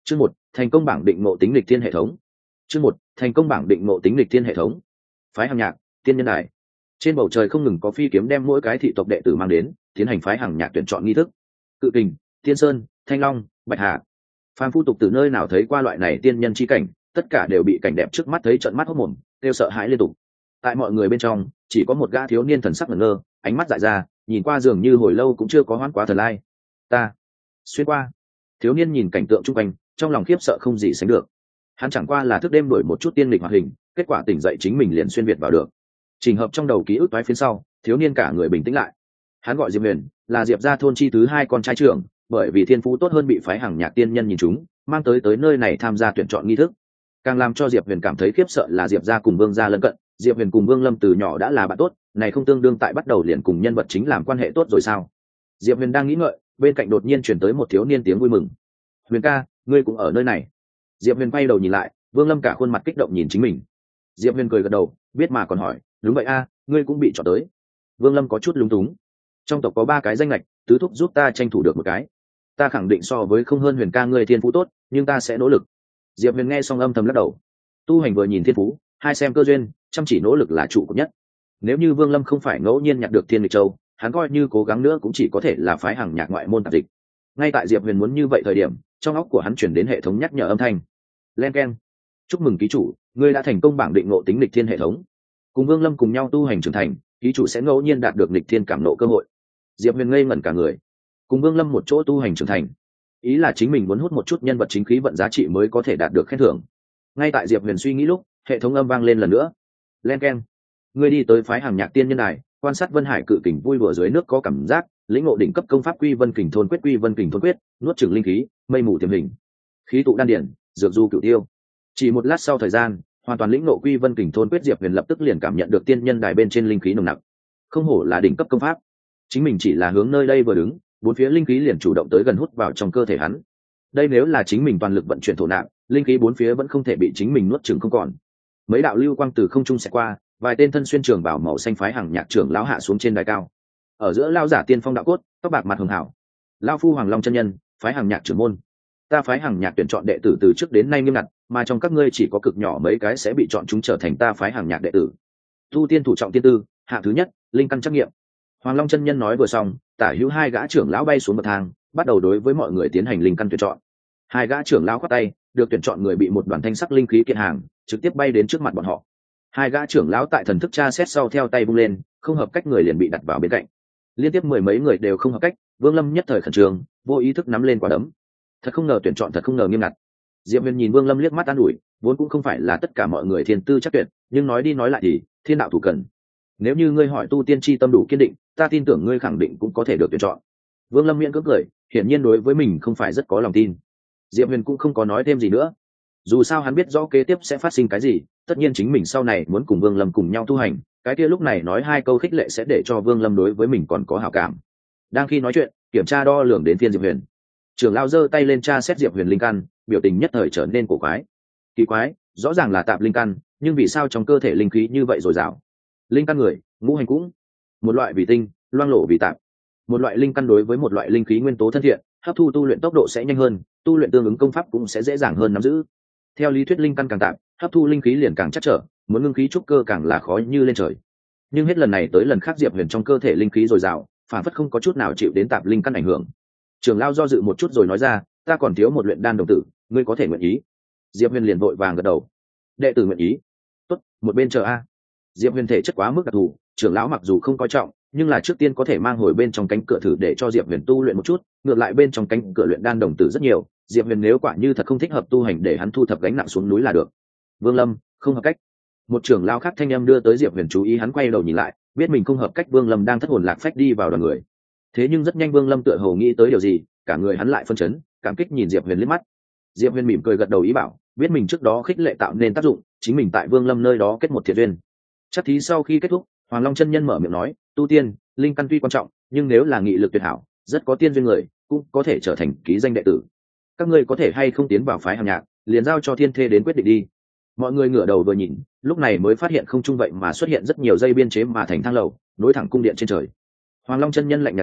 Chương 1, thành công bảng định ngộ tính lịch thiên hệ thống. Chương 1, thành công bảng định ngộ tính lịch thiên hệ thống. Phái hàng nhạc, tiên nhân đài. Trên bầu trời không ngừng có phi kiếm đem mỗi cái thị tộc đệ tử mang đến, tiến hành phái hàng nhạc tuyển chọn nghi thức. Cự Kình, Tiên Sơn, Thanh Long, Bạch Hà. Phàm phu tục từ nơi nào thấy qua loại này tiên nhân chi cảnh, tất cả đều bị cảnh đẹp trước mắt thấy trợn mắt hốt mồm, kêu sợ hãi liên tục. Tại mọi người bên trong, chỉ có một gã thiếu niên thần sắc ngẩn ngơ, ánh mắt dại ra, nhìn qua dường như hồi lâu cũng chưa có hoãn quá thần lai. Ta xuyên qua. Thiếu niên nhìn cảnh tượng chung quanh, trong lòng khiếp sợ không gì sánh được. Hắn chẳng qua là thức đêm đổi một chút tiên lịch hoạt hình, kết quả tỉnh dậy chính mình liền xuyên việt vào được. Trình hợp trong đầu ký ức toái phiến sau, thiếu niên cả người bình tĩnh lại. Hắn gọi Diệp Huyền, là Diệp gia thôn chi thứ hai con trai trưởng, bởi vì thiên phú tốt hơn bị phái hàng nhạc tiên nhân nhìn chúng, mang tới nơi này tham gia tuyển chọn nghi thức. Càng làm cho Diệp Huyền cảm thấy khiếp sợ là Diệp gia cùng Vương gia lân cận, Diệp Huyền cùng Vương Lâm từ nhỏ đã là bạn tốt, này không tương đương tại bắt đầu liền cùng nhân vật chính làm quan hệ tốt rồi sao? Diệp Huyền đang nghĩ ngợi, bên cạnh đột nhiên truyền tới một thiếu niên tiếng vui mừng. "Huyền ca, ngươi cũng ở nơi này?" Diệp Huyền quay đầu nhìn lại, Vương Lâm cả khuôn mặt kích động nhìn chính mình. Diệp Huyền cười gật đầu, biết mà còn hỏi, "Đúng vậy a, ngươi cũng bị chọn tới." Vương Lâm có chút lúng túng. "Trong tộc có 3 cái danh lệch, tứ thúc giúp ta tranh thủ được một cái. Ta khẳng định so với không hơn Huyền ca ngươi thiên phú tốt, nhưng ta sẽ nỗ lực." Diệp Huyền nghe xong âm thầm lắc đầu. Tu hành vừa nhìn thiên phú, hai xem cơ duyên, chăm chỉ nỗ lực là trụ cột nhất. Nếu như Vương Lâm không phải ngẫu nhiên nhặt được Thiên Lịch Châu, hắn coi như cố gắng nữa cũng chỉ có thể là phái hàng nhạc ngoại môn tạp dịch. Ngay tại Diệp Huyền muốn như vậy thời điểm, trong óc của hắn chuyển đến hệ thống nhắc nhở âm thanh. Len keng. "Chúc mừng ký chủ, ngươi đã thành công bảng định ngộ tính lịch thiên hệ thống. Cùng Vương Lâm cùng nhau tu hành trưởng thành, ký chủ sẽ ngẫu nhiên đạt được lịch thiên cảm nộ cơ hội." Diệp Huyền ngây ngẩn cả người. Cùng Vương Lâm một chỗ tu hành trưởng thành, ý là chính mình muốn hút một chút nhân vật chính khí vận giá trị mới có thể đạt được khen thưởng. Ngay tại Diệp Huyền suy nghĩ lúc, hệ thống âm vang lên lần nữa. Len keng. "Ngươi đi tới phái hàng nhạc tiên nhân đài, quan sát Vân Hải cự kình vui đùa dưới nước có cảm giác, lĩnh ngộ đỉnh cấp công pháp Quy Vân Kình Thôn Quyết, Quy Vân Kình Thôn Quyết, nuốt chửng linh khí, mây mù tiềm hình, khí tụ đan điển, dược du cửu tiêu." Chỉ một lát sau thời gian, hoàn toàn lĩnh ngộ Quy Vân Kình Thôn Quyết, Diệp Huyền lập tức liền cảm nhận được tiên nhân đài bên trên linh khí nồng nặc. Không hổ là đỉnh cấp công pháp. Chính mình chỉ là hướng nơi đây vừa đứng, bốn phía linh khí liền chủ động tới gần hút vào trong cơ thể hắn. Đây nếu là chính mình toàn lực vận chuyển thổ nạp, linh khí bốn phía vẫn không thể bị chính mình nuốt chửng không còn. Mấy đạo lưu quang từ không trung xẹt qua, vài tên thân xuyên trường bào màu xanh phái hàng nhạc trưởng lão hạ xuống trên đài cao. Ở giữa lão giả tiên phong đạo cốt, tóc bạc mặt hường hảo. Lão phu Hoàng Long chân nhân, phái hàng nhạc trưởng môn. Ta phái hàng nhạc tuyển chọn đệ tử từ trước đến nay nghiêm ngặt, mà trong các ngươi chỉ có cực nhỏ mấy cái sẽ bị chọn chúng trở thành ta phái hàng nhạc đệ tử. Tu tiên thủ trọng tiên tư, hạng thứ nhất, linh căn trắc nghiệm. Hoàng Long chân nhân nói vừa xong, tả hữu 2 gã trưởng lão bay xuống bậc thang, bắt đầu đối với mọi người tiến hành linh căn tuyển chọn. 2 gã trưởng lão khoát tay, được tuyển chọn người bị một đoàn thanh sắc linh khí kiện hàng, trực tiếp bay đến trước mặt bọn họ. 2 gã trưởng lão tại thần thức tra xét sau theo tay vung lên, không hợp cách người liền bị đặt vào bên cạnh. Liên tiếp 10 mấy người đều không hợp cách, Vương Lâm nhất thời khẩn trương, vô ý thức nắm lên quả đấm. Thật không ngờ tuyển chọn thật không ngờ nghiêm ngặt. Diệp Huyền nhìn Vương Lâm liếc mắt an ủi, vốn cũng không phải là tất cả mọi người thiên tư chắc tuyệt, nhưng nói đi nói lại thì thiên đạo thủ cần. Nếu như ngươi hỏi tu tiên chi tâm đủ kiên định, ta tin tưởng ngươi khẳng định cũng có thể được tuyển chọn. Vương Lâm miễn cưỡng cười, hiển nhiên đối với mình không phải rất có lòng tin. Diệp Huyền cũng không có nói thêm gì nữa. Dù sao hắn biết rõ kế tiếp sẽ phát sinh cái gì, tất nhiên chính mình sau này muốn cùng Vương Lâm cùng nhau tu hành, cái kia lúc này nói 2 câu khích lệ sẽ để cho Vương Lâm đối với mình còn có hảo cảm. Đang khi nói chuyện, kiểm tra đo lường đến phiên Diệp Huyền. Trưởng lão giơ tay lên tra xét Diệp Huyền linh căn, biểu tình nhất thời trở nên cổ quái. Kỳ quái, rõ ràng là tạp linh căn, nhưng vì sao trong cơ thể linh khí như vậy dồi dào? Linh căn người, ngũ hành cũng, một loại vì tinh, loang lổ vì tạp. Một loại linh căn đối với một loại linh khí nguyên tố thân thiện, hấp thu tu luyện tốc độ sẽ nhanh hơn, tu luyện tương ứng công pháp cũng sẽ dễ dàng hơn nắm giữ. Theo lý thuyết linh căn càng tạp, hấp thu linh khí liền càng chắc trở, muốn ngưng khí trúc cơ càng là khó như lên trời. Nhưng hết lần này tới lần khác Diệp Huyền trong cơ thể linh khí dồi dào, phản phất không có chút nào chịu đến tạp linh căn ảnh hưởng. Trưởng lão do dự một chút rồi nói ra, ta còn thiếu một luyện đan đồng tử, ngươi có thể nguyện ý? Diệp Huyền liền vội vàng gật đầu. Đệ tử nguyện ý. Tốt, một bên chờ a. Diệp Huyền thể chất quá mức đặc thù, trưởng lão mặc dù không coi trọng, nhưng là trước tiên có thể mang hồi bên trong cánh cửa thử để cho Diệp Huyền tu luyện một chút, ngược lại bên trong cánh cửa luyện đan đồng tử rất nhiều, Diệp Huyền nếu quả như thật không thích hợp tu hành để hắn thu thập gánh nặng xuống núi là được. Vương Lâm, không hợp cách. Một trưởng lão khác thanh âm đưa tới Diệp Huyền chú ý, hắn quay đầu nhìn lại, biết mình không hợp cách, Vương Lâm đang thất hồn lạc phách đi vào đoàn người. Thế nhưng rất nhanh Vương Lâm tựa hồ nghĩ tới điều gì, cả người hắn lại phân chấn, cảm kích nhìn Diệp Huyền liếc mắt. Diệp Huyền mỉm cười gật đầu ý bảo, biết mình trước đó khích lệ tạo nên tác dụng, chính mình tại Vương Lâm nơi đó kết một thiện duyên. Chắc thí sau khi kết thúc, Hoàng Long chân nhân mở miệng nói, tu tiên, linh căn tuy quan trọng, nhưng nếu là nghị lực tuyệt hảo, rất có tiên duyên người, cũng có thể trở thành ký danh đệ tử. Các ngươi có thể hay không tiến vào phái hàng nhạc, liền giao cho thiên thê đến quyết định đi. Mọi người ngửa đầu vừa nhìn, lúc này mới phát hiện không trung vậy mà xuất hiện rất nhiều dây biên chế mà thành thang lầu, nối thẳng cung điện trên trời. Hoàng Long chân nhân lạnh nhạt nói,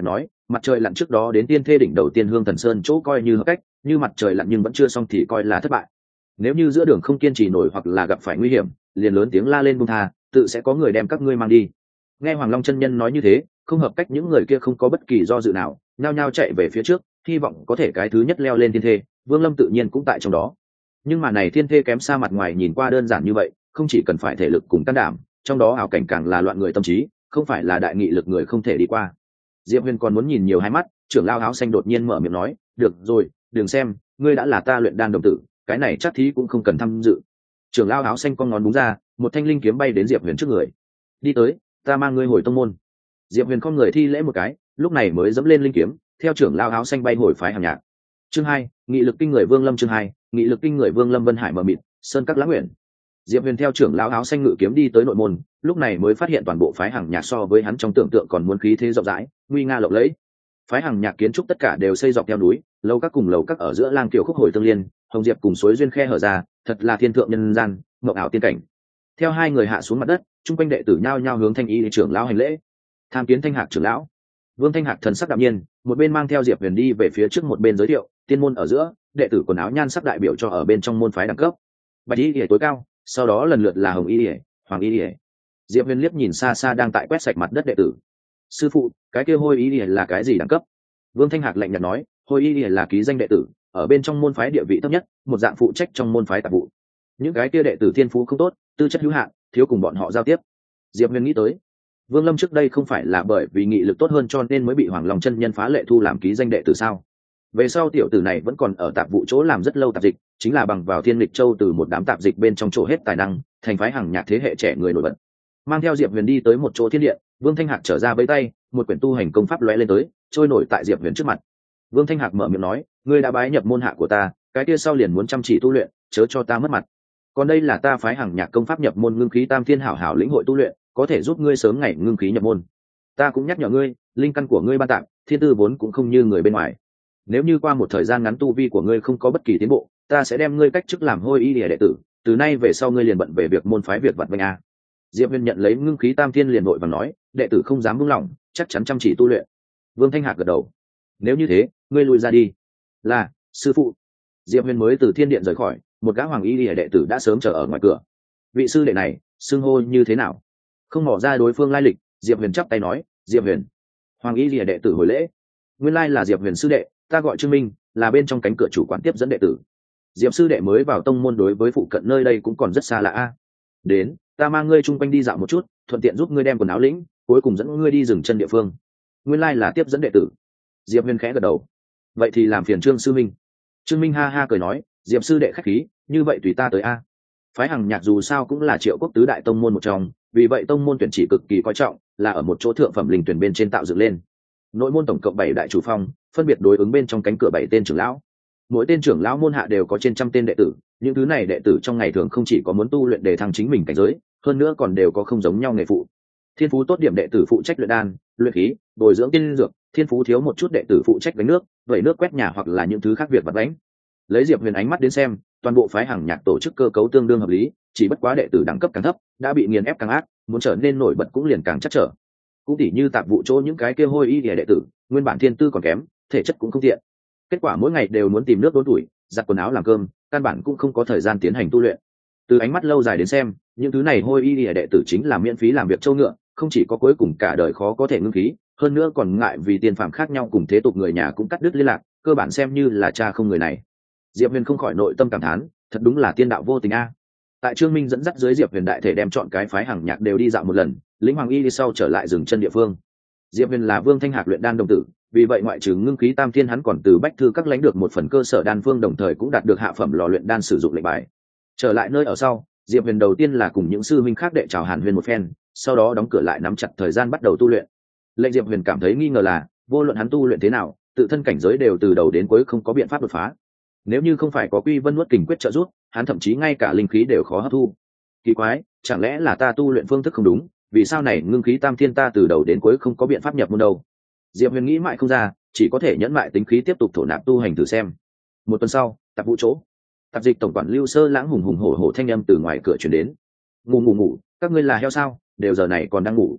mặt trời lặn trước đó đến tiên thê đỉnh đầu tiên hương thần sơn chỗ coi như hợp cách, như mặt trời lặn nhưng vẫn chưa xong thì coi là thất bại. Nếu như giữa đường không kiên trì nổi hoặc là gặp phải nguy hiểm, liền lớn tiếng la lên buông tha, tự sẽ có người đem các ngươi mang đi. Nghe Hoàng Long chân nhân nói như thế, không hợp cách những người kia không có bất kỳ do dự nào, nhao nhao chạy về phía trước, hy vọng có thể cái thứ nhất leo lên thiên thê. Vương Lâm tự nhiên cũng tại trong đó. Nhưng mà này thiên thê kém xa mặt ngoài nhìn qua đơn giản như vậy, không chỉ cần phải thể lực cùng can đảm, trong đó ảo cảnh càng là loạn người tâm trí, không phải là đại nghị lực người không thể đi qua. Diệp Huyền còn muốn nhìn nhiều hai mắt, trưởng lão áo xanh đột nhiên mở miệng nói, "Được rồi, đừng xem, ngươi đã là ta luyện đan đồng tử, cái này chắc thí cũng không cần tham dự." Trưởng lão áo xanh con ngón búng ra, một thanh linh kiếm bay đến Diệp Huyền trước người. "Đi tới, ta mang ngươi hồi tông môn." Diệp Huyền con người thi lễ một cái, lúc này mới dẫm lên linh kiếm, theo trưởng lão áo xanh bay hồi phái Hàm Nhạc. Chương 2, nghị lực kinh người Vương Lâm. Chương 2, nghị lực kinh người Vương Lâm. Vân Hải mờ mịt, sơn các lãng nguyện. Diệp Huyền theo trưởng lão áo xanh ngự kiếm đi tới nội môn, lúc này mới phát hiện toàn bộ phái Hằng Nhạc so với hắn trong tưởng tượng còn muốn khí thế rộng rãi, nguy nga lộng lẫy. Phái Hằng Nhạc kiến trúc tất cả đều xây dọc theo núi, lâu các cùng lầu các ở giữa lang tiểu khúc hồi tương liên, hồng diệp cùng suối duyên khe hở ra, thật là thiên thượng nhân gian, mộng ảo tiên cảnh. Theo hai người hạ xuống mặt đất, trung quanh đệ tử nhao nhao hướng Thanh Y trưởng lão hành lễ. Tham kiến Thanh Hạc trưởng lão. Vương Thanh Hạc thần sắc đạm nhiên, một bên mang theo Diệp Huyền đi về phía trước, một bên giới thiệu, tiên môn ở giữa, đệ tử quần áo nhan sắc đại biểu cho ở bên trong môn phái đẳng cấp. Bạch y tối cao, sau đó lần lượt là hồng y, hoàng y. Diệp Huyền liếc nhìn xa xa đang tại quét sạch mặt đất đệ tử. Sư phụ, cái kia hôi y là cái gì đẳng cấp? Vương Thanh Hạc lạnh nhạt nói, hôi y là ký danh đệ tử, ở bên trong môn phái địa vị thấp nhất, một dạng phụ trách trong môn phái tạp vụ. Những cái kia đệ tử thiên phú không tốt, tư chất hữu hạn, thiếu cùng bọn họ giao tiếp. Diệp Huyền nghĩ tới, Vương Lâm trước đây không phải là bởi vì nghị lực tốt hơn cho nên mới bị Hoàng Long chân nhân phá lệ thu làm ký danh đệ tử sao? Về sau tiểu tử này vẫn còn ở tạp vụ chỗ làm rất lâu tạp dịch, chính là bằng vào Thiên Lịch Châu từ một đám tạp dịch bên trong chỗ hết tài năng, thành phái Hằng Nhạc thế hệ trẻ người nổi bật. Mang theo Diệp Huyền đi tới một chỗ thiên điện, Vương Thanh Hạc trở ra với tay, một quyển tu hành công pháp lóe lên tới, trôi nổi tại Diệp Huyền trước mặt. Vương Thanh Hạc mở miệng nói, ngươi đã bái nhập môn hạ của ta, cái kia sau liền muốn chăm chỉ tu luyện, chớ cho ta mất mặt. Còn đây là ta phái Hằng Nhạc công pháp nhập môn ngưng khí tam thiên hảo hảo lĩnh hội tu luyện, có thể giúp ngươi sớm ngày ngưng khí nhập môn. Ta cũng nhắc nhở ngươi, linh căn của ngươi ban tạm, thiên tư vốn cũng không như người bên ngoài. Nếu như qua một thời gian ngắn tu vi của ngươi không có bất kỳ tiến bộ, ta sẽ đem ngươi cách chức làm hôi y đệ tử, từ nay về sau ngươi liền bận về việc môn phái việc vặt vãnh a. Diệp Huyền nhận lấy ngưng khí tam thiên liền vội và nói, đệ tử không dám buông lỏng, chắc chắn chăm chỉ tu luyện. Vương Thanh Hạc gật đầu. Nếu như thế, ngươi lui ra đi. Là, sư phụ. Diệp Huyền mới từ thiên điện rời khỏi, một gã hoàng y đệ tử đã sớm chờ ở ngoài cửa. Vị sư đệ này, xưng hô như thế nào? Không mò ra đối phương lai lịch, Diệp Huyền chắp tay nói, Diệp Huyền. Hoàng y đệ tử hồi lễ. Nguyên lai là Diệp Huyền sư đệ, ta gọi Trương Minh, là bên trong cánh cửa chủ quán tiếp dẫn đệ tử. Diệp sư đệ mới vào tông môn, đối với phụ cận nơi đây cũng còn rất xa lạ a. Đến, ta mang ngươi chung quanh đi dạo một chút, thuận tiện giúp ngươi đem quần áo lĩnh, cuối cùng dẫn ngươi đi dừng chân địa phương. Nguyên lai là tiếp dẫn đệ tử. Diệp Huyền khẽ gật đầu. Vậy thì làm phiền Trương sư minh. Trương Minh ha ha cười nói, Diệp sư đệ khách khí, như vậy tùy ta tới a. Phái Hằng Nhạc dù sao cũng là Triệu Quốc tứ đại tông môn một trong, vì vậy tông môn tuyển chỉ cực kỳ coi trọng, là ở một chỗ thượng phẩm linh tuyển bên trên tạo dựng lên. Nội môn tổng cộng 7 đại chủ phong, phân biệt đối ứng bên trong cánh cửa 7 tên trưởng lão. Mỗi tên trưởng lão môn hạ đều có trên trăm tên đệ tử, những thứ này đệ tử trong ngày thường không chỉ có muốn tu luyện để thăng chính mình cảnh giới, hơn nữa còn đều có không giống nhau nghề phụ. Thiên phú tốt điểm đệ tử phụ trách luyện đan, luyện khí, bồi dưỡng tiên dược, thiên phú thiếu một chút đệ tử phụ trách gánh nước, vẩy nước quét nhà hoặc là những thứ khác việc vặt vãnh. Lấy Diệp Huyền ánh mắt đến xem, toàn bộ phái Hằng Nhạc tổ chức cơ cấu tương đương hợp lý, chỉ bất quá đệ tử đẳng cấp càng thấp, đã bị nghiền ép càng ác, muốn trở nên nổi bật cũng liền càng chắc trở. Cũng tỉ như tạp vụ chỗ những cái kia hôi y đệ tử, nguyên bản thiên tư còn kém, thể chất cũng không tiện. Kết quả mỗi ngày đều muốn tìm nước đốn tuổi, giặt quần áo làm cơm, căn bản cũng không có thời gian tiến hành tu luyện. Từ ánh mắt lâu dài đến xem, những thứ này hôi y đệ tử chính là miễn phí làm việc trâu ngựa, không chỉ có cuối cùng cả đời khó có thể ngưng khí, hơn nữa còn ngại vì tiền phạm khác nhau cùng thế tục người nhà cũng cắt đứt liên lạc, cơ bản xem như là cha không người này. Diệp Huyền không khỏi nội tâm cảm thán, thật đúng là tiên đạo vô tình a. Tại Trương Minh dẫn dắt dưới, Diệp Huyền đại thể đem chọn cái phái Hằng Nhạc đều đi dạo một lần, lĩnh hoàng y đi sau trở lại dừng chân địa phương. Diệp Huyền là Vương Thanh Hạc luyện đan đồng tử, vì vậy ngoại trừ ngưng khí tam thiên, hắn còn từ bách thư các lãnh được một phần cơ sở đan phương, đồng thời cũng đạt được hạ phẩm lò luyện đan sử dụng lệnh bài. Trở lại nơi ở sau, Diệp Huyền đầu tiên là cùng những sư minh khác đệ chào hàn huyên một phen, sau đó đóng cửa lại nắm chặt thời gian bắt đầu tu luyện. Lệnh Diệp Huyền cảm thấy nghi ngờ là, vô luận hắn tu luyện thế nào, tự thân cảnh giới đều từ đầu đến cuối không có biện pháp đột phá. Nếu như không phải có Quy Vân Nuốt Kình quyết trợ giúp, hắn thậm chí ngay cả linh khí đều khó hấp thu. Kỳ quái, chẳng lẽ là ta tu luyện phương thức không đúng, vì sao này ngưng khí tam thiên ta từ đầu đến cuối không có biện pháp nhập môn đâu? Diệp Huyền nghĩ mãi không ra, chỉ có thể nhẫn mại tính khí tiếp tục thổ nạp tu hành thử xem. Một tuần sau, tạp vụ chỗ, tạp dịch tổng quản Lưu Sơ Lãng hùng hùng hổ hổ thanh âm từ ngoài cửa truyền đến. Ngủ, các ngươi là heo sao, đều giờ này còn đang ngủ.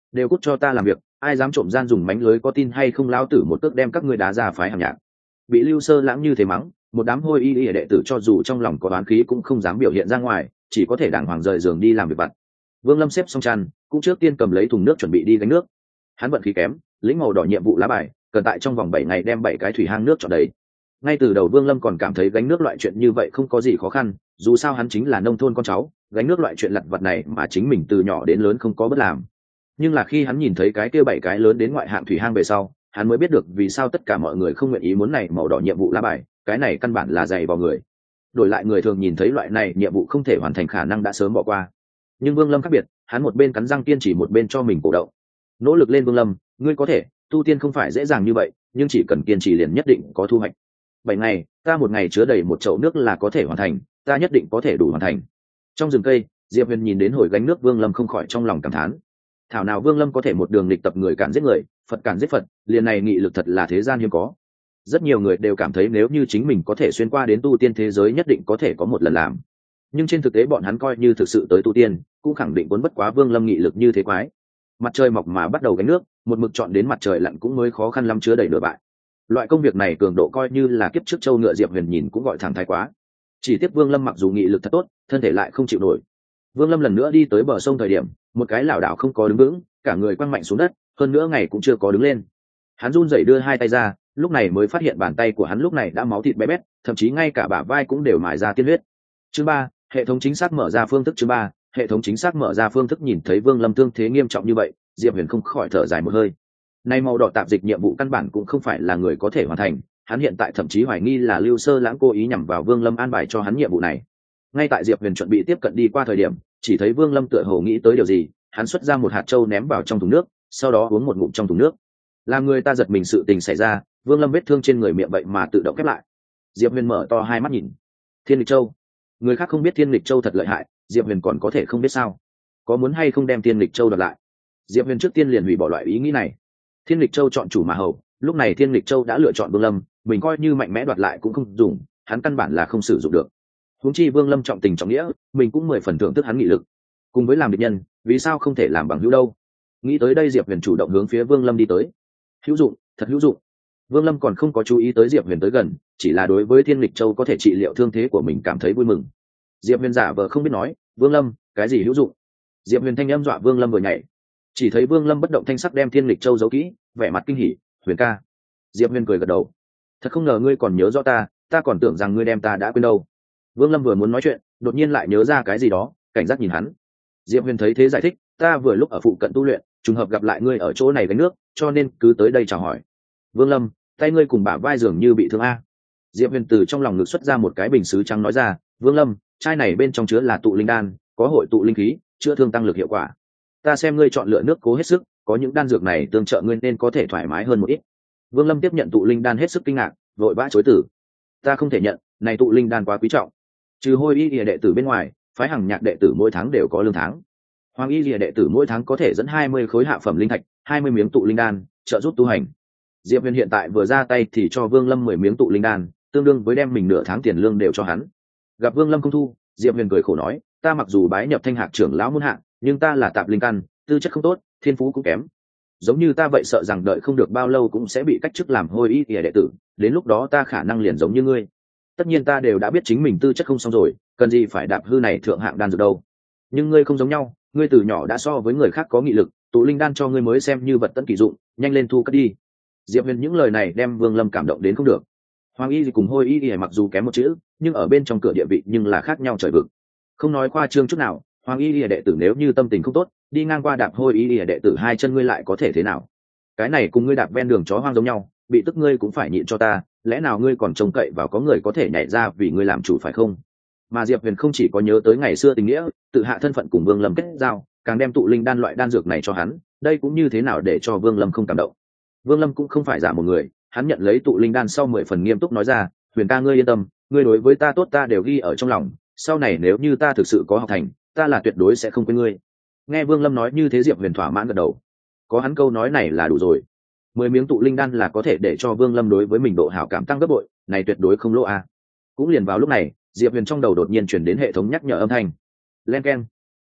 đều cút cho ta làm việc, ai dám trộm gian dùng mánh lưới có tin hay không lao tử một cước đem các ngươi đá ra phái hàm nhạc. Bị Lưu Sơ Lãng như thế mắng, một đám hôi y đệ tử cho dù trong lòng có oán khí cũng không dám biểu hiện ra ngoài, chỉ có thể đàng hoàng rời giường đi làm việc vặt. Vương Lâm xếp xong chăn, cũng trước tiên cầm lấy thùng nước chuẩn bị đi gánh nước. Hắn vận khí kém, lĩnh màu đỏ nhiệm vụ lá bài, cần tại trong vòng 7 ngày đem 7 cái thủy hang nước cho đầy. Ngay từ đầu Vương Lâm còn cảm thấy gánh nước loại chuyện như vậy không có gì khó khăn, dù sao hắn chính là nông thôn con cháu, gánh nước loại chuyện lặt vặt này mà chính mình từ nhỏ đến lớn không có bất làm. Nhưng là khi hắn nhìn thấy cái kia 7 cái lớn đến ngoại hạng thủy hang về sau, hắn mới biết được vì sao tất cả mọi người không nguyện ý muốn này màu đỏ nhiệm vụ lá bài, cái này căn bản là dày vào người. Đổi lại người thường nhìn thấy loại này nhiệm vụ không thể hoàn thành khả năng đã sớm bỏ qua. Nhưng Vương Lâm khác biệt, hắn một bên cắn răng kiên trì một bên cho mình cổ động. Nỗ lực lên Vương Lâm, ngươi có thể, tu tiên không phải dễ dàng như vậy, nhưng chỉ cần kiên trì liền nhất định có thu hoạch. 7 ngày, ta một ngày chứa đầy một chậu nước là có thể hoàn thành, ta nhất định có thể đủ hoàn thành. Trong rừng cây, Diệp Huyền nhìn đến hồi gánh nước Vương Lâm không khỏi trong lòng cảm thán. Thảo nào Vương Lâm có thể một đường lịch tập người cản giết người, Phật cản giết Phật, liền này nghị lực thật là thế gian hiếm có. Rất nhiều người đều cảm thấy nếu như chính mình có thể xuyên qua đến tu tiên thế giới nhất định có thể có một lần làm. Nhưng trên thực tế bọn hắn coi như thực sự tới tu tiên, cũng khẳng định muốn bất quá Vương Lâm nghị lực như thế quái. Mặt trời mọc mà bắt đầu gánh nước, một mực chọn đến mặt trời lặn cũng mới khó khăn lắm chứa đầy nửa bại. Loại công việc này cường độ coi như là kiếp trước châu ngựa Diệp Huyền nhìn cũng gọi thẳng thái quá. Chỉ tiếc Vương Lâm mặc dù nghị lực thật tốt, thân thể lại không chịu nổi. Vương Lâm lần nữa đi tới bờ sông thời điểm, một cái lảo đảo không có đứng vững, cả người quăng mạnh xuống đất, hơn nữa ngày cũng chưa có đứng lên. Hắn run rẩy đưa hai tay ra, lúc này mới phát hiện bàn tay của hắn lúc này đã máu thịt bé bét, thậm chí ngay cả bả vai cũng đều mài ra tiên huyết. Chương 3, hệ thống chính xác mở ra phương thức. Chương 3, hệ thống chính xác mở ra phương thức. Nhìn thấy Vương Lâm thương thế nghiêm trọng như vậy, Diệp Huyền không khỏi thở dài một hơi. Nay màu đỏ tạp dịch nhiệm vụ căn bản cũng không phải là người có thể hoàn thành, hắn hiện tại thậm chí hoài nghi là Lưu Sơ Lãng cố ý nhằm vào Vương Lâm an bài cho hắn nhiệm vụ này. Ngay tại Diệp Huyền chuẩn bị tiếp cận đi qua thời điểm, chỉ thấy Vương Lâm tựa hồ nghĩ tới điều gì, hắn xuất ra một hạt châu ném vào trong thùng nước, sau đó uống một ngụm trong thùng nước. Làm người ta giật mình sự tình xảy ra, Vương Lâm vết thương trên người miệng vậy mà tự động khép lại. Diệp Huyền mở to hai mắt nhìn. Thiên Lịch Châu. Người khác không biết Thiên Lịch Châu thật lợi hại, Diệp Huyền còn có thể không biết sao? Có muốn hay không đem Thiên Lịch Châu đoạt lại? Diệp Huyền trước tiên liền hủy bỏ loại ý nghĩ này. Thiên Lịch Châu chọn chủ mà hầu, lúc này Thiên Lịch Châu đã lựa chọn Vương Lâm, mình coi như mạnh mẽ đoạt lại cũng không dùng, hắn căn bản là không sử dụng được. Huống chi Vương Lâm trọng tình trọng nghĩa, mình cũng 10 phần thưởng thức hắn nghị lực. Cùng với làm địch nhân, vì sao không thể làm bằng hữu đâu? Nghĩ tới đây Diệp Huyền chủ động hướng phía Vương Lâm đi tới. Hữu dụng, thật hữu dụng. Vương Lâm còn không có chú ý tới Diệp Huyền tới gần, chỉ là đối với Thiên Lịch Châu có thể trị liệu thương thế của mình cảm thấy vui mừng. Diệp Huyền giả vờ không biết nói, Vương Lâm, cái gì hữu dụng? Diệp Huyền thanh âm dọa Vương Lâm vừa nhảy. Chỉ thấy Vương Lâm bất động thanh sắc đem Thiên Lịch Châu giấu kỹ, vẻ mặt kinh hỉ, Huyền ca. Diệp Huyền cười gật đầu. Thật không ngờ ngươi còn nhớ rõ ta, ta còn tưởng rằng ngươi đem ta đã quên đâu. Vương Lâm vừa muốn nói chuyện, đột nhiên lại nhớ ra cái gì đó, cảnh giác nhìn hắn. Diệp Huyền thấy thế giải thích, ta vừa lúc ở phụ cận tu luyện, trùng hợp gặp lại ngươi ở chỗ này gánh nước, cho nên cứ tới đây chào hỏi. Vương Lâm, tay ngươi cùng bả vai dường như bị thương a. Diệp Huyền từ trong lòng ngực xuất ra một cái bình sứ trắng nói ra, Vương Lâm, chai này bên trong chứa là tụ linh đan, có hội tụ linh khí, chữa thương tăng lực hiệu quả. Ta xem ngươi chọn lựa nước cố hết sức, có những đan dược này tương trợ ngươi nên có thể thoải mái hơn một ít. Vương Lâm tiếp nhận tụ linh đan hết sức kinh ngạc, vội vã chối từ. Ta không thể nhận, này tụ linh đan quá quý trọng. Trừ Hôi Y Lìa đệ tử bên ngoài, phái Hằng Nhạc đệ tử mỗi tháng đều có lương tháng. Hoàng Y Lìa đệ tử mỗi tháng có thể dẫn 20 khối hạ phẩm linh thạch, 20 miếng tụ linh đan, trợ giúp tu hành. Diệp Huyền hiện tại vừa ra tay thì cho Vương Lâm 10 miếng tụ linh đan, tương đương với đem mình nửa tháng tiền lương đều cho hắn. Gặp Vương Lâm không thu, Diệp Huyền cười khổ nói, ta mặc dù bái nhập Thanh Hạc trưởng lão môn hạ, nhưng ta là tạp linh căn, tư chất không tốt, thiên phú cũng kém. Giống như ta vậy sợ rằng đợi không được bao lâu cũng sẽ bị cách chức làm Hôi Y Lìa đệ tử, đến lúc đó ta khả năng liền giống như ngươi. Tất nhiên ta đều đã biết chính mình tư chất không xong rồi, cần gì phải đạp hư này thượng hạng đan dược đâu. Nhưng ngươi không giống nhau, ngươi từ nhỏ đã so với người khác có nghị lực, tụ linh đan cho ngươi mới xem như vật tận kỳ dụng, nhanh lên thu cất đi. Diệp Huyền những lời này đem Vương Lâm cảm động đến không được. Hoàng Y cùng Hôi Y mặc dù kém một chữ, nhưng ở bên trong cửa địa vị nhưng là khác nhau trời vực. Không nói khoa trương chút nào, Hoàng Y đệ tử nếu như tâm tình không tốt, đi ngang qua đạp Hôi Y đệ tử hai chân ngươi lại có thể thế nào? Cái này cùng ngươi đạp ven đường chó hoang giống nhau, bị tức ngươi cũng phải nhịn cho ta, lẽ nào ngươi còn trông cậy vào có người có thể nhảy ra vì ngươi làm chủ phải không? Mà Diệp Huyền không chỉ có nhớ tới ngày xưa tình nghĩa, tự hạ thân phận cùng Vương Lâm kết giao, càng đem tụ linh đan loại đan dược này cho hắn, đây cũng như thế nào để cho Vương Lâm không cảm động. Vương Lâm cũng không phải giả một người, hắn nhận lấy tụ linh đan sau 10 phần nghiêm túc nói ra, Huyền ca ngươi yên tâm, ngươi đối với ta tốt ta đều ghi ở trong lòng, sau này nếu như ta thực sự có học thành, ta là tuyệt đối sẽ không quên ngươi. Nghe Vương Lâm nói như thế Diệp Huyền thỏa mãn gật đầu. Có hắn câu nói này là đủ rồi. 10 miếng tụ linh đan là có thể để cho Vương Lâm đối với mình độ hảo cảm tăng gấp bội, này tuyệt đối không lỗ a. Cũng liền vào lúc này, Diệp Huyền trong đầu đột nhiên truyền đến hệ thống nhắc nhở âm thanh. Len keng.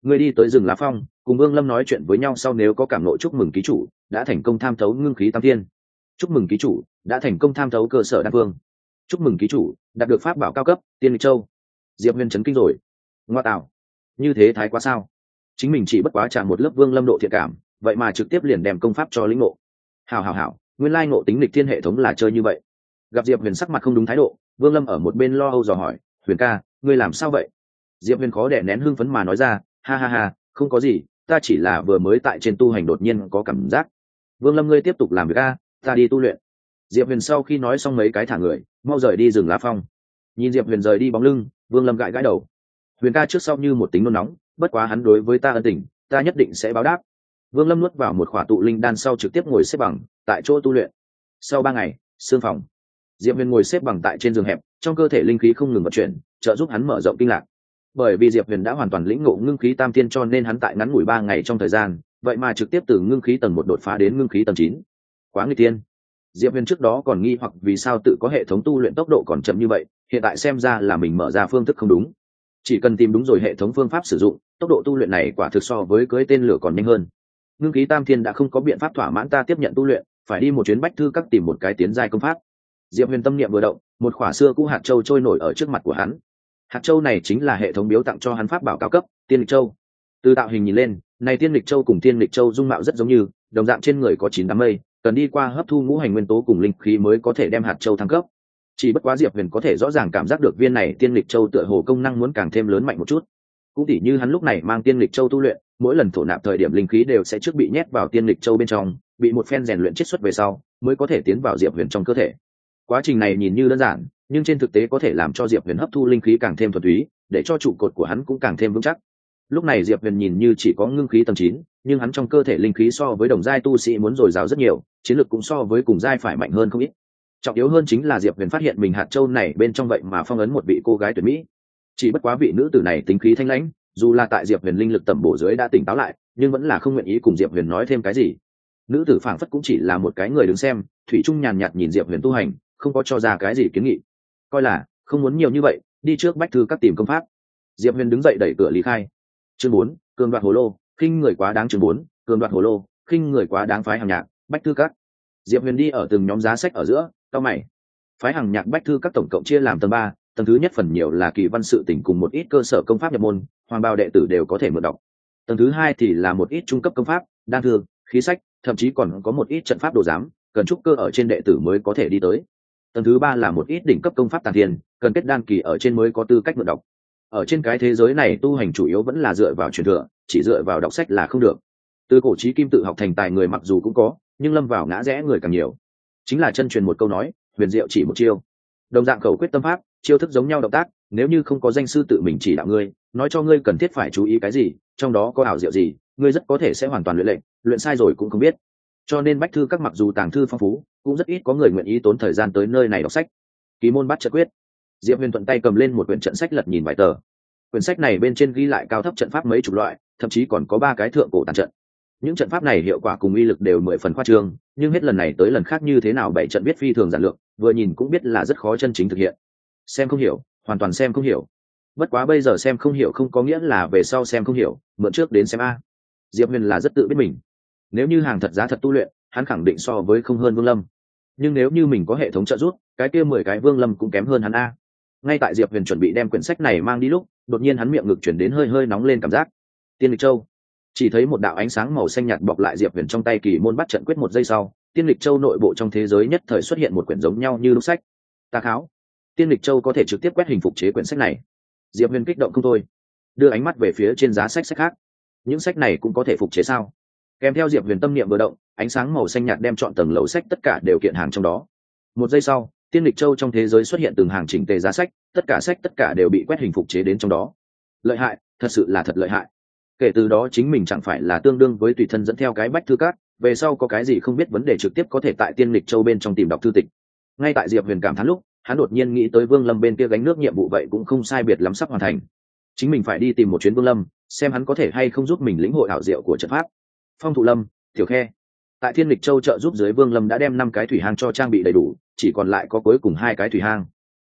Người đi tới rừng lá phong, cùng Vương Lâm nói chuyện với nhau sau, nếu có cảm ngộ chúc mừng ký chủ đã thành công tham thấu ngưng khí tam thiên. Chúc mừng ký chủ đã thành công tham thấu cơ sở đan vương. Chúc mừng ký chủ đạt được pháp bảo cao cấp tiên lịch châu. Diệp Huyền chấn kinh rồi. Ngoa tạo, như thế thái quá sao? Chính mình chỉ bất quá trả một lớp Vương Lâm độ thiện cảm, vậy mà trực tiếp liền đem công pháp cho lĩnh ngộ. Hảo, nguyên lai ngộ tính lịch thiên hệ thống là chơi như vậy. Gặp Diệp Huyền sắc mặt không đúng thái độ, Vương Lâm ở một bên lo âu dò hỏi, Huyền ca, ngươi làm sao vậy? Diệp Huyền khó đè nén hưng phấn mà nói ra, ha, không có gì, ta chỉ là vừa mới tại trên tu hành đột nhiên có cảm giác. Vương Lâm, ngươi tiếp tục làm việc a, ta đi tu luyện. Diệp Huyền sau khi nói xong mấy cái thả người, mau rời đi rừng lá phong. Nhìn Diệp Huyền rời đi bóng lưng, Vương Lâm gãi gãi đầu. Huyền ca trước sau như một tính nôn nóng, bất quá hắn đối với ta ân tình, ta nhất định sẽ báo đáp. Vương Lâm nuốt vào một khỏa tụ linh đan sau trực tiếp ngồi xếp bằng tại chỗ tu luyện. Sau 3 ngày, sương phòng. Diệp Huyền ngồi xếp bằng tại trên giường hẹp, trong cơ thể linh khí không ngừng vận chuyển, trợ giúp hắn mở rộng kinh lạc. Bởi vì Diệp Huyền đã hoàn toàn lĩnh ngộ ngưng khí tam thiên, cho nên hắn tại ngắn ngủi 3 ngày trong thời gian, vậy mà trực tiếp từ ngưng khí tầng 1 đột phá đến ngưng khí tầng 9. Quá nghịch thiên. Diệp Huyền trước đó còn nghi hoặc vì sao tự có hệ thống tu luyện tốc độ còn chậm như vậy, hiện tại xem ra là mình mở ra phương thức không đúng. Chỉ cần tìm đúng rồi hệ thống phương pháp sử dụng, tốc độ tu luyện này quả thực so với cưỡi tên lửa còn nhanh hơn. Ngưng khí tam thiên đã không có biện pháp thỏa mãn ta tiếp nhận tu luyện, phải đi một chuyến bách thư các tìm một cái tiến giai công pháp. Diệp Huyền tâm niệm vừa động, một khỏa xưa cũ hạt châu trôi nổi ở trước mặt của hắn. Hạt châu này chính là hệ thống biếu tặng cho hắn pháp bảo cao cấp tiên lịch châu. Từ tạo hình nhìn lên, này tiên lịch châu cùng tiên lịch châu dung mạo rất giống như, đồng dạng trên người có 9 đám mây, cần đi qua hấp thu ngũ hành nguyên tố cùng linh khí mới có thể đem hạt châu thăng cấp. Chỉ bất quá Diệp Huyền có thể rõ ràng cảm giác được viên này tiên lịch châu tựa hồ công năng muốn càng thêm lớn mạnh một chút. Cũng tỉ như hắn lúc này mang tiên lịch châu tu luyện, mỗi lần thổ nạp thời điểm linh khí đều sẽ trước bị nhét vào tiên lịch châu bên trong, bị một phen rèn luyện chiết xuất về sau, mới có thể tiến vào Diệp Huyền trong cơ thể. Quá trình này nhìn như đơn giản, nhưng trên thực tế có thể làm cho Diệp Huyền hấp thu linh khí càng thêm thuần túy, để cho trụ cột của hắn cũng càng thêm vững chắc. Lúc này Diệp Huyền nhìn như chỉ có ngưng khí tầng 9, nhưng hắn trong cơ thể linh khí so với đồng giai tu sĩ muốn dồi dào rất nhiều, chiến lược cũng so với cùng giai phải mạnh hơn không ít. Trọng yếu hơn chính là Diệp Huyền phát hiện mình hạt châu này bên trong vậy mà phong ấn một vị cô gái tuyệt mỹ. Chỉ bất quá vị nữ tử này tính khí thanh lãnh, dù là tại Diệp Huyền linh lực tầm bổ dưới đã tỉnh táo lại, nhưng vẫn là không nguyện ý cùng Diệp Huyền nói thêm cái gì. Nữ tử phảng phất cũng chỉ là một cái người đứng xem, thủy chung nhàn nhạt nhìn Diệp Huyền tu hành, không có cho ra cái gì kiến nghị. Coi là không muốn nhiều như vậy, đi trước bách thư các tìm công pháp. Diệp Huyền đứng dậy đẩy cửa lý khai. Chương 4, cường đoạt hồ lô, khinh người quá đáng. Chương 4, cường đoạt hồ lô, khinh người quá đáng. Phái hàng nhạc bách thư các. Diệp Huyền đi ở từng nhóm giá sách ở giữa, cao mày. Phái hàng nhạc bách thư các tổng cộng chia làm tầng 3, tầng thứ nhất phần nhiều là kỳ văn sự tình cùng một ít cơ sở công pháp nhập môn, hoàng bào đệ tử đều có thể mượn đọc. Tầng thứ 2 thì là một ít trung cấp công pháp, đan thư, khí sách, thậm chí còn có một ít trận pháp đồ giám, cần trúc cơ ở trên đệ tử mới có thể đi tới. Tầng thứ 3 là một ít đỉnh cấp công pháp tàn thiên, cần kết đan kỳ ở trên mới có tư cách mượn đọc. Ở trên cái thế giới này tu hành chủ yếu vẫn là dựa vào truyền thừa, chỉ dựa vào đọc sách là không được. Từ cổ chí kim tự học thành tài người mặc dù cũng có, nhưng lâm vào ngã rẽ người càng nhiều. Chính là chân truyền một câu nói, huyền diệu chỉ một chiêu. Đồng dạng khẩu quyết tâm pháp, chiêu thức giống nhau động tác, nếu như không có danh sư tự mình chỉ đạo ngươi, nói cho ngươi cần thiết phải chú ý cái gì, trong đó có ảo diệu gì, ngươi rất có thể sẽ hoàn toàn luyện lệnh, luyện sai rồi cũng không biết. Cho nên bách thư các mặc dù tàng thư phong phú, cũng rất ít có người nguyện ý tốn thời gian tới nơi này đọc sách. Kỳ môn bát trận quyết. Diệp Huyền thuận tay cầm lên một quyển trận sách lật nhìn vài tờ. Quyển sách này bên trên ghi lại cao thấp trận pháp mấy chục loại, thậm chí còn có 3 cái thượng cổ tàn trận. Những trận pháp này hiệu quả cùng uy lực đều 10 phần khoa trương, nhưng hết lần này tới lần khác như thế nào bảy trận viết phi thường giản lược, vừa nhìn cũng biết là rất khó chân chính thực hiện. Xem không hiểu, hoàn toàn xem không hiểu. Bất quá bây giờ xem không hiểu không có nghĩa là về sau xem không hiểu, mượn trước đến xem a. Diệp Huyền là rất tự biết mình. Nếu như hàng thật giá thật tu luyện, hắn khẳng định so với không hơn Vương Lâm. Nhưng nếu như mình có hệ thống trợ giúp, cái kia 10 cái Vương Lâm cũng kém hơn hắn a. Ngay tại Diệp Huyền chuẩn bị đem quyển sách này mang đi lúc, đột nhiên hắn miệng ngực chuyển đến hơi hơi nóng lên cảm giác. Tiên lịch châu. Chỉ thấy một đạo ánh sáng màu xanh nhạt bọc lại Diệp Huyền trong tay kỳ môn bắt trận quyết, một giây sau, tiên lịch châu nội bộ trong thế giới nhất thời xuất hiện một quyển giống nhau như lúc sách. Ta kháo, tiên lịch châu có thể trực tiếp quét hình phục chế quyển sách này. Diệp Huyền kích động không thôi, đưa ánh mắt về phía trên giá sách khác. Những sách này cũng có thể phục chế sao? Kèm theo Diệp Huyền tâm niệm vừa động, ánh sáng màu xanh nhạt đem chọn tầng lầu sách tất cả đều kiện hàng trong đó. Một giây sau, tiên lịch châu trong thế giới xuất hiện từng hàng chỉnh tề giá sách, tất cả đều bị quét hình phục chế đến trong đó. Lợi hại, thật sự là thật lợi hại. Kể từ đó chính mình chẳng phải là tương đương với tùy thân dẫn theo cái bách thư cát, về sau có cái gì không biết vấn đề trực tiếp có thể tại tiên lịch châu bên trong tìm đọc thư tịch. Ngay tại Diệp Huyền cảm thán lúc, hắn đột nhiên nghĩ tới Vương Lâm bên kia gánh nước nhiệm vụ vậy cũng không sai biệt lắm sắp hoàn thành. Chính mình phải đi tìm một chuyến Vương Lâm, xem hắn có thể hay không giúp mình lĩnh hội ảo diệu của trận pháp. Phong Thụ Lâm, Tiểu Khe. Tại Thiên Lịch Châu trợ giúp dưới, Vương Lâm đã đem 5 cái thủy hang cho trang bị đầy đủ, chỉ còn lại có cuối cùng 2 cái thủy hang.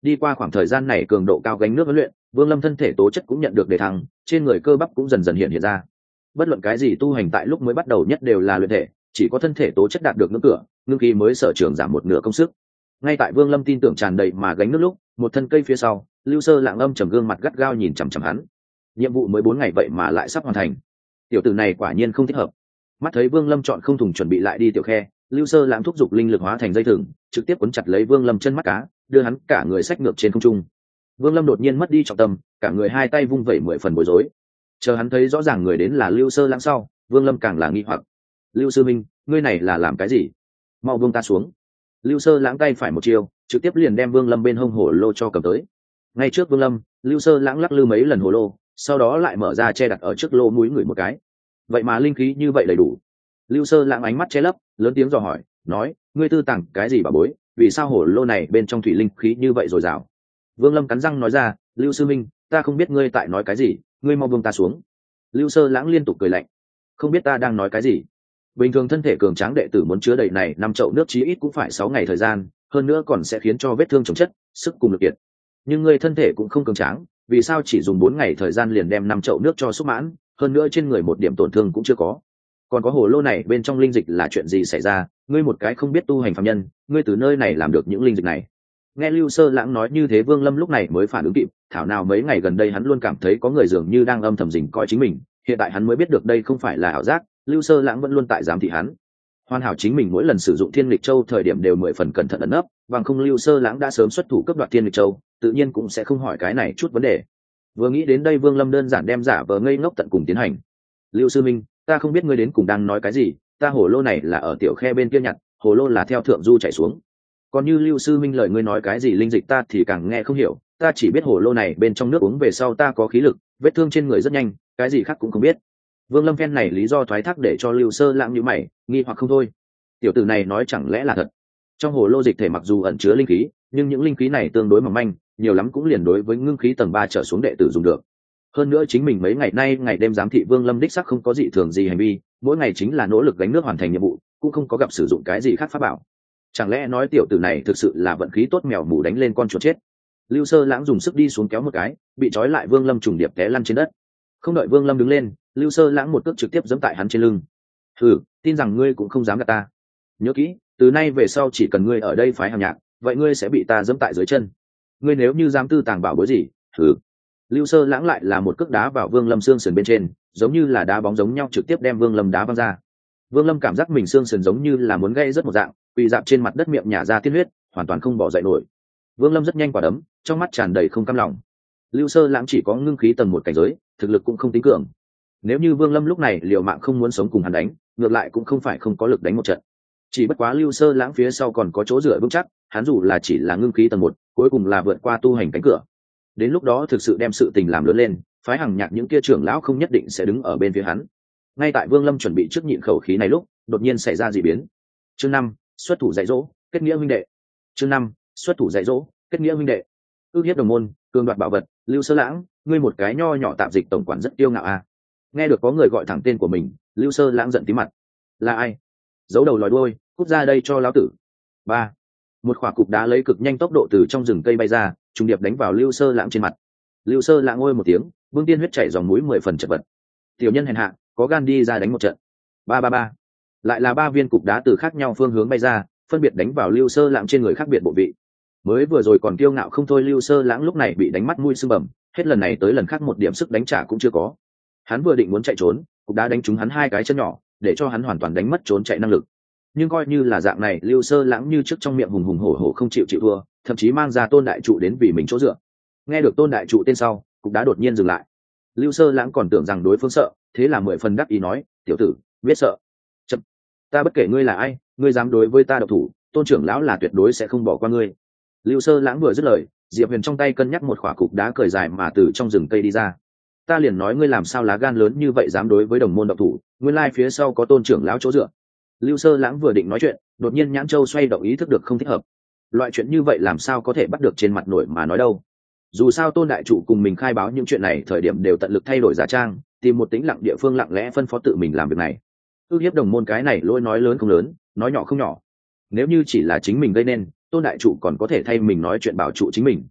Đi qua khoảng thời gian này cường độ cao gánh nước huấn luyện, Vương Lâm thân thể tố chất cũng nhận được đề thăng, trên người cơ bắp cũng dần dần hiện ra. Bất luận cái gì tu hành tại lúc mới bắt đầu nhất đều là luyện thể, chỉ có thân thể tố chất đạt được ngưỡng cửa, ngưng khí mới sở trường giảm một nửa công sức. Ngay tại Vương Lâm tin tưởng tràn đầy mà gánh nước lúc, một thân cây phía sau, Lưu Sơ Lãng âm trầm gương mặt gắt gao nhìn chằm chằm hắn. Nhiệm vụ mới 4 ngày vậy mà lại sắp hoàn thành. Tiểu tử này quả nhiên không thích hợp. Mắt thấy Vương Lâm chọn không thùng chuẩn bị lại đi tiểu khe, Lưu Sơ Lãng thúc giục linh lực hóa thành dây thừng, trực tiếp cuốn chặt lấy Vương Lâm chân mắt cá, đưa hắn cả người xách ngược trên không trung. Vương Lâm đột nhiên mất đi trọng tâm, cả người hai tay vung vẩy 10 phần bối rối. Chờ hắn thấy rõ ràng người đến là Lưu Sơ Lãng sau, Vương Lâm càng là nghi hoặc. Lưu sư minh, ngươi này là làm cái gì? Mau buông ta xuống. Lưu Sơ Lãng tay phải một chiêu, trực tiếp liền đem Vương Lâm bên hông hổ lô cho cầm tới. Ngay trước Vương Lâm, Lưu Sơ Lãng lắc lư mấy lần hổ lô, sau đó lại mở ra che đặt ở trước lô mũi người một cái. Vậy mà linh khí như vậy đầy đủ. Lưu Sơ Lãng ánh mắt che lấp, lớn tiếng dò hỏi, nói, ngươi tư tàng cái gì bà bối, vì sao hổ lô này bên trong thủy linh khí như vậy dồi dào? Vương Lâm cắn răng nói ra, Lưu sư minh, ta không biết ngươi tại nói cái gì, ngươi mau buông ta xuống. Lưu Sơ Lãng liên tục cười lạnh, không biết ta đang nói cái gì. Bình thường thân thể cường tráng đệ tử muốn chứa đầy này 5 chậu nước chí ít cũng phải 6 ngày thời gian, hơn nữa còn sẽ khiến cho vết thương chồng chất, sức cùng lực kiệt. Nhưng ngươi thân thể cũng không cường tráng, vì sao chỉ dùng 4 ngày thời gian liền đem 5 chậu nước cho xúc mãn, hơn nữa trên người một điểm tổn thương cũng chưa có. Còn có hồ lô này bên trong linh dịch là chuyện gì xảy ra, ngươi một cái không biết tu hành phàm nhân, ngươi từ nơi này làm được những linh dịch này? Nghe Lưu Sơ Lãng nói như thế, Vương Lâm lúc này mới phản ứng kịp, thảo nào mấy ngày gần đây hắn luôn cảm thấy có người dường như đang âm thầm rình coi chính mình, hiện tại hắn mới biết được đây không phải là ảo giác, Lưu Sơ Lãng vẫn luôn tại giám thị hắn. Hoàn hảo chính mình mỗi lần sử dụng Thiên Lịch Châu thời điểm đều 10 phần cẩn thận ẩn nấp, bằng không Lưu Sơ Lãng đã sớm xuất thủ cướp đoạt Thiên Lịch Châu, tự nhiên cũng sẽ không hỏi cái này chút vấn đề. Vừa nghĩ đến đây, Vương Lâm đơn giản đem giả vờ ngây ngốc tận cùng tiến hành. Lưu sư minh, ta không biết ngươi đến cùng đang nói cái gì, ta hồ lô này là ở tiểu khe bên kia nhặt, hồ lô là theo thượng du chảy xuống. Còn như Lưu sư minh lời ngươi nói cái gì linh dịch ta thì càng nghe không hiểu, ta chỉ biết hồ lô này bên trong nước uống về sau ta có khí lực, vết thương trên người rất nhanh, cái gì khác cũng không biết. Vương Lâm phen này lý do thoái thác để cho Lưu Sơ Lãng nhíu mày, nghi hoặc không thôi. Tiểu tử này nói chẳng lẽ là thật? Trong hồ lô dịch thể mặc dù ẩn chứa linh khí, nhưng những linh khí này tương đối mỏng manh, nhiều lắm cũng liền đối với ngưng khí tầng 3 trở xuống đệ tử dùng được. Hơn nữa chính mình mấy ngày nay ngày đêm giám thị Vương Lâm đích sắc không có dị thường gì hành vi, mỗi ngày chính là nỗ lực gánh nước hoàn thành nhiệm vụ, cũng không có gặp sử dụng cái gì khác pháp bảo. Chẳng lẽ nói tiểu tử này thực sự là vận khí tốt, mèo mù đánh lên con chuột chết? Lưu Sơ Lãng dùng sức đi xuống kéo một cái, bị trói lại Vương Lâm trùng điệp té lăn trên đất. Không đợi Vương Lâm đứng lên, Lưu Sơ Lãng một cước trực tiếp giẫm tại hắn trên lưng. Thử, tin rằng ngươi cũng không dám gạt ta. Nhớ kỹ, từ nay về sau chỉ cần ngươi ở đây phái Hàm Nhạc, vậy ngươi sẽ bị ta giẫm tại dưới chân. Ngươi nếu như dám tư tàng bảo bối gì, thử. Lưu Sơ Lãng lại là một cước đá vào Vương Lâm xương sườn bên trên, giống như là đá bóng giống nhau, trực tiếp đem Vương Lâm đá văng ra. Vương Lâm cảm giác mình xương sườn giống như là muốn gãy rất một dạng, quỳ dạp trên mặt đất miệng nhả ra tiên huyết, hoàn toàn không bỏ dậy nổi. Vương Lâm rất nhanh quả đấm, trong mắt tràn đầy không cam lòng. Lưu Sơ Lãng chỉ có ngưng khí tầng 1 cảnh giới, thực lực cũng không tính cường. Nếu như Vương Lâm lúc này liều mạng không muốn sống cùng hắn đánh, ngược lại cũng không phải không có lực đánh một trận. Chỉ bất quá Lưu Sơ Lãng phía sau còn có chỗ dựa vững chắc, hắn dù là chỉ là ngưng khí tầng 1, cuối cùng là vượt qua tu hành cánh cửa. Đến lúc đó thực sự đem sự tình làm lớn lên, phái Hằng Nhạc những kia trưởng lão không nhất định sẽ đứng ở bên phía hắn. Ngay tại Vương Lâm chuẩn bị trước nhịn khẩu khí này lúc, đột nhiên xảy ra dị biến. Chương 5, xuất thủ dạy dỗ, kết nghĩa huynh đệ. Chương 5, xuất thủ dạy dỗ, kết nghĩa huynh đệ. Ước hiếp đồng môn, cường đoạt bảo vật, Lưu Sơ Lãng, ngươi một cái nho nhỏ tạp dịch tổng quản rất kiêu ngạo à? Nghe được có người gọi thẳng tên của mình, Lưu Sơ Lãng giận tí mặt. Là ai? Giấu đầu lòi đuôi, cút ra đây cho lão tử. 3. Một quả cục đá lấy cực nhanh tốc độ từ trong rừng cây bay ra, trùng điệp đánh vào Lưu Sơ Lãng trên mặt. Lưu Sơ Lãng ôi một tiếng, vương tiên huyết chảy dòng mũi 10 phần chật vật. Tiểu nhân hèn hạ, có gan đi ra đánh một trận. 333. Lại là 3 viên cục đá từ khác nhau phương hướng bay ra, phân biệt đánh vào Lưu Sơ Lãng trên người khác biệt bộ vị. Mới vừa rồi còn kiêu ngạo không thôi Lưu Sơ Lãng lúc này bị đánh mắt mũi sưng bầm, hết lần này tới lần khác một điểm sức đánh trả cũng chưa có. Hắn vừa định muốn chạy trốn, cục đá đánh trúng hắn 2 cái chân nhỏ, để cho hắn hoàn toàn đánh mất trốn chạy năng lực. Nhưng coi như là dạng này, Lưu Sơ Lãng như trước trong miệng hùng hùng hổ hổ không chịu thua, thậm chí mang ra Tôn Đại Trụ đến vì mình chỗ dựa. Nghe được Tôn Đại Trụ tên sau, cục đá đột nhiên dừng lại. Lưu Sơ Lãng còn tưởng rằng đối phương sợ, thế là 10 phần đắc ý nói, tiểu tử, biết sợ. Chậm, ta bất kể ngươi là ai, ngươi dám đối với ta độc thủ, Tôn trưởng lão là tuyệt đối sẽ không bỏ qua ngươi. Lưu Sơ Lãng vừa dứt lời, Diệp Huyền trong tay cân nhắc một quả cục đá cười dài mà từ trong rừng cây đi ra. Ta liền nói ngươi làm sao lá gan lớn như vậy dám đối với đồng môn độc thủ, nguyên lai phía sau có Tôn trưởng lão chỗ dựa. Lưu Sơ Lãng vừa định nói chuyện, đột nhiên Nhãn Châu xoay động ý thức được không thích hợp. Loại chuyện như vậy làm sao có thể bắt được trên mặt nổi mà nói đâu. Dù sao Tôn Đại Trụ cùng mình khai báo những chuyện này thời điểm đều tận lực thay đổi giả trang, tìm một tĩnh lặng địa phương lặng lẽ phân phó tự mình làm việc này. Ước hiếp đồng môn cái này lôi nói lớn không lớn, nói nhỏ không nhỏ. Nếu như chỉ là chính mình gây nên, Tôn Đại Trụ còn có thể thay mình nói chuyện bảo trụ chính mình,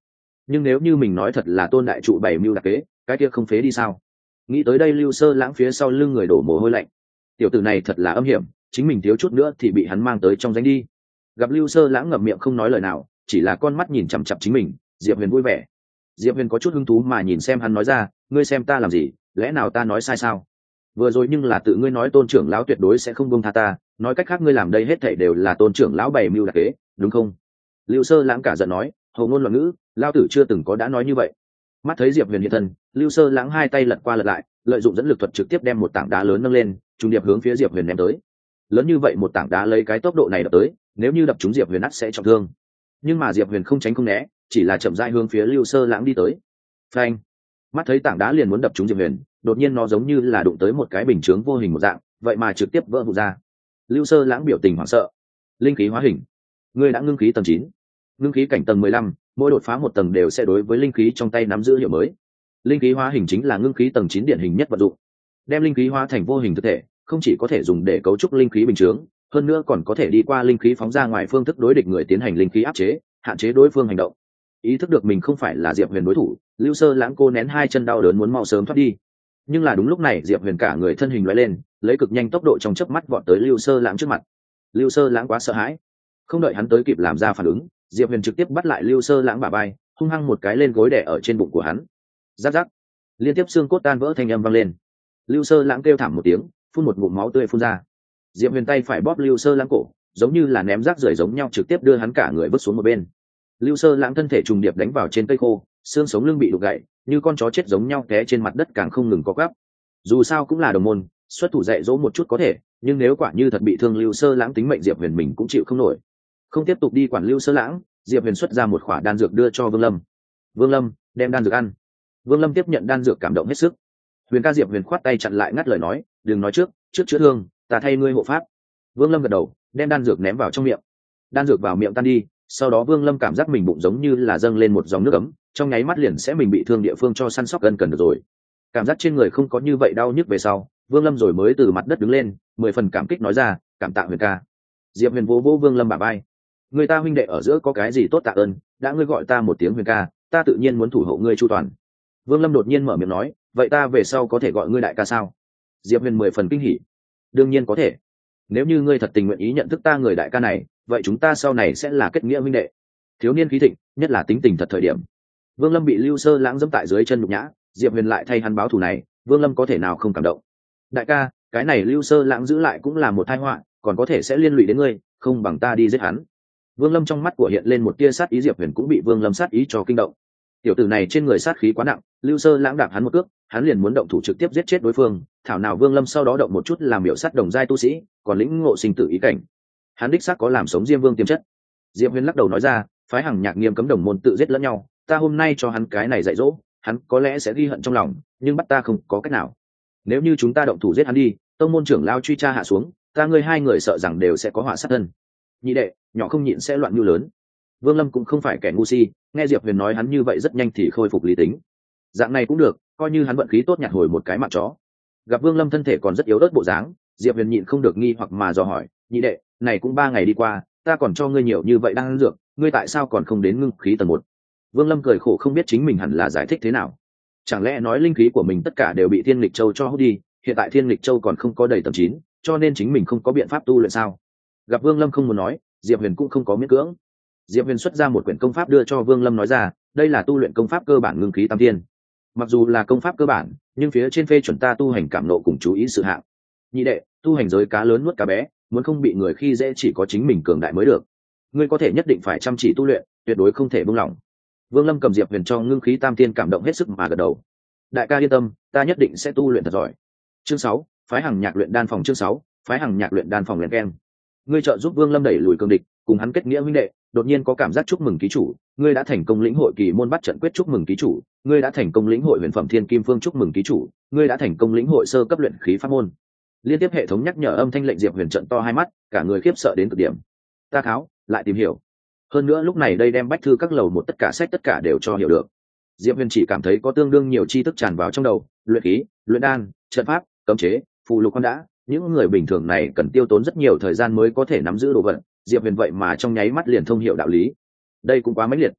nhưng nếu như mình nói thật là tôn đại trụ bày mưu đặc kế, cái kia không phế đi sao? Nghĩ tới đây Lưu Sơ Lãng phía sau lưng người đổ mồ hôi lạnh. Tiểu tử này thật là âm hiểm, chính mình thiếu chút nữa thì bị hắn mang tới trong danh đi. Gặp Lưu Sơ Lãng ngậm miệng không nói lời nào, chỉ là con mắt nhìn chằm chằm chính mình. Diệp Huyền vui vẻ. Diệp Huyền có chút hứng thú mà nhìn xem hắn, nói ra, ngươi xem ta làm gì, lẽ nào ta nói sai sao? Vừa rồi nhưng là tự ngươi nói tôn trưởng lão tuyệt đối sẽ không buông tha ta, nói cách khác ngươi làm đây hết thảy đều là tôn trưởng lão bày mưu đặc kế, đúng không? Lưu Sơ Lãng cả giận nói, hầu ngôn loạn ngữ, lao tử chưa từng có đã nói như vậy. Mắt thấy Diệp Huyền hiện thân, Lưu Sơ Lãng hai tay lật qua lật lại, lợi dụng dẫn lực thuật trực tiếp đem một tảng đá lớn nâng lên, trùng điệp hướng phía Diệp Huyền ném tới. Lớn như vậy một tảng đá lấy cái tốc độ này đập tới, nếu như đập trúng Diệp Huyền ắt sẽ trọng thương. Nhưng mà Diệp Huyền không tránh không né, chỉ là chậm rãi hướng phía Lưu Sơ Lãng đi tới. Phanh! Mắt thấy tảng đá liền muốn đập trúng Diệp Huyền, đột nhiên nó giống như là đụng tới một cái bình chướng vô hình một dạng, vậy mà trực tiếp vỡ vụn ra. Lưu Sơ Lãng biểu tình hoảng sợ. Linh khí hóa hình, ngươi đã ngưng khí tầng 9, ngưng khí cảnh tầng 15, mỗi đột phá một tầng đều sẽ đối với linh khí trong tay nắm giữ hiệu mới. Linh khí hóa hình chính là ngưng khí tầng 9 điển hình nhất vận dụng. Đem linh khí hóa thành vô hình thực thể, không chỉ có thể dùng để cấu trúc linh khí bình chướng, hơn nữa còn có thể đi qua linh khí phóng ra ngoài phương thức đối địch người tiến hành linh khí áp chế, hạn chế đối phương hành động. Ý thức được mình không phải là Diệp Huyền đối thủ, Lưu Sơ Lãng cô nén hai chân đau đớn muốn mau sớm thoát đi. Nhưng là đúng lúc này Diệp Huyền cả người thân hình lóe lên, lấy cực nhanh tốc độ trong chớp mắt vọt tới Lưu Sơ Lãng trước mặt. Lưu Sơ Lãng quá sợ hãi, không đợi hắn tới kịp làm ra phản ứng, Diệp Huyền trực tiếp bắt lại Lưu Sơ Lãng bả vai, hung hăng một cái lên gối đè ở trên bụng của hắn. Rắc rắc, liên tiếp xương cốt tan vỡ thanh âm vang lên. Lưu Sơ Lãng kêu thảm một tiếng, phun một ngụm máu tươi phun ra. Diệp Huyền tay phải bóp Lưu Sơ Lãng cổ, giống như là ném rác rưởi giống nhau, trực tiếp đưa hắn cả người vứt xuống một bên. Lưu Sơ Lãng thân thể trùng điệp đánh vào trên cây khô, xương sống lưng bị đục gãy, như con chó chết giống nhau té trên mặt đất càng không ngừng co quắp. Dù sao cũng là đồng môn, xuất thủ dạy dỗ một chút có thể, nhưng nếu quả như thật bị thương Lưu Sơ Lãng tính mệnh Diệp Huyền mình cũng chịu không nổi. Không tiếp tục đi quản Lưu Sơ Lãng, Diệp Huyền xuất ra một khỏa đan dược đưa cho Vương Lâm. Vương Lâm, đem đan dược ăn. Vương Lâm tiếp nhận đan dược cảm động hết sức. Huyền ca Diệp Huyền khoát tay chặn lại ngắt lời nói, đừng nói trước chữa thương, ta thay ngươi hộ pháp. Vương Lâm gật đầu, đem đan dược ném vào trong miệng. Đan dược vào miệng tan đi, sau đó Vương Lâm cảm giác mình bụng giống như là dâng lên một dòng nước ấm, trong nháy mắt liền sẽ mình bị thương địa phương cho săn sóc gần cần được rồi. Cảm giác trên người không có như vậy đau nhức về sau, Vương Lâm rồi mới từ mặt đất đứng lên, 10 phần cảm kích nói ra, cảm tạ Huyền ca. Diệp Huyền vỗ vỗ Vương Lâm bả vai. Người ta huynh đệ ở giữa có cái gì tốt tạ ơn, đã ngươi gọi ta một tiếng Huyền ca, ta tự nhiên muốn thủ hộ ngươi chu toàn. Vương Lâm đột nhiên mở miệng nói, vậy ta về sau có thể gọi ngươi đại ca sao? Diệp Huyền 10 phần kinh hỉ. Đương nhiên có thể. Nếu như ngươi thật tình nguyện ý nhận thức ta người đại ca này, vậy chúng ta sau này sẽ là kết nghĩa huynh đệ. Thiếu niên khí thịnh, nhất là tính tình thật thời điểm. Vương Lâm bị Lưu Sơ Lãng giẫm tại dưới chân nhục nhã, Diệp Huyền lại thay hắn báo thù này, Vương Lâm có thể nào không cảm động. Đại ca, cái này Lưu Sơ Lãng giữ lại cũng là một tai họa, còn có thể sẽ liên lụy đến ngươi, không bằng ta đi giết hắn. Vương Lâm trong mắt của hiện lên một tia sát ý, Diệp Huyền cũng bị Vương Lâm sát ý cho kinh động. Tiểu tử này trên người sát khí quá nặng, Lưu Sơ Lãng đạp hắn một cước, hắn liền muốn động thủ trực tiếp giết chết đối phương, thảo nào Vương Lâm sau đó động một chút làm miểu sát đồng giai tu sĩ, còn lĩnh ngộ sinh tử ý cảnh. Hắn đích xác có làm sống Diêm Vương tiềm chất. Diệp Huyền lắc đầu nói ra, phái Hằng Nhạc nghiêm cấm đồng môn tự giết lẫn nhau, ta hôm nay cho hắn cái này dạy dỗ, hắn có lẽ sẽ ghi hận trong lòng, nhưng bắt ta không có cách nào. Nếu như chúng ta động thủ giết hắn đi, tông môn trưởng lao truy tra hạ xuống, ta ngươi hai người sợ rằng đều sẽ có họa sát thân. Nhị đệ, nhỏ không nhịn sẽ loạn mưu lớn. Vương Lâm cũng không phải kẻ ngu si, nghe Diệp Huyền nói hắn như vậy rất nhanh thì khôi phục lý tính. Dạng này cũng được, coi như hắn vận khí tốt nhặt hồi một cái mạng chó. Gặp Vương Lâm thân thể còn rất yếu ớt bộ dáng, Diệp Huyền nhịn không được nghi hoặc mà dò hỏi, nhị đệ, này cũng 3 ngày đi qua, ta còn cho ngươi nhiều như vậy đang ăn dược, ngươi tại sao còn không đến ngưng khí tầng 1? Vương Lâm cười khổ không biết chính mình hẳn là giải thích thế nào. Chẳng lẽ nói linh khí của mình tất cả đều bị Thiên Lịch Châu cho hút đi, hiện tại Thiên Lịch Châu còn không có đầy tầng 9, cho nên chính mình không có biện pháp tu luyện sao? Gặp Vương Lâm không muốn nói, Diệp Huyền cũng không có miễn cưỡng. Diệp Huyền xuất ra một quyển công pháp đưa cho Vương Lâm nói ra, đây là tu luyện công pháp cơ bản ngưng khí tam thiên. Mặc dù là công pháp cơ bản, nhưng phía trên phê chuẩn ta tu hành cảm nộ cùng chú ý sự hạng. Nhị đệ, tu hành giới cá lớn nuốt cá bé, muốn không bị người khi dễ chỉ có chính mình cường đại mới được. Ngươi có thể nhất định phải chăm chỉ tu luyện, tuyệt đối không thể buông lỏng. Vương Lâm cầm Diệp Huyền cho ngưng khí tam thiên cảm động hết sức mà gật đầu. Đại ca yên tâm, ta nhất định sẽ tu luyện thật giỏi. Chương 6, phái Hằng Nhạc luyện đan phòng. Chương 6, phái Hằng Nhạc luyện đan phòng luyện keng. Ngươi trợ giúp Vương Lâm đẩy lùi cường địch, cùng hắn kết nghĩa huynh đệ, đột nhiên có cảm giác chúc mừng ký chủ, ngươi đã thành công lĩnh hội kỳ môn bắt trận quyết, chúc mừng ký chủ, ngươi đã thành công lĩnh hội huyền phẩm thiên kim phương, chúc mừng ký chủ, ngươi đã thành công lĩnh hội sơ cấp luyện khí pháp môn. Liên tiếp hệ thống nhắc nhở âm thanh lệnh Diệp Huyền trợn to hai mắt, cả người khiếp sợ đến cực điểm. Ta kháo, lại tìm hiểu. Hơn nữa lúc này đây đem bách thư các lầu một tất cả sách tất cả đều cho hiểu được. Diệp Huyền chỉ cảm thấy có tương đương nhiều tri thức tràn vào trong đầu, luyện khí, luyện đan, trận pháp, cấm chế, phù lục con đã, những người bình thường này cần tiêu tốn rất nhiều thời gian mới có thể nắm giữ đồ vật, Diệp Huyền vậy mà trong nháy mắt liền thông hiểu đạo lý. Đây cũng quá mãnh liệt.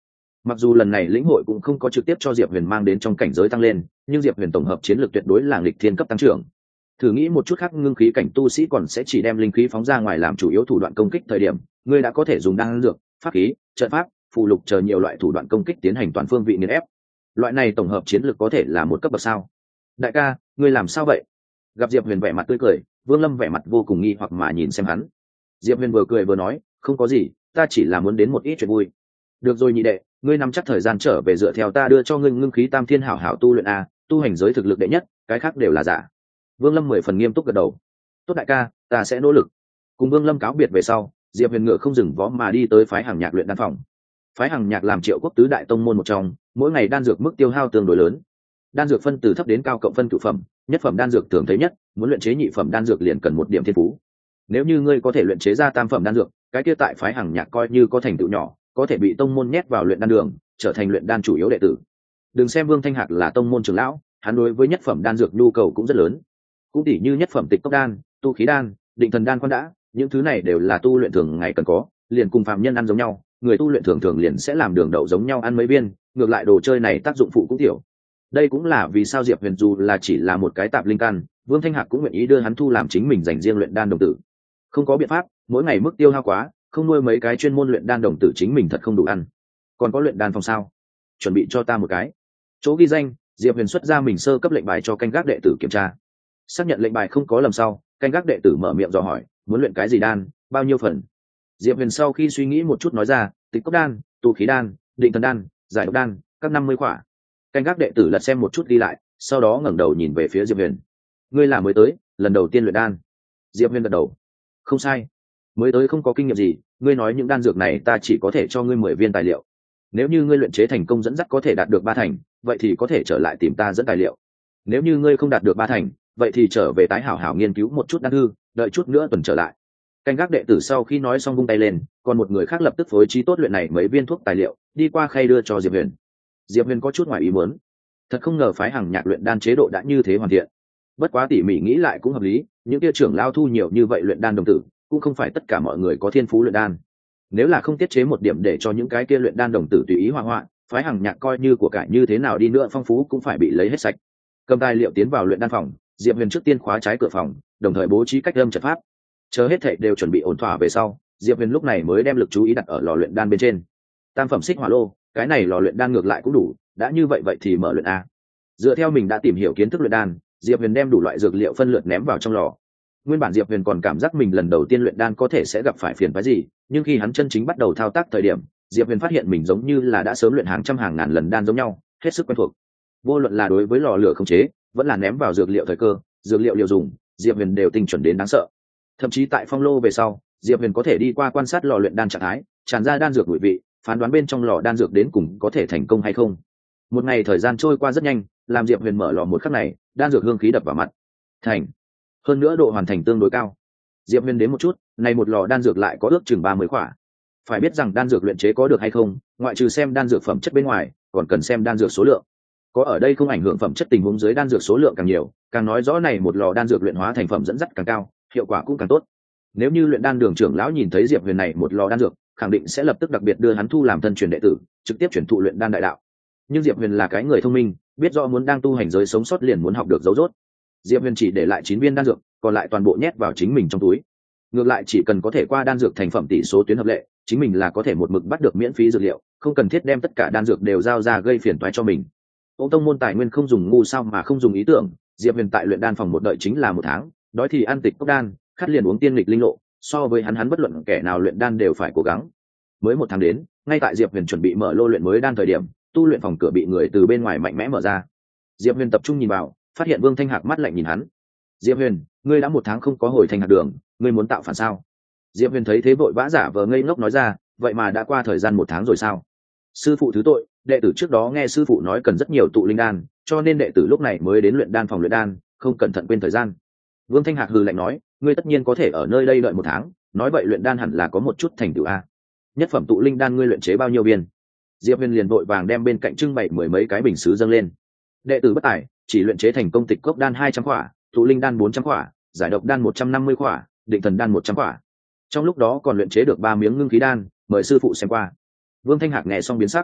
Mặc dù lần này lĩnh hội cũng không có trực tiếp cho Diệp Huyền mang đến trong cảnh giới tăng lên, nhưng Diệp Huyền tổng hợp chiến lược tuyệt đối là nghịch thiên cấp tăng trưởng. Thử nghĩ một chút khác, ngưng khí cảnh tu sĩ còn sẽ chỉ đem linh khí phóng ra ngoài làm chủ yếu thủ đoạn công kích thời điểm, ngươi đã có thể dùng đan dược, pháp khí, trận pháp, phụ lục chờ nhiều loại thủ đoạn công kích tiến hành toàn phương vị nghiền ép. Loại này tổng hợp chiến lược có thể là một cấp bậc sao? Đại ca, ngươi làm sao vậy? Gặp Diệp Huyền vẻ mặt tươi cười, Vương Lâm vẻ mặt vô cùng nghi hoặc mà nhìn xem hắn. Diệp Huyền vừa cười vừa nói, không có gì, ta chỉ là muốn đến một ít chuyện vui. Được rồi nhị đệ, ngươi nắm chắc thời gian trở về dựa theo ta đưa cho ngươi ngưng khí tam thiên hảo hảo tu luyện a, tu hành giới thực lực đệ nhất, cái khác đều là giả. Vương Lâm 10 phần nghiêm túc gật đầu. Tốt đại ca, ta sẽ nỗ lực. Cùng Vương Lâm cáo biệt về sau, Diệp Huyền ngựa không dừng vó mà đi tới phái Hằng Nhạc luyện đan phòng. Phái Hằng Nhạc làm Triệu Quốc tứ đại tông môn một trong, mỗi ngày đan dược mức tiêu hao tương đối lớn. Đan dược phân từ thấp đến cao cộng phân cửu phẩm, nhất phẩm đan dược thường thấy nhất, muốn luyện chế nhị phẩm đan dược liền cần một điểm thiên phú. Nếu như ngươi có thể luyện chế ra tam phẩm đan dược, cái kia tại phái Hằng Nhạc coi như có thành tựu nhỏ, có thể bị tông môn nhét vào luyện đan đường, trở thành luyện đan chủ yếu đệ tử. Đừng xem Vương Thanh Hạc là tông môn trưởng lão, hắn đối với nhất phẩm đan dược nhu cầu cũng rất lớn. Cũng tỉ như nhất phẩm tịch cốc đan, tu khí đan, định thần đan quan đã, những thứ này đều là tu luyện thường ngày cần có, liền cùng phàm nhân ăn giống nhau, người tu luyện thường thường liền sẽ làm đường đậu giống nhau ăn mấy viên, ngược lại đồ chơi này tác dụng phụ cũng tiểu. Đây cũng là vì sao Diệp Huyền dù là chỉ là một cái tạp linh căn, Vương Thanh Hạc cũng nguyện ý đưa hắn thu làm chính mình dành riêng luyện đan đồng tử. Không có biện pháp, mỗi ngày mức tiêu hao quá, không nuôi mấy cái chuyên môn luyện đan đồng tử chính mình thật không đủ ăn. Còn có luyện đan phòng sao? Chuẩn bị cho ta một cái. Chỗ ghi danh, Diệp Huyền xuất ra mình sơ cấp lệnh bài cho canh gác đệ tử kiểm tra. Xác nhận lệnh bài không có lầm sau, canh gác đệ tử mở miệng dò hỏi, muốn luyện cái gì đan, bao nhiêu phần? Diệp Huyền sau khi suy nghĩ một chút nói ra, tịch cốc đan, tu khí đan, định thần đan, giải độc đan, các 50 khỏa. Canh gác đệ tử lật xem một chút ghi lại, sau đó ngẩng đầu nhìn về phía Diệp Huyền. Ngươi là mới tới, lần đầu tiên luyện đan. Diệp Huyền gật đầu. Không sai, mới tới không có kinh nghiệm gì, ngươi nói những đan dược này ta chỉ có thể cho ngươi 10 viên tài liệu. Nếu như ngươi luyện chế thành công dẫn dắt có thể đạt được 3 thành, vậy thì có thể trở lại tìm ta dẫn tài liệu. Nếu như ngươi không đạt được 3 thành, vậy thì trở về tái hảo hảo nghiên cứu một chút đan thư, đợi chút nữa tuần trở lại. Canh gác đệ tử sau khi nói xong vung tay lên, còn một người khác lập tức phối trí tốt luyện này mấy viên thuốc tài liệu, đi qua khay đưa cho Diệp Huyền. Diệp Huyền có chút ngoài ý muốn, thật không ngờ phái Hằng Nhạc luyện đan chế độ đã như thế hoàn thiện. Bất quá tỉ mỉ nghĩ lại cũng hợp lý, những kia trưởng lao thu nhiều như vậy luyện đan đồng tử, cũng không phải tất cả mọi người có thiên phú luyện đan. Nếu là không tiết chế một điểm để cho những cái kia luyện đan đồng tử tùy ý hoa hoạn, phái Hằng Nhạc coi như của cải như thế nào đi nữa phong phú cũng phải bị lấy hết sạch. Cầm tài liệu tiến vào luyện đan phòng, Diệp Huyền trước tiên khóa trái cửa phòng, đồng thời bố trí cách âm trận pháp. Chờ hết thảy đều chuẩn bị ổn thỏa về sau, Diệp Huyền lúc này mới đem lực chú ý đặt ở lò luyện đan bên trên. Tam phẩm xích hỏa lô, cái này lò luyện đan ngược lại cũng đủ, đã như vậy vậy thì mở luyện a. Dựa theo mình đã tìm hiểu kiến thức luyện đan, Diệp Huyền đem đủ loại dược liệu phân lượt ném vào trong lò. Nguyên bản Diệp Huyền còn cảm giác mình lần đầu tiên luyện đan có thể sẽ gặp phải phiền phức gì, nhưng khi hắn chân chính bắt đầu thao tác thời điểm, Diệp Huyền phát hiện mình giống như là đã sớm luyện hàng trăm hàng ngàn lần đan giống nhau, hết sức quen thuộc. Vô luận là đối với lò lửa không chế, vẫn là ném vào dược liệu thời cơ, dược liệu liều dùng, Diệp Huyền đều tinh chuẩn đến đáng sợ. Thậm chí tại phong lô về sau, Diệp Huyền có thể đi qua quan sát lò luyện đan trạng thái, tràn ra đan dược mùi vị, phán đoán bên trong lò đan dược đến cùng có thể thành công hay không. Một ngày thời gian trôi qua rất nhanh, làm Diệp Huyền mở lò một khắc này, đan dược hương khí đập vào mặt. Thành. Hơn nữa độ hoàn thành tương đối cao. Diệp Huyền đến một chút, này một lò đan dược lại có ước chừng 30 khỏa. Phải biết rằng đan dược luyện chế có được hay không, ngoại trừ xem đan dược phẩm chất bên ngoài, còn cần xem đan dược số lượng. Có ở đây không ảnh hưởng phẩm chất tình huống dưới đan dược số lượng càng nhiều, càng nói rõ này một lò đan dược luyện hóa thành phẩm dẫn dắt càng cao, hiệu quả cũng càng tốt. Nếu như luyện đan đường trưởng lão nhìn thấy Diệp Huyền này một lò đan dược, khẳng định sẽ lập tức đặc biệt đưa hắn thu làm thân truyền đệ tử, trực tiếp chuyển thụ luyện đan đại đạo. Nhưng Diệp Huyền là cái người thông minh, biết rõ muốn đang tu hành giới sống sót liền muốn học được dấu rốt. Diệp Huyền chỉ để lại 9 viên đan dược, còn lại toàn bộ nhét vào chính mình trong túi. Ngược lại chỉ cần có thể qua đan dược thành phẩm tỷ số tuyến hợp lệ, chính mình là có thể một mực bắt được miễn phí dược liệu, không cần thiết đem tất cả đan dược đều giao ra gây phiền toái cho mình. Ông tông môn tài nguyên không dùng ngu sao mà không dùng ý tưởng, Diệp Huyền tại luyện đan phòng một đợi chính là 1 tháng, đói thì ăn tịch cốc đan, khát liền uống tiên lịch linh lộ, so với hắn bất luận kẻ nào luyện đan đều phải cố gắng. Mới 1 tháng đến, ngay tại Diệp Huyền chuẩn bị mở lô luyện mới đan thời điểm, tu luyện phòng cửa bị người từ bên ngoài mạnh mẽ mở ra. Diệp Huyền tập trung nhìn vào, phát hiện Vương Thanh Hạc mắt lạnh nhìn hắn. Diệp Huyền, ngươi đã 1 tháng không có hồi thành hạt đường, ngươi muốn tạo phản sao? Diệp Huyền thấy thế vội vã giả vờ ngây ngốc nói ra, vậy mà đã qua thời gian 1 tháng rồi sao? Sư phụ thứ tội, đệ tử trước đó nghe sư phụ nói cần rất nhiều tụ linh đan, cho nên đệ tử lúc này mới đến luyện đan phòng luyện đan, không cẩn thận quên thời gian. Vương Thanh Hạc hừ lạnh nói, ngươi tất nhiên có thể ở nơi đây đợi 1 tháng, nói vậy luyện đan hẳn là có một chút thành tựu a. Nhất phẩm tụ linh đan ngươi luyện chế bao nhiêu viên? Diệp Huyền liền vội vàng đem bên cạnh trưng bày 10 mấy cái bình sứ dâng lên. Đệ tử bất tài, chỉ luyện chế thành công tịch cốc đan 200 khỏa, tụ linh đan 400 khỏa, giải độc đan 150 khỏa, định thần đan 100 khỏa. Trong lúc đó còn luyện chế được 3 miếng ngưng khí đan, mời sư phụ xem qua. Vương Thanh Hạc nghe xong biến sắc.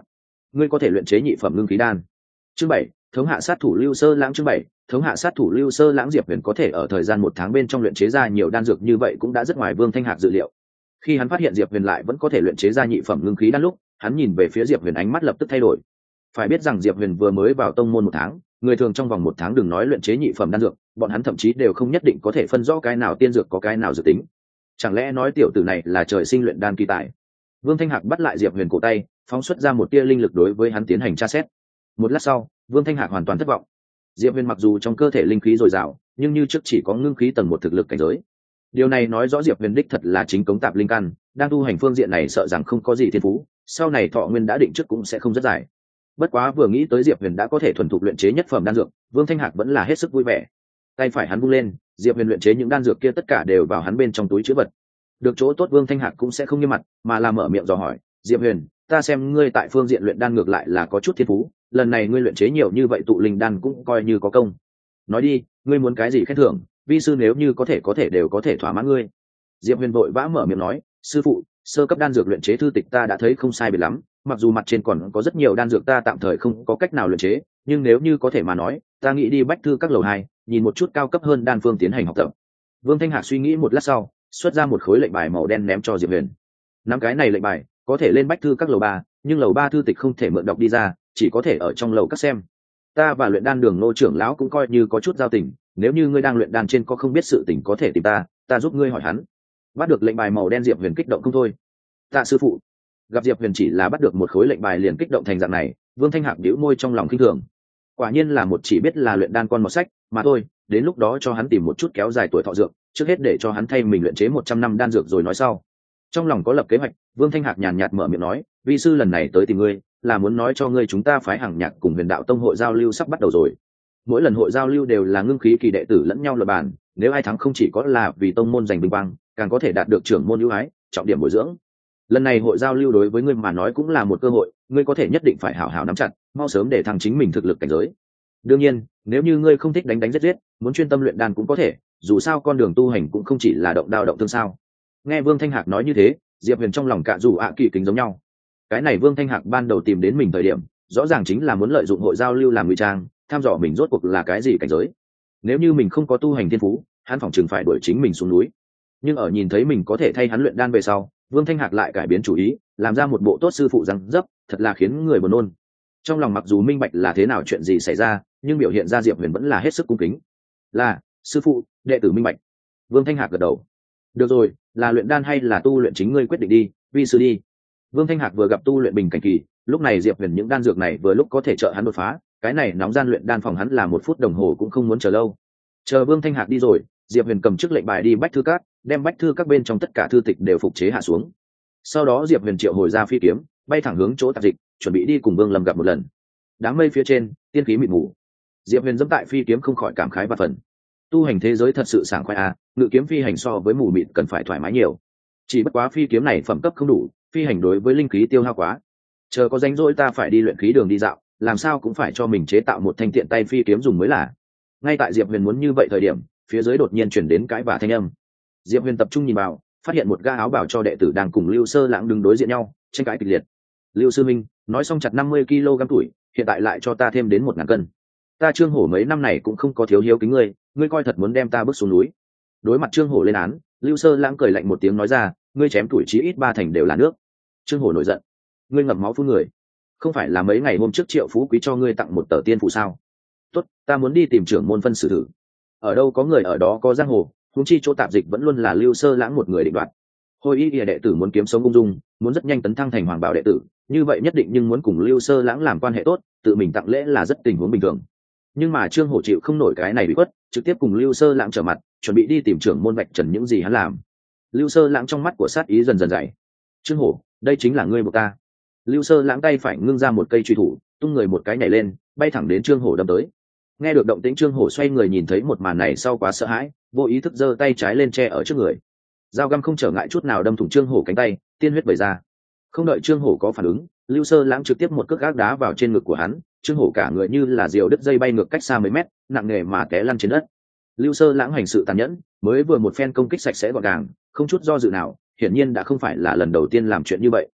ngươi có thể luyện chế nhị phẩm ngưng khí đan. Chương 7, thống hạ sát thủ Lưu Sơ Lãng. Chương 7, thống hạ sát thủ Lưu Sơ Lãng. Diệp Huyền có thể ở thời gian 1 tháng bên trong luyện chế ra nhiều đan dược như vậy cũng đã rất ngoài Vương Thanh Hạc dự liệu. Khi hắn phát hiện Diệp Huyền lại vẫn có thể luyện chế ra nhị phẩm ngưng khí đan lúc, hắn nhìn về phía Diệp Huyền, ánh mắt lập tức thay đổi. Phải biết rằng Diệp Huyền vừa mới vào tông môn 1 tháng, người thường trong vòng 1 tháng đừng nói luyện chế nhị phẩm đan dược, bọn hắn thậm chí đều không nhất định có thể phân rõ cái nào tiên dược có cái nào dự tính. Chẳng lẽ nói tiểu tử này là trời sinh luyện đan kỳ tài? Vương Thanh Hạc bắt lại Diệp Huyền cổ tay, phóng xuất ra một tia linh lực đối với hắn tiến hành tra xét. Một lát sau, Vương Thanh Hạc hoàn toàn thất vọng. Diệp Huyền mặc dù trong cơ thể linh khí dồi dào, nhưng như trước chỉ có ngưng khí tầng 1 thực lực cảnh giới. Điều này nói rõ Diệp Huyền đích thật là chính cống tạp linh căn, đang tu hành phương diện này sợ rằng không có gì thiên phú, sau này thọ nguyên đã định trước cũng sẽ không rất dài. Bất quá vừa nghĩ tới Diệp Huyền đã có thể thuần thục luyện chế nhất phẩm đan dược, Vương Thanh Hạc vẫn là hết sức vui vẻ. Tay phải hắn vung lên, Diệp Huyền luyện chế những đan dược kia tất cả đều vào hắn bên trong túi trữ vật. Được chỗ tốt, Vương Thanh Hạc cũng sẽ không nghiêm mặt, mà là mở miệng dò hỏi, Diệp Huyền, ta xem ngươi tại phương diện luyện đan ngược lại là có chút thiên phú, lần này ngươi luyện chế nhiều như vậy tụ linh đan cũng coi như có công. Nói đi, ngươi muốn cái gì khen thưởng, vi sư nếu như có thể đều có thể thỏa mãn ngươi. Diệp Huyền vội vã mở miệng nói, sư phụ, sơ cấp đan dược luyện chế thư tịch ta đã thấy không sai biệt lắm, mặc dù mặt trên còn có rất nhiều đan dược ta tạm thời không có cách nào luyện chế, nhưng nếu như có thể mà nói, ta nghĩ đi bách thư các lầu 2, nhìn một chút cao cấp hơn đan phương tiến hành học tập. Vương Thanh Hạc suy nghĩ một lát sau, xuất ra một khối lệnh bài màu đen ném cho Diệp Huyền. Nắm cái này lệnh bài, có thể lên bách thư các lầu 3, nhưng lầu 3 thư tịch không thể mượn đọc đi ra, chỉ có thể ở trong lầu các xem. Ta và luyện đan đường Nô trưởng lão cũng coi như có chút giao tình, nếu như ngươi đang luyện đan trên có không biết sự tình có thể tìm ta giúp ngươi hỏi hắn. Bắt được lệnh bài màu đen, Diệp Huyền kích động không thôi. Tạ sư phụ. Gặp Diệp Huyền chỉ là bắt được một khối lệnh bài liền kích động thành dạng này, Vương Thanh Hạc nhíu môi trong lòng khinh thường. Quả nhiên là một chỉ biết là luyện đan con mọt sách mà thôi, đến lúc đó cho hắn tìm một chút kéo dài tuổi thọ dược, trước hết để cho hắn thay mình luyện chế 100 năm đan dược rồi nói sau. Trong lòng có lập kế hoạch, Vương Thanh Hạc nhàn nhạt mở miệng nói, vi sư lần này tới tìm ngươi là muốn nói cho ngươi chúng ta phái Hằng Nhạc cùng Huyền Đạo Tông hội giao lưu sắp bắt đầu rồi. Mỗi lần hội giao lưu đều là ngưng khí kỳ đệ tử lẫn nhau luận bàn, nếu ai thắng không chỉ có là vì tông môn giành vinh quang, càng có thể đạt được trưởng môn ưu ái, trọng điểm bồi dưỡng. Lần này hội giao lưu đối với ngươi mà nói cũng là một cơ hội, ngươi có thể nhất định phải hảo hảo nắm chặt, mau sớm để thăng chính mình thực lực cảnh giới. Đương nhiên, nếu như ngươi không thích đánh giết, muốn chuyên tâm luyện đan cũng có thể, dù sao con đường tu hành cũng không chỉ là động đao động thương sao. Nghe Vương Thanh Hạc nói như thế, Diệp Huyền trong lòng cạ dù kỳ kính giống nhau. Cái này Vương Thanh Hạc ban đầu tìm đến mình thời điểm, rõ ràng chính là muốn lợi dụng hội giao lưu làm ngụy trang, tham dò mình rốt cuộc là cái gì cảnh giới. Nếu như mình không có tu hành thiên phú, hắn phỏng chừng phải đuổi chính mình xuống núi. Nhưng ở nhìn thấy mình có thể thay hắn luyện đan về sau, Vương Thanh Hạc lại cải biến chủ ý, làm ra một bộ tốt sư phụ răng dấp, thật là khiến người buồn nôn. Trong lòng mặc dù minh bạch là thế nào chuyện gì xảy ra, nhưng biểu hiện ra Diệp Huyền vẫn là hết sức cung kính. Là, sư phụ, đệ tử minh bạch. Vương Thanh Hạc gật đầu. Được rồi, là luyện đan hay là tu luyện chính ngươi quyết định đi, vi sư đi. Vương Thanh Hạc vừa gặp tu luyện bình cảnh kỳ, lúc này Diệp Huyền những đan dược này vừa lúc có thể trợ hắn đột phá, cái này nóng gian luyện đan phòng hắn là 1 phút đồng hồ cũng không muốn chờ lâu. Chờ Vương Thanh Hạc đi rồi, Diệp Huyền cầm chiếc lệnh bài đi bách thư các, đem bách thư các bên trong tất cả thư tịch đều phục chế hạ xuống. Sau đó Diệp Huyền triệu hồi ra phi kiếm, bay thẳng hướng chỗ tạp dịch, chuẩn bị đi cùng Vương Lâm gặp một lần. Đám mây phía trên, tiên khí mịt mù. Diệp Huyền dẫm tại phi kiếm không khỏi cảm khái và phần. Tu hành thế giới thật sự sảng khoái à, ngự kiếm phi hành so với mù mịt cần phải thoải mái nhiều. Chỉ bất quá phi kiếm này phẩm cấp không đủ, phi hành đối với linh khí tiêu hao quá. Chờ có rảnh rỗi ta phải đi luyện khí đường đi dạo, làm sao cũng phải cho mình chế tạo một thanh tiện tay phi kiếm dùng mới là. Ngay tại Diệp Huyền muốn như vậy thời điểm, phía dưới đột nhiên chuyển đến cái vả thanh âm. Diệp Huyền tập trung nhìn vào, phát hiện một gã áo bào cho đệ tử đang cùng Lưu Sơ Lãng đứng đối diện nhau, tranh cãi kịch liệt. Lưu sư minh, nói xong chặt 50 kg tuổi, hiện tại lại cho ta thêm đến 1000 cân. Ta Trương Hổ mấy năm này cũng không có thiếu hiếu kính ngươi coi thật muốn đem ta bước xuống núi. Đối mặt Trương Hổ lên án, Lưu Sơ Lãng cười lạnh một tiếng nói ra, ngươi chém tuổi chí ít 3 thành đều là nước. Trương Hổ nổi giận, ngươi ngậm máu phun người, không phải là mấy ngày hôm trước Triệu Phú Quý cho ngươi tặng một tờ tiên phụ sao? Tốt, ta muốn đi tìm trưởng môn phân xử thử. Ở đâu có người ở đó có giang hồ, huống chi chỗ tạp dịch vẫn luôn là Lưu Sơ Lãng một người định đoạt. Hồi y đệ tử muốn kiếm sống ung dung, muốn rất nhanh tấn thăng thành hoàng bảo đệ tử, như vậy nhất định nhưng muốn cùng Lưu Sơ Lãng làm quan hệ tốt, tự mình tặng lễ là rất tình huống bình thường. Nhưng mà Trương Hổ chịu không nổi cái này bị quất, trực tiếp cùng Lưu Sơ Lãng trở mặt, chuẩn bị đi tìm trưởng môn vạch trần những gì hắn làm. Lưu Sơ Lãng trong mắt của sát ý dần dần dày. Trương Hổ, đây chính là ngươi buộc ta. Lưu Sơ Lãng tay phải ngưng ra một cây truy thủ, tung người một cái nhảy lên, bay thẳng đến Trương Hổ đâm tới. Nghe được động tĩnh, Trương Hổ xoay người nhìn thấy một màn này sau quá sợ hãi, vô ý thức giơ tay trái lên che ở trước người. Dao găm không trở ngại chút nào đâm thủng Trương Hổ cánh tay, tiên huyết vẩy ra. Không đợi Trương Hổ có phản ứng, Lưu Sơ Lãng trực tiếp một cước gác đá vào trên ngực của hắn, Trương Hổ cả người như là diều đứt dây bay ngược cách xa mấy mét, nặng nề mà té lăn trên đất. Lưu Sơ Lãng hành sự tàn nhẫn, mới vừa một phen công kích sạch sẽ gọn gàng, không chút do dự nào, hiển nhiên đã không phải là lần đầu tiên làm chuyện như vậy.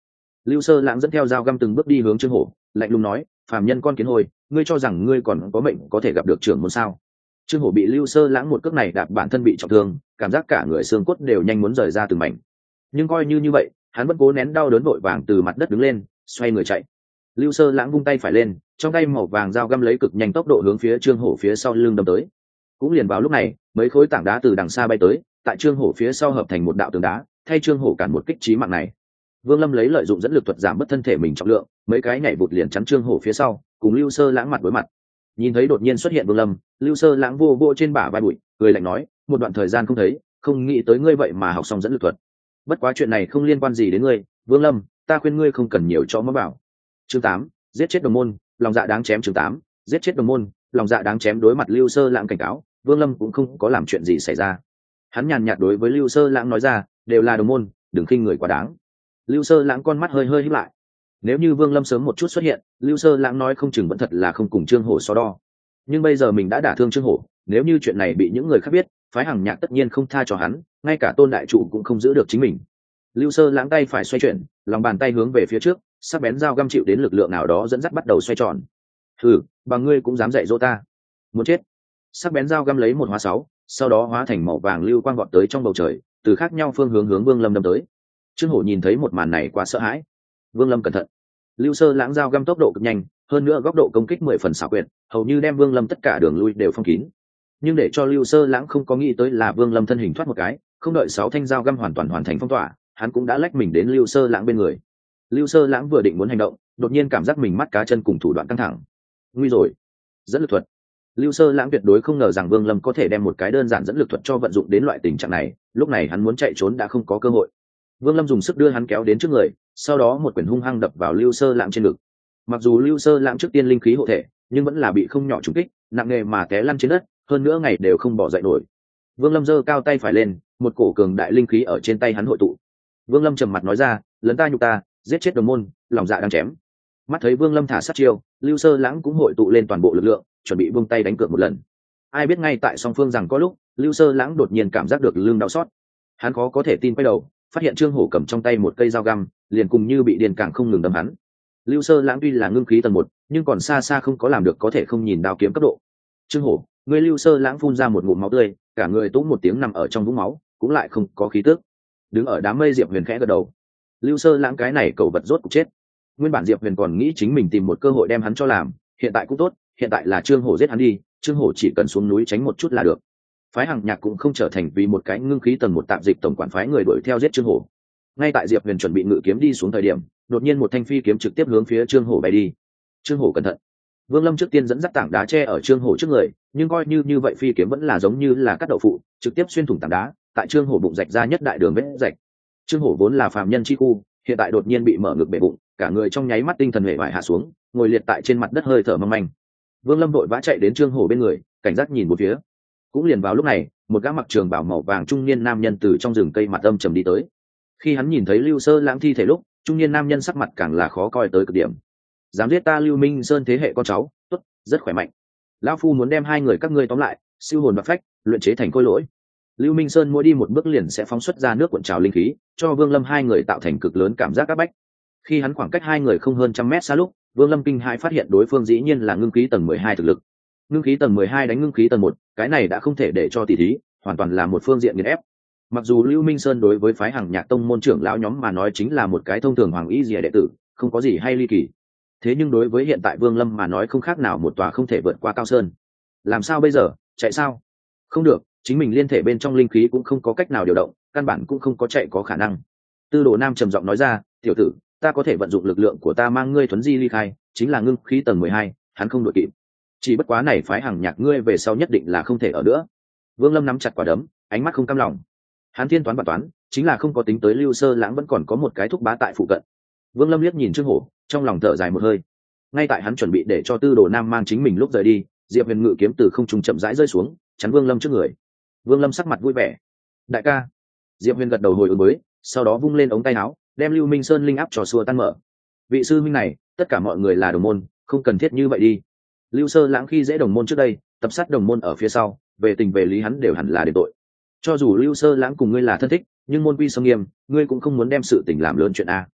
Lưu Sơ Lãng dẫn theo dao găm từng bước đi hướng Trương Hổ, lạnh lùng nói: phàm nhân con kiến hôi, ngươi cho rằng ngươi còn có mệnh có thể gặp được trưởng môn sao? Trương Hổ bị Lưu Sơ Lãng một cước này đạp bản thân bị trọng thương, cảm giác cả người xương cốt đều nhanh muốn rời ra từng mảnh. Nhưng coi như vậy, hắn vẫn cố nén đau đớn vội vàng từ mặt đất đứng lên, xoay người chạy. Lưu Sơ Lãng vung tay phải lên, trong tay màu vàng dao găm lấy cực nhanh tốc độ hướng phía Trương Hổ phía sau lưng đâm tới. Cũng liền vào lúc này, mấy khối tảng đá từ đằng xa bay tới, tại Trương Hổ phía sau hợp thành một đạo tường đá, thay Trương Hổ cản một kích chí mạng này. Vương Lâm lấy lợi dụng dẫn lực thuật giảm bớt thân thể mình trọng lượng, mấy cái nhảy vụt liền chắn Trương Hổ phía sau, cùng Lưu Sơ Lãng mặt đối mặt. Nhìn thấy đột nhiên xuất hiện Vương Lâm, Lưu Sơ Lãng vô vô trên bả vai bụi, cười lạnh nói: một đoạn thời gian không thấy, không nghĩ tới ngươi vậy mà học xong dẫn lực thuật. Bất quá chuyện này không liên quan gì đến ngươi, Vương Lâm, ta khuyên ngươi không cần nhiều cho mớ bảo. Chương 8, giết chết đồng môn, lòng dạ đáng chém. Chương 8, giết chết đồng môn, lòng dạ đáng chém. Đối mặt Lưu Sơ Lãng cảnh cáo, Vương Lâm cũng không có làm chuyện gì xảy ra. Hắn nhàn nhạt đối với Lưu Sơ Lãng nói ra: đều là đồng môn, đừng khinh người quá đáng. Lưu Sơ Lãng con mắt hơi hơi híp lại. Nếu như Vương Lâm sớm một chút xuất hiện, Lưu Sơ Lãng nói không chừng vẫn thật là không cùng Trương Hổ so đo. Nhưng bây giờ mình đã đả thương Trương Hổ, nếu như chuyện này bị những người khác biết, phái Hằng Nhạc tất nhiên không tha cho hắn, ngay cả Tôn đại trụ cũng không giữ được chính mình. Lưu Sơ Lãng tay phải xoay chuyển, lòng bàn tay hướng về phía trước, sắc bén dao găm chịu đến lực lượng nào đó dẫn dắt bắt đầu xoay tròn. Hừ, bằng ngươi cũng dám dạy dỗ ta? Muốn chết! Sắc bén dao găm lấy 1 hóa 6, sau đó hóa thành màu vàng lưu quang vọt tới trong bầu trời, từ khác nhau phương hướng hướng Vương Lâm đâm tới. Trương Hổ nhìn thấy một màn này quá sợ hãi. Vương Lâm cẩn thận! Lưu Sơ Lãng dao găm tốc độ cực nhanh, hơn nữa góc độ công kích 10 phần xảo quyệt, hầu như đem Vương Lâm tất cả đường lui đều phong kín. Nhưng để cho Lưu Sơ Lãng không có nghĩ tới là Vương Lâm thân hình thoát một cái, không đợi 6 thanh dao găm hoàn toàn hoàn thành phong tỏa, hắn cũng đã lách mình đến Lưu Sơ Lãng bên người. Lưu Sơ Lãng vừa định muốn hành động, đột nhiên cảm giác mình mắt cá chân cùng thủ đoạn căng thẳng. Nguy rồi! Dẫn lực thuật. Lưu Sơ Lãng tuyệt đối không ngờ rằng Vương Lâm có thể đem một cái đơn giản dẫn lực thuật cho vận dụng đến loại tình trạng này, lúc này hắn muốn chạy trốn đã không có cơ hội. Vương Lâm dùng sức đưa hắn kéo đến trước người, sau đó một quyền hung hăng đập vào Lưu Sơ Lãng trên ngực. Mặc dù Lưu Sơ Lãng trước tiên linh khí hộ thể, nhưng vẫn là bị không nhỏ trúng kích, nặng nề mà té lăn trên đất, hơn nữa ngày đều không bỏ dậy nổi. Vương Lâm giơ cao tay phải lên, một cổ cường đại linh khí ở trên tay hắn hội tụ. Vương Lâm trầm mặt nói ra: lấn ta nhục ta, giết chết đồng môn, lòng dạ đang chém. Mắt thấy Vương Lâm thả sát chiêu, Lưu Sơ Lãng cũng hội tụ lên toàn bộ lực lượng, chuẩn bị buông tay đánh cược một lần. Ai biết ngay tại song phương rằng có lúc, Lưu Sơ Lãng đột nhiên cảm giác được lưng đau xót. Hắn khó có thể tin quay đầu, phát hiện Trương Hổ cầm trong tay một cây dao găm, liền cùng như bị điên càng không ngừng đâm hắn. Lưu Sơ Lãng tuy là ngưng khí tầng 1, nhưng còn xa xa không có làm được có thể không nhìn đao kiếm cấp độ. Trương Hổ, người Lưu Sơ Lãng phun ra một ngụm máu tươi, cả người túng một tiếng nằm ở trong vũng máu, cũng lại không có khí tức. Đứng ở đám mây, Diệp Huyền khẽ gật đầu. Lưu Sơ Lãng cái này cẩu vật rốt cục chết. Nguyên bản Diệp Huyền còn nghĩ chính mình tìm một cơ hội đem hắn cho làm, hiện tại cũng tốt, hiện tại là Trương Hổ giết hắn đi, Trương Hổ chỉ cần xuống núi tránh một chút là được. Phái Hằng Nhạc cũng không trở thành vì một cái ngưng khí tầng 1 tạm dịch tổng quản phái người đuổi theo giết Trương Hổ. Ngay tại Diệp Huyền chuẩn bị ngự kiếm đi xuống thời điểm, đột nhiên một thanh phi kiếm trực tiếp hướng phía Trương Hổ bay đi. Trương Hổ cẩn thận! Vương Lâm trước tiên dẫn dắt tảng đá che ở Trương Hổ trước người, nhưng coi như vậy phi kiếm vẫn là giống như là cắt đậu phụ, trực tiếp xuyên thủng tảng đá, tại Trương Hổ bụng rạch ra nhất đại đường vết rạch. Trương Hổ vốn là phàm nhân chi khu, hiện tại đột nhiên bị mở ngực bể bụng, cả người trong nháy mắt tinh thần huệ vải hạ xuống, ngồi liệt tại trên mặt đất hơi thở mong manh. Vương Lâm vội vã chạy đến Trương Hổ bên người, cảnh giác nhìn một phía. Cũng liền vào lúc này, một gã mặc trường bào màu vàng trung niên nam nhân từ trong rừng cây mặt âm trầm đi tới. Khi hắn nhìn thấy Lưu Sơ Lãng thi thể lúc, trung niên nam nhân sắc mặt càng là khó coi tới cực điểm. Dám giết ta Lưu Minh Sơn thế hệ con cháu, tốt, rất khỏe mạnh. Lão phu muốn đem hai người các ngươi tóm lại, siêu hồn bạc phách, luyện chế thành khôi lỗi. Lưu Minh Sơn mỗi đi một bước liền sẽ phóng xuất ra nước cuộn trào linh khí, cho Vương Lâm hai người tạo thành cực lớn cảm giác áp bách. Khi hắn khoảng cách hai người không hơn 100 mét xa lúc, Vương Lâm kinh hãi phát hiện đối phương dĩ nhiên là ngưng khí tầng 12 thực lực. Ngưng khí tầng 12 đánh ngưng khí tầng 1, cái này đã không thể để cho tỉ thí, hoàn toàn là một phương diện nghiền ép. Mặc dù Lưu Minh Sơn đối với phái Hằng Nhạc tông môn trưởng lão nhóm mà nói chính là một cái thông thường hoàng y rìa đệ tử, không có gì hay ly kỳ. Thế nhưng đối với hiện tại Vương Lâm mà nói không khác nào một tòa không thể vượt qua cao sơn. Làm sao bây giờ, chạy sao? Không được, chính mình liên thể bên trong linh khí cũng không có cách nào điều động, căn bản cũng không có chạy có khả năng. Tư Đồ Nam trầm giọng nói ra: "Tiểu tử, ta có thể vận dụng lực lượng của ta mang ngươi thuấn di ly khai, chính là ngưng khí tầng 12, hắn không đội kịp. Chỉ bất quá này phái Hằng Nhạc ngươi về sau nhất định là không thể ở nữa." Vương Lâm nắm chặt quả đấm, ánh mắt không cam lòng. Hắn thiên toán và toán, chính là không có tính tới Lưu Sơ Lãng vẫn còn có một cái thúc bá tại phụ cận. Vương Lâm liếc nhìn Trương Hổ, trong lòng thở dài một hơi. Ngay tại hắn chuẩn bị để cho Tư Đồ Nam mang chính mình lúc rời đi, Diệp Huyền ngự kiếm từ không trung chậm rãi rơi xuống, chắn Vương Lâm trước người. Vương Lâm sắc mặt vui vẻ. "Đại ca." Diệp Huyền gật đầu hồi ứng mới, sau đó vung lên ống tay áo, đem Lưu Minh Sơn linh áp trò xua tan mở. "Vị sư huynh này, tất cả mọi người là đồng môn, không cần thiết như vậy đi. Lưu Sơ Lãng khi dễ đồng môn trước đây, tập sát đồng môn ở phía sau, về tình về lý hắn đều hẳn là đền tội. Cho dù Lưu Sơ Lãng cùng ngươi là thân thích, nhưng môn quy sông nghiêm, ngươi cũng không muốn đem sự tình làm lớn chuyện a."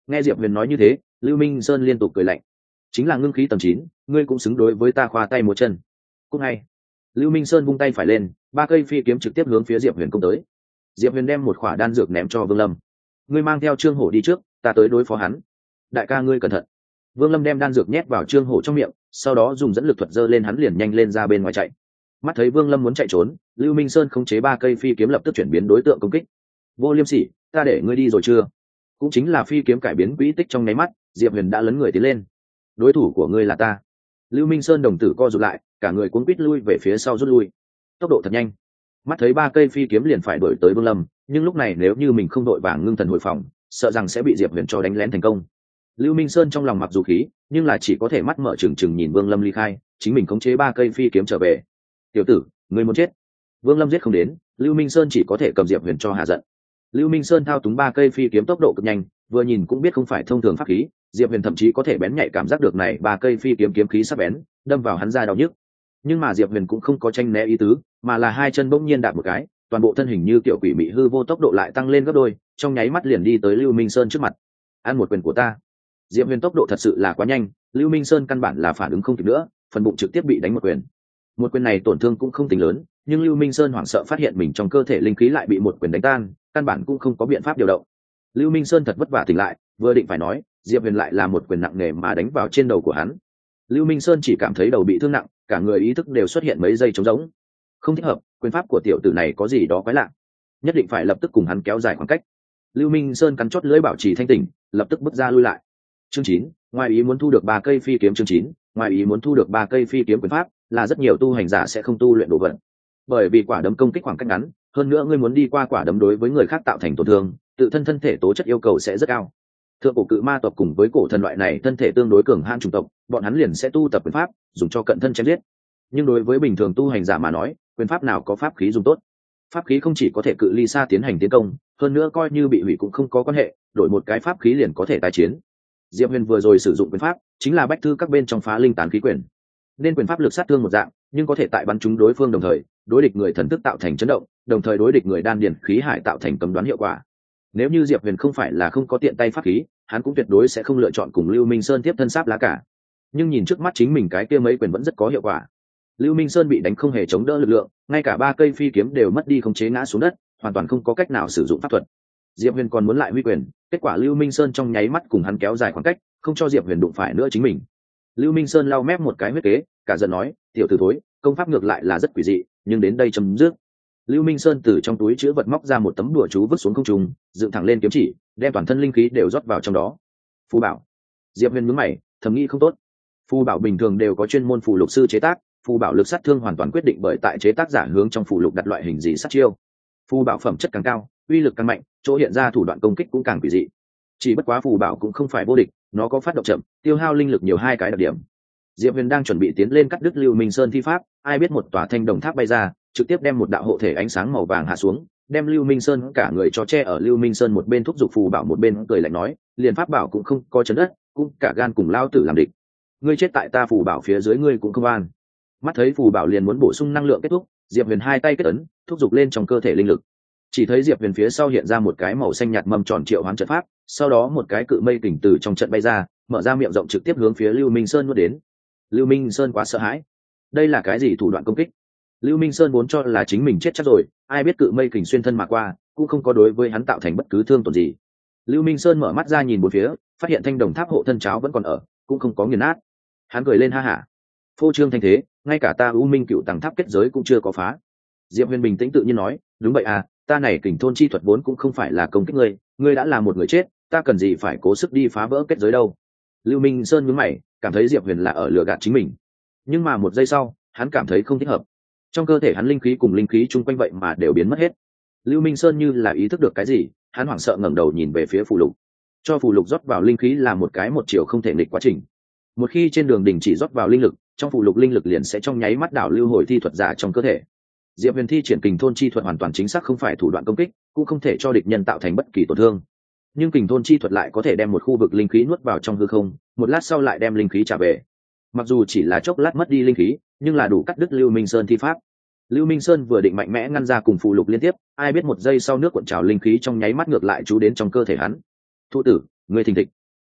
Nghe Diệp Huyền nói như thế, Lưu Minh Sơn liên tục cười lạnh. Chính là ngưng khí tầng 9, ngươi cũng xứng đối với ta khoa tay múa chân. Cũng hay. Lưu Minh Sơn vung tay phải lên, 3 cây phi kiếm trực tiếp hướng phía Diệp Huyền công tới. Diệp Huyền đem một khỏa đan dược ném cho Vương Lâm. Ngươi mang theo Trương Hổ đi trước, ta tới đối phó hắn. Đại ca ngươi cẩn thận. Vương Lâm đem đan dược nhét vào Trương Hổ trong miệng, sau đó dùng dẫn lực thuật giơ lên hắn liền nhanh lên ra bên ngoài chạy. Mắt thấy Vương Lâm muốn chạy trốn, Lưu Minh Sơn khống chế 3 cây phi kiếm lập tức chuyển biến đối tượng công kích. Vô Liêm Sỉ, ta để ngươi đi rồi chưa? Cũng chính là phi kiếm cải biến quỹ tích trong nháy mắt, Diệp Huyền đã lấn người tiến lên. Đối thủ của ngươi là ta. Lưu Minh Sơn đồng tử co rụt lại, cả người cuống quít lui về phía sau rút lui. Tốc độ thật nhanh. Mắt thấy 3 cây phi kiếm liền phải đuổi tới Vương Lâm, nhưng lúc này nếu như mình không đội vàng ngưng thần hồi phòng, sợ rằng sẽ bị Diệp Huyền cho đánh lén thành công. Lưu Minh Sơn trong lòng mặc dù khí, nhưng là chỉ có thể mắt mở trừng trừng nhìn Vương Lâm ly khai, chính mình khống chế 3 cây phi kiếm trở về. Tiểu tử, ngươi muốn chết. Vương Lâm giết không đến, Lưu Minh Sơn chỉ có thể cầm Diệp Huyền cho hạ giận. Lưu Minh Sơn thao túng 3 cây phi kiếm tốc độ cực nhanh, vừa nhìn cũng biết không phải thông thường pháp khí, Diệp Huyền thậm chí có thể bén nhạy cảm giác được này 3 cây phi kiếm kiếm khí sắc bén, đâm vào hắn da đau nhức. Nhưng mà Diệp Huyền cũng không có tranh né ý tứ, mà là hai chân bỗng nhiên đạp một cái, toàn bộ thân hình như kiểu quỷ mị hư vô tốc độ lại tăng lên gấp đôi, trong nháy mắt liền đi tới Lưu Minh Sơn trước mặt. Ăn một quyền của ta. Diệp Huyền tốc độ thật sự là quá nhanh, Lưu Minh Sơn căn bản là phản ứng không kịp nữa, phần bụng trực tiếp bị đánh một quyền. Một quyền này tổn thương cũng không tính lớn, nhưng Lưu Minh Sơn hoảng sợ phát hiện mình trong cơ thể linh khí lại bị một quyền đánh tan, căn bản cũng không có biện pháp điều động. Lưu Minh Sơn thật vất vả tỉnh lại, vừa định phải nói, Diệp Huyền lại là một quyền nặng nề mà đánh vào trên đầu của hắn. Lưu Minh Sơn chỉ cảm thấy đầu bị thương nặng, cả người ý thức đều xuất hiện mấy giây trống rỗng. Không thích hợp, quyền pháp của tiểu tử này có gì đó quái lạ, nhất định phải lập tức cùng hắn kéo dài khoảng cách. Lưu Minh Sơn cắn chốt lưỡi bảo trì thanh tỉnh, lập tức bước ra lui lại. Chương 9, ngoài ý muốn thu được 3 cây phi kiếm. Chương 9, ngoài ý muốn thu được 3 cây phi kiếm quyền pháp, là rất nhiều tu hành giả sẽ không tu luyện đồ vật. Bởi vì quả đấm công kích khoảng cách ngắn, hơn nữa ngươi muốn đi qua quả đấm đối với người khác tạo thành tổn thương, tự thân thân thể tố chất yêu cầu sẽ rất cao. Thượng cổ cự ma tộc cùng với cổ thần loại này thân thể tương đối cường hãn chủng tộc, bọn hắn liền sẽ tu tập quyền pháp, dùng cho cận thân chém giết. Nhưng đối với bình thường tu hành giả mà nói, quyền pháp nào có pháp khí dùng tốt. Pháp khí không chỉ có thể cự ly xa tiến hành tiến công, hơn nữa coi như bị hủy cũng không có quan hệ, đổi một cái pháp khí liền có thể tái chiến. Diệp Huyền vừa rồi sử dụng quyền pháp, chính là bách thư các bên trong phá linh tán khí quyền. Nên quyền pháp lực sát thương một dạng, nhưng có thể tại bắn trúng đối phương đồng thời, đối địch người thần thức tạo thành chấn động, đồng thời đối địch người đan điền khí hải tạo thành cấm đoán hiệu quả. Nếu như Diệp Huyền không phải là không có tiện tay pháp khí, hắn cũng tuyệt đối sẽ không lựa chọn cùng Lưu Minh Sơn tiếp thân sáp lá cả. Nhưng nhìn trước mắt chính mình cái kia mấy quyền vẫn rất có hiệu quả. Lưu Minh Sơn bị đánh không hề chống đỡ lực lượng, ngay cả 3 cây phi kiếm đều mất đi khống chế ngã xuống đất, hoàn toàn không có cách nào sử dụng pháp thuật. Diệp Huyền còn muốn lại huy quyền, kết quả Lưu Minh Sơn trong nháy mắt cùng hắn kéo dài khoảng cách, không cho Diệp Huyền đụng phải nữa chính mình. Lưu Minh Sơn lau mép một cái huyết kế, cả giận nói, tiểu tử thối, công pháp ngược lại là rất quỷ dị, nhưng đến đây chấm dứt. Lưu Minh Sơn từ trong túi chứa vật móc ra một tấm đùa chú vứt xuống không trung, dựng thẳng lên kiếm chỉ, đem toàn thân linh khí đều rót vào trong đó. Phù bảo. Diệp Huyền nhướng mày, thầm nghĩ không tốt. Phù bảo bình thường đều có chuyên môn phù lục sư chế tác, phù bảo lực sát thương hoàn toàn quyết định bởi tại chế tác giả hướng trong phù lục đặt loại hình gì sát chiêu. Phù bảo phẩm chất càng cao, uy lực càng mạnh, chỗ hiện ra thủ đoạn công kích cũng càng quỷ dị. Chỉ bất quá phù bảo cũng không phải vô địch, nó có phát động chậm, tiêu hao linh lực nhiều hai cái đặc điểm. Diệp Huyền đang chuẩn bị tiến lên cắt đứt Lưu Minh Sơn thi pháp, ai biết một tòa thanh đồng tháp bay ra, trực tiếp đem một đạo hộ thể ánh sáng màu vàng hạ xuống, đem Lưu Minh Sơn cả người cho che ở. Lưu Minh Sơn một bên thúc giục phù bảo một bên cười lạnh nói, liền pháp bảo cũng không có chấn đất, cũng cả gan cùng lao tử làm địch. Ngươi chết tại ta phù bảo phía dưới ngươi cũng không an. Mắt thấy phù bảo liền muốn bổ sung năng lượng kết thúc, Diệp Huyền hai tay kết ấn, thúc giục lên trong cơ thể linh lực. Chỉ thấy Diệp Huyền phía sau hiện ra một cái màu xanh nhạt mầm tròn triệu hoán trận pháp, sau đó một cái cự mây kình từ trong trận bay ra, mở ra miệng rộng trực tiếp hướng phía Lưu Minh Sơn nuốt đến. Lưu Minh Sơn quá sợ hãi, đây là cái gì thủ đoạn công kích? Lưu Minh Sơn vốn cho là chính mình chết chắc rồi, ai biết cự mây kình xuyên thân mà qua, cũng không có đối với hắn tạo thành bất cứ thương tổn gì. Lưu Minh Sơn mở mắt ra nhìn bốn phía, phát hiện thanh đồng tháp hộ thân cháo vẫn còn ở, cũng không có nghiền nát. Hắn cười lên ha hả, phô trương thanh thế, ngay cả ta U Minh Cựu Tầng tháp kết giới cũng chưa có phá. Diệp Huyền bình tĩnh tự nhiên nói, đúng vậy à, ta này kình thôn chi thuật vốn cũng không phải là công kích ngươi, ngươi đã là một người chết, ta cần gì phải cố sức đi phá vỡ kết giới đâu. Lưu Minh Sơn nhướng mày, cảm thấy Diệp Huyền là ở lừa gạt chính mình. Nhưng mà một giây sau, hắn cảm thấy không thích hợp. Trong cơ thể hắn linh khí cùng linh khí chung quanh vậy mà đều biến mất hết. Lưu Minh Sơn như là ý thức được cái gì, hắn hoảng sợ ngẩng đầu nhìn về phía phù lục. Cho phù lục rót vào linh khí là một cái một chiều không thể nghịch quá trình. Một khi trên đường đình chỉ rót vào linh lực, trong phù lục linh lực liền sẽ trong nháy mắt đảo lưu hồi thi thuật giả trong cơ thể. Diệp Huyền thi triển kình thôn chi thuật hoàn toàn chính xác không phải thủ đoạn công kích, cũng không thể cho địch nhân tạo thành bất kỳ tổn thương. Nhưng kình thôn chi thuật lại có thể đem một khu vực linh khí nuốt vào trong hư không, một lát sau lại đem linh khí trả về. Mặc dù chỉ là chốc lát mất đi linh khí, nhưng là đủ cắt đứt Lưu Minh Sơn thi pháp. Lưu Minh Sơn vừa định mạnh mẽ ngăn ra cùng phù lục liên tiếp, ai biết một giây sau nước cuộn trào linh khí trong nháy mắt ngược lại chú đến trong cơ thể hắn. Thụ tử, ngươi thình thịch.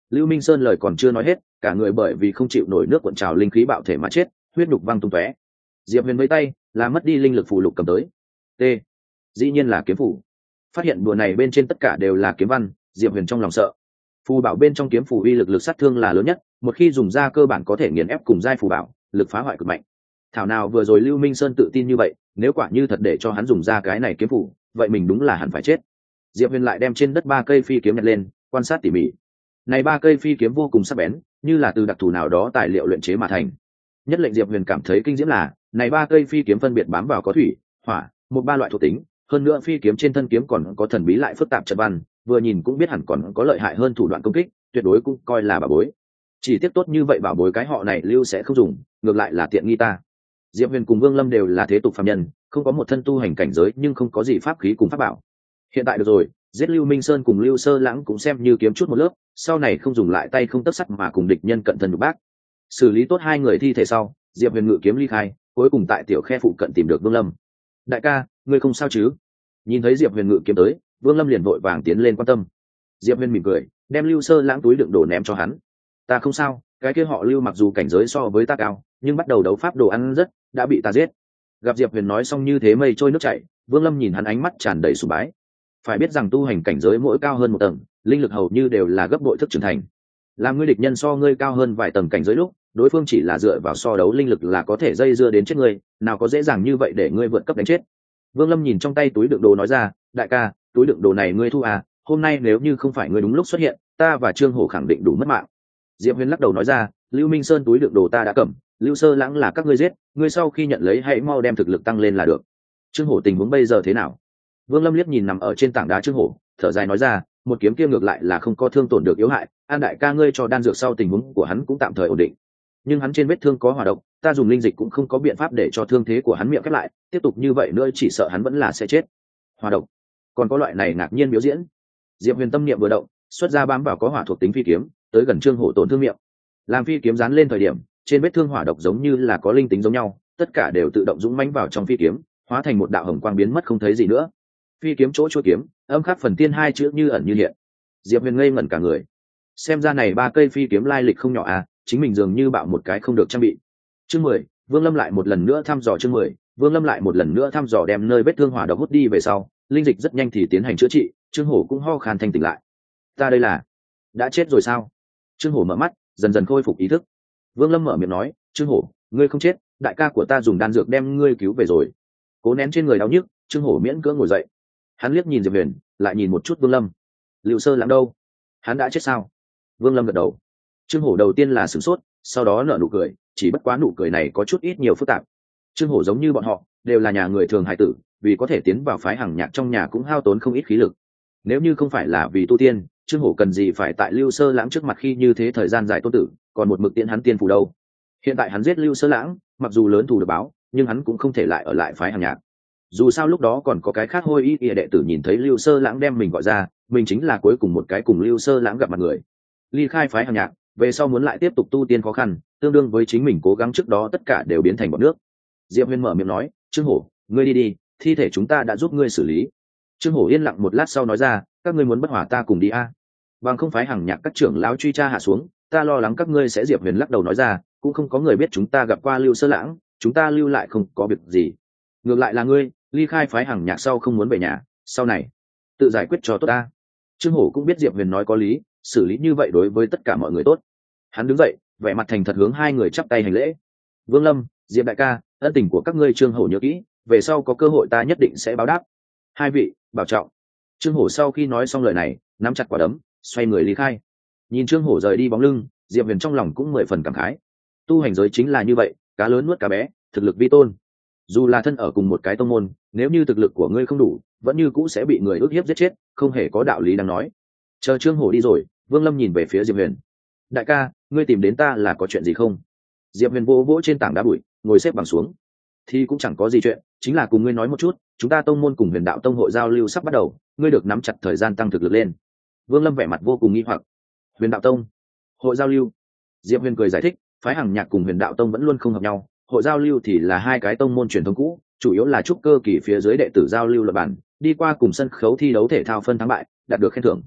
Lưu Minh Sơn lời còn chưa nói hết, cả người bởi vì không chịu nổi nước cuộn trào linh khí bạo thể mà chết, huyết nhục văng tung tóe. Diệp Huyền với tay là mất đi linh lực phù lục cầm tới. T. Dĩ nhiên là kiếm phủ. Phát hiện bùa này bên trên tất cả đều là kiếm văn, Diệp Huyền trong lòng sợ. Phù bảo bên trong kiếm phù uy lực sát thương là lớn nhất, một khi dùng ra cơ bản có thể nghiền ép cùng giai phù bảo, lực phá hoại cực mạnh. Thảo nào vừa rồi Lưu Minh Sơn tự tin như vậy, nếu quả như thật để cho hắn dùng ra cái này kiếm phù, vậy mình đúng là hẳn phải chết. Diệp Huyền lại đem trên đất 3 cây phi kiếm nhặt lên, quan sát tỉ mỉ. Này 3 cây phi kiếm vô cùng sắc bén, như là từ đặc thù nào đó tài liệu luyện chế mà thành. Nhất lệnh Diệp Huyền cảm thấy kinh diễm là, này 3 cây phi kiếm phân biệt bám vào có thủy, hỏa, một ba loại thuộc tính, hơn nữa phi kiếm trên thân kiếm còn có thần bí lại phức tạp trận văn, vừa nhìn cũng biết hẳn còn có lợi hại hơn thủ đoạn công kích, tuyệt đối cũng coi là bảo bối. Chỉ tiếc tốt như vậy bảo bối cái họ này Lưu sẽ không dùng, ngược lại là tiện nghi ta. Diệp Huyền cùng Vương Lâm đều là thế tục phàm nhân, không có một thân tu hành cảnh giới nhưng không có gì pháp khí cùng pháp bảo. Hiện tại được rồi, giết Lưu Minh Sơn cùng Lưu Sơ Lãng cũng xem như kiếm chút một lớp, sau này không dùng lại tay không tấc sắt mà cùng địch nhân cận thân nhục bác. Xử lý tốt 2 người thi thể sau, Diệp Huyền ngự kiếm ly khai, cuối cùng tại tiểu khe phụ cận tìm được Vương Lâm. Đại ca, ngươi không sao chứ? Nhìn thấy Diệp Huyền ngự kiếm tới, Vương Lâm liền vội vàng tiến lên quan tâm. Diệp Huyền mỉm cười, đem Lưu Sơ Lãng túi đựng đồ ném cho hắn. Ta không sao, cái kia họ Lưu mặc dù cảnh giới so với ta cao, nhưng bắt đầu đấu pháp đồ ăn rất, đã bị ta giết. Gặp Diệp Huyền nói xong như thế mây trôi nước chảy, Vương Lâm nhìn hắn ánh mắt tràn đầy sùng bái. Phải biết rằng tu hành cảnh giới mỗi cao hơn một tầng, linh lực hầu như đều là gấp bội thức trưởng thành. Làm ngươi địch nhân so ngươi cao hơn vài tầng cảnh giới lúc, đối phương chỉ là dựa vào so đấu linh lực là có thể dây dưa đến chết ngươi, nào có dễ dàng như vậy để ngươi vượt cấp đánh chết. Vương Lâm nhìn trong tay túi đựng đồ nói ra, đại ca, túi đựng đồ này ngươi thu à, hôm nay nếu như không phải ngươi đúng lúc xuất hiện, ta và Trương Hổ khẳng định đủ mất mạng. Diệp Huyền lắc đầu nói ra, Lưu Minh Sơn túi đựng đồ ta đã cầm, Lưu Sơ Lãng là các ngươi giết, ngươi sau khi nhận lấy hãy mau đem thực lực tăng lên là được. Trương Hổ tình huống bây giờ thế nào? Vương Lâm liếc nhìn nằm ở trên tảng đá Trương Hổ, thở dài nói ra, một kiếm kia ngược lại là không có thương tổn được yếu hại, An đại ca ngươi cho đan dược sau tình huống của hắn cũng tạm thời ổn định. Nhưng hắn trên vết thương có hỏa độc, ta dùng linh dịch cũng không có biện pháp để cho thương thế của hắn miệng khép lại, tiếp tục như vậy nữa chỉ sợ hắn vẫn là sẽ chết. Hỏa độc? Còn có loại này ngạc nhiên biểu diễn. Diệp Huyền tâm niệm vừa động, xuất ra bám vào có hỏa thuộc tính phi kiếm, tới gần Trương Hổ tổn thương miệng. Làm phi kiếm dán lên thời điểm, trên vết thương hỏa độc giống như là có linh tính giống nhau, tất cả đều tự động dũng mãnh vào trong phi kiếm, hóa thành một đạo hồng quang biến mất không thấy gì nữa. Phi kiếm chỗ chuôi kiếm, âm khắc phần tiên 2 chữ như ẩn như hiện. Diệp Huyền ngây ngẩn cả người. Xem ra này 3 cây phi kiếm lai lịch không nhỏ à, chính mình dường như bạo một cái không được trang bị. Chương 10, Vương Lâm lại một lần nữa thăm dò chương 10, Vương Lâm lại một lần nữa thăm dò đem nơi vết thương hỏa độc hút đi về sau, linh dịch rất nhanh thì tiến hành chữa trị, Trương Hổ cũng ho khan thanh tỉnh lại. Ta đây là đã chết rồi sao? Trương Hổ mở mắt, dần dần khôi phục ý thức. Vương Lâm mở miệng nói, Trương Hổ, ngươi không chết, đại ca của ta dùng đan dược đem ngươi cứu về rồi. Cố nén trên người đau nhức, Trương Hổ miễn cưỡng ngồi dậy. Hắn liếc nhìn Diệp Huyền, lại nhìn một chút Vương Lâm. Lưu Sơ Lãng đâu? Hắn đã chết sao? Vương Lâm gật đầu. Trương Hổ đầu tiên là sửng sốt, sau đó nở nụ cười, chỉ bất quá nụ cười này có chút ít nhiều phức tạp. Trương Hổ giống như bọn họ, đều là nhà người thường hài tử, vì có thể tiến vào phái Hằng Nhạc trong nhà cũng hao tốn không ít khí lực. Nếu như không phải là vì tu tiên, Trương Hổ cần gì phải tại Lưu Sơ Lãng trước mặt khi như thế thời gian dài tôn tử, còn một mực tiễn hắn tiên phù đâu. Hiện tại hắn giết Lưu Sơ Lãng, mặc dù lớn thù được báo, nhưng hắn cũng không thể lại ở lại phái Hằng Nhạc. Dù sao lúc đó còn có cái khác hôi y đệ tử nhìn thấy Lưu Sơ Lãng đem mình gọi ra, mình chính là cuối cùng một cái cùng Lưu Sơ Lãng gặp mặt người. Ly khai phái Hằng Nhạc, về sau muốn lại tiếp tục tu tiên khó khăn, tương đương với chính mình cố gắng trước đó tất cả đều biến thành bọt nước. Diệp Huyền mở miệng nói, Trương Hổ, ngươi đi đi, thi thể chúng ta đã giúp ngươi xử lý. Trương Hổ yên lặng một lát sau nói ra, các ngươi muốn bất hỏa ta cùng đi a. Bằng không phái Hằng Nhạc các trưởng lão truy tra hạ xuống, ta lo lắng các ngươi sẽ. Diệp Huyền lắc đầu nói ra, cũng không có người biết chúng ta gặp qua Lưu Sơ Lãng, chúng ta lưu lại không có việc gì. Ngược lại là ngươi, ly khai phái Hằng Nhạc sau không muốn về nhà, sau này tự giải quyết cho tốt ta. Trương Hổ cũng biết Diệp Huyền nói có lý, xử lý như vậy đối với tất cả mọi người tốt. Hắn đứng dậy, vẻ mặt thành thật hướng 2 người chắp tay hành lễ. Vương Lâm, Diệp đại ca, ân tình của các ngươi Trương Hổ nhớ kỹ, về sau có cơ hội ta nhất định sẽ báo đáp. 2 vị bảo trọng. Trương Hổ sau khi nói xong lời này, nắm chặt quả đấm, xoay người lý khai. Nhìn Trương Hổ rời đi bóng lưng, Diệp Huyền trong lòng cũng 10 phần cảm khái. Tu hành giới chính là như vậy, cá lớn nuốt cá bé, thực lực vi tôn. Dù là thân ở cùng một cái tông môn, nếu như thực lực của ngươi không đủ, vẫn như cũ sẽ bị người ức hiếp giết chết, không hề có đạo lý đang nói. Chờ Trương Hổ đi rồi, Vương Lâm nhìn về phía Diệp Huyền. Đại ca, ngươi tìm đến ta là có chuyện gì không? Diệp Huyền vỗ vỗ trên tảng đá bụi, ngồi xếp bằng xuống. Thì cũng chẳng có gì chuyện, chính là cùng ngươi nói một chút, chúng ta tông môn cùng Huyền Đạo Tông hội giao lưu sắp bắt đầu, ngươi được nắm chặt thời gian tăng thực lực lên. Vương Lâm vẻ mặt vô cùng nghi hoặc. Huyền Đạo Tông hội giao lưu? Diệp Huyền cười giải thích, phái Hằng Nhạc cùng Huyền Đạo Tông vẫn luôn không hợp nhau, hội giao lưu thì là 2 cái tông môn truyền thống cũ, chủ yếu là trúc cơ kỳ phía dưới đệ tử giao lưu luận bản, đi qua cùng sân khấu thi đấu thể thao phân thắng bại, đạt được khen thưởng.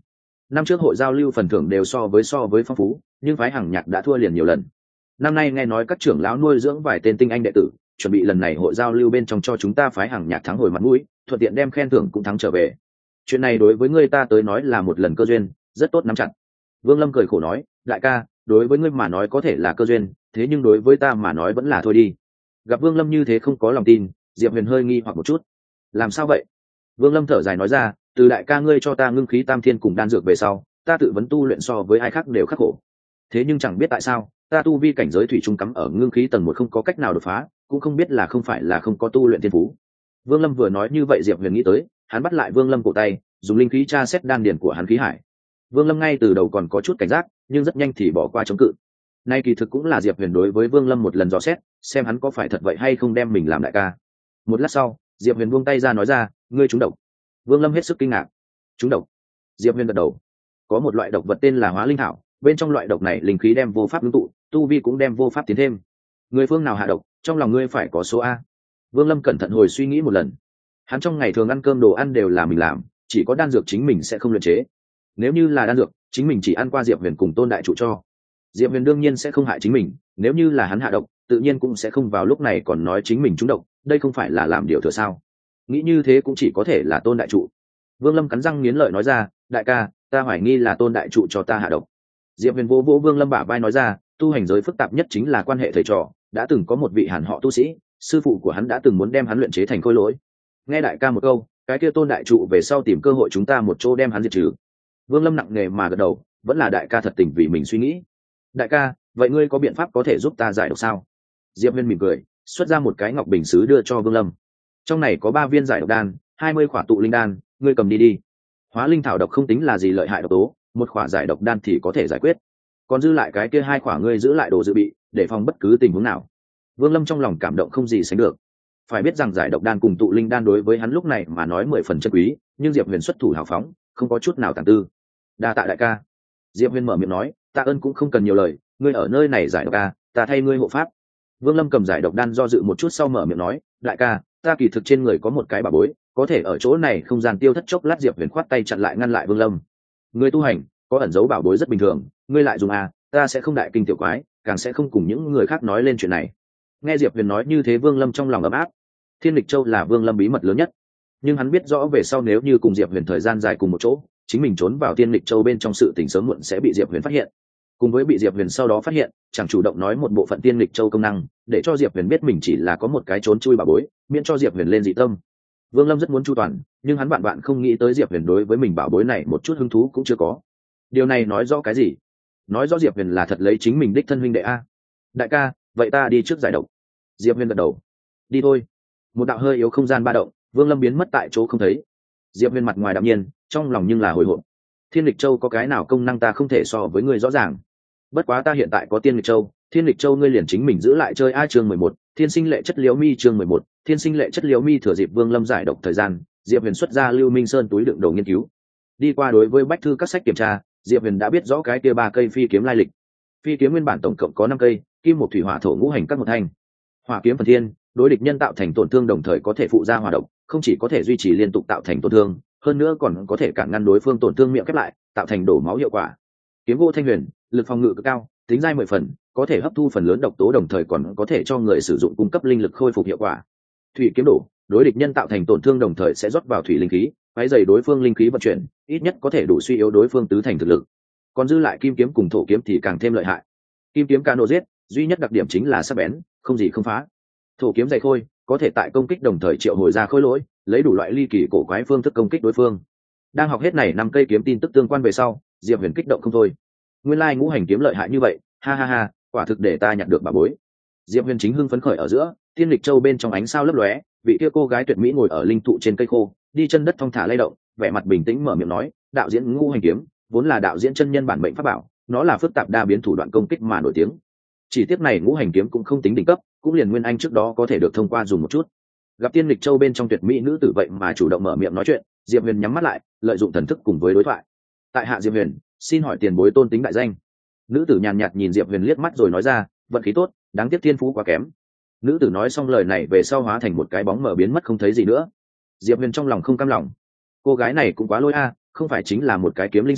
Năm trước hội giao lưu phần thưởng đều so với phong phú, nhưng phái Hằng Nhạc đã thua liền nhiều lần. Năm nay nghe nói các trưởng lão nuôi dưỡng vài tên tinh anh đệ tử, chuẩn bị lần này hội giao lưu bên trong cho chúng ta phái Hằng Nhạc thắng hồi mặt mũi, thuận tiện đem khen thưởng cũng thắng trở về. Chuyện này đối với ngươi ta tới nói là một lần cơ duyên, rất tốt nắm chặt. Vương Lâm cười khổ nói, đại ca, đối với ngươi mà nói có thể là cơ duyên, thế nhưng đối với ta mà nói vẫn là thôi đi. Gặp Vương Lâm như thế không có lòng tin, Diệp Huyền hơi nghi hoặc một chút. Làm sao vậy? Vương Lâm thở dài nói ra, từ đại ca ngươi cho ta ngưng khí tam thiên cùng đan dược về sau, ta tự vấn tu luyện so với ai khác đều khắc khổ. Thế nhưng chẳng biết tại sao, ta tu vi cảnh giới thủy chung cắm ở ngưng khí tầng 1 không có cách nào đột phá, cũng không biết là không phải là không có tu luyện thiên phú. Vương Lâm vừa nói như vậy Diệp Huyền nghĩ tới, hắn bắt lại Vương Lâm cổ tay, dùng linh khí tra xét đan điền của hắn khí hải. Vương Lâm ngay từ đầu còn có chút cảnh giác, nhưng rất nhanh thì bỏ qua chống cự. Nay kỳ thực cũng là Diệp Huyền đối với Vương Lâm một lần dò xét, xem hắn có phải thật vậy hay không đem mình làm đại ca. Một lát sau, Diệp Huyền buông tay ra nói ra, ngươi trúng độc. Vương Lâm hết sức kinh ngạc. Trúng độc? Diệp Huyền gật đầu. Có một loại độc vật tên là Hóa Linh Thảo, bên trong loại độc này linh khí đem vô pháp ngưng tụ, tu vi cũng đem vô pháp tiến thêm. Người phương nào hạ độc, trong lòng ngươi phải có số a. Vương Lâm cẩn thận hồi suy nghĩ một lần. Hắn trong ngày thường ăn cơm đồ ăn đều là mình làm, chỉ có đan dược chính mình sẽ không luyện chế. Nếu như là đan dược, chính mình chỉ ăn qua Diệp Huyền cùng Tôn đại trụ cho. Diệp Huyền đương nhiên sẽ không hại chính mình, nếu như là hắn hạ độc, tự nhiên cũng sẽ không vào lúc này còn nói chính mình trúng độc, đây không phải là làm điều thừa sao? Nghĩ như thế cũng chỉ có thể là Tôn đại trụ. Vương Lâm cắn răng nghiến lợi nói ra, đại ca, ta hoài nghi là Tôn đại trụ cho ta hạ độc. Diệp Huyền vỗ Vương Lâm bả vai nói ra, tu hành giới phức tạp nhất chính là quan hệ thầy trò, đã từng có một vị Hàn họ tu sĩ, sư phụ của hắn đã từng muốn đem hắn luyện chế thành khôi lỗi. Nghe đại ca một câu, cái kia Tôn đại trụ về sau tìm cơ hội chúng ta một chỗ đem hắn diệt trừ. Vương Lâm nặng nề mà gật đầu, vẫn là đại ca thật tình vì mình suy nghĩ. Đại ca, vậy ngươi có biện pháp có thể giúp ta giải độc sao? Diệp Huyền mỉm cười, xuất ra một cái ngọc bình sứ đưa cho Vương Lâm. Trong này có 3 viên giải độc đan, 20 khỏa tụ linh đan, ngươi cầm đi đi. Hóa linh thảo độc không tính là gì lợi hại độc tố, một khỏa giải độc đan thì có thể giải quyết. Còn dư lại cái kia 2 khỏa ngươi giữ lại đồ dự bị, để phòng bất cứ tình huống nào. Vương Lâm trong lòng cảm động không gì sánh được. Phải biết rằng giải độc đan cùng tụ linh đan đối với hắn lúc này mà nói 10 phần chân quý, nhưng Diệp Huyền xuất thủ hào phóng, không có chút nào tàng tư. Đa tạ đại ca. Diệp Huyền mở miệng nói, tạ ơn cũng không cần nhiều lời, ngươi ở nơi này giải độc ca, ta thay ngươi hộ pháp. Vương Lâm cầm giải độc đan do dự một chút sau mở miệng nói, đại ca, ta kỳ thực trên người có một cái bảo bối, có thể ở chỗ này không gian tiêu thất chốc lát. Diệp Huyền khoát tay chặn lại ngăn lại Vương Lâm. Ngươi tu hành có ẩn giấu bảo bối rất bình thường, ngươi lại dùng ta sẽ không đại kinh tiểu quái, càng sẽ không cùng những người khác nói lên chuyện này. Nghe Diệp Huyền nói như thế Vương Lâm trong lòng ấm áp. Thiên Lịch Châu là Vương Lâm bí mật lớn nhất, nhưng hắn biết rõ về sau nếu như cùng Diệp Huyền thời gian dài cùng một chỗ, chính mình trốn vào Thiên Lịch Châu bên trong sự tình sớm muộn sẽ bị Diệp Huyền phát hiện. Cùng với bị Diệp Huyền sau đó phát hiện, chẳng chủ động nói một bộ phận Thiên Lịch Châu công năng, để cho Diệp Huyền biết mình chỉ là có một cái trốn chui bảo bối, miễn cho Diệp Huyền lên dị tâm. Vương Lâm rất muốn chu toàn, nhưng hắn bạn không nghĩ tới Diệp Huyền đối với mình bảo bối này một chút hứng thú cũng chưa có. Điều này nói rõ cái gì? Nói rõ Diệp Huyền là thật lấy chính mình đích thân huynh đệ a. Đại ca, vậy ta đi trước giải độc. Diệp Huyền gật đầu. Đi thôi. Một đạo hơi yếu không gian ba động, Vương Lâm biến mất tại chỗ không thấy. Diệp Huyền mặt ngoài đạm nhiên, trong lòng nhưng là hồi hộp. Thiên Lịch Châu có cái nào công năng ta không thể so với ngươi rõ ràng. Bất quá ta hiện tại có Thiên Lịch Châu, Thiên Lịch Châu ngươi liền chính mình giữ lại chơi. Chương 11, Thiên Sinh Lệ Chất Liễu Mi. Chương 11, Thiên Sinh Lệ Chất Liễu Mi. Thừa dịp Vương Lâm giải độc thời gian, Diệp Huyền xuất ra Lưu Minh Sơn túi đựng đồ nghiên cứu. Đi qua đối với bách thư các sách kiểm tra, Diệp Huyền đã biết rõ cái kia 3 cây phi kiếm lai lịch. Phi kiếm nguyên bản tổng cộng có 5 cây, kim một thủy hỏa thổ ngũ hành các một thanh. Hỏa kiếm phần thiên, đối địch nhân tạo thành tổn thương đồng thời có thể phụ ra hỏa độc, không chỉ có thể duy trì liên tục tạo thành tổn thương, hơn nữa còn có thể cản ngăn đối phương tổn thương miệng khép lại, tạo thành đổ máu hiệu quả. Kiếm gỗ thanh huyền, lực phòng ngự cực cao, tính dai 10 phần, có thể hấp thu phần lớn độc tố đồng thời còn có thể cho người sử dụng cung cấp linh lực khôi phục hiệu quả. Thủy kiếm đổ, đối địch nhân tạo thành tổn thương đồng thời sẽ rót vào thủy linh khí, quấy rầy đối phương linh khí vận chuyển, ít nhất có thể đủ suy yếu đối phương tứ thành thực lực. Còn dư lại kim kiếm cùng thổ kiếm thì càng thêm lợi hại. Kim kiếm cano giết, duy nhất đặc điểm chính là sắc bén, không gì không phá. Thổ kiếm dày khôi, có thể tại công kích đồng thời triệu hồi ra khối lỗi, lấy đủ loại ly kỳ cổ quái phương thức công kích đối phương. Đang học hết này 5 cây kiếm tin tức tương quan về sau, Diệp Huyền kích động không thôi. Nguyên lai ngũ hành kiếm lợi hại như vậy, ha ha ha, quả thực để ta nhặt được bảo bối. Diệp Huyền chính hưng phấn khởi ở giữa, Thiên Lịch Châu bên trong ánh sao lấp lóe, vị kia cô gái tuyệt mỹ ngồi ở linh thụ trên cây khô, đi chân đất thong thả lay động, vẻ mặt bình tĩnh mở miệng nói, đạo diễn ngũ hành kiếm, vốn là đạo diễn chân nhân bản mệnh pháp bảo, nó là phức tạp đa biến thủ đoạn công kích mà nổi tiếng. Chỉ tiếc này ngũ hành kiếm cũng không tính đỉnh cấp, cũng liền nguyên anh trước đó có thể được thông qua dùng một chút. Gặp Thiên Lịch Châu bên trong tuyệt mỹ nữ tử vậy mà chủ động mở miệng nói chuyện, Diệp Huyền nhắm mắt lại, lợi dụng thần thức cùng với đối thoại. Tại hạ Diệp Huyền, xin hỏi tiền bối tôn tính đại danh. Nữ tử nhàn nhạt nhìn Diệp Huyền liếc mắt rồi nói ra, vận khí tốt, đáng tiếc thiên phú quá kém. Nữ tử nói xong lời này về sau hóa thành một cái bóng mờ biến mất không thấy gì nữa. Diệp Huyền trong lòng không cam lòng, cô gái này cũng quá lôi a, không phải chính là một cái kiếm linh sao,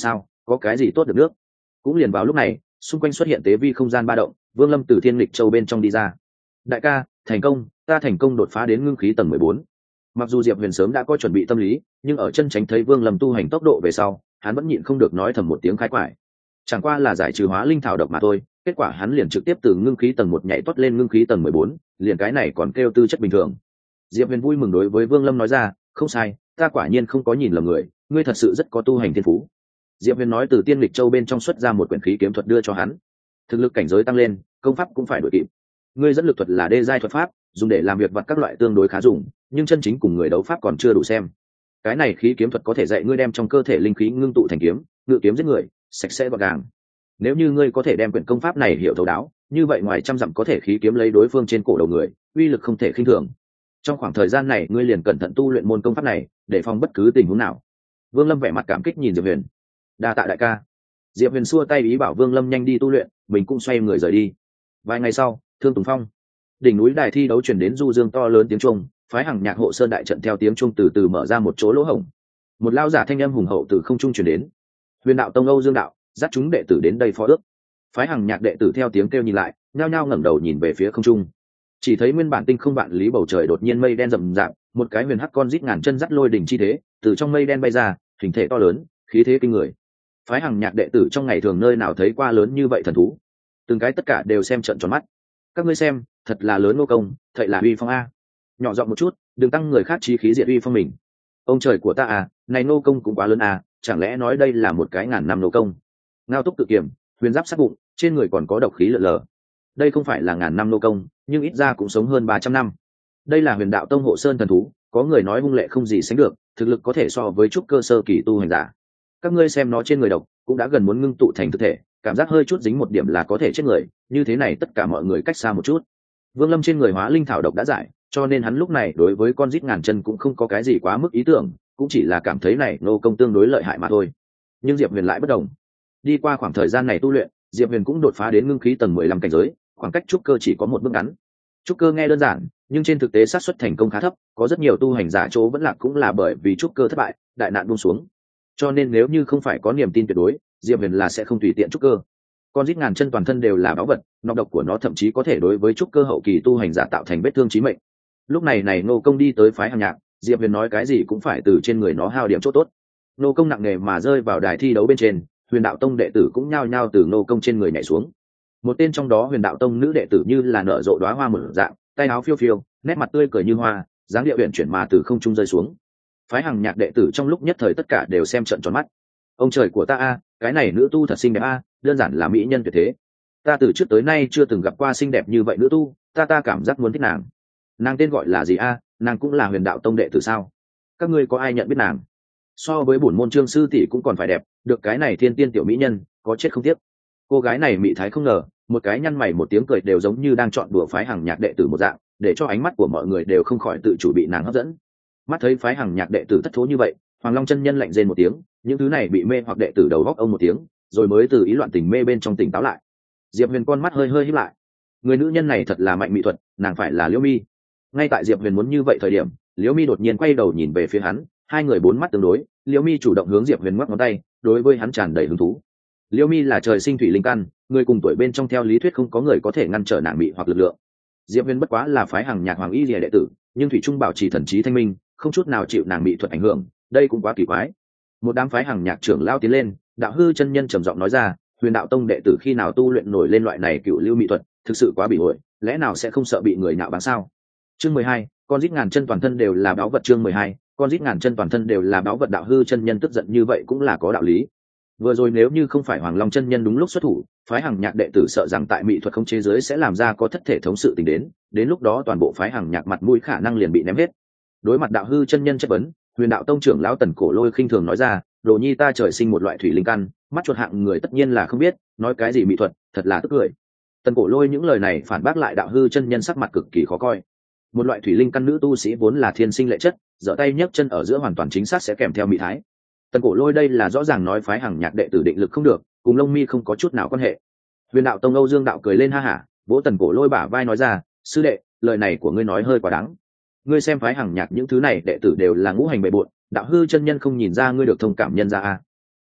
có cái gì tốt được nước. Cũng liền vào lúc này, xung quanh xuất hiện tế vi không gian ba động, Vương Lâm từ Thiên Lịch Châu bên trong đi ra. Đại ca, thành công, ta thành công đột phá đến ngưng khí tầng 14. Mặc dù Diệp Huyền sớm đã có chuẩn bị tâm lý, nhưng ở chân tránh thấy Vương Lâm tu hành tốc độ về sau, hắn vẫn nhịn không được nói thầm một tiếng khai quải. Chẳng qua là giải trừ hóa linh thảo độc mà thôi, kết quả hắn liền trực tiếp từ ngưng khí tầng 1 nhảy toát lên ngưng khí tầng 14, liền cái này còn kêu tư chất bình thường. Diệp Huyền vui mừng đối với Vương Lâm nói ra, không sai, ta quả nhiên không có nhìn lầm người, ngươi thật sự rất có tu hành thiên phú. Diệp Huyền nói từ Tiên Lịch Châu bên trong xuất ra một quyển khí kiếm thuật đưa cho hắn. Thực lực cảnh giới tăng lên, công pháp cũng phải đổi kịp. Ngươi dẫn lực thuật là đê giai thuật pháp, dùng để làm việc vặt các loại tương đối khá dùng, nhưng chân chính cùng người đấu pháp còn chưa đủ xem. Cái này khí kiếm thuật có thể dạy ngươi đem trong cơ thể linh khí ngưng tụ thành kiếm, ngự kiếm giết người, sạch sẽ gọn gàng. Nếu như ngươi có thể đem quyển công pháp này hiểu thấu đáo, như vậy ngoài trăm dặm có thể khí kiếm lấy đối phương trên cổ đầu người, uy lực không thể khinh thường. Trong khoảng thời gian này ngươi liền cẩn thận tu luyện môn công pháp này, để phòng bất cứ tình huống nào. Vương Lâm vẻ mặt cảm kích nhìn Diệp Huyền. Đa tạ đại ca. Diệp Huyền xua tay ý bảo Vương Lâm nhanh đi tu luyện, mình cũng xoay người rời đi. Vài ngày sau, Thương Tùng Phong, đỉnh núi đài thi đấu truyền đến du dương to lớn tiếng chuông, phái Hằng Nhạc hộ sơn đại trận theo tiếng chuông từ từ mở ra một chỗ lỗ hổng. Một lao giả thanh âm hùng hậu từ không trung truyền đến. Huyền đạo tông Âu Dương đạo, dắt chúng đệ tử đến đây phó ước. Phái Hằng Nhạc đệ tử theo tiếng kêu nhìn lại, nhao nhao ngẩng đầu nhìn về phía không trung. Chỉ thấy nguyên bản tinh không vạn lý bầu trời đột nhiên mây đen rậm rạp, một cái huyền hắc con rít ngàn chân dắt lôi đỉnh chi thế, từ trong mây đen bay ra, hình thể to lớn, khí thế kinh người. Phái Hằng Nhạc đệ tử trong ngày thường nơi nào thấy qua lớn như vậy thần thú, từng cái tất cả đều xem trợn tròn mắt. Các ngươi xem, thật là lớn nô công, thật là uy phong a. Nhỏ giọng một chút, đừng tăng người khác chí khí diệt uy phong mình. Ông trời của ta à, này nô công cũng quá lớn à, chẳng lẽ nói đây là một cái ngàn năm nô công? Ngao túc tự kiểm, huyền giáp sát bụng, trên người còn có độc khí lượn lờ. Đây không phải là ngàn năm nô công, nhưng ít ra cũng sống hơn 300 năm. Đây là huyền đạo tông hộ sơn thần thú, có người nói hung lệ không gì sánh được, thực lực có thể so với trúc cơ sơ kỳ tu hành giả. Các ngươi xem nó trên người độc, cũng đã gần muốn ngưng tụ thành thực thể, cảm giác hơi chút dính một điểm là có thể chết người, như thế này tất cả mọi người cách xa một chút. Vương Lâm trên người hóa linh thảo độc đã giải, cho nên hắn lúc này đối với con rít ngàn chân cũng không có cái gì quá mức ý tưởng, cũng chỉ là cảm thấy này nô công tương đối lợi hại mà thôi. Nhưng Diệp Huyền lại bất đồng. Đi qua khoảng thời gian này tu luyện, Diệp Huyền cũng đột phá đến ngưng khí tầng 15 cảnh giới, khoảng cách trúc cơ chỉ có một bước ngắn. Trúc cơ nghe đơn giản, nhưng trên thực tế xác suất thành công khá thấp, có rất nhiều tu hành giả chỗ vẫn lạc cũng là bởi vì trúc cơ thất bại, đại nạn buông xuống. Cho nên nếu như không phải có niềm tin tuyệt đối, Diệp Huyền là sẽ không tùy tiện trúc cơ. Con rít ngàn chân toàn thân đều là báu vật, nọc độc của nó thậm chí có thể đối với trúc cơ hậu kỳ tu hành giả tạo thành vết thương chí mệnh. Lúc này nô công đi tới phái Hằng Nhạc, Diệp Huyền nói cái gì cũng phải từ trên người nó hao điểm chỗ tốt. Nô công nặng nề mà rơi vào đài thi đấu bên trên, huyền đạo tông đệ tử cũng nhao nhao từ nô công trên người nhảy xuống. Một tên trong đó huyền đạo tông nữ đệ tử như là nở rộ đóa hoa mở dạng, tay áo phiêu phiêu, nét mặt tươi cười như hoa, dáng điệu huyền chuyển mà từ không trung rơi xuống. Phái Hằng Nhạc đệ tử trong lúc nhất thời tất cả đều xem trợn tròn mắt. Ông trời của ta a, cái này nữ tu thật xinh đẹp a, đơn giản là mỹ nhân tuyệt thế. Ta từ trước tới nay chưa từng gặp qua xinh đẹp như vậy nữ tu, ta cảm giác muốn thích nàng. Nàng tên gọi là gì a? Nàng cũng là huyền đạo tông đệ tử sao? Các ngươi có ai nhận biết nàng? So với bổn môn Trương sư tỷ cũng còn phải đẹp, được cái này thiên tiên tiểu mỹ nhân, có chết không tiếc. Cô gái này mị thái không ngờ, một cái nhăn mày một tiếng cười đều giống như đang chọn đùa phái Hằng Nhạc đệ tử một dạng, để cho ánh mắt của mọi người đều không khỏi tự chủ bị nàng hấp dẫn. Mắt thấy phái Hằng Nhạc đệ tử thất thố như vậy, Hoàng Long chân nhân lạnh rên một tiếng, những thứ này bị mê hoặc đệ tử đầu góc ông một tiếng, rồi mới từ ý loạn tình mê bên trong tỉnh táo lại. Diệp Huyền con mắt hơi hơi híp lại. Người nữ nhân này thật là mạnh mỹ thuật, nàng phải là Liễu Mi. Ngay tại Diệp Huyền muốn như vậy thời điểm, Liễu Mi đột nhiên quay đầu nhìn về phía hắn, hai người bốn mắt tương đối, Liễu Mi chủ động hướng Diệp Huyền ngoắc ngón tay, đối với hắn tràn đầy hứng thú. Liễu Mi là trời sinh thủy linh căn, người cùng tuổi bên trong theo lý thuyết không có người có thể ngăn trở nàng mị hoặc lực lượng. Diệp Huyền bất quá là phái Hằng Nhạc Hoàng Y Liễu đệ tử, nhưng thủy trung bảo trì thần trí thanh minh, không chút nào chịu nàng mị thuật ảnh hưởng, đây cũng quá kỳ quái. Một đám phái Hằng Nhạc trưởng lao tiến lên, đạo hư chân nhân trầm giọng nói ra, huyền đạo tông đệ tử khi nào tu luyện nổi lên loại này cựu lưu mỹ thuật, thực sự quá bị ổi, lẽ nào sẽ không sợ bị người nhạo báng sao? Chương 12, con rít ngàn chân toàn thân đều là báu vật. Chương 12, con rít ngàn chân toàn thân đều là báu vật. Đạo hư chân nhân tức giận như vậy cũng là có đạo lý. Vừa rồi nếu như không phải Hoàng Long chân nhân đúng lúc xuất thủ, phái Hằng Nhạc đệ tử sợ rằng tại mỹ thuật không chế giới sẽ làm ra có thất thể thống sự tình đến lúc đó toàn bộ phái Hằng Nhạc mặt mũi khả năng liền bị ném hết. Đối mặt đạo hư chân nhân chất vấn, huyền đạo tông trưởng lão Tần Cổ Lôi khinh thường nói ra, đồ nhi ta trời sinh một loại thủy linh căn, mắt chuột hạng người tất nhiên là không biết, nói cái gì mỹ thuật, thật là tức cười. Tần Cổ Lôi những lời này phản bác lại đạo hư chân nhân sắc mặt cực kỳ khó coi. Một loại thủy linh căn nữ tu sĩ vốn là thiên sinh lệ chất, giở tay nhấc chân ở giữa hoàn toàn chính xác sẽ kèm theo mỹ thái. Tần Cổ Lôi đây là rõ ràng nói phái Hằng Nhạc đệ tử định lực không được, cùng Long Mi không có chút nào quan hệ. Huyền đạo tông Âu Dương đạo cười lên ha hả, vỗ Tần Cổ Lôi bả vai nói ra, sư đệ, lời này của ngươi nói hơi quá đáng. Ngươi xem phái Hằng Nhạc những thứ này đệ tử đều là ngũ hành bệ bội, đạo hư chân nhân không nhìn ra ngươi được thông cảm nhân ra a.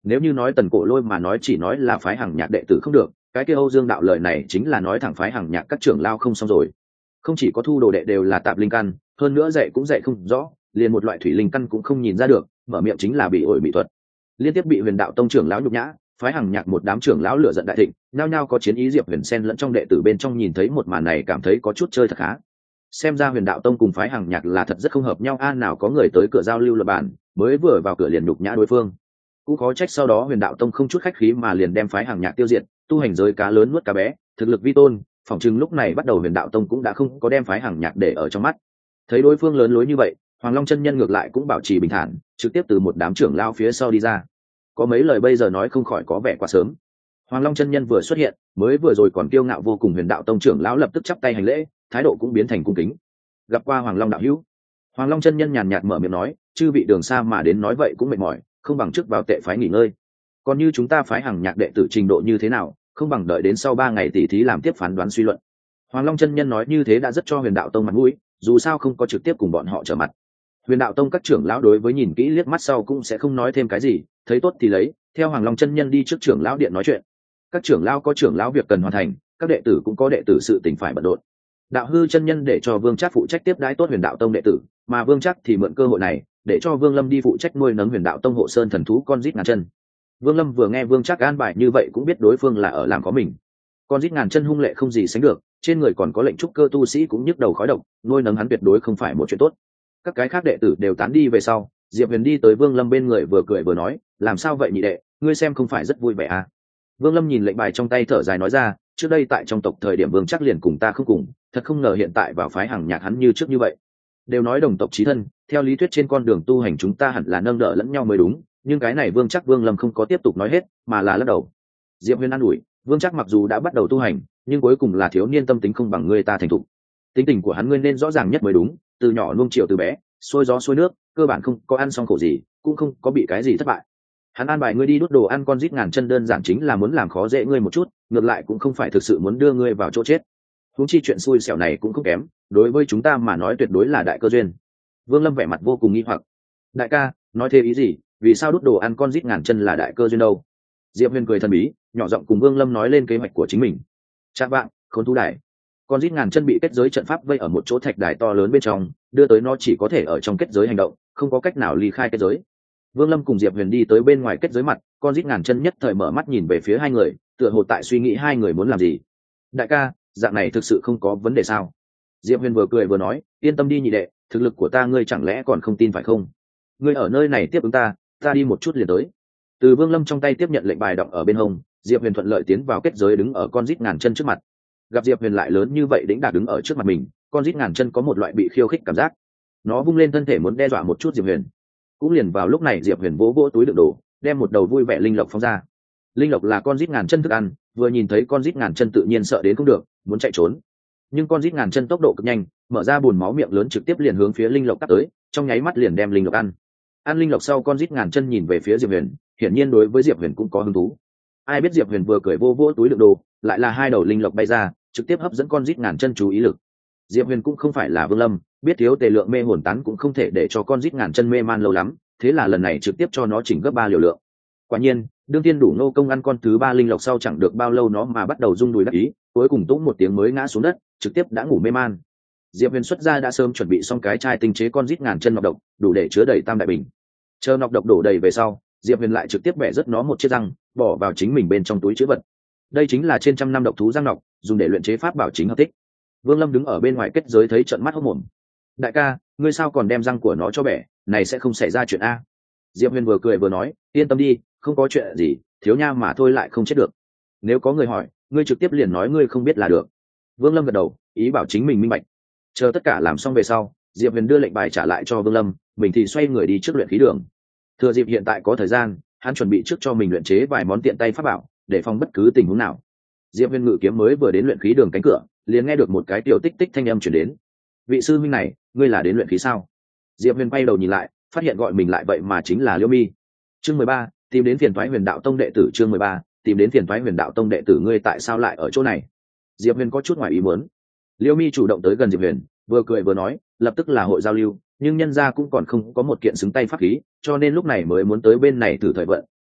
Nếu như nói Tần Cổ Lôi mà nói chỉ nói là phái Hằng Nhạc đệ tử không được, cái kia Âu Dương Đạo lời này chính là nói thẳng phái Hằng Nhạc các trưởng lao không xong rồi. Không chỉ có thu đồ đệ đều là tạp linh căn, hơn nữa dạy cũng dạy không rõ, liền một loại thủy linh căn cũng không nhìn ra được, mở miệng chính là bị ổi bị thuật. Liên tiếp bị Huyền Đạo tông trưởng lão nhục nhã, phái Hằng Nhạc một đám trưởng lão lửa giận đại thịnh, nhao nhao có chiến ý. Diệp Huyền xen lẫn trong đệ tử bên trong nhìn thấy một màn này cảm thấy có chút chơi thật khá. Xem ra Huyền Đạo tông cùng phái Hằng Nhạc là thật rất không hợp nhau a, nào có người tới cửa giao lưu lập bản, mới vừa vào cửa liền nhục nhã đối phương. Cũng khó trách sau đó Huyền Đạo tông không chút khách khí mà liền đem phái Hằng Nhạc tiêu diệt, tu hành giới cá lớn nuốt cá bé, thực lực vi tôn, phỏng chừng lúc này bắt đầu Huyền Đạo tông cũng đã không có đem phái Hằng Nhạc để ở trong mắt. Thấy đối phương lớn lối như vậy, Hoàng Long chân nhân ngược lại cũng bảo trì bình thản, trực tiếp từ một đám trưởng lao phía sau đi ra. Có mấy lời bây giờ nói không khỏi có vẻ quá sớm. Hoàng Long chân nhân vừa xuất hiện, mới vừa rồi còn kiêu ngạo vô cùng Huyền Đạo tông trưởng lão lập tức chắp tay hành lễ, thái độ cũng biến thành cung kính. Gặp qua Hoàng Long đạo hữu. Hoàng Long chân nhân nhàn nhạt mở miệng nói, chư vị đường xa mà đến nói vậy cũng mệt mỏi, không bằng trước vào tệ phái nghỉ ngơi. Còn như chúng ta phái Hằng Nhạc đệ tử trình độ như thế nào, không bằng đợi đến sau 3 ngày tỉ thí làm tiếp phán đoán suy luận. Hoàng Long chân nhân nói như thế đã rất cho Huyền Đạo tông mặt mũi, dù sao không có trực tiếp cùng bọn họ trở mặt. Huyền Đạo tông các trưởng lão đối với nhìn kỹ liếc mắt sau cũng sẽ không nói thêm cái gì, thấy tốt thì lấy, theo Hoàng Long chân nhân đi trước trưởng lão điện nói chuyện. Các trưởng lão có trưởng lão việc cần hoàn thành, các đệ tử cũng có đệ tử sự tình phải bận rộn. Đạo hư chân nhân để cho Vương Trác phụ trách tiếp đái tốt Huyền Đạo tông đệ tử, mà Vương Trác thì mượn cơ hội này để cho Vương Lâm đi phụ trách nuôi nấng Huyền Đạo tông hộ sơn thần thú con rít ngàn chân. Vương Lâm vừa nghe Vương Trác an bài như vậy cũng biết đối phương là ở làm có mình. Con rít ngàn chân hung lệ không gì sánh được, trên người còn có lệnh trúc cơ tu sĩ cũng nhức đầu khói độc, nuôi nấng hắn tuyệt đối không phải một chuyện tốt. Các cái khác đệ tử đều tán đi về sau, Diệp Huyền đi tới Vương Lâm bên người vừa cười vừa nói, làm sao vậy nhị đệ, ngươi xem không phải rất vui vẻ à? Vương Lâm nhìn lệnh bài trong tay thở dài nói ra, trước đây tại trong tộc thời điểm Vương Trác liền cùng ta không cùng, thật không ngờ hiện tại vào phái Hằng Nhạc hắn như trước như vậy. Đều nói đồng tộc chí thân, theo lý thuyết trên con đường tu hành chúng ta hẳn là nâng đỡ lẫn nhau mới đúng, nhưng cái này Vương Trác Vương Lâm không có tiếp tục nói hết, mà là lắc đầu. Diệp Huyền an ủi, Vương Trác mặc dù đã bắt đầu tu hành, nhưng cuối cùng là thiếu niên tâm tính không bằng ngươi ta thành thục. Tính tình của hắn ngươi nên rõ ràng nhất mới đúng, từ nhỏ nuông chiều từ bé, xuôi gió xuôi nước, cơ bản không có ăn xong khổ gì, cũng không có bị cái gì thất bại. Hắn an bài ngươi đi đốt đồ ăn con rít ngàn chân đơn giản chính là muốn làm khó dễ ngươi một chút, ngược lại cũng không phải thực sự muốn đưa ngươi vào chỗ chết. Huống chi chuyện xui xẻo này cũng không kém, đối với chúng ta mà nói tuyệt đối là đại cơ duyên. Vương Lâm vẻ mặt vô cùng nghi hoặc. Đại ca, nói thế ý gì? Vì sao đốt đồ ăn con rít ngàn chân là đại cơ duyên đâu? Diệp Huyền cười thần bí, nhỏ giọng cùng Vương Lâm nói lên kế hoạch của chính mình. Trạm vạng, Khốn thú đài. Con rít ngàn chân bị kết giới trận pháp vây ở một chỗ thạch đài to lớn bên trong, đưa tới nó chỉ có thể ở trong kết giới hành động, không có cách nào ly khai kết giới. Vương Lâm cùng Diệp Huyền đi tới bên ngoài kết giới mặt, con rít ngàn chân nhất thời mở mắt nhìn về phía hai người, tựa hồ tại suy nghĩ hai người muốn làm gì. Đại ca, dạng này thực sự không có vấn đề sao? Diệp Huyền vừa cười vừa nói, yên tâm đi nhị đệ, thực lực của ta ngươi chẳng lẽ còn không tin phải không? Ngươi ở nơi này tiếp ứng ta đi một chút liền tới. Từ Vương Lâm trong tay tiếp nhận lệnh bài đọng ở bên hông, Diệp Huyền thuận lợi tiến vào kết giới đứng ở con rít ngàn chân trước mặt. Gặp Diệp Huyền lại lớn như vậy đĩnh đạc đứng ở trước mặt mình, con rít ngàn chân có một loại bị khiêu khích cảm giác. Nó vung lên thân thể muốn đe dọa một chút Diệp Huyền. Cũng liền vào lúc này Diệp Huyền vỗ vỗ túi đựng đồ, đem một đầu vui vẻ linh lộc phóng ra. Linh lộc là con rít ngàn chân thức ăn, vừa nhìn thấy con rít ngàn chân tự nhiên sợ đến không được, muốn chạy trốn. Nhưng con rít ngàn chân tốc độ cực nhanh, mở ra buồn máu miệng lớn trực tiếp liền hướng phía linh lộc cắt tới, trong nháy mắt liền đem linh lộc ăn. Ăn linh lộc sau con rít ngàn chân nhìn về phía Diệp Huyền, hiển nhiên đối với Diệp Huyền cũng có hứng thú. Ai biết Diệp Huyền vừa cười vô vỗ túi đựng đồ, lại là hai đầu linh lộc bay ra, trực tiếp hấp dẫn con rít ngàn chân chú ý lực. Diệp Huyền cũng không phải là Vương Lâm, biết thiếu tề lượng mê hồn tán cũng không thể để cho con rít ngàn chân mê man lâu lắm, thế là lần này trực tiếp cho nó chỉnh gấp 3 liều lượng. Quả nhiên, đương tiên đủ nô công ăn con thứ 3 linh lộc sau chẳng được bao lâu nó mà bắt đầu rung đùi đắc ý, cuối cùng tũng một tiếng mới ngã xuống đất, trực tiếp đã ngủ mê man. Diệp Huyền xuất ra đã sớm chuẩn bị xong cái chai tinh chế con rít ngàn chân nọc độc, đủ để chứa đầy tam đại bình. Chờ nọc độc đổ đầy về sau, Diệp Huyền lại trực tiếp bẻ rớt nó một chiếc răng, bỏ vào chính mình bên trong túi trữ vật. Đây chính là trên trăm năm độc thú răng nọc, dùng để luyện chế pháp bảo chính hợp tích. Vương Lâm đứng ở bên ngoài kết giới thấy trợn mắt hốt mồm. Đại ca, ngươi sao còn đem răng của nó cho bẻ, này sẽ không xảy ra chuyện a? Diệp Huyền vừa cười vừa nói, yên tâm đi, không có chuyện gì, thiếu nha mà thôi lại không chết được. Nếu có người hỏi, ngươi trực tiếp liền nói ngươi không biết là được. Vương Lâm gật đầu, ý bảo chính mình minh bạch. Chờ tất cả làm xong về sau, Diệp Huyền đưa lệnh bài trả lại cho Vương Lâm, mình thì xoay người đi trước luyện khí đường. Thừa dịp hiện tại có thời gian, hắn chuẩn bị trước cho mình luyện chế vài món tiện tay pháp bảo, để phòng bất cứ tình huống nào. Diệp Huyền ngự kiếm mới vừa đến luyện khí đường cánh cửa, liền nghe được một cái tiểu tích tích thanh âm truyền đến. Vị sư huynh này, ngươi là đến luyện khí sao? Diệp Huyền quay đầu nhìn lại, phát hiện gọi mình lại vậy mà chính là Liễu Mi. Chương 13, tìm đến phiền toái Huyền Đạo Tông đệ tử. Chương 13, tìm đến phiền toái Huyền Đạo Tông đệ tử, ngươi tại sao lại ở chỗ này? Diệp Huyền có chút ngoài ý muốn. Liễu Mi chủ động tới gần Diệp Huyền, vừa cười vừa nói, lập tức là hội giao lưu, nhưng nhân gia cũng còn không có một kiện xứng tay pháp khí, cho nên lúc này mới muốn tới bên này thử thời vận,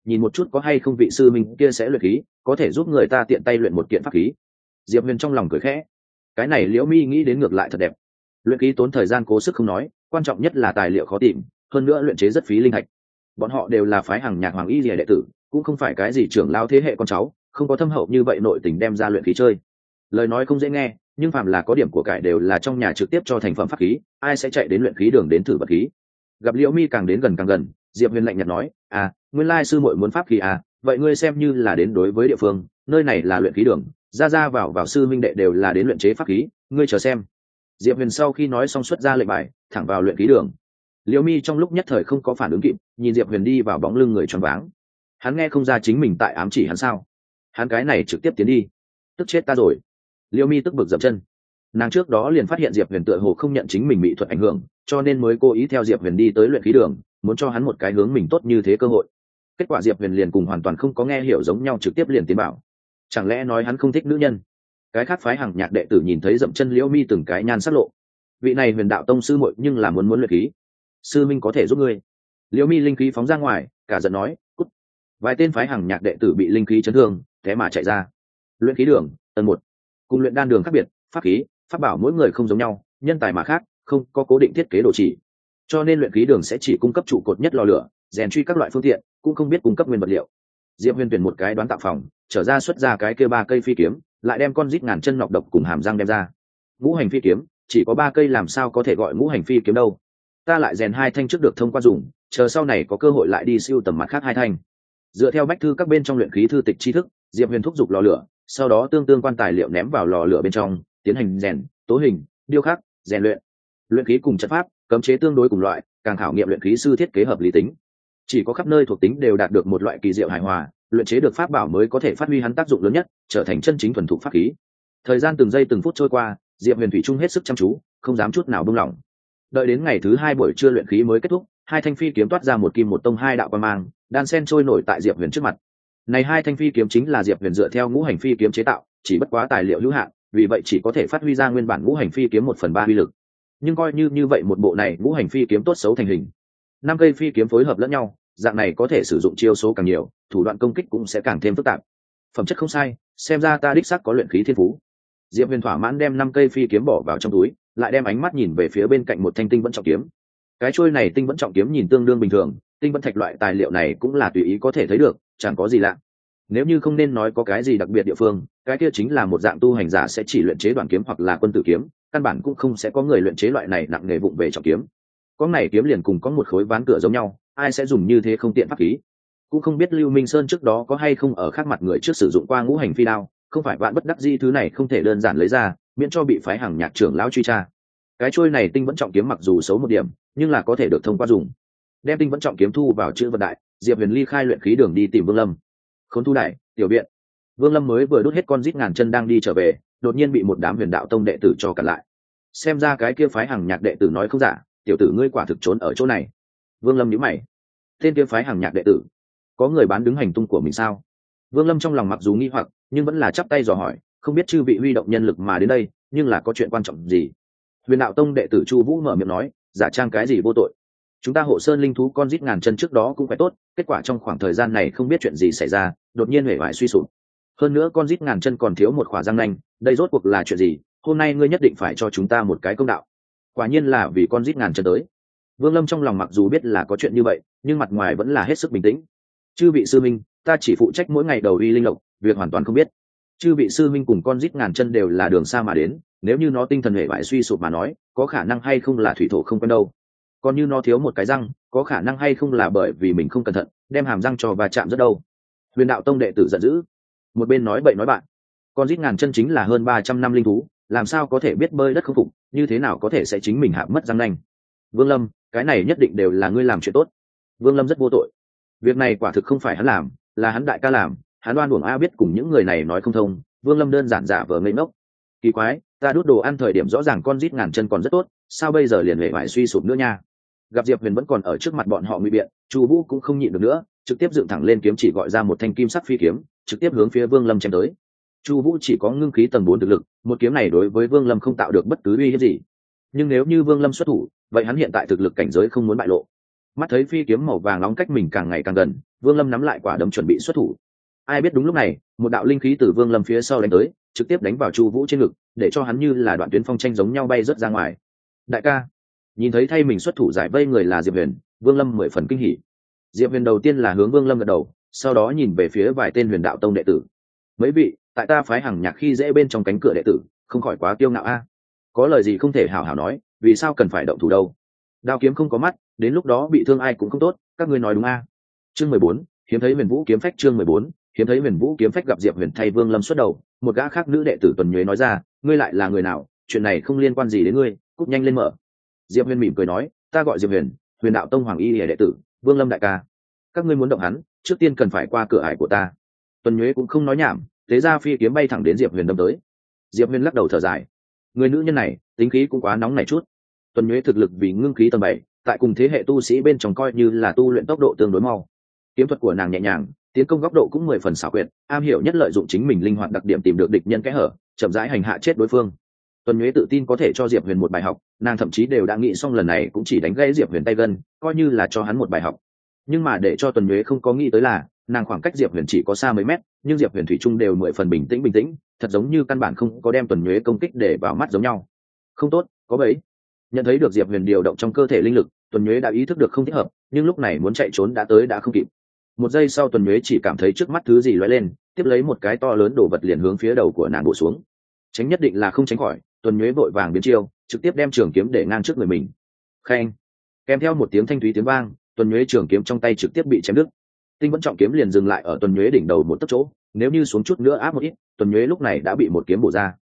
nhìn một chút có hay không vị sư minh kia sẽ luyện khí, có thể giúp người ta tiện tay luyện một kiện pháp khí. Diệp huyền trong lòng cười khẽ, cái này Liễu Mi nghĩ đến ngược lại thật đẹp. Luyện khí tốn thời gian cố sức không nói, quan trọng nhất là tài liệu khó tìm, hơn nữa luyện chế rất phí linh thạch. Bọn họ đều là phái hàng nhạc Hoàng Y Lìa đệ tử, cũng không phải cái gì trưởng lao thế hệ con cháu, không có thâm hậu như vậy nội tình đem ra luyện khí chơi. Lời nói không dễ nghe, nhưng phàm là có điểm của cải đều là trong nhà trực tiếp cho thành phẩm pháp khí, ai sẽ chạy đến luyện khí đường đến thử vật khí. Gặp Liễu Mi càng đến gần càng gần, Diệp huyền lạnh nhạt nói, nguyên lai sư muội muốn pháp khí vậy ngươi xem như là đến đối với địa phương, nơi này là luyện khí đường, ra vào sư minh đệ đều là đến luyện chế pháp khí, ngươi chờ xem. Diệp huyền sau khi nói xong xuất ra lệnh bài, thẳng vào luyện khí đường. Liễu Mi trong lúc nhất thời không có phản ứng kịp, nhìn Diệp huyền đi vào bóng lưng người choáng váng. Hắn nghe không ra chính mình tại ám chỉ hắn sao? Hắn cái này trực tiếp tiến đi, tức chết ta rồi. Liễu Mi tức bực dậm chân. Nàng trước đó liền phát hiện Diệp huyền tựa hồ không nhận chính mình mỹ thuật ảnh hưởng, cho nên mới cố ý theo Diệp huyền đi tới luyện khí đường, muốn cho hắn một cái hướng mình tốt như thế cơ hội. Kết quả Diệp huyền liền cùng hoàn toàn không có nghe hiểu giống nhau, trực tiếp liền tiến bảo. Chẳng lẽ nói hắn không thích nữ nhân? Cái khác phái hàng nhạc đệ tử nhìn thấy dậm chân Liễu Mi từng cái nhan sắc lộ. Vị này Huyền Đạo Tông sư muội nhưng là muốn luyện khí. Sư minh có thể giúp ngươi. Liễu Mi linh khí phóng ra ngoài, cả giận nói, cút. Vài tên phái hàng nhạc đệ tử bị linh khí chấn thương, thế mà chạy ra. Luyện khí đường tầng 1. Cùng luyện đan đường khác biệt, pháp khí, pháp bảo mỗi người không giống nhau, nhân tài mà khác, không có cố định thiết kế đồ chỉ. Cho nên luyện khí đường sẽ chỉ cung cấp trụ cột nhất lò lửa, rèn truy các loại phương tiện, cũng không biết cung cấp nguyên vật liệu. Diệp huyền tuyển một cái đoán tạo phòng, trở ra xuất ra cái kia 3 cây phi kiếm, lại đem con rít ngàn chân nọc độc cùng hàm răng đem ra. Ngũ hành phi kiếm chỉ có 3 cây, làm sao có thể gọi ngũ hành phi kiếm đâu? Ta lại rèn 2 thanh trước được thông qua dùng, chờ sau này có cơ hội lại đi siêu tầm mặt khác 2 thanh. Dựa theo bách thư các bên trong luyện khí thư tịch tri thức, Diệp huyền thúc giục lò lửa, sau đó tương quan tài liệu ném vào lò lửa bên trong, tiến hành rèn, tố hình, điêu khắc, rèn luyện. Luyện khí cùng trận pháp, cấm chế tương đối cùng loại, càng khảo nghiệm luyện khí sư thiết kế hợp lý tính. Chỉ có khắp nơi thuộc tính đều đạt được một loại kỳ diệu hài hòa, luyện chế được pháp bảo mới có thể phát huy hắn tác dụng lớn nhất, trở thành chân chính thuần thục pháp khí. Thời gian từng giây từng phút trôi qua, Diệp huyền thủy trung hết sức chăm chú, không dám chút nào buông lỏng. Đợi đến ngày thứ 2 buổi trưa luyện khí mới kết thúc, 2 thanh phi kiếm toát ra một kim một tông 2 đạo quang mang, đan sen trôi nổi tại Diệp huyền trước mặt. Này 2 thanh phi kiếm chính là Diệp huyền dựa theo ngũ hành phi kiếm chế tạo, chỉ bất quá tài liệu hữu hạn, vì vậy chỉ có thể phát huy ra nguyên bản ngũ hành phi kiếm 1/3 uy lực. Nhưng coi như vậy một bộ này ngũ hành phi kiếm tốt xấu thành hình. 5 cây phi kiếm phối hợp lẫn nhau, dạng này có thể sử dụng chiêu số càng nhiều, thủ đoạn công kích cũng sẽ càng thêm phức tạp. Phẩm chất không sai, xem ra ta đích xác có luyện khí thiên phú. Diệp huyền thỏa mãn đem 5 cây phi kiếm bỏ vào trong túi, lại đem ánh mắt nhìn về phía bên cạnh một thanh tinh vẫn trọng kiếm. Cái chuôi này tinh vẫn trọng kiếm nhìn tương đương bình thường, tinh vẫn thạch loại tài liệu này cũng là tùy ý có thể thấy được, chẳng có gì lạ. Nếu như không nên nói có cái gì đặc biệt địa phương, cái kia chính là một dạng tu hành giả sẽ chỉ luyện chế đoạn kiếm hoặc là quân tử kiếm, căn bản cũng không sẽ có người luyện chế loại này nặng nghề vụng về trọng kiếm. Có này kiếm liền cùng có một khối ván cửa giống nhau, ai sẽ dùng như thế không tiện pháp khí. Cũng không biết Lưu Minh Sơn trước đó có hay không ở khác mặt người trước sử dụng qua ngũ hành phi đao, không phải vạn bất đắc dĩ thứ này không thể đơn giản lấy ra, miễn cho bị phái hàng nhạc trưởng lão truy tra. Cái chuôi này tinh vẫn trọng kiếm mặc dù xấu một điểm, nhưng là có thể được thông qua dùng. Đem tinh vẫn trọng kiếm thu vào chữ vật đại, Diệp huyền ly khai luyện khí đường đi tìm Vương Lâm. Khốn thu đại, tiểu viện. Vương Lâm mới vừa đốt hết con rít ngàn chân đang đi trở về, đột nhiên bị một đám Huyền Đạo Tông đệ tử cho cản lại. Xem ra cái kia phái hàng nhạc đệ tử nói không giả, tiểu tử ngươi quả thực trốn ở chỗ này. Vương Lâm nhíu mày. Tên kia phái hàng nhạc đệ tử, có người bán đứng hành tung của mình sao? Vương Lâm trong lòng mặc dù nghi hoặc, nhưng vẫn là chắp tay dò hỏi, không biết chư vị huy động nhân lực mà đến đây, nhưng là có chuyện quan trọng gì? Huyền Đạo Tông đệ tử Chu Vũ mở miệng nói, giả trang cái gì vô tội. Chúng ta Hộ Sơn linh thú con rít ngàn chân trước đó cũng phải tốt, kết quả trong khoảng thời gian này không biết chuyện gì xảy ra, đột nhiên huệ vải suy sụp. Hơn nữa con rít ngàn chân còn thiếu một khỏa răng nanh, đây rốt cuộc là chuyện gì? Hôm nay ngươi nhất định phải cho chúng ta một cái công đạo. Quả nhiên là vì con rít ngàn chân tới. Vương Lâm trong lòng mặc dù biết là có chuyện như vậy, nhưng mặt ngoài vẫn là hết sức bình tĩnh. Chư vị sư minh, ta chỉ phụ trách mỗi ngày đầu uy linh lộc, việc hoàn toàn không biết. Chư vị sư minh cùng con rít ngàn chân đều là đường xa mà đến, nếu như nó tinh thần hệ bại suy sụp mà nói, có khả năng hay không là thủy thổ không quen đâu. Còn như nó thiếu một cái răng, có khả năng hay không là bởi vì mình không cẩn thận, đem hàm răng cho va chạm rất đâu. Huyền Đạo Tông đệ tử giận dữ, một bên nói bậy nói bạn. Con rít ngàn chân chính là hơn 300 năm linh thú, làm sao có thể biết bơi đất không phục, như thế nào có thể sẽ chính mình hạ mất răng nanh. Vương Lâm, cái này nhất định đều là ngươi làm chuyện tốt. Vương Lâm rất vô tội, việc này quả thực không phải hắn làm, là hắn đại ca làm, hắn đoan uổng a biết cùng những người này nói không thông. Vương Lâm đơn giản giả vờ ngây ngốc. Kỳ quái, ta đút đồ ăn thời điểm rõ ràng con rít ngàn chân còn rất tốt, sao bây giờ liền hệ vải suy sụp nữa nha? Gặp Diệp Huyền vẫn còn ở trước mặt bọn họ ngụy biện, Chu Vũ cũng không nhịn được nữa, trực tiếp dựng thẳng lên kiếm chỉ gọi ra một thanh kim sắc phi kiếm, trực tiếp hướng phía Vương Lâm chém tới. Chu Vũ chỉ có ngưng khí tầng 4 thực lực, một kiếm này đối với Vương Lâm không tạo được bất cứ uy hiếp gì. Nhưng nếu như Vương Lâm xuất thủ, vậy hắn hiện tại thực lực cảnh giới không muốn bại lộ. Mắt thấy phi kiếm màu vàng nóng cách mình càng ngày càng gần, Vương Lâm nắm lại quả đấm chuẩn bị xuất thủ. Ai biết đúng lúc này, một đạo linh khí từ Vương Lâm phía sau đánh tới, trực tiếp đánh vào Chu Vũ trên ngực, để cho hắn như là đoạn tuyến phong tranh giống nhau bay rớt ra ngoài. Đại ca, nhìn thấy thay mình xuất thủ giải vây người là Diệp Huyền, Vương Lâm mười phần kinh hỉ. Diệp Huyền đầu tiên là hướng Vương Lâm gật đầu, sau đó nhìn về phía vài tên Huyền Đạo Tông đệ tử. Mấy vị, tại ta phái Hằng Nhạc khi dễ bên trong cánh cửa đệ tử, không khỏi quá kiêu ngạo a. Có lời gì không thể hảo hảo nói, vì sao cần phải động thủ đâu? Đao kiếm không có mắt, đến lúc đó bị thương ai cũng không tốt, các ngươi nói đúng a. Chương 14, hiếm thấy Huyền Vũ kiếm phách. Chương 14, hiếm thấy Huyền Vũ kiếm phách. Gặp Diệp Huyền thay Vương Lâm xuất đầu, một gã khác nữ đệ tử Tuần Nhuế nói ra, ngươi lại là người nào, chuyện này không liên quan gì đến ngươi, cút nhanh lên mở. Diệp Huyền mỉm cười nói, ta gọi Diệp Huyền, Huyền Đạo Tông Hoàng Y Lìa đệ tử, Vương Lâm đại ca. Các ngươi muốn động hắn, trước tiên cần phải qua cửa ải của ta. Tuần Nhuế cũng không nói nhảm, thế ra phi kiếm bay thẳng đến Diệp Huyền đâm tới. Diệp Huyền lắc đầu thở dài, người nữ nhân này tính khí cũng quá nóng này chút. Tuần Nhuế thực lực vì ngưng khí tầng 7, tại cùng thế hệ tu sĩ bên trong coi như là tu luyện tốc độ tương đối mau. Kiếm thuật của nàng nhẹ nhàng, tiến công góc độ cũng 10 phần xảo quyệt, am hiểu nhất lợi dụng chính mình linh hoạt đặc điểm tìm được địch nhân kẽ hở, chậm rãi hành hạ chết đối phương. Tuần Nhuế tự tin có thể cho Diệp Huyền một bài học, nàng thậm chí đều đã nghĩ xong lần này cũng chỉ đánh gãy Diệp Huyền tay gân, coi như là cho hắn một bài học. Nhưng mà để cho Tuần Nhuế không có nghĩ tới là, nàng khoảng cách Diệp Huyền chỉ có xa mấy mét, nhưng Diệp Huyền thủy chung đều 10 phần bình tĩnh, thật giống như căn bản không có đem Tuần Nhuế công kích để vào mắt giống nhau. Không tốt, có bẫy. Nhận thấy được Diệp Huyền điều động trong cơ thể linh lực, Tuần Nhuế đã ý thức được không thích hợp, nhưng lúc này muốn chạy trốn đã tới đã không kịp. Một giây sau Tuần Nhuế chỉ cảm thấy trước mắt thứ gì lóe lên, tiếp lấy một cái to lớn đổ vật liền hướng phía đầu của nàng bổ xuống. Tránh nhất định là không tránh khỏi, Tuần Nhuế vội vàng biến chiêu, trực tiếp đem trường kiếm để ngang trước người mình. Khen, kèm theo một tiếng thanh thúy tiếng vang, Tuần Nhuế trường kiếm trong tay trực tiếp bị chém đứt. Tinh Vẫn Trọng kiếm liền dừng lại ở Tuần Nhuế đỉnh đầu một tấc chỗ, nếu như xuống chút nữa áp một ít, Tuần Nhuế lúc này đã bị một kiếm bổ ra.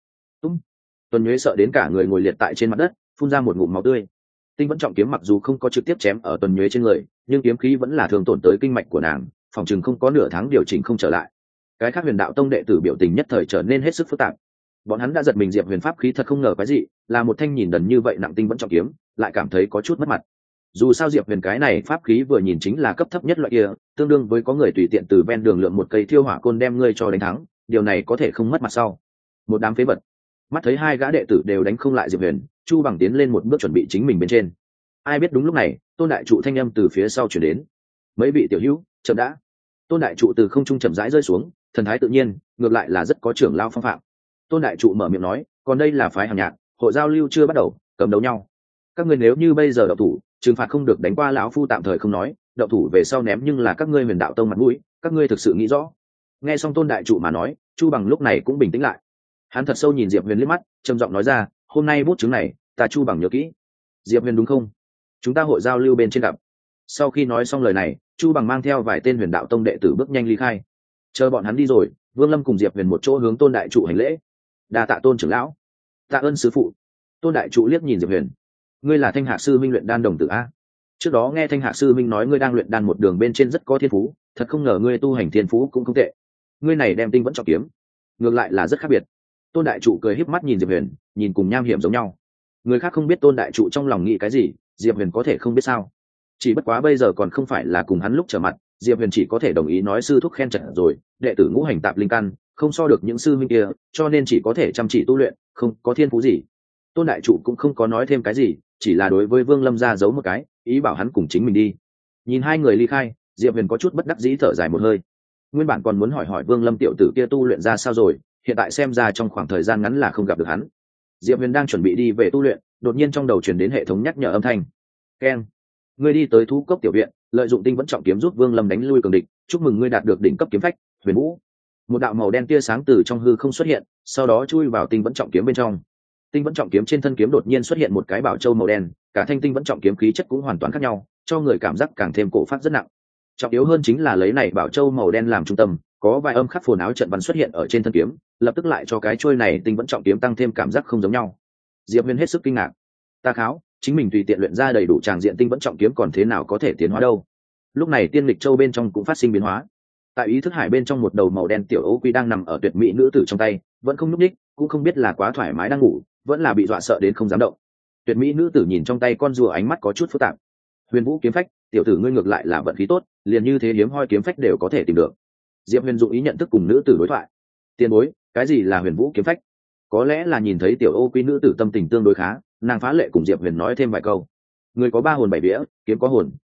Tuần Nhuế sợ đến cả người ngồi liệt tại trên mặt đất, phun ra một ngụm máu tươi. Tinh Vẫn Trọng kiếm mặc dù không có trực tiếp chém ở Tuần Nhuế trên người, nhưng kiếm khí vẫn là thường tổn tới kinh mạch của nàng, phòng chừng không có nửa tháng điều chỉnh không trở lại. Cái khác Huyền Đạo Tông đệ tử biểu tình nhất thời trở nên hết sức phức tạp. Bọn hắn đã giật mình, Diệp Huyền pháp khí thật không ngờ cái gì, là một thanh nhìn đần như vậy nặng Tinh Vẫn Trọng kiếm, lại cảm thấy có chút mất mặt. Dù sao Diệp Huyền cái này pháp khí vừa nhìn chính là cấp thấp nhất loại kia, tương đương với có người tùy tiện từ ven đường lượm một cây thiêu hỏa côn đem ngươi cho đánh thắng, điều này có thể không mất mặt sau. Một đám phế vật. Mắt thấy hai gã đệ tử đều đánh không lại Diệp Huyền, Chu Bằng tiến lên một bước chuẩn bị chính mình bên trên. Ai biết đúng lúc này, Tôn Đại Trụ thanh âm từ phía sau chuyển đến. Mấy vị tiểu hữu, chậm đã. Tôn Đại Trụ từ không trung chậm rãi rơi xuống, thần thái tự nhiên, ngược lại là rất có trưởng lao phong phạm. Tôn Đại Trụ mở miệng nói, còn đây là phái Hằng Nhạc, hội giao lưu chưa bắt đầu, cầm đấu nhau. Các ngươi nếu như bây giờ động thủ, trừng phạt không được đánh qua lão phu tạm thời không nói, động thủ về sau ném nhưng là các ngươi Huyền Đạo Tông mặt mũi, các ngươi thực sự nghĩ rõ. Nghe xong Tôn Đại Trụ mà nói, Chu Bằng lúc này cũng bình tĩnh lại. Hắn thật sâu nhìn Diệp Huyền liếc mắt, trầm giọng nói ra, hôm nay bút chứng này, ta Chu Bằng nhớ kỹ. Diệp Huyền đúng không? Chúng ta hội giao lưu bên trên gặp. Sau khi nói xong lời này, Chu Bằng mang theo vài tên Huyền Đạo Tông đệ tử bước nhanh ly khai. Chờ bọn hắn đi rồi, Vương Lâm cùng Diệp Huyền một chỗ hướng Tôn Đại Trụ hành lễ. Đa tạ Tôn trưởng lão. Tạ ơn sư phụ. Tôn Đại Trụ liếc nhìn Diệp Huyền. Ngươi là Thanh Hạc sư minh luyện đan đồng tử a? Trước đó nghe Thanh Hạc sư minh nói ngươi đang luyện đan một đường bên trên rất có thiên phú, thật không ngờ ngươi tu hành thiên phú cũng không tệ. Ngươi này đem Tinh Vẫn Trọng kiếm, ngược lại là rất khác biệt. Tôn Đại Trụ cười híp mắt nhìn Diệp Huyền, nhìn cùng nham hiểm giống nhau. Người khác không biết Tôn Đại Trụ trong lòng nghĩ cái gì, Diệp Huyền có thể không biết sao? Chỉ bất quá bây giờ còn không phải là cùng hắn lúc trở mặt, Diệp Huyền chỉ có thể đồng ý nói sư thúc khen trận rồi, đệ tử ngũ hành tạp linh căn, không so được những sư minh kia, cho nên chỉ có thể chăm chỉ tu luyện, không có thiên phú gì. Tôn Đại Trụ cũng không có nói thêm cái gì, chỉ là đối với Vương Lâm ra giấu một cái, ý bảo hắn cùng chính mình đi. Nhìn hai người ly khai, Diệp Huyền có chút bất đắc dĩ thở dài một hơi. Nguyên bản còn muốn hỏi hỏi Vương Lâm tiểu tử kia tu luyện ra sao rồi, hiện tại xem ra trong khoảng thời gian ngắn là không gặp được hắn. Diệp Huyền đang chuẩn bị đi về tu luyện, đột nhiên trong đầu truyền đến hệ thống nhắc nhở âm thanh. Keng, ngươi đi tới Thú Cốc tiểu viện, lợi dụng Tinh Vẫn Trọng kiếm giúp Vương Lâm đánh lui cường địch, chúc mừng ngươi đạt được đỉnh cấp kiếm phách, Huyền Vũ. Một đạo màu đen tia sáng từ trong hư không xuất hiện, sau đó chui vào Tinh Vẫn Trọng kiếm bên trong. Tinh Vẫn Trọng kiếm trên thân kiếm đột nhiên xuất hiện một cái bảo châu màu đen, cả thanh Tinh Vẫn Trọng kiếm khí chất cũng hoàn toàn khác nhau, cho người cảm giác càng thêm cổ phát rất nặng. Trọng yếu hơn chính là lấy này bảo châu màu đen làm trung tâm, có vài âm khắc phồn áo trận văn xuất hiện ở trên thân kiếm, lập tức lại cho cái chuôi này Tinh Vẫn Trọng kiếm tăng thêm cảm giác không giống nhau. Diệp Huyền hết sức kinh ngạc. Ta kháo, chính mình tùy tiện luyện ra đầy đủ tràng diện Tinh Vẫn Trọng kiếm còn thế nào có thể tiến hóa đâu? Lúc này Tiên Lịch Châu bên trong cũng phát sinh biến hóa. Tại ý thức hải bên trong một đầu màu đen tiểu ấu quy đang nằm ở tuyệt mỹ nữ tử trong tay, vẫn không nhúc nhích, cũng không biết là quá thoải mái đang ngủ, vẫn là bị dọa sợ đến không dám động. Tuyệt mỹ nữ tử nhìn trong tay con rùa, ánh mắt có chút phức tạp. Huyền Vũ kiếm phách, tiểu tử ngươi ngược lại là vận khí tốt, liền như thế hiếm hoi kiếm phách đều có thể tìm được. Diệp Huyền dụng ý nhận thức cùng nữ tử đối thoại. Tiền bối, cái gì là Huyền Vũ kiếm phách? Có lẽ là nhìn thấy tiểu ô quy nữ tử tâm tình tương đối khá, nàng phá lệ cùng Diệp Huyền nói thêm vài câu. Người có ba hồn bảy vía, kiếm có hồn,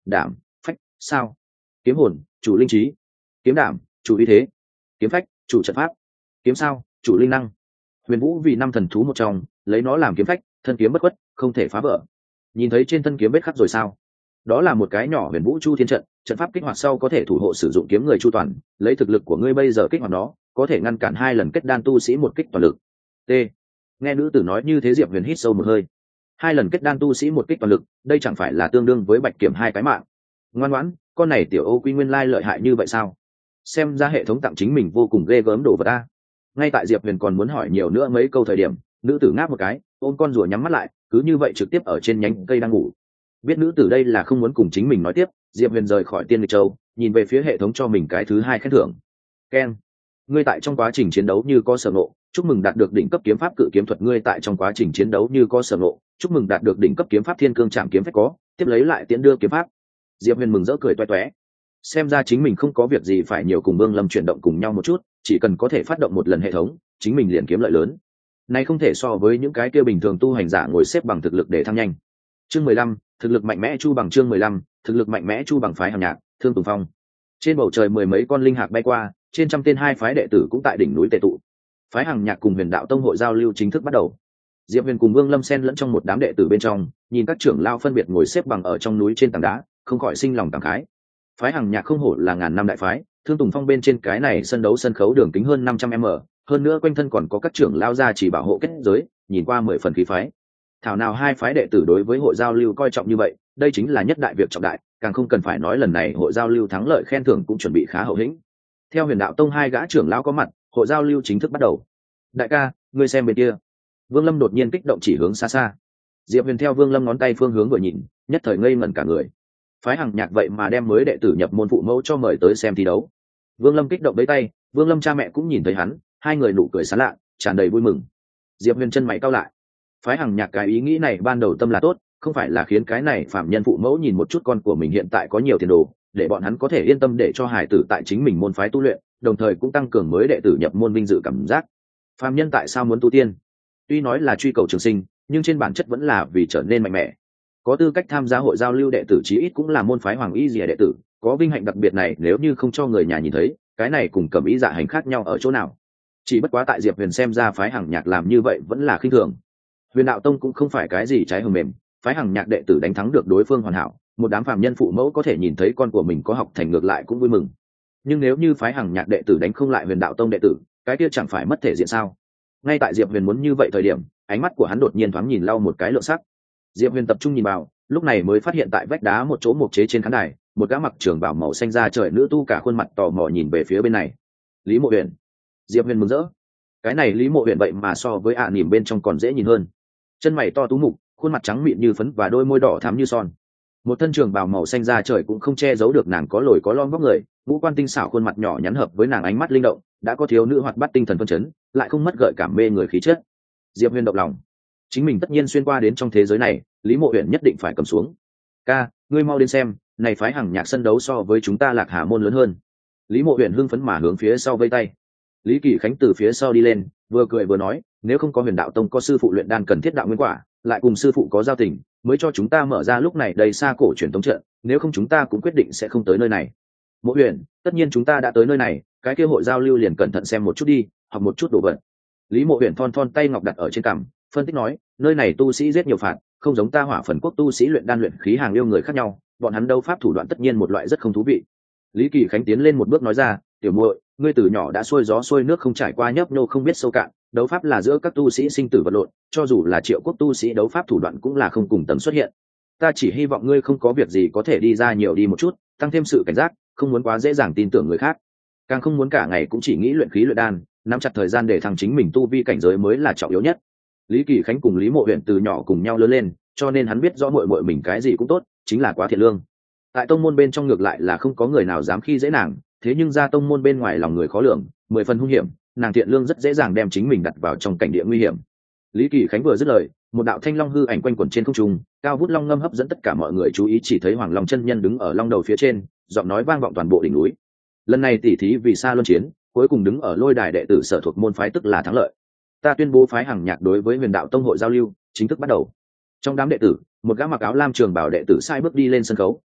đảm, phách, sao, kiếm hồn, chủ linh trí, kiếm đảm, chủ uy thế, kiếm phách, chủ trận pháp, kiếm sao, chủ linh năng. Huyền vũ vì năm thần thú một trong, lấy nó làm kiếm phách, thân kiếm bất khuất, không thể phá vỡ. Nhìn thấy trên thân kiếm vết khắc rồi sao? Đó là một cái nhỏ huyền vũ chu thiên trận, trận pháp kích hoạt sau có thể thủ hộ sử dụng kiếm người chu toàn, lấy thực lực của ngươi bây giờ kích hoạt nó, có thể ngăn cản 2 lần kết đan tu sĩ một kích toàn lực. T. Nghe nữ tử nói như thế, Diệp Huyền hít sâu một hơi. 2 lần kết đan tu sĩ một kích toàn lực, đây chẳng phải là tương đương với Bạch Kiểm 2 cái mạng. Ngoan ngoãn, con này tiểu Ô Quy nguyên lai lợi hại như vậy sao? Xem ra hệ thống tặng chính mình vô cùng ghê gớm đồ vật ta. Ngay tại Diệp Huyền còn muốn hỏi nhiều nữa mấy câu thời điểm, nữ tử ngáp một cái, ôm con rùa nhắm mắt lại, cứ như vậy trực tiếp ở trên nhánh cây đang ngủ. Biết nữ tử đây là không muốn cùng chính mình nói tiếp, Diệp Huyền rời khỏi Tiên Lịch Châu, nhìn về phía hệ thống cho mình cái thứ 2 khen thưởng. Ken, ngươi tại trong quá trình chiến đấu như có sở ngộ, chúc mừng đạt được đỉnh cấp kiếm pháp cự kiếm thuật. Ngươi tại trong quá trình chiến đấu như có sở ngộ, chúc mừng đạt được đỉnh cấp kiếm pháp thiên cương trảm kiếm phách có, tiếp lấy lại tiễn đưa kiếm pháp. Diệp Huyền mừng rỡ cười toe toé. Xem ra chính mình không có việc gì phải nhiều cùng Vương Lâm chuyển động cùng nhau một chút, chỉ cần có thể phát động một lần hệ thống, chính mình liền kiếm lợi lớn. Này không thể so với những cái kia bình thường tu hành giả ngồi xếp bằng thực lực để thăng nhanh. Chương 15, thực lực mạnh mẽ chu bằng. Chương 15, thực lực mạnh mẽ chu bằng. Phái Hàm Nhạc, Thương Tùng Phong. Trên bầu trời 10 mấy con linh hạc bay qua, trên trăm tên 2 phái đệ tử cũng tại đỉnh núi tề tụ. Phái Hàm Nhạc cùng Huyền Đạo Tông hội giao lưu chính thức bắt đầu. Diệp Huyền cùng Vương Lâm xen lẫn trong một đám đệ tử bên trong, nhìn các trưởng lao phân biệt ngồi xếp bằng ở trong núi trên tảng đá, không khỏi sinh lòng cảm khái. Phái Hàm Nhạc không hổ là ngàn năm đại phái, Thương Tùng Phong bên trên cái này sân đấu sân khấu đường kính hơn 500m, hơn nữa quanh thân còn có các trưởng lao ra chỉ bảo hộ kết giới, nhìn qua 10 phần khí phái. Thảo nào 2 phái đệ tử đối với hội giao lưu coi trọng như vậy, đây chính là nhất đại việc trọng đại, càng không cần phải nói lần này hội giao lưu thắng lợi khen thưởng cũng chuẩn bị khá hậu hĩnh. Theo Huyền Đạo Tông 2 gã trưởng lão có mặt, hội giao lưu chính thức bắt đầu. Đại ca, ngươi xem bên kia. Vương Lâm đột nhiên kích động chỉ hướng xa xa. Diệp Huyền theo Vương Lâm ngón tay phương hướng vừa nhìn, nhất thời ngây ngẩn cả người. Phái Hằng Nhạc vậy mà đem mới đệ tử nhập môn phụ mẫu cho mời tới xem thi đấu. Vương Lâm kích động với tay, Vương Lâm cha mẹ cũng nhìn thấy hắn, 2 người nụ cười sán lạ, tràn đầy vui mừng. Diệp Huyền chân mày cau lại. Phái Hằng Nhạc cái ý nghĩ này ban đầu tâm là tốt, không phải là khiến cái này phạm nhân phụ mẫu nhìn một chút con của mình hiện tại có nhiều tiền đồ, để bọn hắn có thể yên tâm để cho hài tử tại chính mình môn phái tu luyện, đồng thời cũng tăng cường mới đệ tử nhập môn vinh dự cảm giác. Phạm nhân tại sao muốn tu tiên? Tuy nói là truy cầu trường sinh, nhưng trên bản chất vẫn là vì trở nên mạnh mẽ. Có tư cách tham gia hội giao lưu đệ tử chí ít cũng là môn phái Hoàng Y Dìa đệ tử, có vinh hạnh đặc biệt này nếu như không cho người nhà nhìn thấy, cái này cùng Cẩm Ý Dạ Hành khác nhau ở chỗ nào? Chỉ bất quá tại Diệp Huyền xem ra phái Hằng Nhạc làm như vậy vẫn là khinh thường. Huyền Đạo Tông cũng không phải cái gì trái hầm mềm, phái Hằng Nhạc đệ tử đánh thắng được đối phương hoàn hảo, một đám phàm nhân phụ mẫu có thể nhìn thấy con của mình có học thành ngược lại cũng vui mừng. Nhưng nếu như phái Hằng Nhạc đệ tử đánh không lại Huyền Đạo Tông đệ tử, cái kia chẳng phải mất thể diện sao? Ngay tại Diệp Huyền muốn như vậy thời điểm, ánh mắt của hắn đột nhiên thoáng nhìn lau một cái lượng sắc. Diệp Huyền tập trung nhìn vào, lúc này mới phát hiện tại vách đá một chỗ mộc chế trên khán đài, một gã mặc trường bào màu xanh da trời nữ tu cả khuôn mặt tò mò nhìn về phía bên này. Lý Mộ Huyền. Diệp Huyền mừng rỡ. Cái này Lý Mộ Huyền vậy mà so với nỉm bên trong còn dễ nhìn hơn. Chân mày to tú mục, khuôn mặt trắng mịn như phấn và đôi môi đỏ thắm như son. Một thân trường bào màu xanh da trời cũng không che giấu được nàng có lồi có lõm vóc người, ngũ quan tinh xảo, khuôn mặt nhỏ nhắn hợp với nàng ánh mắt linh động, đã có thiếu nữ hoạt bát tinh thần phân chấn, lại không mất gợi cảm mê người khí chất. Diệp Huyền động lòng. Chính mình tất nhiên xuyên qua đến trong thế giới này, Lý Mộ Huyền nhất định phải cầm xuống. Ca, ngươi mau đến xem, này phái Hằng Nhạc sân đấu so với chúng ta Lạc Hà môn lớn hơn. Lý Mộ Huyền hưng phấn mà hướng phía sau vây tay. Lý Kỳ Khánh từ phía sau đi lên, vừa cười vừa nói, nếu không có Huyền Đạo Tông có sư phụ luyện đan cần thiết đạo nguyên quả, lại cùng sư phụ có giao tình, mới cho chúng ta mở ra lúc này đầy xa cổ truyền tống trận, nếu không chúng ta cũng quyết định sẽ không tới nơi này. Mộ Huyền, tất nhiên chúng ta đã tới nơi này, cái kia hội giao lưu liền cẩn thận xem một chút đi, học một chút đồ vật. Lý Mộ Huyền thon thon tay ngọc đặt ở trên cằm, phân tích nói, nơi này tu sĩ giết nhiều phạt, không giống ta Hỏa Phần Quốc tu sĩ luyện đan luyện khí hàng yêu người khác nhau, bọn hắn đấu pháp thủ đoạn tất nhiên một loại rất không thú vị. Lý Kỳ Khánh tiến lên một bước nói ra, tiểu muội, ngươi từ nhỏ đã xuôi gió xuôi nước không trải qua nhấp nhô không biết sâu cạn, đấu pháp là giữa các tu sĩ sinh tử vật lộn, cho dù là Triệu Quốc tu sĩ đấu pháp thủ đoạn cũng là không cùng tầm xuất hiện. Ta chỉ hy vọng ngươi không có việc gì có thể đi ra nhiều đi một chút, tăng thêm sự cảnh giác, không muốn quá dễ dàng tin tưởng người khác, càng không muốn cả ngày cũng chỉ nghĩ luyện khí luyện đan, nắm chặt thời gian để thăng chính mình tu vi cảnh giới mới là trọng yếu nhất. Lý Kỳ Khánh cùng Lý Mộ Huyền từ nhỏ cùng nhau lớn lên, cho nên hắn biết rõ muội muội mình cái gì cũng tốt, chính là quá thiện lương. Tại tông môn bên trong ngược lại là không có người nào dám khi dễ nàng, thế nhưng ra tông môn bên ngoài lòng người khó lường, 10 phần hung hiểm, nàng thiện lương rất dễ dàng đem chính mình đặt vào trong cảnh địa nguy hiểm. Lý Kỳ Khánh vừa dứt lời, một đạo thanh long hư ảnh quanh quẩn trên không trung, cao vút long ngâm hấp dẫn tất cả mọi người chú ý, chỉ thấy Hoàng Long chân nhân đứng ở long đầu phía trên, giọng nói vang vọng toàn bộ đỉnh núi. Lần này tỉ thí vì Sa Luân chiến, cuối cùng đứng ở lôi đài đệ tử sở thuộc môn phái tức là thắng lợi. Ta tuyên bố phái Hằng Nhạc đối với Huyền Đạo Tông hội giao lưu chính thức bắt đầu. Trong đám đệ tử, một gã mặc áo lam trường bảo đệ tử sai bước đi lên sân khấu,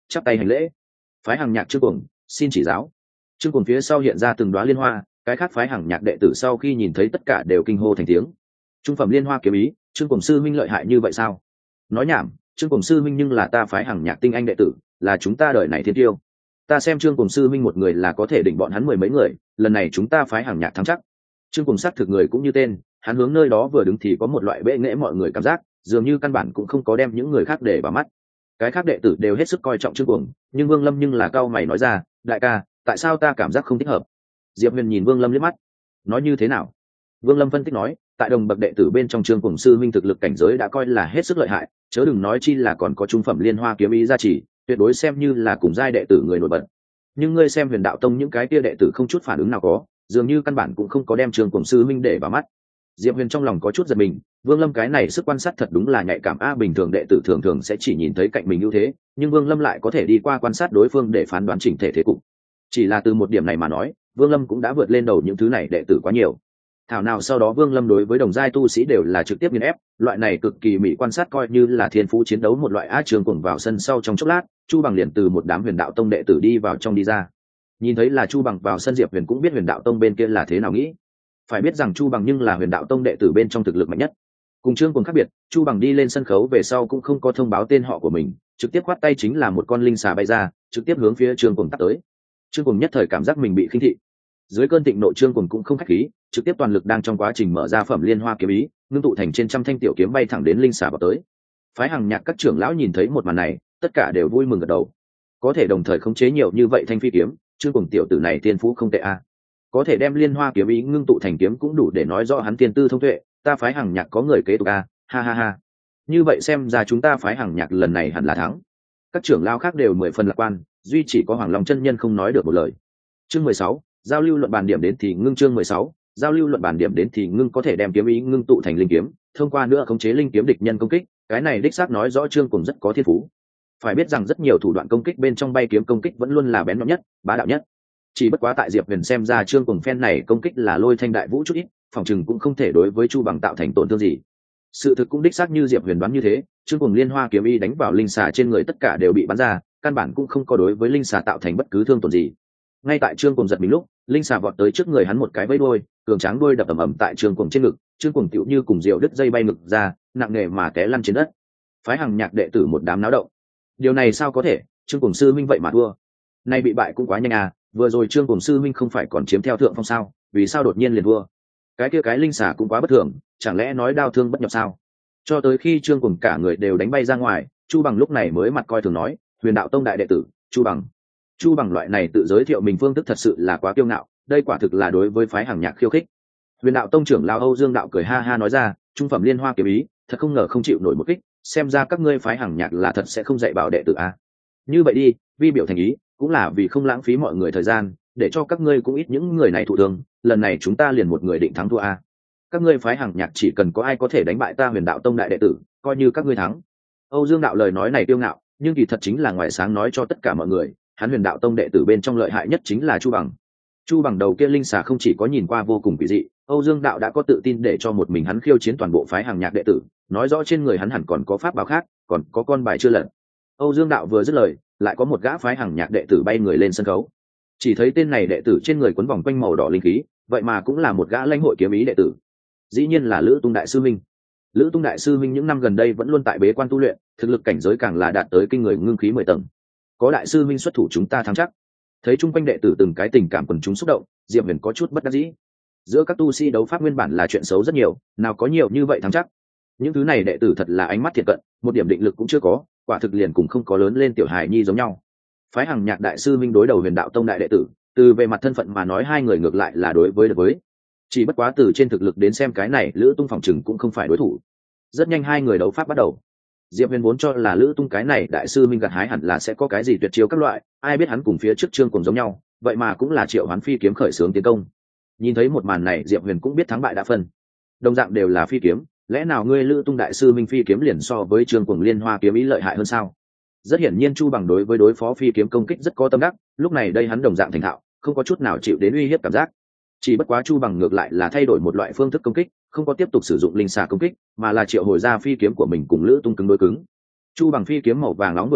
chắp tay hành lễ. Phái hàng nhạc Trương Cuồng, xin chỉ giáo. Trương Cuồng phía sau hiện ra từng đóa liên hoa, cái khác phái hàng nhạc đệ tử sau khi nhìn thấy tất cả đều kinh hô thành tiếng. Trung phẩm liên hoa kiếm ý, Trương Cuồng sư minh lợi hại như vậy sao? Nói nhảm, Trương Cuồng sư minh nhưng là ta phái hàng nhạc tinh anh đệ tử, là chúng ta đời này thiên tiêu. Ta xem Trương Cuồng sư minh một người là có thể đỉnh bọn hắn 10 mấy người, lần này chúng ta phái hàng nhạc thắng chắc. Trương Cuồng sắc thực người cũng như tên, hắn hướng nơi đó vừa đứng thì có một loại bệ nghệ mọi người cảm giác, dường như căn bản cũng không có đem những người khác để vào mắt. Cái khác đệ tử đều hết sức coi trọng Trương Cuồng, nhưng Vương Lâm nhưng là cao mày nói ra, đại ca, tại sao ta cảm giác không thích hợp? Diệp Huyền nhìn Vương Lâm liếc mắt, nói như thế nào? Vương Lâm phân tích nói, tại đồng bậc đệ tử bên trong Trương Cuồng sư minh thực lực cảnh giới đã coi là hết sức lợi hại, chớ đừng nói chi là còn có trung phẩm liên hoa kiếm ý gia trì, tuyệt đối xem như là cùng giai đệ tử người nổi bật. Nhưng ngươi xem Huyền Đạo Tông những cái kia đệ tử không chút phản ứng nào có, dường như căn bản cũng không có đem Trương Cuồng sư minh để vào mắt. Diệp Huyền trong lòng có chút giật mình, Vương Lâm cái này sức quan sát thật đúng là nhạy cảm a, bình thường đệ tử thường thường sẽ chỉ nhìn thấy cạnh mình ưu thế, nhưng Vương Lâm lại có thể đi qua quan sát đối phương để phán đoán chỉnh thể thế cục. Chỉ là từ một điểm này mà nói, Vương Lâm cũng đã vượt lên đầu những thứ này đệ tử quá nhiều. Thảo nào sau đó Vương Lâm đối với đồng giai tu sĩ đều là trực tiếp nghiền ép, loại này cực kỳ mỹ quan sát coi như là thiên phú chiến đấu một loại. Trương Cuồng vào sân sau trong chốc lát, Chu Bằng liền từ một đám Huyền Đạo Tông đệ tử đi vào trong đi ra. Nhìn thấy là Chu Bằng vào sân, Diệp Huyền cũng biết Huyền Đạo Tông bên kia là thế nào nghĩ. Phải biết rằng Chu Bằng nhưng là Huyền Đạo Tông đệ tử bên trong thực lực mạnh nhất. Cùng Trương Cuồng khác biệt, Chu Bằng đi lên sân khấu về sau cũng không có thông báo tên họ của mình, trực tiếp khoát tay chính là một con linh xà bay ra, trực tiếp hướng phía Trương Cuồng tắt tới. Trương Cuồng nhất thời cảm giác mình bị khinh thị. Dưới cơn thịnh nộ, Trương Cuồng cũng không khách khí, trực tiếp toàn lực đang trong quá trình mở ra phẩm liên hoa kiếm ý, ngưng tụ thành trên trăm thanh tiểu kiếm bay thẳng đến linh xà vào tới. Phái hàng nhạc các trưởng lão nhìn thấy một màn này, tất cả đều vui mừng gật đầu. Có thể đồng thời khống chế nhiều như vậy thanh phi kiếm, Trương Cuồng tiểu tử này tiên phú không tệ a. Có thể đem liên hoa kiếm ý ngưng tụ thành kiếm cũng đủ để nói rõ hắn tiên tư thông tuệ, ta phái hàng nhạc có người kế tục a, ha ha ha. Như vậy xem ra chúng ta phái hàng nhạc lần này hẳn là thắng. Các trưởng lão khác đều 10 phần lạc quan, duy chỉ có Hoàng Long chân nhân không nói được một lời. Chương 16, giao lưu luận bàn điểm đến thì ngưng. Chương 16, giao lưu luận bàn điểm đến thì ngưng, có thể đem kiếm ý ngưng tụ thành linh kiếm, thông qua nữa khống chế linh kiếm địch nhân công kích, cái này đích xác nói rõ Trương Cuồng rất có thiên phú. Phải biết rằng rất nhiều thủ đoạn công kích bên trong bay kiếm công kích vẫn luôn là bén nhọn nhất, bá đạo nhất. Chỉ bất quá tại Diệp Huyền xem ra Trương Cuồng phen này công kích là lôi thanh đại vũ chút ít, phòng chừng cũng không thể đối với Chu Bằng tạo thành tổn thương gì. Sự thực cũng đích xác như Diệp Huyền đoán như thế, Trương Cuồng liên hoa kiếm ý đánh vào linh xà trên người tất cả đều bị bắn ra, căn bản cũng không có đối với linh xà tạo thành bất cứ thương tổn gì. Ngay tại Trương Cuồng giật mình lúc, linh xà vọt tới trước người hắn một cái vẫy đuôi, cường tráng đuôi đập ầm ầm tại Trương Cuồng trên ngực, Trương Cuồng tựu như cùng diều đứt dây bay ngực ra, nặng nề mà té lăn trên đất. Phái hàng nhạc đệ tử một đám náo động. Điều này sao có thể, Trương Cuồng sư minh vậy mà thua. Nay bị bại cũng quá nhanh à, vừa rồi Trương Cuồng sư minh không phải còn chiếm theo thượng phong sao, vì sao đột nhiên liền thua? Cái kia cái linh xà cũng quá bất thường, chẳng lẽ nói đao thương bất nhập sao? Cho tới khi Trương Cuồng cả người đều đánh bay ra ngoài, Chu Bằng lúc này mới mặt coi thường nói, Huyền Đạo Tông đại đệ tử, Chu Bằng. Chu Bằng loại này tự giới thiệu mình phương thức thật sự là quá kiêu ngạo, đây quả thực là đối với phái hàng nhạc khiêu khích. Huyền Đạo Tông trưởng lão Âu Dương Đạo cười ha ha nói ra, trung phẩm liên hoa kiếm ý, thật không ngờ không chịu nổi một kích, xem ra các ngươi phái hàng nhạc là thật sẽ không dạy bảo đệ tử a. Như vậy đi, vi biểu thành ý, cũng là vì không lãng phí mọi người thời gian, để cho các ngươi cũng ít những người này thụ thương, lần này chúng ta liền một người định thắng thua a. Các ngươi phái hàng nhạc chỉ cần có ai có thể đánh bại ta Huyền Đạo Tông đại đệ tử, coi như các ngươi thắng. Âu Dương Đạo lời nói này kiêu ngạo, nhưng kỳ thật chính là ngoài sáng nói cho tất cả mọi người, hắn Huyền Đạo Tông đệ tử bên trong lợi hại nhất chính là Chu Bằng. Chu Bằng đầu kia linh xà không chỉ có nhìn qua vô cùng kỳ dị, Âu Dương Đạo đã có tự tin để cho một mình hắn khiêu chiến toàn bộ phái hàng nhạc đệ tử, nói rõ trên người hắn hẳn còn có pháp bảo khác, còn có con bài chưa lật. Âu Dương Đạo vừa dứt lời, lại có một gã phái hàng nhạc đệ tử bay người lên sân khấu. Chỉ thấy tên này đệ tử trên người quấn vòng quanh màu đỏ linh khí, vậy mà cũng là một gã lãnh hội kiếm ý đệ tử. Dĩ nhiên là Lữ Tung đại sư minh. Lữ Tung đại sư minh những năm gần đây vẫn luôn tại bế quan tu luyện, thực lực cảnh giới càng là đạt tới kinh người ngưng khí 10 tầng. Có đại sư minh xuất thủ chúng ta thắng chắc. Thấy chung quanh đệ tử từng cái tình cảm quần chúng xúc động, Diệp Huyền có chút bất đắc dĩ. Giữa các tu sĩ đấu pháp nguyên bản là chuyện xấu rất nhiều, nào có nhiều như vậy thắng chắc. Những thứ này đệ tử thật là ánh mắt thiệt cận, một điểm định lực cũng chưa có, quả thực liền cũng không có lớn lên tiểu hài nhi giống nhau. Phái hàng nhạc đại sư minh đối đầu Huyền Đạo Tông đại đệ tử, từ về mặt thân phận mà nói hai người ngược lại là đối với được với. Chỉ bất quá từ trên thực lực đến xem cái này Lữ Tung phòng chừng cũng không phải đối thủ. Rất nhanh hai người đấu pháp bắt đầu. Diệp Huyền vốn cho là Lữ Tung cái này đại sư minh gặt hái hẳn là sẽ có cái gì tuyệt chiêu các loại, ai biết hắn cùng phía trước Trương Cuồng giống nhau, vậy mà cũng là triệu hoán phi kiếm khởi xướng tiến công. Nhìn thấy một màn này, Diệp Huyền cũng biết thắng bại đã phân. Đồng dạng đều là phi kiếm, lẽ nào ngươi Lữ Tung đại sư minh phi kiếm liền so với Trương Cuồng liên hoa kiếm ý lợi hại hơn sao? Rất hiển nhiên Chu Bằng đối với đối phó phi kiếm công kích rất có tâm đắc, lúc này đây hắn đồng dạng thành thạo, không có chút nào chịu đến uy hiếp cảm giác. Chỉ bất quá Chu Bằng ngược lại là thay đổi một loại phương thức công kích, không có tiếp tục sử dụng linh xà công kích, mà là triệu hồi ra phi kiếm của mình cùng Lữ Tung cứng đối cứng. Chu Bằng phi kiếm màu vàng nóng vừa ra,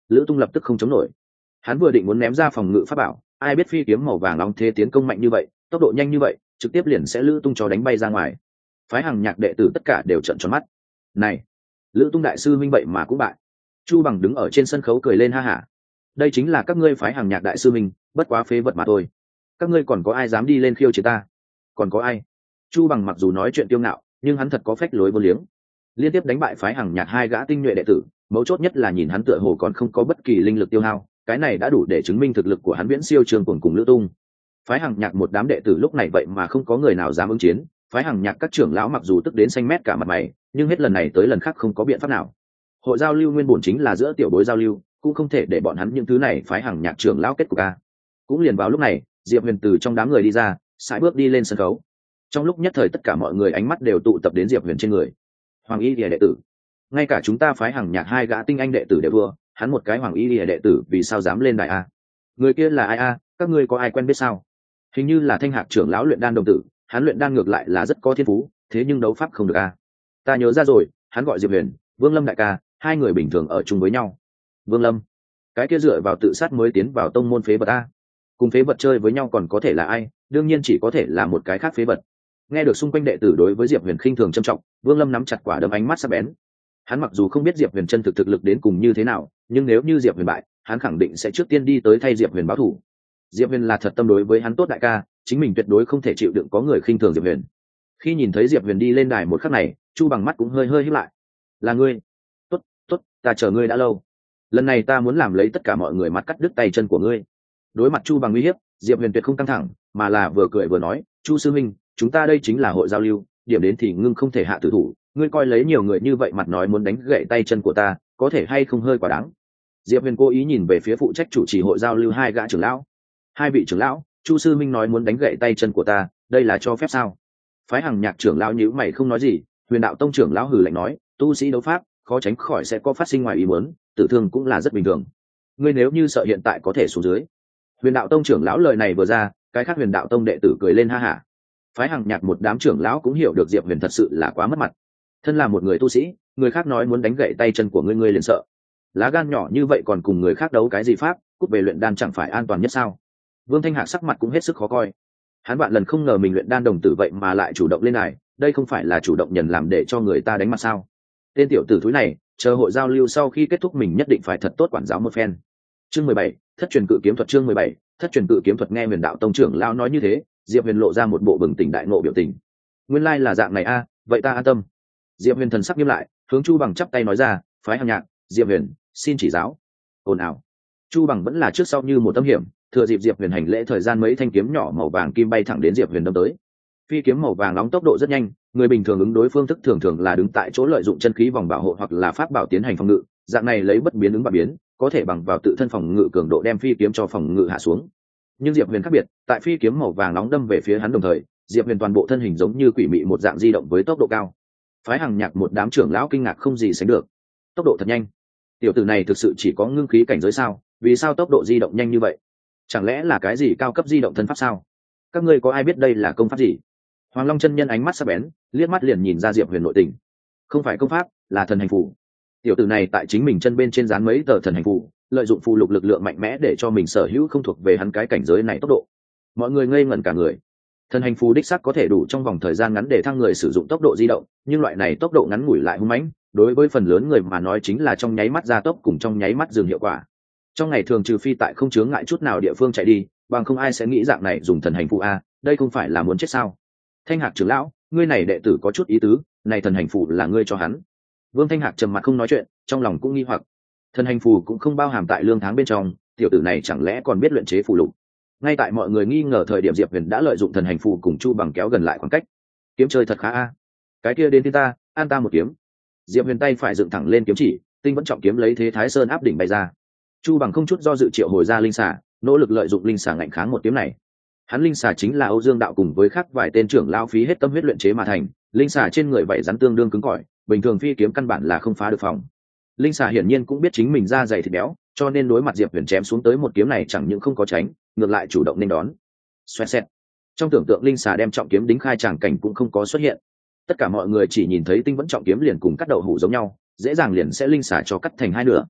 Lữ Tung lập tức không chống nổi. Hắn vừa định muốn ném ra phòng ngự pháp bảo, ai biết phi kiếm màu vàng nóng thế tiến công mạnh như vậy, tốc độ nhanh như vậy, trực tiếp liền sẽ Lữ Tung cho đánh bay ra ngoài. Phái Hằng Nhạc đệ tử tất cả đều trợn tròn mắt. Này, Lữ Tung đại sư minh vậy mà cũng bại. Chu Bằng đứng ở trên sân khấu cười lên ha hả. Đây chính là các ngươi Phái Hằng Nhạc đại sư minh, bất quá phế vật mà thôi. Các ngươi còn có ai dám đi lên khiêu chiến ta? Còn có ai? Chu Bằng mặc dù nói chuyện kiêu ngạo, nhưng hắn thật có phách lối vô liếng. Liên tiếp đánh bại Phái Hằng Nhạc hai gã tinh nhuệ đệ tử, mấu chốt nhất là nhìn hắn tựa hồ còn không có bất kỳ linh lực tiêu hao, cái này đã đủ để chứng minh thực lực của hắn viễn siêu Trường Cuồng cùng Lữ Tung. Phái Hằng Nhạc một đám đệ tử lúc này vậy mà không có người nào dám ứng chiến. Phái Hằng Nhạc các trưởng lão mặc dù tức đến xanh mét cả mặt mày, nhưng hết lần này tới lần khác không có biện pháp nào. Hội giao lưu nguyên bổn chính là giữa tiểu bối giao lưu, cũng không thể để bọn hắn những thứ này Phái Hằng Nhạc trưởng lão kết cục a. Cũng liền vào lúc này, Diệp Huyền từ trong đám người đi ra, sải bước đi lên sân khấu. Trong lúc nhất thời tất cả mọi người ánh mắt đều tụ tập đến Diệp Huyền trên người. Hoàng Y Lìa đệ tử, ngay cả chúng ta Phái Hằng Nhạc hai gã tinh anh đệ tử đều thua, hắn một cái Hoàng Y Lìa đệ tử vì sao dám lên đài a? Người kia là ai a? Các ngươi có ai quen biết sao? Hình như là Thanh Hạc trưởng lão luyện đan đồng tử, hắn luyện đan ngược lại là rất có thiên phú, thế nhưng đấu pháp không được a. Ta nhớ ra rồi, hắn gọi Diệp Huyền, Vương Lâm đại ca, hai người bình thường ở chung với nhau. Vương Lâm, cái kia dựa vào tự sát mới tiến vào tông môn phế vật a. Cùng phế vật chơi với nhau còn có thể là ai? Đương nhiên chỉ có thể là một cái khác phế vật. Nghe được xung quanh đệ tử đối với Diệp Huyền khinh thường trầm trọng, Vương Lâm nắm chặt quả đấm ánh mắt sắc bén. Hắn mặc dù không biết Diệp Huyền chân thực thực lực đến cùng như thế nào, nhưng nếu như Diệp Huyền bại, hắn khẳng định sẽ trước tiên đi tới thay Diệp Huyền báo thù. Diệp Huyền là thật tâm đối với hắn tốt đại ca, chính mình tuyệt đối không thể chịu đựng có người khinh thường Diệp Huyền. Khi nhìn thấy Diệp Huyền đi lên đài một khắc này, Chu Bằng mắt cũng hơi hơi híp lại. Là ngươi? Tốt, tốt, ta chờ ngươi đã lâu. Lần này ta muốn làm lấy tất cả mọi người mặt cắt đứt tay chân của ngươi. Đối mặt Chu Bằng uy hiếp, Diệp Huyền tuyệt không căng thẳng, mà là vừa cười vừa nói, Chu sư minh, chúng ta đây chính là hội giao lưu, điểm đến thì ngưng không thể hạ tử thủ, ngươi coi lấy nhiều người như vậy mặt nói muốn đánh gãy tay chân của ta, có thể hay không hơi quá đáng. Diệp Huyền cố ý nhìn về phía phụ trách chủ trì hội giao lưu hai gã trưởng lão. Hai vị trưởng lão, Chu sư minh nói muốn đánh gãy tay chân của ta, đây là cho phép sao? Phái Hằng Nhạc trưởng lão nhíu mày không nói gì, Huyền Đạo Tông trưởng lão hừ lạnh nói, tu sĩ đấu pháp, khó tránh khỏi sẽ có phát sinh ngoài ý muốn, tử thương cũng là rất bình thường. Ngươi nếu như sợ hiện tại có thể xuống dưới. Huyền Đạo Tông trưởng lão lời này vừa ra, cái khác Huyền Đạo Tông đệ tử cười lên ha hả. Phái Hằng Nhạc một đám trưởng lão cũng hiểu được Diệp Huyền thật sự là quá mất mặt. Thân là một người tu sĩ, người khác nói muốn đánh gãy tay chân của ngươi liền sợ. Lá gan nhỏ như vậy còn cùng người khác đấu cái gì pháp, cút về luyện đan chẳng phải an toàn nhất sao? Vương Thanh Hạc sắc mặt cũng hết sức khó coi. Hắn vạn lần không ngờ mình luyện đan đồng tử vậy mà lại chủ động lên này, đây không phải là chủ động nhận làm để cho người ta đánh mặt sao? Tên tiểu tử thúi này, chờ hội giao lưu sau khi kết thúc mình nhất định phải thật tốt quản giáo một phen. Chương 17, thất truyền cự kiếm thuật. Chương 17, thất truyền cự kiếm thuật. Nghe Huyền Đạo Tông trưởng lão nói như thế, Diệp Huyền lộ ra một bộ bừng tỉnh đại ngộ biểu tình. Nguyên lai là dạng này a, vậy ta an tâm. Diệp Huyền thần sắc nghiêm lại, hướng Chu Bằng chắp tay nói ra, Phái Hằng Nhạc, Diệp Huyền, xin chỉ giáo. Ồn ào. Chu Bằng vẫn là trước sau như một tâm hiểm, thừa dịp Diệp Huyền hành lễ thời gian mấy thanh kiếm nhỏ màu vàng kim bay thẳng đến Diệp Huyền đâm tới. Phi kiếm màu vàng nóng tốc độ rất nhanh, người bình thường ứng đối phương thức thường thường là đứng tại chỗ lợi dụng chân khí vòng bảo hộ hoặc là pháp bảo tiến hành phòng ngự, dạng này lấy bất biến ứng và biến, có thể bằng vào tự thân phòng ngự cường độ đem phi kiếm cho phòng ngự hạ xuống. Nhưng Diệp Huyền khác biệt, tại phi kiếm màu vàng nóng đâm về phía hắn đồng thời, Diệp Huyền toàn bộ thân hình giống như quỷ mị một dạng di động với tốc độ cao. Phái Hằng Nhạc một đám trưởng lão kinh ngạc không gì sánh được. Tốc độ thật nhanh. Tiểu tử này thực sự chỉ có ngưng khí cảnh giới sao? Vì sao tốc độ di động nhanh như vậy? Chẳng lẽ là cái gì cao cấp di động thân pháp sao? Các ngươi có ai biết đây là công pháp gì? Hoàng Long chân nhân ánh mắt sắc bén, liếc mắt liền nhìn ra Diệp Huyền nội tình. Không phải công pháp, là thần hành phù. Tiểu tử này tại chính mình chân bên trên dán mấy tờ thần hành phù, lợi dụng phù lục lực lượng mạnh mẽ để cho mình sở hữu không thuộc về hắn cái cảnh giới này tốc độ. Mọi người ngây ngẩn cả người. Thần hành phù đích xác có thể đủ trong vòng thời gian ngắn để thăng người sử dụng tốc độ di động, nhưng loại này tốc độ ngắn ngủi lại hung mãnh, đối với phần lớn người mà nói chính là trong nháy mắt gia tốc cùng trong nháy mắt dừng hiệu quả. Trong ngày thường trừ phi tại không chướng ngại chút nào địa phương chạy đi, bằng không ai sẽ nghĩ dạng này dùng thần hành phù a, đây không phải là muốn chết sao? Thanh Hạc trưởng lão, ngươi này đệ tử có chút ý tứ, này thần hành phù là ngươi cho hắn. Vương Thanh Hạc trầm mặt không nói chuyện, trong lòng cũng nghi hoặc. Thần hành phù cũng không bao hàm tại lương tháng bên trong, tiểu tử này chẳng lẽ còn biết luyện chế phù lục? Ngay tại mọi người nghi ngờ thời điểm, Diệp Huyền đã lợi dụng thần hành phù cùng Chu Bằng kéo gần lại khoảng cách. Kiếm chơi thật khá a. Cái kia đến thiên ta, an ta một kiếm. Diệp Huyền tay phải dựng thẳng lên kiếm chỉ, tinh vẫn trọng kiếm lấy thế Thái Sơn áp đỉnh bay ra. Chu Bằng không chút do dự triệu hồi ra linh xà, nỗ lực lợi dụng linh xà ngạnh kháng một kiếm này. Hắn linh xà chính là Âu Dương Đạo cùng với khác vài tên trưởng lao phí hết tâm huyết luyện chế mà thành, linh xà trên người vảy rắn tương đương cứng cỏi, bình thường phi kiếm căn bản là không phá được phòng. Linh xà hiển nhiên cũng biết chính mình da dày thịt béo, cho nên đối mặt Diệp Huyền chém xuống tới một kiếm này chẳng những không có tránh, ngược lại chủ động nên đón. Xoẹt xẹt. Trong tưởng tượng linh xà đem trọng kiếm đính khai tràng cảnh cũng không có xuất hiện. Tất cả mọi người chỉ nhìn thấy tinh vẫn trọng kiếm liền cùng cắt đậu hũ giống nhau, dễ dàng liền sẽ linh xà cho cắt thành hai nửa.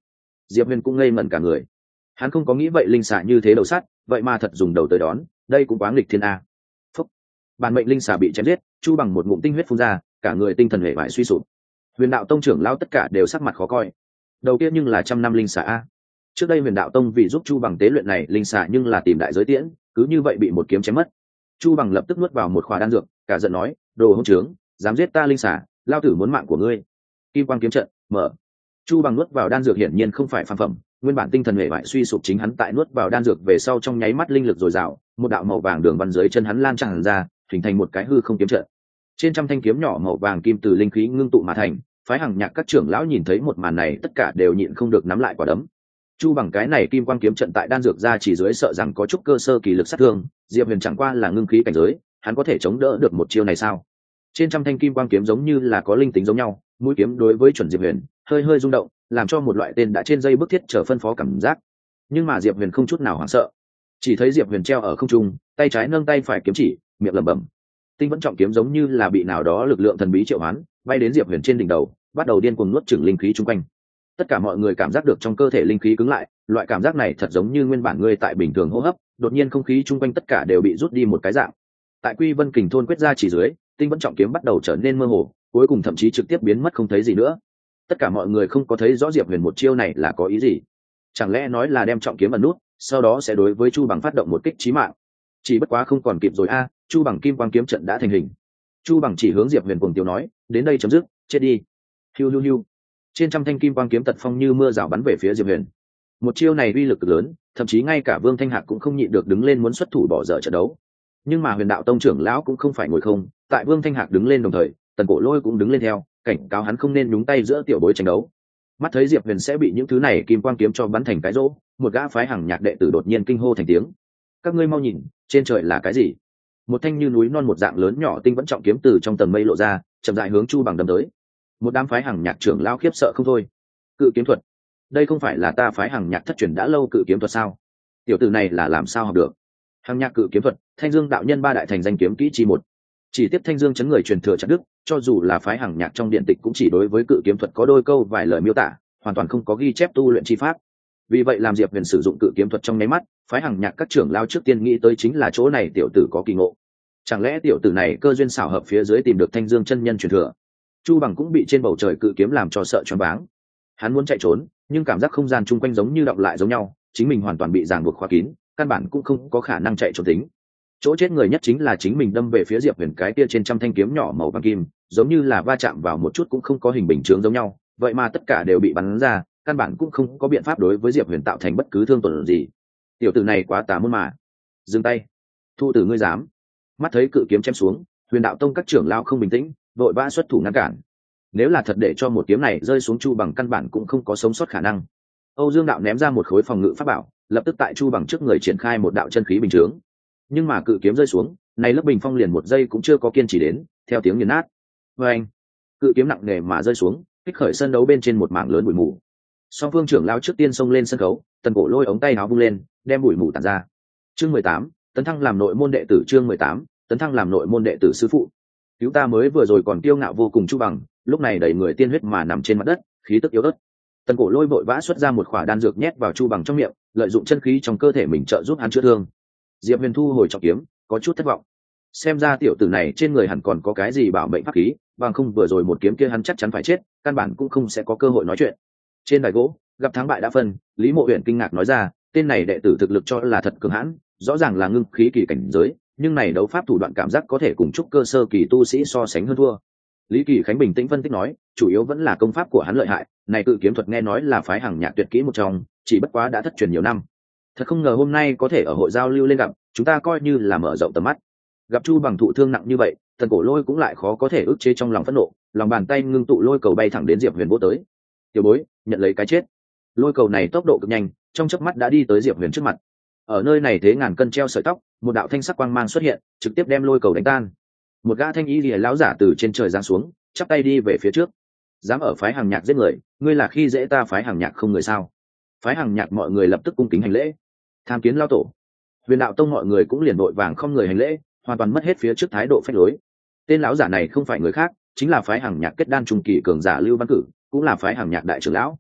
Diệp Huyền cũng ngây ngẩn cả người. Hắn không có nghĩ vậy linh xà như thế đầu sắt, vậy mà thật dùng đầu tới đón, đây cũng quá nghịch thiên a. Phúc. Bản mệnh linh xà bị chém giết, Chu Bằng một ngụm tinh huyết phun ra, cả người tinh thần hệ vải suy sụp. Huyền đạo tông trưởng lão tất cả đều sắc mặt khó coi. Đầu tiên nhưng là trăm năm linh xà a. Trước đây Huyền đạo tông vì giúp Chu Bằng tế luyện này linh xà nhưng là tìm đại giới tiễn, cứ như vậy bị một kiếm chém mất. Chu Bằng lập tức nuốt vào một khỏa đan dược, cả giận nói, đồ hỗn trướng, dám giết ta linh xà, lao tử muốn mạng của ngươi. Kim quang kiếm trận mở. Chu Bằng nuốt vào đan dược hiển nhiên không phải phàm phẩm, nguyên bản tinh thần hệ bại suy sụp chính hắn tại nuốt vào đan dược về sau trong nháy mắt linh lực dồi dào, một đạo màu vàng đường văn dưới chân hắn lan tràn ra, hình thành một cái hư không kiếm trận. Trên trăm thanh kiếm nhỏ màu vàng kim từ linh khí ngưng tụ mà thành, phái Hằng Nhạc các trưởng lão nhìn thấy một màn này tất cả đều nhịn không được nắm lại quả đấm. Chu Bằng cái này kim quang kiếm trận tại đan dược ra chỉ dưới sợ rằng có chút cơ sơ kỳ lực sát thương, Diệp Huyền chẳng qua là ngưng khí cảnh giới, hắn có thể chống đỡ được một chiêu này sao? Trên trăm thanh kim quang kiếm giống như là có linh tính giống nhau, mũi kiếm đối với chuẩn Diệp Huyền hơi hơi rung động, làm cho một loại tên đã trên dây bức thiết chờ phân phó cảm giác. Nhưng mà Diệp Huyền không chút nào hoảng sợ, chỉ thấy Diệp Huyền treo ở không trung, tay trái nâng tay phải kiếm chỉ, miệng lẩm bẩm. Tinh vẫn trọng kiếm giống như là bị nào đó lực lượng thần bí triệu hoán, bay đến Diệp Huyền trên đỉnh đầu, bắt đầu điên cuồng nuốt chửng linh khí chung quanh. Tất cả mọi người cảm giác được trong cơ thể linh khí cứng lại, loại cảm giác này thật giống như nguyên bản người tại bình thường hô hấp, đột nhiên không khí chung quanh tất cả đều bị rút đi một cái dạng. Tại Quy Vân Kình thôn quyết ra chỉ dưới, tinh vẫn trọng kiếm bắt đầu trở nên mơ hồ, cuối cùng thậm chí trực tiếp biến mất không thấy gì nữa. Tất cả mọi người không có thấy rõ Diệp Huyền một chiêu này là có ý gì, chẳng lẽ nói là đem trọng kiếm ẩn nút, sau đó sẽ đối với Chu Bằng phát động một kích chí mạng. Chỉ bất quá không còn kịp rồi a, Chu Bằng kim quang kiếm trận đã thành hình. Chu Bằng chỉ hướng Diệp Huyền cuồng tiêu nói, đến đây chấm dứt, chết đi. Hiu hiu hiu. Trên trăm thanh kim quang kiếm tật phong như mưa rào bắn về phía Diệp Huyền. Một chiêu này uy lực cực lớn, thậm chí ngay cả Vương Thanh Hạc cũng không nhịn được đứng lên muốn xuất thủ bỏ dở trận đấu. Nhưng mà Huyền đạo tông trưởng lão cũng không phải ngồi không, tại Vương Thanh Hạc đứng lên đồng thời, Tần Cổ Lôi cũng đứng lên theo, cảnh cáo hắn không nên nhúng tay giữa tiểu bối tranh đấu. Mắt thấy Diệp Huyền sẽ bị những thứ này kim quang kiếm cho bắn thành cái rỗ, một gã phái Hằng Nhạc đệ tử đột nhiên kinh hô thành tiếng. Các ngươi mau nhìn, trên trời là cái gì? Một thanh như núi non một dạng lớn nhỏ tinh vẫn trọng kiếm từ trong tầng mây lộ ra, chậm rãi hướng Chu Bằng đâm tới. Một đám phái Hằng Nhạc trưởng lão khiếp sợ không thôi. Cự kiếm thuật, đây không phải là ta phái Hằng Nhạc thất truyền đã lâu cự kiếm thuật sao? Tiểu tử này là làm sao học được? Hằng Nhạc cự kiếm thuật, Thanh Dương đạo nhân ba đại thành danh kiếm kỹ chi một. Chỉ tiếp Thanh Dương chấn người truyền thừa chặt đức, cho dù là phái Hằng Nhạc trong điện tịch cũng chỉ đối với cự kiếm thuật có đôi câu vài lời miêu tả, hoàn toàn không có ghi chép tu luyện chi pháp. Vì vậy làm Diệp Huyền sử dụng cự kiếm thuật trong nháy mắt, phái Hằng Nhạc các trưởng lao trước tiên nghĩ tới chính là chỗ này tiểu tử có kỳ ngộ. Chẳng lẽ tiểu tử này cơ duyên xảo hợp phía dưới tìm được Thanh Dương chân nhân truyền thừa? Chu Bằng cũng bị trên bầu trời cự kiếm làm cho sợ choáng váng. Hắn muốn chạy trốn, nhưng cảm giác không gian chung quanh giống như đọng lại giống nhau, chính mình hoàn toàn bị ràng buộc khóa kín, căn bản cũng không có khả năng chạy trốn tính. Chỗ chết người nhất chính là chính mình đâm về phía Diệp Huyền cái kia trên trăm thanh kiếm nhỏ màu vàng kim, giống như là va chạm vào một chút cũng không có hình bình chướng giống nhau, vậy mà tất cả đều bị bắn ra, căn bản cũng không có biện pháp đối với Diệp Huyền tạo thành bất cứ thương tổn gì. Tiểu tử này quá tà môn mà. Dừng tay. Thu tử ngươi dám. Mắt thấy cự kiếm chém xuống, Huyền đạo tông các trưởng lao không bình tĩnh, vội vã xuất thủ ngăn cản. Nếu là thật để cho một kiếm này rơi xuống Chu Bằng căn bản cũng không có sống sót khả năng. Âu Dương đạo ném ra một khối phòng ngự pháp bảo, lập tức tại Chu Bằng trước người triển khai một đạo chân khí bình chướng. Nhưng mà cự kiếm rơi xuống, này lớp bình phong liền một giây cũng chưa có kiên trì đến, theo tiếng nghiền nát. Anh, cự kiếm nặng nề mà rơi xuống, kích khởi sân đấu bên trên một mảng lớn bụi mù. Song phương trưởng lao trước tiên xông lên sân khấu, Tần Cổ Lôi ống tay áo vung lên, đem bụi mù tản ra. Chương 18, tấn thăng làm nội môn đệ tử. Chương 18, tấn thăng làm nội môn đệ tử. Sư phụ, cứu ta! Mới vừa rồi còn kiêu ngạo vô cùng Chu Bằng, lúc này đầy người tiên huyết mà nằm trên mặt đất, khí tức yếu ớt. Tần Cổ Lôi vội vã xuất ra một khỏa đan dược nhét vào Chu Bằng trong miệng, lợi dụng chân khí trong cơ thể mình trợ giúp hắn chữa thương. Diệp Huyền thu hồi trọng kiếm, có chút thất vọng. Xem ra tiểu tử này trên người hẳn còn có cái gì bảo mệnh pháp khí, bằng không vừa rồi một kiếm kia hắn chắc chắn phải chết, căn bản cũng không sẽ có cơ hội nói chuyện. Trên đài gỗ, gặp thắng bại đã phân, Lý Mộ Uyển kinh ngạc nói ra, tên này đệ tử thực lực cho là thật cường hãn, rõ ràng là ngưng khí kỳ cảnh giới, nhưng này đấu pháp thủ đoạn cảm giác có thể cùng trúc cơ sơ kỳ tu sĩ so sánh hơn thua. Lý Kỳ Khánh bình tĩnh phân tích nói, chủ yếu vẫn là công pháp của hắn lợi hại, này cự kiếm thuật nghe nói là phái Hằng Nhạc tuyệt kỹ một trong, chỉ bất quá đã thất truyền nhiều năm. Thật không ngờ hôm nay có thể ở hội giao lưu lên gặp, chúng ta coi như là mở rộng tầm mắt. Gặp Chu Bằng thụ thương nặng như vậy, Tần Cổ Lôi cũng lại khó có thể ức chế trong lòng phẫn nộ, lòng bàn tay ngưng tụ lôi cầu bay thẳng đến Diệp Huyền vỗ tới. Tiểu bối, nhận lấy cái chết. Lôi cầu này tốc độ cực nhanh, trong chớp mắt đã đi tới Diệp Huyền trước mặt. Ở nơi này thế ngàn cân treo sợi tóc, một đạo thanh sắc quang mang xuất hiện, trực tiếp đem lôi cầu đánh tan. Một gã thanh y lìa lão giả từ trên trời giáng xuống, chắp tay đi về phía trước. Dám ở phái Hằng Nhạc giết người, ngươi là khi dễ ta phái Hằng Nhạc không người sao? Phái Hằng Nhạc mọi người lập tức cung kính hành lễ. Tham kiến lao tổ. Huyền đạo tông mọi người cũng liền vội vàng không người hành lễ, hoàn toàn mất hết phía trước thái độ phách lối. Tên lão giả này không phải người khác, chính là phái Hằng Nhạc kết đan trung kỳ cường giả Lưu Văn Cử, cũng là phái Hằng Nhạc đại trưởng lão.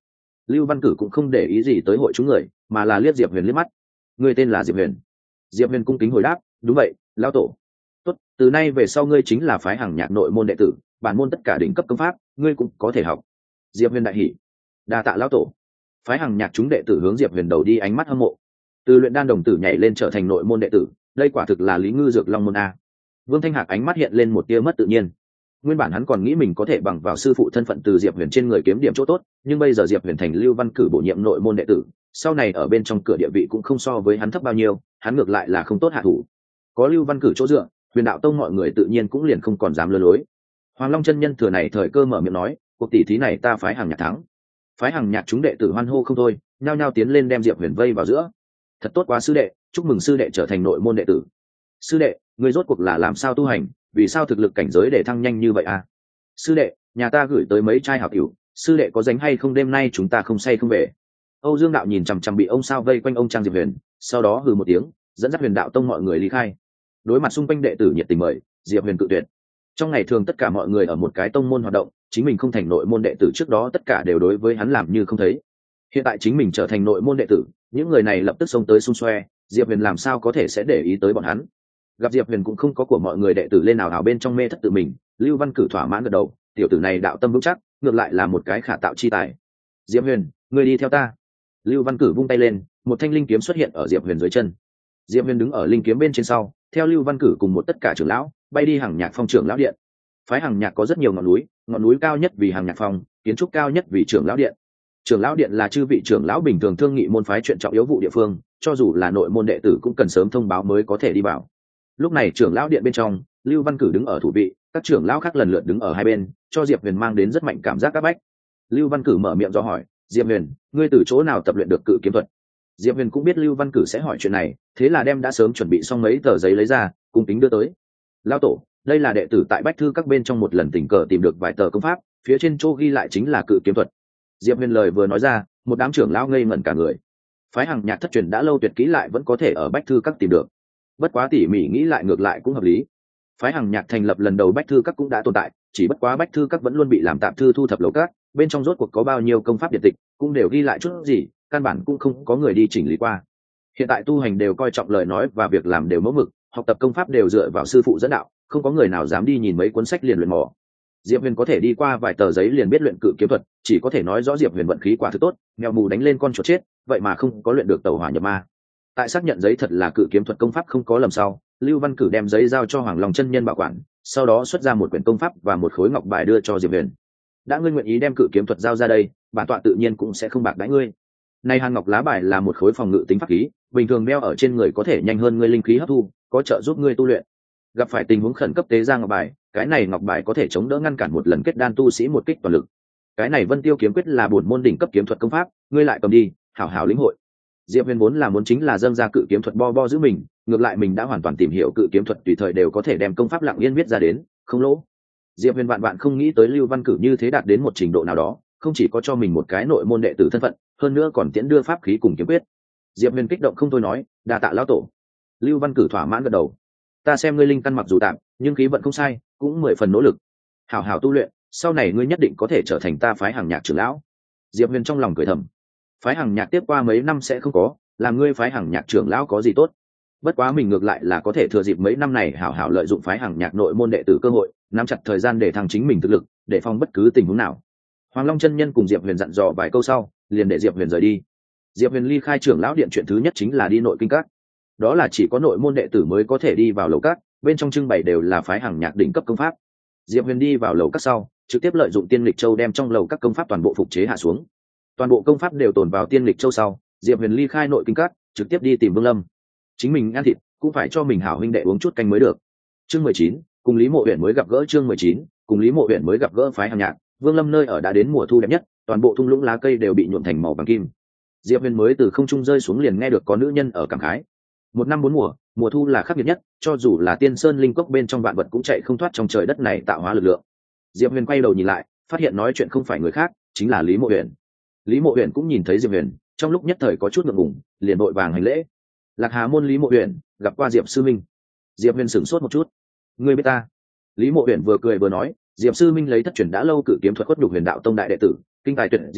Lưu Văn Cử cũng không để ý gì tới hội chúng người, mà là liếc Diệp Huyền liếc mắt. Ngươi tên là Diệp Huyền? Diệp Huyền cung kính hồi đáp, đúng vậy, lão tổ. Tốt, từ nay về sau ngươi chính là phái Hằng Nhạc nội môn đệ tử, bản môn tất cả đỉnh cấp công pháp ngươi cũng có thể học. Diệp Huyền đại hỉ, đa tạ lão tổ. Phái Hằng Nhạc chúng đệ tử hướng Diệp Huyền đầu đi ánh mắt hâm mộ. Từ luyện đan đồng tử nhảy lên trở thành nội môn đệ tử, đây quả thực là Lý Ngư Dược Long môn a. Vương Thanh Hạc ánh mắt hiện lên một tia mất tự nhiên. Nguyên bản hắn còn nghĩ mình có thể bằng vào sư phụ thân phận từ Diệp Huyền trên người kiếm điểm chỗ tốt, nhưng bây giờ Diệp Huyền thành Lưu Văn Cử bổ nhiệm nội môn đệ tử, sau này ở bên trong cửa địa vị cũng không so với hắn thấp bao nhiêu, hắn ngược lại là không tốt hạ thủ. Có Lưu Văn Cử chỗ dựa, Huyền Đạo Tông mọi người tự nhiên cũng liền không còn dám lừa lối. Hoàng Long chân nhân thừa này thời cơ mở miệng nói, cuộc tỷ thí này ta phái Hằng Nhạc thắng. Phái Hằng Nhạc chúng đệ tử hoan hô không thôi, nhao nhao tiến lên đem Diệp Huyền vây vào giữa. Thật tốt quá sư đệ, chúc mừng sư đệ trở thành nội môn đệ tử. Sư đệ, ngươi rốt cuộc là làm sao tu hành, vì sao thực lực cảnh giới để thăng nhanh như vậy à? Sư đệ, nhà ta gửi tới mấy chai hảo cửu, sư đệ có dánh hay không, đêm nay chúng ta không say không về. Âu Dương Đạo nhìn chằm chằm bị ông sao vây quanh ông trang Diệp Huyền, sau đó hừ một tiếng, dẫn dắt Huyền Đạo Tông mọi người ly khai. Đối mặt xung quanh đệ tử nhiệt tình mời, Diệp Huyền cự tuyệt. Trong ngày thường tất cả mọi người ở một cái tông môn hoạt động, chính mình không thành nội môn đệ tử trước đó tất cả đều đối với hắn làm như không thấy. Hiện tại chính mình trở thành nội môn đệ tử, những người này lập tức xông tới xung xoe, Diệp Huyền làm sao có thể sẽ để ý tới bọn hắn. Gặp Diệp Huyền cũng không có của mọi người đệ tử lên nào ảo bên trong mê thất tự mình, Lưu Văn Cử thỏa mãn gật đầu, tiểu tử này đạo tâm vững chắc, ngược lại là một cái khả tạo chi tài. Diệp Huyền, ngươi đi theo ta. Lưu Văn Cử vung tay lên, một thanh linh kiếm xuất hiện ở Diệp Huyền dưới chân. Diệp Huyền đứng ở linh kiếm bên trên sau, theo Lưu Văn Cử cùng một tất cả trưởng lão bay đi Hằng Nhạc Phong trưởng lão điện. Phái Hằng Nhạc có rất nhiều ngọn núi cao nhất vì Hằng Nhạc Phong, kiến trúc cao nhất vì trưởng lão điện. Trưởng lão điện là chư vị trưởng lão bình thường thương nghị môn phái chuyện trọng yếu vụ địa phương, cho dù là nội môn đệ tử cũng cần sớm thông báo mới có thể đi vào. Lúc này trưởng lão điện bên trong, Lưu Văn Cử đứng ở thủ vị, các trưởng lão khác lần lượt đứng ở hai bên, cho Diệp Huyền mang đến rất mạnh cảm giác áp bách. Lưu Văn Cử mở miệng do hỏi, Diệp Huyền, ngươi từ chỗ nào tập luyện được cự kiếm thuật? Diệp Huyền cũng biết Lưu Văn Cử sẽ hỏi chuyện này, thế là đem đã sớm chuẩn bị xong mấy tờ giấy lấy ra, cung kính đưa tới. Lão tổ, đây là đệ tử tại bách thư các bên trong một lần tình cờ tìm được vài tờ công pháp, phía trên chỗ ghi lại chính là cự kiếm thuật. Diệp Huyền lời vừa nói ra, một đám trưởng lão ngây ngẩn cả người. Phái Hằng Nhạc thất truyền đã lâu tuyệt kỹ lại vẫn có thể ở bách thư các tìm được. Bất quá tỉ mỉ nghĩ lại ngược lại cũng hợp lý. Phái Hằng Nhạc thành lập lần đầu bách thư các cũng đã tồn tại, chỉ bất quá bách thư các vẫn luôn bị làm tạm thư thu thập lầu các, bên trong rốt cuộc có bao nhiêu công pháp điện tịch cũng đều ghi lại chút gì, căn bản cũng không có người đi chỉnh lý qua. Hiện tại tu hành đều coi trọng lời nói và việc làm đều mẫu mực, học tập công pháp đều dựa vào sư phụ dẫn đạo, không có người nào dám đi nhìn mấy cuốn sách liền luyện mò. Diệp Huyền có thể đi qua vài tờ giấy liền biết luyện cự kiếm thuật, chỉ có thể nói rõ Diệp Huyền vận khí quả thực tốt, mèo mù đánh lên con chuột chết, vậy mà không có luyện được tẩu hỏa nhập ma. Tại xác nhận giấy thật là cự kiếm thuật công pháp không có lầm sau, Lưu Văn Cử đem giấy giao cho Hoàng Long chân nhân bảo quản, sau đó xuất ra một quyển công pháp và một khối ngọc bài đưa cho Diệp Huyền. Đã ngươi nguyện ý đem cự kiếm thuật giao ra đây, bản tọa tự nhiên cũng sẽ không bạc đãi ngươi. Này hàn ngọc lá bài là một khối phòng ngự tính pháp khí, bình thường đeo ở trên người có thể nhanh hơn ngươi linh khí hấp thu, có trợ giúp ngươi tu luyện. Gặp phải tình huống khẩn cấp tế ra ngọc bài, cái này ngọc bài có thể chống đỡ ngăn cản một lần kết đan tu sĩ một kích toàn lực. Cái này Vân Tiêu kiếm quyết là bổn môn đỉnh cấp kiếm thuật công pháp, ngươi lại cầm đi, hảo hảo lĩnh hội. Diệp Huyền vốn là muốn chính là dâng ra cự kiếm thuật bo bo giữ mình, ngược lại mình đã hoàn toàn tìm hiểu cự kiếm thuật, tùy thời đều có thể đem công pháp lặng yên viết ra đến, không lỗ. Diệp Huyền vạn không nghĩ tới Lưu Văn Cử như thế đạt đến một trình độ nào đó, không chỉ có cho mình một cái nội môn đệ tử thân phận, hơn nữa còn tiễn đưa pháp khí cùng kiếm quyết. Diệp Huyền kích động không thôi nói, đa tạ lão tổ. Lưu Văn Cử thỏa mãn gật đầu. Ta xem ngươi linh căn mặc dù tạm, nhưng khí vận không sai, cũng 10 phần nỗ lực. Hảo hảo tu luyện, sau này ngươi nhất định có thể trở thành ta phái Hằng Nhạc trưởng lão. Diệp Huyền trong lòng cười thầm. Phái Hằng Nhạc tiếp qua mấy năm sẽ không có, làm ngươi phái Hằng Nhạc trưởng lão có gì tốt. Bất quá mình ngược lại là có thể thừa dịp mấy năm này hảo hảo lợi dụng phái Hằng Nhạc nội môn đệ tử cơ hội, nắm chặt thời gian để thăng chính mình thực lực, để phòng bất cứ tình huống nào. Hoàng Long chân nhân cùng Diệp Huyền dặn dò vài câu sau, liền để Diệp Huyền rời đi. Diệp Huyền ly khai trưởng lão điện, chuyện thứ nhất chính là đi nội kinh các. Đó là chỉ có nội môn đệ tử mới có thể đi vào lầu các, bên trong trưng bày đều là phái Hằng Nhạc đỉnh cấp công pháp. Diệp Huyền đi vào lầu các sau, trực tiếp lợi dụng Tiên Lịch Châu đem trong lầu các công pháp toàn bộ phục chế hạ xuống. Toàn bộ công pháp đều tồn vào Tiên Lịch Châu sau, Diệp Huyền ly khai nội kinh các, trực tiếp đi tìm Vương Lâm. Chính mình ăn thịt, cũng phải cho mình hảo huynh đệ uống chút canh mới được. Chương 19, cùng Lý Mộ Uyển mới gặp gỡ. Chương 19, cùng Lý Mộ Uyển mới gặp gỡ. Phái Hằng Nhạc, Vương Lâm nơi ở đã đến mùa thu đẹp nhất, toàn bộ thung lũng lá cây đều bị nhuộm thành màu vàng kim. Diệp Huyền mới từ không trung rơi xuống liền nghe được có nữ nhân ở cảm khái. Một năm bốn mùa, mùa thu là khắc nghiệt nhất, cho dù là Tiên Sơn linh cốc bên trong vạn vật cũng chạy không thoát trong trời đất này tạo hóa lực lượng. Diệp Huyền quay đầu nhìn lại, phát hiện nói chuyện không phải người khác, chính là Lý Mộ Uyển. Lý Mộ Uyển cũng nhìn thấy Diệp Huyền, trong lúc nhất thời có chút ngượng ngùng, liền vội vàng hành lễ. Lạc Hà môn Lý Mộ Uyển, gặp qua Diệp sư minh. Diệp Huyền sửng sốt một chút. Ngươi biết ta? Lý Mộ Uyển vừa cười vừa nói, Diệp sư minh lấy thất truyền đã lâu cự kiếm thuật khuất nhục Huyền Đạo Tông đại đệ tử, kinh tài tuyệt diễm,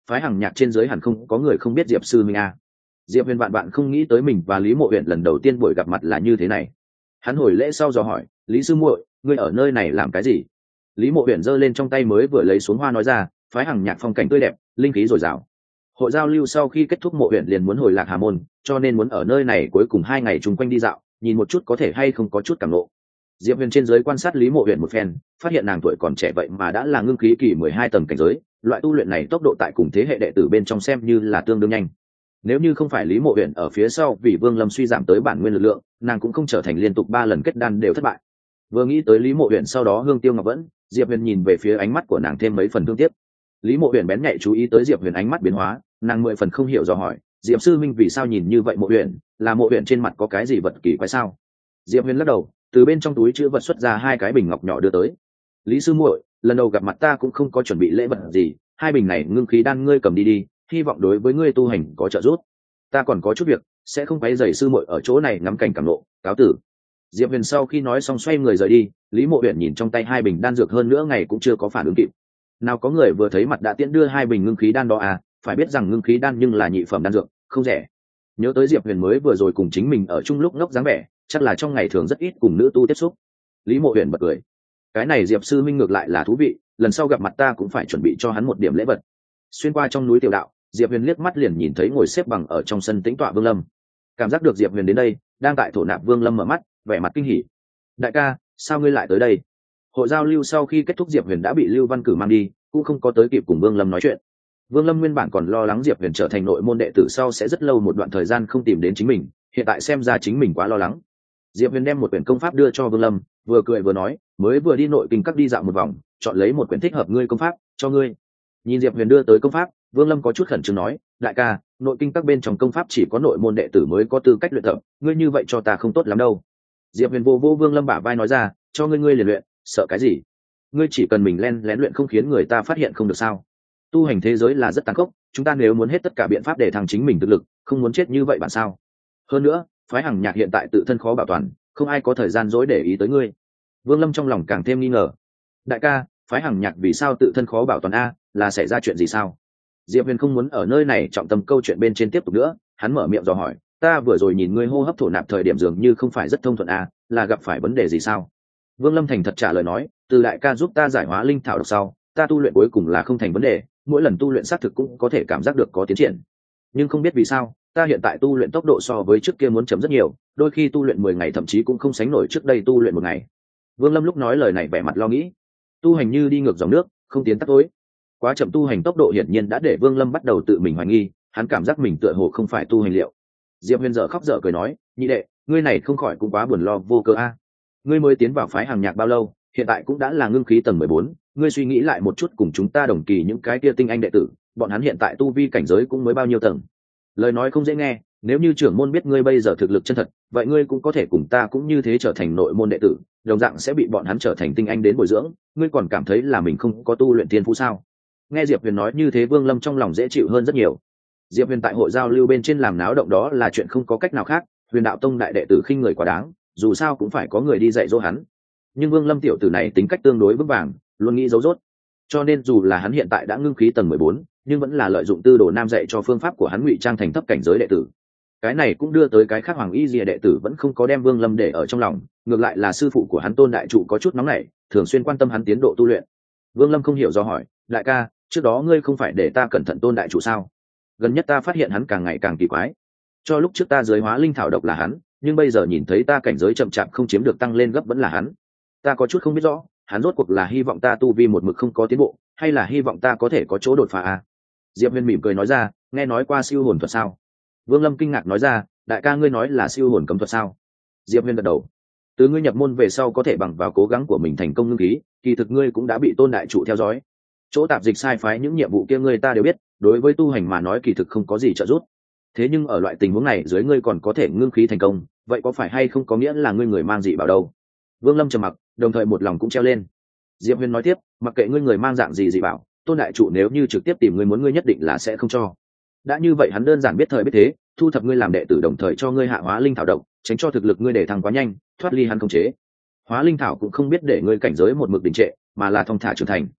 phái Hằng Nhạc trên dưới hẳn không có người không biết Diệp sư minh a. Diệp Huyền bạn không nghĩ tới mình và Lý Mộ Uyển lần đầu tiên buổi gặp mặt là như thế này. Hắn hồi lễ sau dò hỏi, Lý sư muội, ngươi ở nơi này làm cái gì? Lý Mộ Uyển giơ lên trong tay mới vừa lấy xuống hoa nói ra, phái Hằng Nhạc phong cảnh tươi đẹp, linh khí dồi dào. Hội giao lưu sau khi kết thúc, Mộ Uyển liền muốn hồi Lạc Hà môn, cho nên muốn ở nơi này cuối cùng 2 ngày chung quanh đi dạo, nhìn một chút có thể hay không có chút cảm ngộ. Diệp Huyền trên dưới quan sát Lý Mộ Uyển một phen, phát hiện nàng tuổi còn trẻ vậy mà đã là ngưng khí kỳ 12 tầng cảnh giới, loại tu luyện này tốc độ tại cùng thế hệ đệ tử bên trong xem như là tương đương nhanh. Nếu như không phải Lý Mộ Uyển ở phía sau vì Vương Lâm suy giảm tới bản nguyên lực lượng, nàng cũng không trở thành liên tục 3 lần kết đan đều thất bại. Vừa nghĩ tới Lý Mộ Uyển sau đó Hương Tiêu Ngọc Vẫn, Diệp Huyền nhìn về phía ánh mắt của nàng thêm mấy phần thương tiếc. Lý Mộ Uyển bén nhạy chú ý tới Diệp Huyền ánh mắt biến hóa, nàng 10 phần không hiểu dò hỏi, Diệp sư minh vì sao nhìn như vậy Mộ Uyển, là Mộ Uyển trên mặt có cái gì vật kỳ quái sao? Diệp Huyền lắc đầu, từ bên trong túi chứa vật xuất ra 2 cái bình ngọc nhỏ đưa tới. Lý sư muội, lần đầu gặp mặt ta cũng không có chuẩn bị lễ vật gì, 2 bình này ngưng khí đan ngươi cầm đi đi, hy vọng đối với ngươi tu hành có trợ giúp. Ta còn có chút việc, sẽ không quấy rầy sư muội ở chỗ này ngắm cảnh cảm ngộ, cáo tử. Diệp Huyền sau khi nói xong xoay người rời đi, Lý Mộ Uyển nhìn trong tay 2 bình đan dược hơn nữa ngày cũng chưa có phản ứng kịp. Nào có người vừa thấy mặt đã tiễn đưa 2 bình ngưng khí đan đó à, phải biết rằng ngưng khí đan nhưng là nhị phẩm đan dược, không rẻ. Nhớ tới Diệp Huyền mới vừa rồi cùng chính mình ở chung lúc ngốc dáng vẻ, chắc là trong ngày thường rất ít cùng nữ tu tiếp xúc. Lý Mộ Uyển bật cười, cái này Diệp sư minh ngược lại là thú vị, lần sau gặp mặt ta cũng phải chuẩn bị cho hắn một điểm lễ vật. Xuyên qua trong núi tiểu đạo, Diệp Huyền liếc mắt liền nhìn thấy ngồi xếp bằng ở trong sân tĩnh tọa Vương Lâm. Cảm giác được Diệp Huyền đến đây, đang tại thổ nạp Vương Lâm mở mắt, vẻ mặt kinh hỉ. Đại ca, sao ngươi lại tới đây? Hội giao lưu sau khi kết thúc, Diệp Huyền đã bị Lưu Văn Cử mang đi, cũng không có tới kịp cùng Vương Lâm nói chuyện. Vương Lâm nguyên bản còn lo lắng Diệp Huyền trở thành nội môn đệ tử sau sẽ rất lâu một đoạn thời gian không tìm đến chính mình, hiện tại xem ra chính mình quá lo lắng. Diệp Huyền đem một quyển công pháp đưa cho Vương Lâm, vừa cười vừa nói, mới vừa đi nội kinh các đi dạo một vòng, chọn lấy một quyển thích hợp ngươi công pháp cho ngươi. Nhìn Diệp Huyền đưa tới công pháp, Vương Lâm có chút khẩn trương nói, đại ca, nội kinh các bên trong công pháp chỉ có nội môn đệ tử mới có tư cách luyện tập, ngươi như vậy cho ta không tốt lắm đâu. Diệp Huyền vô Vương Lâm bả vai nói ra, cho ngươi liền luyện, sợ cái gì? Ngươi chỉ cần mình lén lén luyện không khiến người ta phát hiện không được sao? Tu hành thế giới là rất tàn khốc, chúng ta nếu muốn hết tất cả biện pháp để thăng chính mình thực lực, không muốn chết như vậy bạn sao? Hơn nữa, phái Hằng Nhạc hiện tại tự thân khó bảo toàn, không ai có thời gian dối để ý tới ngươi. Vương Lâm trong lòng càng thêm nghi ngờ. Đại ca, phái Hằng Nhạc vì sao tự thân khó bảo toàn a, là xảy ra chuyện gì sao? Diệp Huyền không muốn ở nơi này trọng tâm câu chuyện bên trên tiếp tục nữa, hắn mở miệng dò hỏi, ta vừa rồi nhìn ngươi hô hấp thổ nạp thời điểm dường như không phải rất thông thuận a, là gặp phải vấn đề gì sao? Vương Lâm thành thật trả lời nói, từ đại ca giúp ta giải hóa linh thảo độc sau, ta tu luyện cuối cùng là không thành vấn đề, mỗi lần tu luyện xác thực cũng có thể cảm giác được có tiến triển. Nhưng không biết vì sao, ta hiện tại tu luyện tốc độ so với trước kia muốn chậm rất nhiều, đôi khi tu luyện 10 ngày thậm chí cũng không sánh nổi trước đây tu luyện 1 ngày. Vương Lâm lúc nói lời này vẻ mặt lo nghĩ, tu hành như đi ngược dòng nước, không tiến tắt tối. Quá chậm tu hành tốc độ hiển nhiên đã để Vương Lâm bắt đầu tự mình hoài nghi, hắn cảm giác mình tựa hồ không phải tu hành liệu. Diệp Huyền dở khóc dở cười nói, nhị đệ, ngươi này không khỏi cũng quá buồn lo vô cớ a. Ngươi mới tiến vào phái Hằng Nhạc bao lâu, hiện tại cũng đã là ngưng khí tầng 14, ngươi suy nghĩ lại một chút cùng chúng ta đồng kỳ những cái kia tinh anh đệ tử, bọn hắn hiện tại tu vi cảnh giới cũng mới bao nhiêu tầng. Lời nói không dễ nghe, nếu như trưởng môn biết ngươi bây giờ thực lực chân thật, vậy ngươi cũng có thể cùng ta cũng như thế trở thành nội môn đệ tử, đồng dạng sẽ bị bọn hắn trở thành tinh anh đến bồi dưỡng, ngươi còn cảm thấy là mình không có tu luyện tiên phú sao? Nghe Diệp Huyền nói như thế, Vương Lâm trong lòng dễ chịu hơn rất nhiều. Diệp Huyền tại hội giao lưu bên trên làm náo động đó là chuyện không có cách nào khác, Huyền Đạo Tông đại đệ tử khinh người quá đáng, dù sao cũng phải có người đi dạy dỗ hắn. Nhưng Vương Lâm tiểu tử này tính cách tương đối vững vàng, luôn nghĩ giấu rốt, cho nên dù là hắn hiện tại đã ngưng khí tầng 14, nhưng vẫn là lợi dụng Tư Đồ Nam dạy cho phương pháp của hắn ngụy trang thành thấp cảnh giới đệ tử. Cái này cũng đưa tới cái khác Hoàng Y Diệ đệ tử vẫn không có đem Vương Lâm để ở trong lòng, ngược lại là sư phụ của hắn Tôn đại trụ có chút nóng nảy, thường xuyên quan tâm hắn tiến độ tu luyện. Vương Lâm không hiểu do hỏi, đại ca, trước đó ngươi không phải để ta cẩn thận Tôn đại trụ sao? Gần nhất ta phát hiện hắn càng ngày càng kỳ quái. Cho lúc trước ta giới hóa linh thảo độc là hắn, nhưng bây giờ nhìn thấy ta cảnh giới chậm chạp không chiếm được tăng lên gấp vẫn là hắn. Ta có chút không biết rõ, hắn rốt cuộc là hy vọng ta tu vi một mực không có tiến bộ, hay là hy vọng ta có thể có chỗ đột phá à? Diệp Huyền mỉm cười nói ra, nghe nói qua siêu hồn thuật sao? Vương Lâm kinh ngạc nói ra, đại ca ngươi nói là siêu hồn cấm thuật sao? Diệp Huyền gật đầu. Từ ngươi nhập môn về sau có thể bằng vào cố gắng của mình thành công ngưng khí, kỳ thực ngươi cũng đã bị Tôn đại trụ theo dõi. Chỗ tạp dịch sai phái những nhiệm vụ kia ngươi ta đều biết, đối với tu hành mà nói kỳ thực không có gì trợ giúp. Thế nhưng ở loại tình huống này dưới ngươi còn có thể ngưng khí thành công, vậy có phải hay không có nghĩa là ngươi người mang dị bảo đâu? Vương Lâm trầm mặc, đồng thời một lòng cũng treo lên. Diệp Huyền nói tiếp, mặc kệ ngươi người mang dạng gì dị bảo, Tôn đại trụ nếu như trực tiếp tìm ngươi muốn ngươi nhất định là sẽ không cho. Đã như vậy hắn đơn giản biết thời biết thế, thu thập ngươi làm đệ tử đồng thời cho ngươi hạ hóa linh thảo độc, tránh cho thực lực ngươi để thăng quá nhanh, thoát ly hắn khống chế. Hóa linh thảo cũng không biết để ngươi cảnh giới một mực đình trệ, mà là thong thả trưởng thành.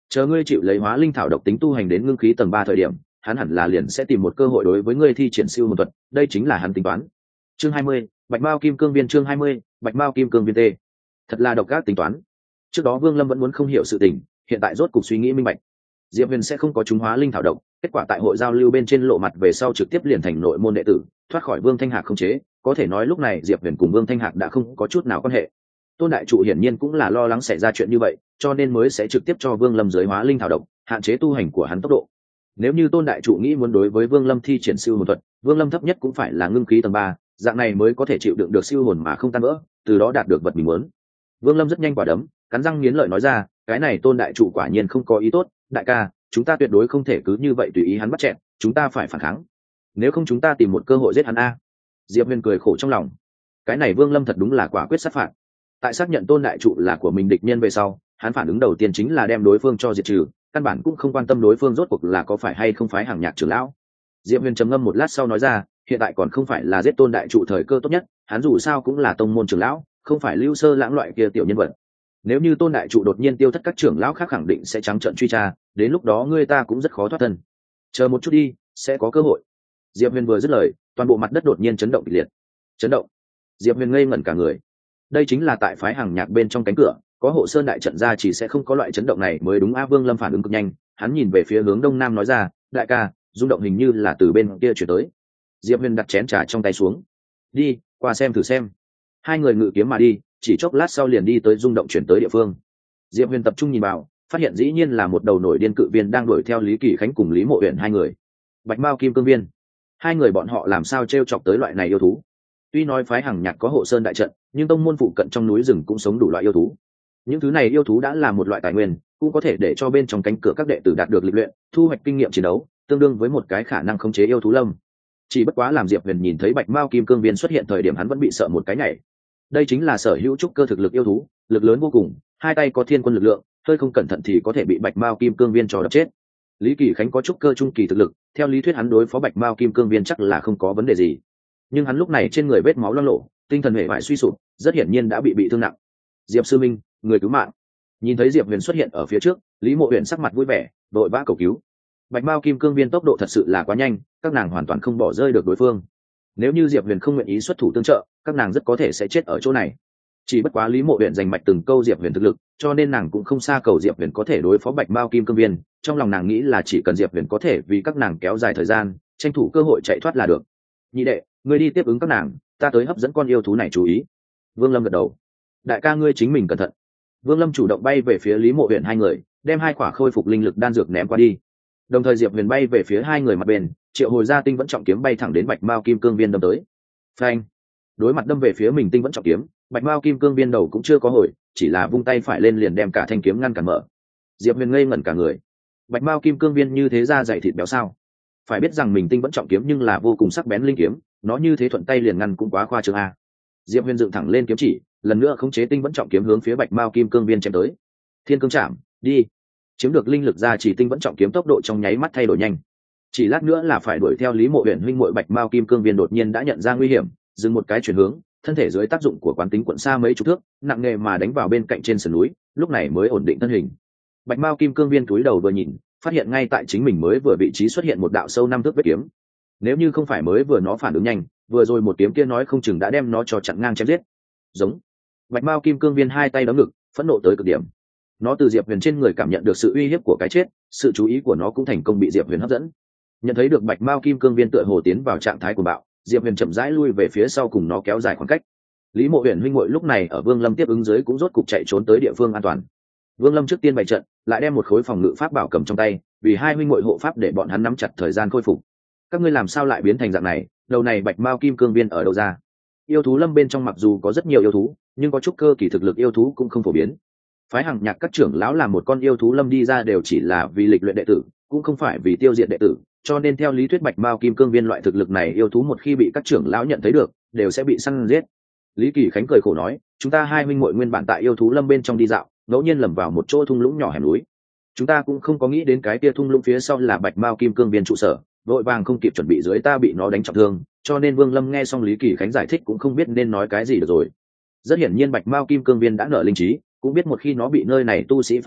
chờ ngươi chịu lấy hóa linh thảo độc tính tu hành đến ngưng khí tầng 3 thời điểm, hắn hẳn là liền sẽ tìm một cơ hội đối với ngươi thi triển siêu hồn thuật, đây chính là hắn tính toán. Chương 20, Bạch Mao Kim Cương Viên. Chương 20, Bạch Mao Kim Cương Viên tê. Thật là độc ác tính toán. Trước đó Vương Lâm vẫn muốn không hiểu sự tình, hiện tại rốt cục suy nghĩ minh bạch. Diệp Huyền sẽ không có chúng hóa linh thảo độc, kết quả tại hội giao lưu bên trên lộ mặt về sau trực tiếp liền thành nội môn đệ tử, thoát khỏi Vương Thanh Hạc khống chế, có thể nói lúc này Diệp Huyền cùng Vương Thanh Hạc đã không có chút nào quan hệ. Tôn đại trụ hiển nhiên cũng là lo lắng xảy ra chuyện như vậy, cho nên mới sẽ trực tiếp cho Vương Lâm giới hóa linh thảo độc, hạn chế tu hành của hắn tốc độ. Nếu như Tôn đại trụ nghĩ muốn đối với Vương Lâm thi triển siêu hồn thuật, Vương Lâm thấp nhất cũng phải là ngưng khí tầng 3, dạng này mới có thể chịu đựng được siêu hồn mà không tan vỡ, từ đó đạt được vật mình muốn. Vương Lâm rất nhanh quả đấm, cắn răng nghiến lợi nói ra, cái này Tôn đại trụ quả nhiên không có ý tốt, đại ca, chúng ta tuyệt đối không thể cứ như vậy tùy ý hắn bắt chẹn, chúng ta phải phản kháng. Nếu không chúng ta tìm một cơ hội giết hắn a. Diệp Huyền cười khổ trong lòng. Cái này Vương Lâm thật đúng là quả quyết sát phạt. Tại xác nhận Tôn đại trụ là của mình địch nhân về sau, hắn phản ứng đầu tiên chính là đem đối phương cho diệt trừ, căn bản cũng không quan tâm đối phương rốt cuộc là có phải hay không phái Hàng Nhạc trưởng lão. Diệp Huyền trầm ngâm một lát sau nói ra, hiện tại còn không phải là giết Tôn đại trụ thời cơ tốt nhất, hắn dù sao cũng là tông môn trưởng lão, không phải Lưu Sơ Lãng loại kia tiểu nhân vật. Nếu như Tôn đại trụ đột nhiên tiêu thất, các trưởng lão khác khẳng định sẽ trắng trợn truy tra, đến lúc đó ngươi ta cũng rất khó thoát thân. Chờ một chút đi, sẽ có cơ hội. Diệp Huyền vừa dứt lời, toàn bộ mặt đất đột nhiên chấn động kịch liệt. Chấn động. Diệp Huyền ngây ngẩn cả người. Đây chính là tại phái Hàng Nhạc bên trong cánh cửa, có hộ sơn đại trận ra chỉ sẽ không có loại chấn động này mới đúng. A Vương Lâm phản ứng cực nhanh, hắn nhìn về phía hướng đông nam nói ra, đại ca, rung động hình như là từ bên kia chuyển tới. Diệp Huyền đặt chén trà trong tay xuống. Đi, qua xem thử xem. Hai người ngự kiếm mà đi, chỉ chốc lát sau liền đi tới rung động chuyển tới địa phương. Diệp Huyền tập trung nhìn vào, phát hiện dĩ nhiên là một đầu nổi điên cự viên đang đuổi theo Lý Kỳ Khánh cùng Lý Mộ Uyển hai người. Bạch Mao Kim Cương Viên. Hai người bọn họ làm sao trêu chọc tới loại này yêu thú? Tuy nói phái Hàng Nhạc có hộ sơn đại trận, nhưng tông môn phụ cận trong núi rừng cũng sống đủ loại yêu thú. Những thứ này yêu thú đã là một loại tài nguyên, cũng có thể để cho bên trong cánh cửa các đệ tử đạt được lịch luyện, thu hoạch kinh nghiệm chiến đấu, tương đương với một cái khả năng khống chế yêu thú lâm. Chỉ bất quá làm Diệp Huyền nhìn thấy Bạch Mao Kim Cương Viên xuất hiện thời điểm hắn vẫn bị sợ một cái nhảy. Đây chính là sở hữu trúc cơ thực lực yêu thú, lực lớn vô cùng, hai tay có thiên quân lực lượng, hơi không cẩn thận thì có thể bị Bạch Mao Kim Cương Viên trò đập chết. Lý Kỳ Khánh có trúc cơ trung kỳ thực lực, theo lý thuyết hắn đối phó Bạch Mao Kim Cương Viên chắc là không có vấn đề gì. Nhưng hắn lúc này trên người vết máu loang lổ, tinh thần hệ bại suy sụp, rất hiển nhiên đã bị thương nặng. Diệp sư minh, người cứu mạng. Nhìn thấy Diệp Huyền xuất hiện ở phía trước, Lý Mộ Huyền sắc mặt vui vẻ, vội vã cầu cứu. Bạch Mao Kim Cương Viên tốc độ thật sự là quá nhanh, các nàng hoàn toàn không bỏ rơi được đối phương. Nếu như Diệp Huyền không nguyện ý xuất thủ tương trợ, các nàng rất có thể sẽ chết ở chỗ này. Chỉ bất quá Lý Mộ Huyền dành mạch từng câu Diệp Huyền thực lực, cho nên nàng cũng không xa cầu Diệp Huyền có thể đối phó Bạch Mao Kim Cương Viên, trong lòng nàng nghĩ là chỉ cần Diệp Huyền có thể vì các nàng kéo dài thời gian, tranh thủ cơ hội chạy thoát là được. Nhị đệ, ngươi đi tiếp ứng các nàng, ta tới hấp dẫn con yêu thú này chú ý. Vương Lâm gật đầu. Đại ca ngươi chính mình cẩn thận. Vương Lâm chủ động bay về phía Lý Mộ Huyền hai người, đem hai quả khôi phục linh lực đan dược ném qua đi. Đồng thời Diệp Huyền bay về phía hai người mặt bên, triệu hồi ra tinh vẫn trọng kiếm bay thẳng đến Bạch Mao Kim Cương Viên đâm tới. Phanh! Đối mặt đâm về phía mình tinh vẫn trọng kiếm, Bạch Mao Kim Cương Viên đầu cũng chưa có hồi, chỉ là vung tay phải lên liền đem cả thanh kiếm ngăn cản mở. Diệp Huyền ngây ngẩn cả người. Bạch Mao Kim Cương Viên như thế ra dày thịt béo sao? Phải biết rằng mình tinh vẫn trọng kiếm nhưng là vô cùng sắc bén linh kiếm, nó như thế thuận tay liền ngăn cũng quá khoa trương a. Diệp Huyền dựng thẳng lên kiếm chỉ, lần nữa khống chế tinh vẫn trọng kiếm hướng phía Bạch Mao Kim Cương Viên chém tới. Thiên Cương Trảm, đi! Chiếm được linh lực ra chỉ tinh vẫn trọng kiếm tốc độ trong nháy mắt thay đổi nhanh. Chỉ lát nữa là phải đuổi theo Lý Mộ Huyền huynh muội. Bạch Mao Kim Cương Viên đột nhiên đã nhận ra nguy hiểm, dừng một cái chuyển hướng, thân thể dưới tác dụng của quán tính quận xa mấy chục thước, nặng nề mà đánh vào bên cạnh trên sườn núi, lúc này mới ổn định thân hình. Bạch Mao Kim Cương Viên cúi đầu vừa nhìn, phát hiện ngay tại chính mình mới vừa vị trí xuất hiện một đạo sâu 5 thước vết kiếm. Nếu như không phải mới vừa nó phản ứng nhanh, vừa rồi một kiếm kia nói không chừng đã đem nó cho chặn ngang chém giết. Giống. Bạch Mao Kim Cương Viên hai tay đấm ngực, phẫn nộ tới cực điểm. Nó từ Diệp Huyền trên người cảm nhận được sự uy hiếp của cái chết, sự chú ý của nó cũng thành công bị Diệp Huyền hấp dẫn. Nhận thấy được Bạch Mao Kim Cương Viên tựa hồ tiến vào trạng thái của bạo, Diệp Huyền chậm rãi lui về phía sau cùng nó kéo dài khoảng cách. Lý Mộ Huyền huynh muội lúc này ở Vương Lâm tiếp ứng dưới cũng rốt cục chạy trốn tới địa phương an toàn. Vương Lâm trước tiên bày trận, lại đem một khối phòng ngự pháp bảo cầm trong tay, vì hai huynh muội hộ pháp để bọn hắn nắm chặt thời gian khôi phục. Các ngươi làm sao lại biến thành dạng này? Đầu này Bạch Mao Kim Cương Viên ở đâu ra? Yêu thú lâm bên trong mặc dù có rất nhiều yêu thú, nhưng có chút cơ kỳ thực lực yêu thú cũng không phổ biến. Phái Hàng Nhạc các trưởng lão làm một con yêu thú lâm đi ra đều chỉ là vì lịch luyện đệ tử, cũng không phải vì tiêu diệt đệ tử, cho nên theo lý thuyết Bạch Mao Kim Cương Viên loại thực lực này yêu thú một khi bị các trưởng lão nhận thấy được, đều sẽ bị săn giết. Lý Kỳ Khánh cười khổ nói, chúng ta hai huynh muội nguyên bản tại yêu thú lâm bên trong đi dạo, ngẫu nhiên lầm vào một chỗ thung lũng nhỏ hẻm núi. Chúng ta cũng không có nghĩ đến cái kia thung lũng phía sau là Bạch Mao Kim Cương Viên trụ sở, vội vàng không kịp chuẩn bị dưới ta bị nó đánh trọng thương, cho nên Vương Lâm nghe xong Lý Kỳ Khánh giải thích cũng không biết nên nói cái gì được rồi. Rất hiển nhiên Bạch Mao Kim Cương Viên đã nở linh trí, cũng biết một khi nó bị nơi này tu sĩ phát hiện,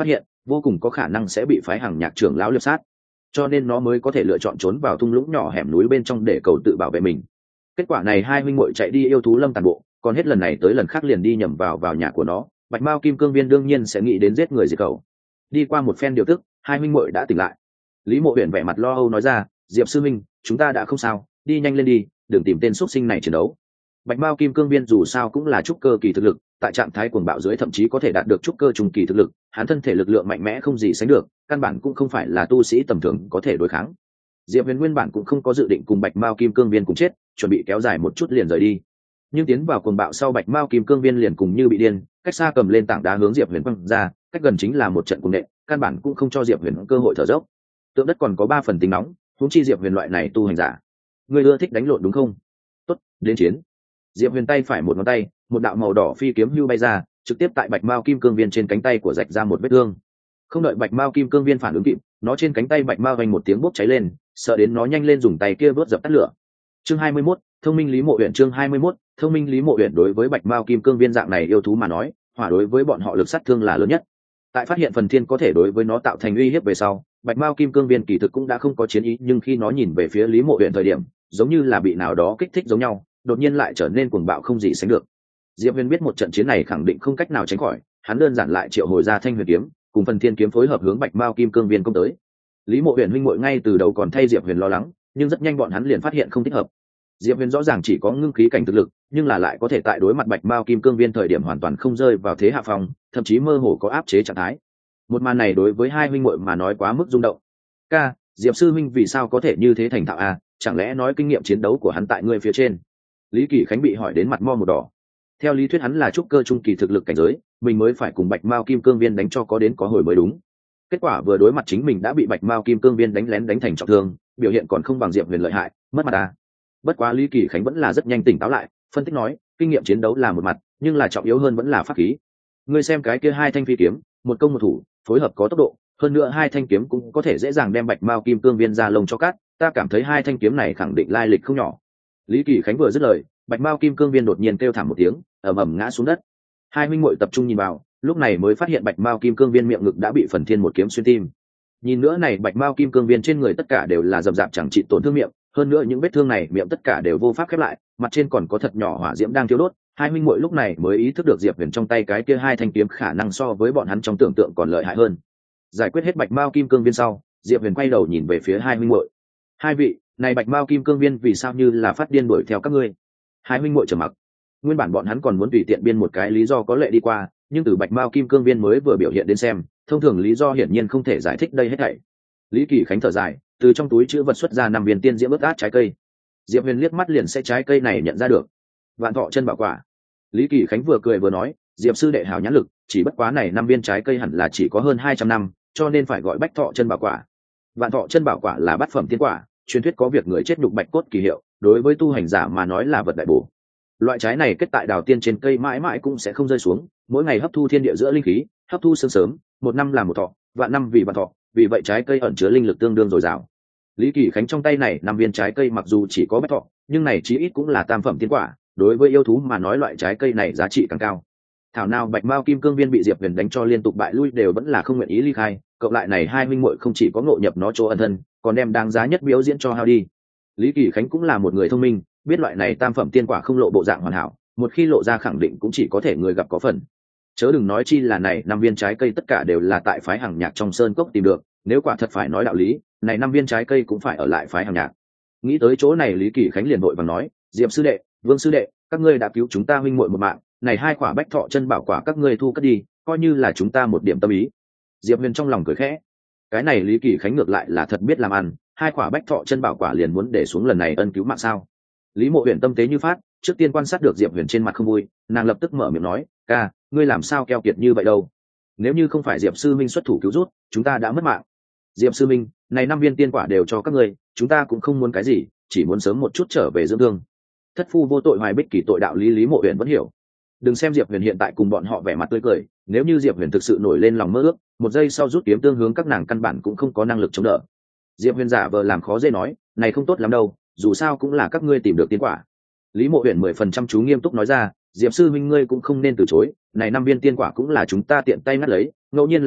vô cùng có khả năng sẽ bị phái hàng nhạc trưởng lão liệp sát, cho nên nó mới có thể lựa chọn trốn vào thung lũng nhỏ hẻm núi bên trong để cầu tự bảo vệ mình. Kết quả này hai huynh muội chạy đi yêu thú lâm tàn bộ, còn hết lần này tới lần khác liền đi nhầm vào nhà của nó. Bạch Mao Kim Cương Viên đương nhiên sẽ nghĩ đến giết người diệt khẩu. Đi qua một phen điều tức, hai huynh muội đã tỉnh lại. Lý Mộ Uyển vẻ mặt lo âu nói ra, Diệp sư minh, chúng ta đã không sao, đi nhanh lên đi, đừng tìm tên xuất sinh này chiến đấu. Bạch Mao Kim Cương Viên dù sao cũng là trúc cơ kỳ thực lực, tại trạng thái cuồng bạo dưới thậm chí có thể đạt được trúc cơ trung kỳ thực lực, hắn thân thể lực lượng mạnh mẽ không gì sánh được, căn bản cũng không phải là tu sĩ tầm thường có thể đối kháng. Diệp Huyền nguyên bản cũng không có dự định cùng Bạch Mao Kim Cương Viên cùng chết, chuẩn bị kéo dài một chút liền rời đi. Nhưng tiến vào cuồng bạo sau, Bạch Mao Kim Cương Viên liền cùng như bị điên, cách xa cầm lên tảng đá hướng Diệp Huyền quăng ra, cách gần chính là một trận cuồng nện, căn bản cũng không cho Diệp Huyền cơ hội thở dốc. Tượng đất còn có 3 phần tính nóng, huống chi Diệp Huyền loại này tu hành giả. Ngươi ưa thích đánh lộn đúng không? Tốt, đến chiến. Diệp Huyền tay phải một ngón tay, một đạo màu đỏ phi kiếm hưu bay ra, trực tiếp tại Bạch Mao Kim Cương Viên trên cánh tay của rạch ra một vết thương. Không đợi Bạch Mao Kim Cương Viên phản ứng kịp, nó trên cánh tay Bạch Mao vang một tiếng bốc cháy lên, sợ đến nó nhanh lên dùng tay kia vớt dập tắt lửa. Chương 21, Thông minh Lý Mộ Uyển. Chương 21, Thông minh Lý Mộ Uyển. Đối với Bạch Mao Kim Cương Viên dạng này yêu thú mà nói, hỏa đối với bọn họ lực sát thương là lớn nhất. Tại phát hiện phần thiên có thể đối với nó tạo thành uy hiếp về sau, Bạch Mao Kim Cương Viên kỳ thực cũng đã không có chiến ý, nhưng khi nó nhìn về phía Lý Mộ Uyển thời điểm, giống như là bị nào đó kích thích giống nhau, đột nhiên lại trở nên cuồng bạo không gì sánh được. Diệp Huyền biết một trận chiến này khẳng định không cách nào tránh khỏi, hắn đơn giản lại triệu hồi ra Thanh Huyền kiếm, cùng phần thiên kiếm phối hợp hướng Bạch Mao Kim Cương Viên công tới. Lý Mộ Uyển huynh muội ngay từ đầu còn thay Diệp Huyền lo lắng, nhưng rất nhanh bọn hắn liền phát hiện không thích hợp. Diệp Huyền rõ ràng chỉ có ngưng khí cảnh thực lực, nhưng là lại có thể tại đối mặt Bạch Mao Kim Cương Viên thời điểm hoàn toàn không rơi vào thế hạ phong, thậm chí mơ hồ có áp chế trạng thái. Một màn này đối với hai huynh muội mà nói quá mức rung động. Ca, Diệp sư huynh vì sao có thể như thế thành thạo a? Chẳng lẽ nói kinh nghiệm chiến đấu của hắn tại ngươi phía trên? Lý Kỳ Khánh bị hỏi đến mặt mo một đỏ. Theo lý thuyết hắn là trúc cơ trung kỳ thực lực cảnh giới, mình mới phải cùng Bạch Mao Kim Cương Viên đánh cho có đến có hồi mới đúng. Kết quả vừa đối mặt chính mình đã bị Bạch Mao Kim Cương Viên đánh lén đánh thành trọng thương, biểu hiện còn không bằng Diệp Huyền lợi hại, mất mặt à. Bất quá Lý Kỳ Khánh vẫn là rất nhanh tỉnh táo lại, phân tích nói, kinh nghiệm chiến đấu là một mặt, nhưng là trọng yếu hơn vẫn là pháp khí. Ngươi xem cái kia hai thanh phi kiếm, một công một thủ, phối hợp có tốc độ, hơn nữa hai thanh kiếm cũng có thể dễ dàng đem Bạch Mao Kim Cương Viên ra lông cho cát, ta cảm thấy hai thanh kiếm này khẳng định lai lịch không nhỏ. Lý Kỳ Khánh vừa dứt lời, Bạch Mao Kim Cương Viên đột nhiên kêu thảm một tiếng, ầm ầm ngã xuống đất. Hai huynh muội tập trung nhìn vào, lúc này mới phát hiện Bạch Mao Kim Cương Viên miệng ngực đã bị phần thiên một kiếm xuyên tim. Nhìn nữa này Bạch Mao Kim Cương Viên trên người tất cả đều là rậm rạp chẳng trị tổn thương miệng, hơn nữa những vết thương này miệng tất cả đều vô pháp khép lại, mặt trên còn có thật nhỏ hỏa diễm đang thiêu đốt. Hai huynh muội lúc này mới ý thức được Diệp Huyền trong tay cái kia hai thanh kiếm khả năng so với bọn hắn trong tưởng tượng còn lợi hại hơn. Giải quyết hết Bạch Mao Kim Cương Viên sau, Diệp Huyền quay đầu nhìn về phía hai huynh muội. Hai vị, này Bạch Mao Kim Cương Viên vì sao như là phát điên đuổi theo các ngươi? Hai huynh muội trầm mặc. Nguyên bản bọn hắn còn muốn tùy tiện biên một cái lý do có lệ đi qua, nhưng từ Bạch Mao Kim Cương Viên mới vừa biểu hiện đến xem, thông thường lý do hiển nhiên không thể giải thích đây hết thảy. Lý Kỳ Khánh thở dài, từ trong túi trữ vật xuất ra 5 viên tiên diễm ướt át trái cây. Diệp Huyền liếc mắt liền sẽ trái cây này nhận ra được. Vạn thọ chân bảo quả. Lý Kỳ Khánh vừa cười vừa nói, Diệp sư đệ hảo nhãn lực, chỉ bất quá này 5 viên trái cây hẳn là chỉ có hơn 200 năm, cho nên phải gọi bách thọ chân bảo quả. Vạn thọ chân bảo quả là bát phẩm tiên quả, truyền thuyết có việc người chết nhục bạch cốt kỳ hiệu, đối với tu hành giả mà nói là vật đại bổ. Loại trái này kết tại đào tiên trên cây mãi mãi cũng sẽ không rơi xuống, mỗi ngày hấp thu thiên địa giữa linh khí, hấp thu sớm sớm, 1 năm làm một thọ, vạn năm vì vạn thọ, vì vậy trái cây ẩn chứa linh lực tương đương dồi dào. Lý Kỳ Khánh trong tay này 5 viên trái cây mặc dù chỉ có bách thọ, nhưng này chí ít cũng là tam phẩm tiên quả, đối với yêu thú mà nói loại trái cây này giá trị càng cao. Thảo nào Bạch Mao Kim Cương Viên bị Diệp Huyền đánh cho liên tục bại lui đều vẫn là không nguyện ý ly khai, cộng lại này hai huynh muội không chỉ có ngộ nhập nó chỗ ân thân, còn đem đáng giá nhất biểu diễn cho hao đi. Lý Kỳ Khánh cũng là một người thông minh, biết loại này tam phẩm tiên quả không lộ bộ dạng hoàn hảo, một khi lộ ra khẳng định cũng chỉ có thể người gặp có phần. Chớ đừng nói chi là này 5 viên trái cây tất cả đều là tại phái Hằng Nhạc trong sơn cốc tìm được, nếu quả thật phải nói đạo lý, này 5 viên trái cây cũng phải ở lại phái Hằng Nhạc. Nghĩ tới chỗ này Lý Kỳ Khánh liền vội vàng nói, Diệp sư đệ, Vương sư đệ, các ngươi đã cứu chúng ta huynh muội một mạng, này 2 quả bách thọ chân bảo quả các ngươi thu cất đi, coi như là chúng ta một điểm tâm ý. Diệp Huyền trong lòng cười khẽ, cái này Lý Kỳ Khánh ngược lại là thật biết làm ăn, 2 quả bách thọ chân bảo quả liền muốn để xuống lần này ân cứu mạng sao? Lý Mộ Huyền tâm tế như phát, trước tiên quan sát được Diệp Huyền trên mặt không vui, nàng lập tức mở miệng nói, ca, ngươi làm sao keo kiệt như vậy đâu? Nếu như không phải Diệp sư minh xuất thủ cứu rút, chúng ta đã mất mạng. Diệp sư minh, này 5 viên tiên quả đều cho các ngươi, chúng ta cũng không muốn cái gì, chỉ muốn sớm một chút trở về dưỡng thương. Thất phu vô tội hoài bích kỷ tội đạo lý Lý Mộ Huyền vẫn hiểu. Đừng xem Diệp Huyền hiện tại cùng bọn họ vẻ mặt tươi cười, nếu như Diệp Huyền thực sự nổi lên lòng mơ ước, một giây sau rút kiếm tương hướng các nàng căn bản cũng không có năng lực chống đỡ. Diệp Huyền giả vờ làm khó dễ nói, này không tốt lắm đâu, dù sao cũng là các ngươi tìm được tiên quả. Lý Mộ Huyền 10% chú nghiêm túc nói ra, Diệp sư huynh ngươi cũng không nên từ chối, này 5 viên tiên quả cũng là chúng ta tiện tay ngắt lấy, ngẫu nhiên lấy được,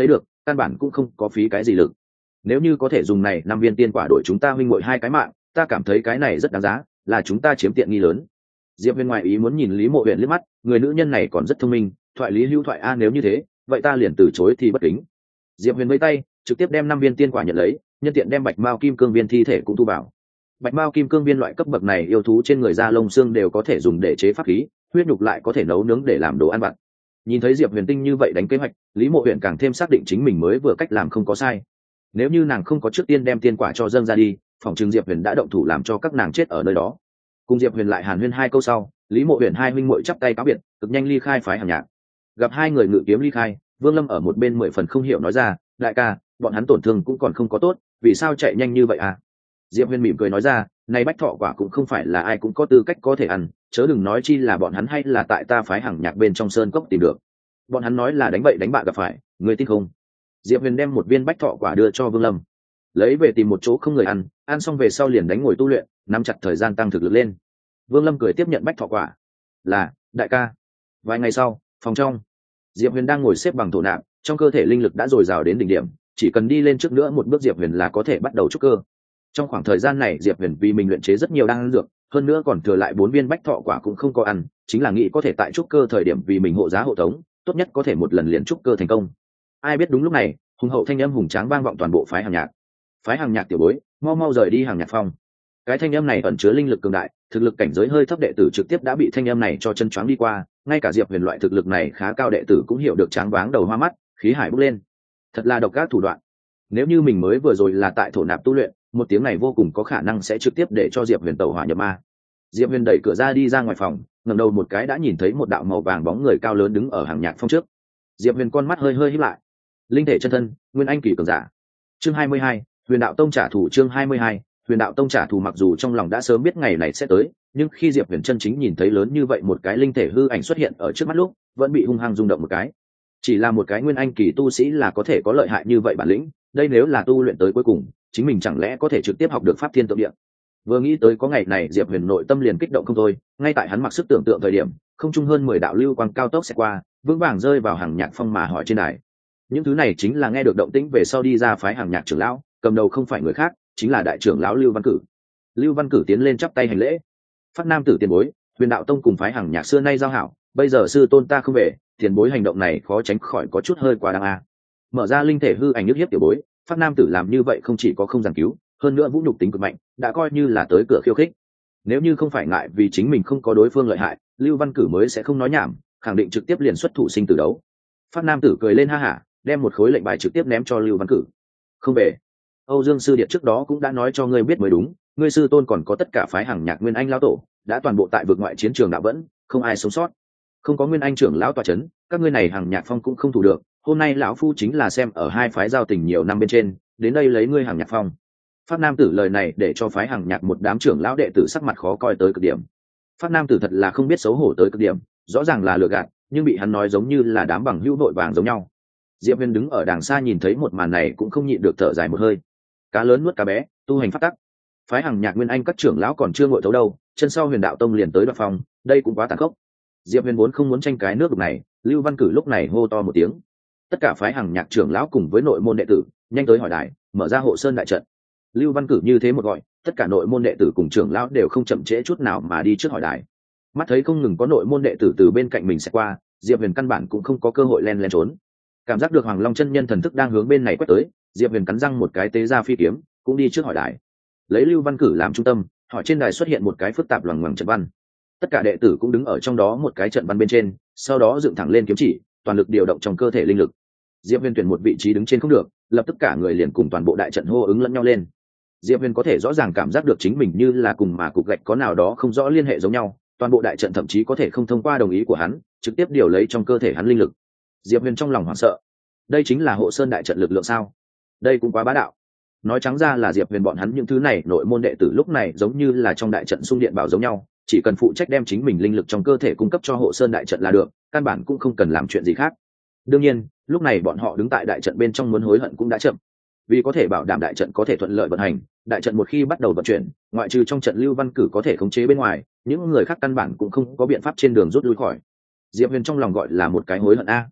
căn bản cũng không có phí cái gì lực. Nếu như có thể dùng này 5 viên tiên quả đổi chúng ta huynh muội 2 cái mạng, ta cảm thấy cái này rất đáng giá, là chúng ta chiếm tiện nghi lớn. Diệp Huyền ngoại ý muốn nhìn Lý Mộ Huyền liếc mắt, người nữ nhân này còn rất thông minh, thoại lý hữu thoại a, nếu như thế vậy ta liền từ chối thì bất kính. Diệp Huyền vẫy tay trực tiếp đem 5 viên tiên quả nhận lấy, nhân tiện đem bạch mao kim cương viên thi thể cũng thu vào. Bạch mao kim cương viên loại cấp bậc này yêu thú trên người da lông xương đều có thể dùng để chế pháp khí, huyết nhục lại có thể nấu nướng để làm đồ ăn vặt. Nhìn thấy Diệp Huyền tinh như vậy đánh kế hoạch, Lý Mộ Huyền càng thêm xác định chính mình mới vừa cách làm không có sai. Nếu như nàng không có trước tiên đem tiên quả cho dâng ra đi, phòng trường Diệp Huyền đã động thủ làm cho các nàng chết ở nơi đó. Cùng Diệp Huyền lại hàn huyên 2 câu sau, Lý Mộ Huyền hai huynh muội chắp tay cáo biệt, cực nhanh ly khai phái Hằng Nhạc. Gặp 2 người ngự kiếm ly khai, Vương Lâm ở một bên 10 phần không hiểu nói ra, đại ca, bọn hắn tổn thương cũng còn không có tốt, vì sao chạy nhanh như vậy à? Diệp Huyền mỉm cười nói ra, này bách thọ quả cũng không phải là ai cũng có tư cách có thể ăn, chớ đừng nói chi là bọn hắn hay là tại ta phái Hằng Nhạc bên trong sơn cốc tìm được. Bọn hắn nói là đánh bậy đánh bạ gặp phải, ngươi tin không? Diệp Huyền đem một viên bách thọ quả đưa cho Vương Lâm, lấy về tìm một chỗ không người ăn xong về sau liền đánh ngồi tu luyện, nắm chặt thời gian tăng thực lực lên. Vương Lâm cười tiếp nhận bách thọ quả. Là, đại ca. Vài ngày sau, phòng trong, Diệp Huyền đang ngồi xếp bằng thổ nạp, trong cơ thể linh lực đã dồi dào đến đỉnh điểm, chỉ cần đi lên trước nữa một bước Diệp Huyền là có thể bắt đầu trúc cơ. Trong khoảng thời gian này Diệp Huyền vì mình luyện chế rất nhiều đan dược, hơn nữa còn thừa lại 4 viên bách thọ quả cũng không có ăn, chính là nghĩ có thể tại trúc cơ thời điểm vì mình hộ giá hộ tống, tốt nhất có thể một lần liền trúc cơ thành công. Ai biết đúng lúc này, hùng hậu thanh âm hùng tráng vang vọng toàn bộ phái Hằng Nhạc. Phái Hằng Nhạc tiểu bối, mau mau rời đi Hằng Nhạc phong. Cái thanh âm này ẩn chứa linh lực cường đại, thực lực cảnh giới hơi thấp đệ tử trực tiếp đã bị thanh âm này cho chân choáng đi qua, ngay cả Diệp Huyền loại thực lực này khá cao đệ tử cũng hiểu được tráng váng đầu hoa mắt, khí hải bốc lên. Thật là độc ác thủ đoạn. Nếu như mình mới vừa rồi là tại thổ nạp tu luyện, một tiếng này vô cùng có khả năng sẽ trực tiếp để cho Diệp Huyền tẩu hỏa nhập ma. Diệp Huyền đẩy cửa ra đi ra ngoài phòng, ngẩng đầu một cái đã nhìn thấy một đạo màu vàng bóng người cao lớn đứng ở Hằng Nhạc phong trước. Diệp Huyền con mắt hơi hơi híp lại. Linh thể chân thân, Nguyên Anh kỳ cường giả. Chương 22, Huyền Đạo Tông trả thù. Chương 22, Huyền Đạo Tông trả thù. Mặc dù trong lòng đã sớm biết ngày này sẽ tới, nhưng khi Diệp Huyền chân chính nhìn thấy lớn như vậy một cái linh thể hư ảnh xuất hiện ở trước mắt lúc, vẫn bị hung hăng rung động một cái. Chỉ là một cái Nguyên Anh kỳ tu sĩ là có thể có lợi hại như vậy bản lĩnh, đây nếu là tu luyện tới cuối cùng, chính mình chẳng lẽ có thể trực tiếp học được pháp thiên tượng địa. Vừa nghĩ tới có ngày này, Diệp Huyền nội tâm liền kích động không thôi, ngay tại hắn mặc sức tưởng tượng thời điểm, không trung hơn 10 đạo lưu quang cao tốc sẽ qua, vững vàng rơi vào Hằng Nhạc phong mà hỏi trên đài. Những thứ này chính là nghe được động tĩnh về sau đi ra phái Hằng Nhạc trưởng lão, cầm đầu không phải người khác, chính là đại trưởng lão Lưu Văn Cử. Lưu Văn Cử tiến lên chắp tay hành lễ. Phát nam tử tiền bối, Huyền Đạo Tông cùng phái Hằng Nhạc xưa nay giao hảo, bây giờ sư tôn ta không về, tiền bối hành động này khó tránh khỏi có chút hơi quá đáng a. Mở ra linh thể hư ảnh nhức hiếp tiểu bối, Phát nam tử làm như vậy không chỉ có không giảng cứu, hơn nữa vũ nhục tính cực mạnh, đã coi như là tới cửa khiêu khích. Nếu như không phải ngại vì chính mình không có đối phương lợi hại, Lưu Văn Cử mới sẽ không nói nhảm, khẳng định trực tiếp liền xuất thủ sinh tử đấu. Phát nam tử cười lên ha hả, đem một khối lệnh bài trực tiếp ném cho Lưu Văn Cử. Không về. Âu Dương sư điệt trước đó cũng đã nói cho ngươi biết mới đúng, ngươi sư tôn còn có tất cả phái Hằng Nhạc Nguyên Anh lão tổ, đã toàn bộ tại vực ngoại chiến trường đạo vẫn, không ai sống sót. Không có Nguyên Anh trưởng lão tọa chấn, các ngươi này Hằng Nhạc phong cũng không thủ được. Hôm nay lão phu chính là xem ở 2 phái giao tình nhiều năm bên trên, đến đây lấy ngươi Hằng Nhạc phong. Phát nam tử lời này để cho phái Hằng Nhạc một đám trưởng lão đệ tử sắc mặt khó coi tới cực điểm. Phát nam tử thật là không biết xấu hổ tới cực điểm, rõ ràng là lừa gạt, nhưng bị hắn nói giống như là đám bằng hữu vội vàng giống nhau. Diệp Huyền đứng ở đàng xa nhìn thấy một màn này cũng không nhịn được thở dài một hơi. Cá lớn nuốt cá bé, tu hành pháp tắc. Phái Hằng Nhạc Nguyên Anh các trưởng lão còn chưa ngồi thấu đâu, chân sau Huyền Đạo Tông liền tới đoạt phòng, đây cũng quá tàn khốc. Diệp Huyền vốn không muốn tranh cái nước đục này, Lưu Văn Cử lúc này hô to một tiếng. Tất cả phái Hằng Nhạc trưởng lão cùng với nội môn đệ tử, nhanh tới hỏi đài, mở ra hộ sơn đại trận. Lưu Văn Cử như thế một gọi, tất cả nội môn đệ tử cùng trưởng lão đều không chậm trễ chút nào mà đi trước hỏi đài. Mắt thấy không ngừng có nội môn đệ tử từ bên cạnh mình sẽ qua, Diệp Huyền căn bản cũng không có cơ hội len lén trốn. Cảm giác được Hoàng Long chân nhân thần thức đang hướng bên này quét tới, Diệp Huyền cắn răng một cái tế ra phi kiếm, cũng đi trước hỏi đài. Lấy Lưu Văn Cử làm trung tâm, hỏi trên đài xuất hiện một cái phức tạp loằng ngoằng trận văn. Tất cả đệ tử cũng đứng ở trong đó một cái trận văn bên trên, sau đó dựng thẳng lên kiếm chỉ, toàn lực điều động trong cơ thể linh lực. Diệp Huyền tuyển một vị trí đứng trên không được, lập tức cả người liền cùng toàn bộ đại trận hô ứng lẫn nhau lên. Diệp Huyền có thể rõ ràng cảm giác được chính mình như là cùng mà cục gạch có nào đó không rõ liên hệ giống nhau, toàn bộ đại trận thậm chí có thể không thông qua đồng ý của hắn, trực tiếp điều lấy trong cơ thể hắn linh lực. Diệp Huyền trong lòng hoảng sợ, đây chính là hộ sơn đại trận lực lượng sao? Đây cũng quá bá đạo. Nói trắng ra là Diệp Huyền bọn hắn những thứ này nội môn đệ tử lúc này giống như là trong đại trận xung điện bảo giống nhau, chỉ cần phụ trách đem chính mình linh lực trong cơ thể cung cấp cho hộ sơn đại trận là được, căn bản cũng không cần làm chuyện gì khác. Đương nhiên, lúc này bọn họ đứng tại đại trận bên trong muốn hối hận cũng đã chậm. Vì có thể bảo đảm đại trận có thể thuận lợi vận hành, đại trận một khi bắt đầu vận chuyển, ngoại trừ trong trận Lưu Văn Cử có thể khống chế bên ngoài, những người khác căn bản cũng không có biện pháp trên đường rút lui khỏi. Diệp Huyền trong lòng gọi là một cái hối hận a.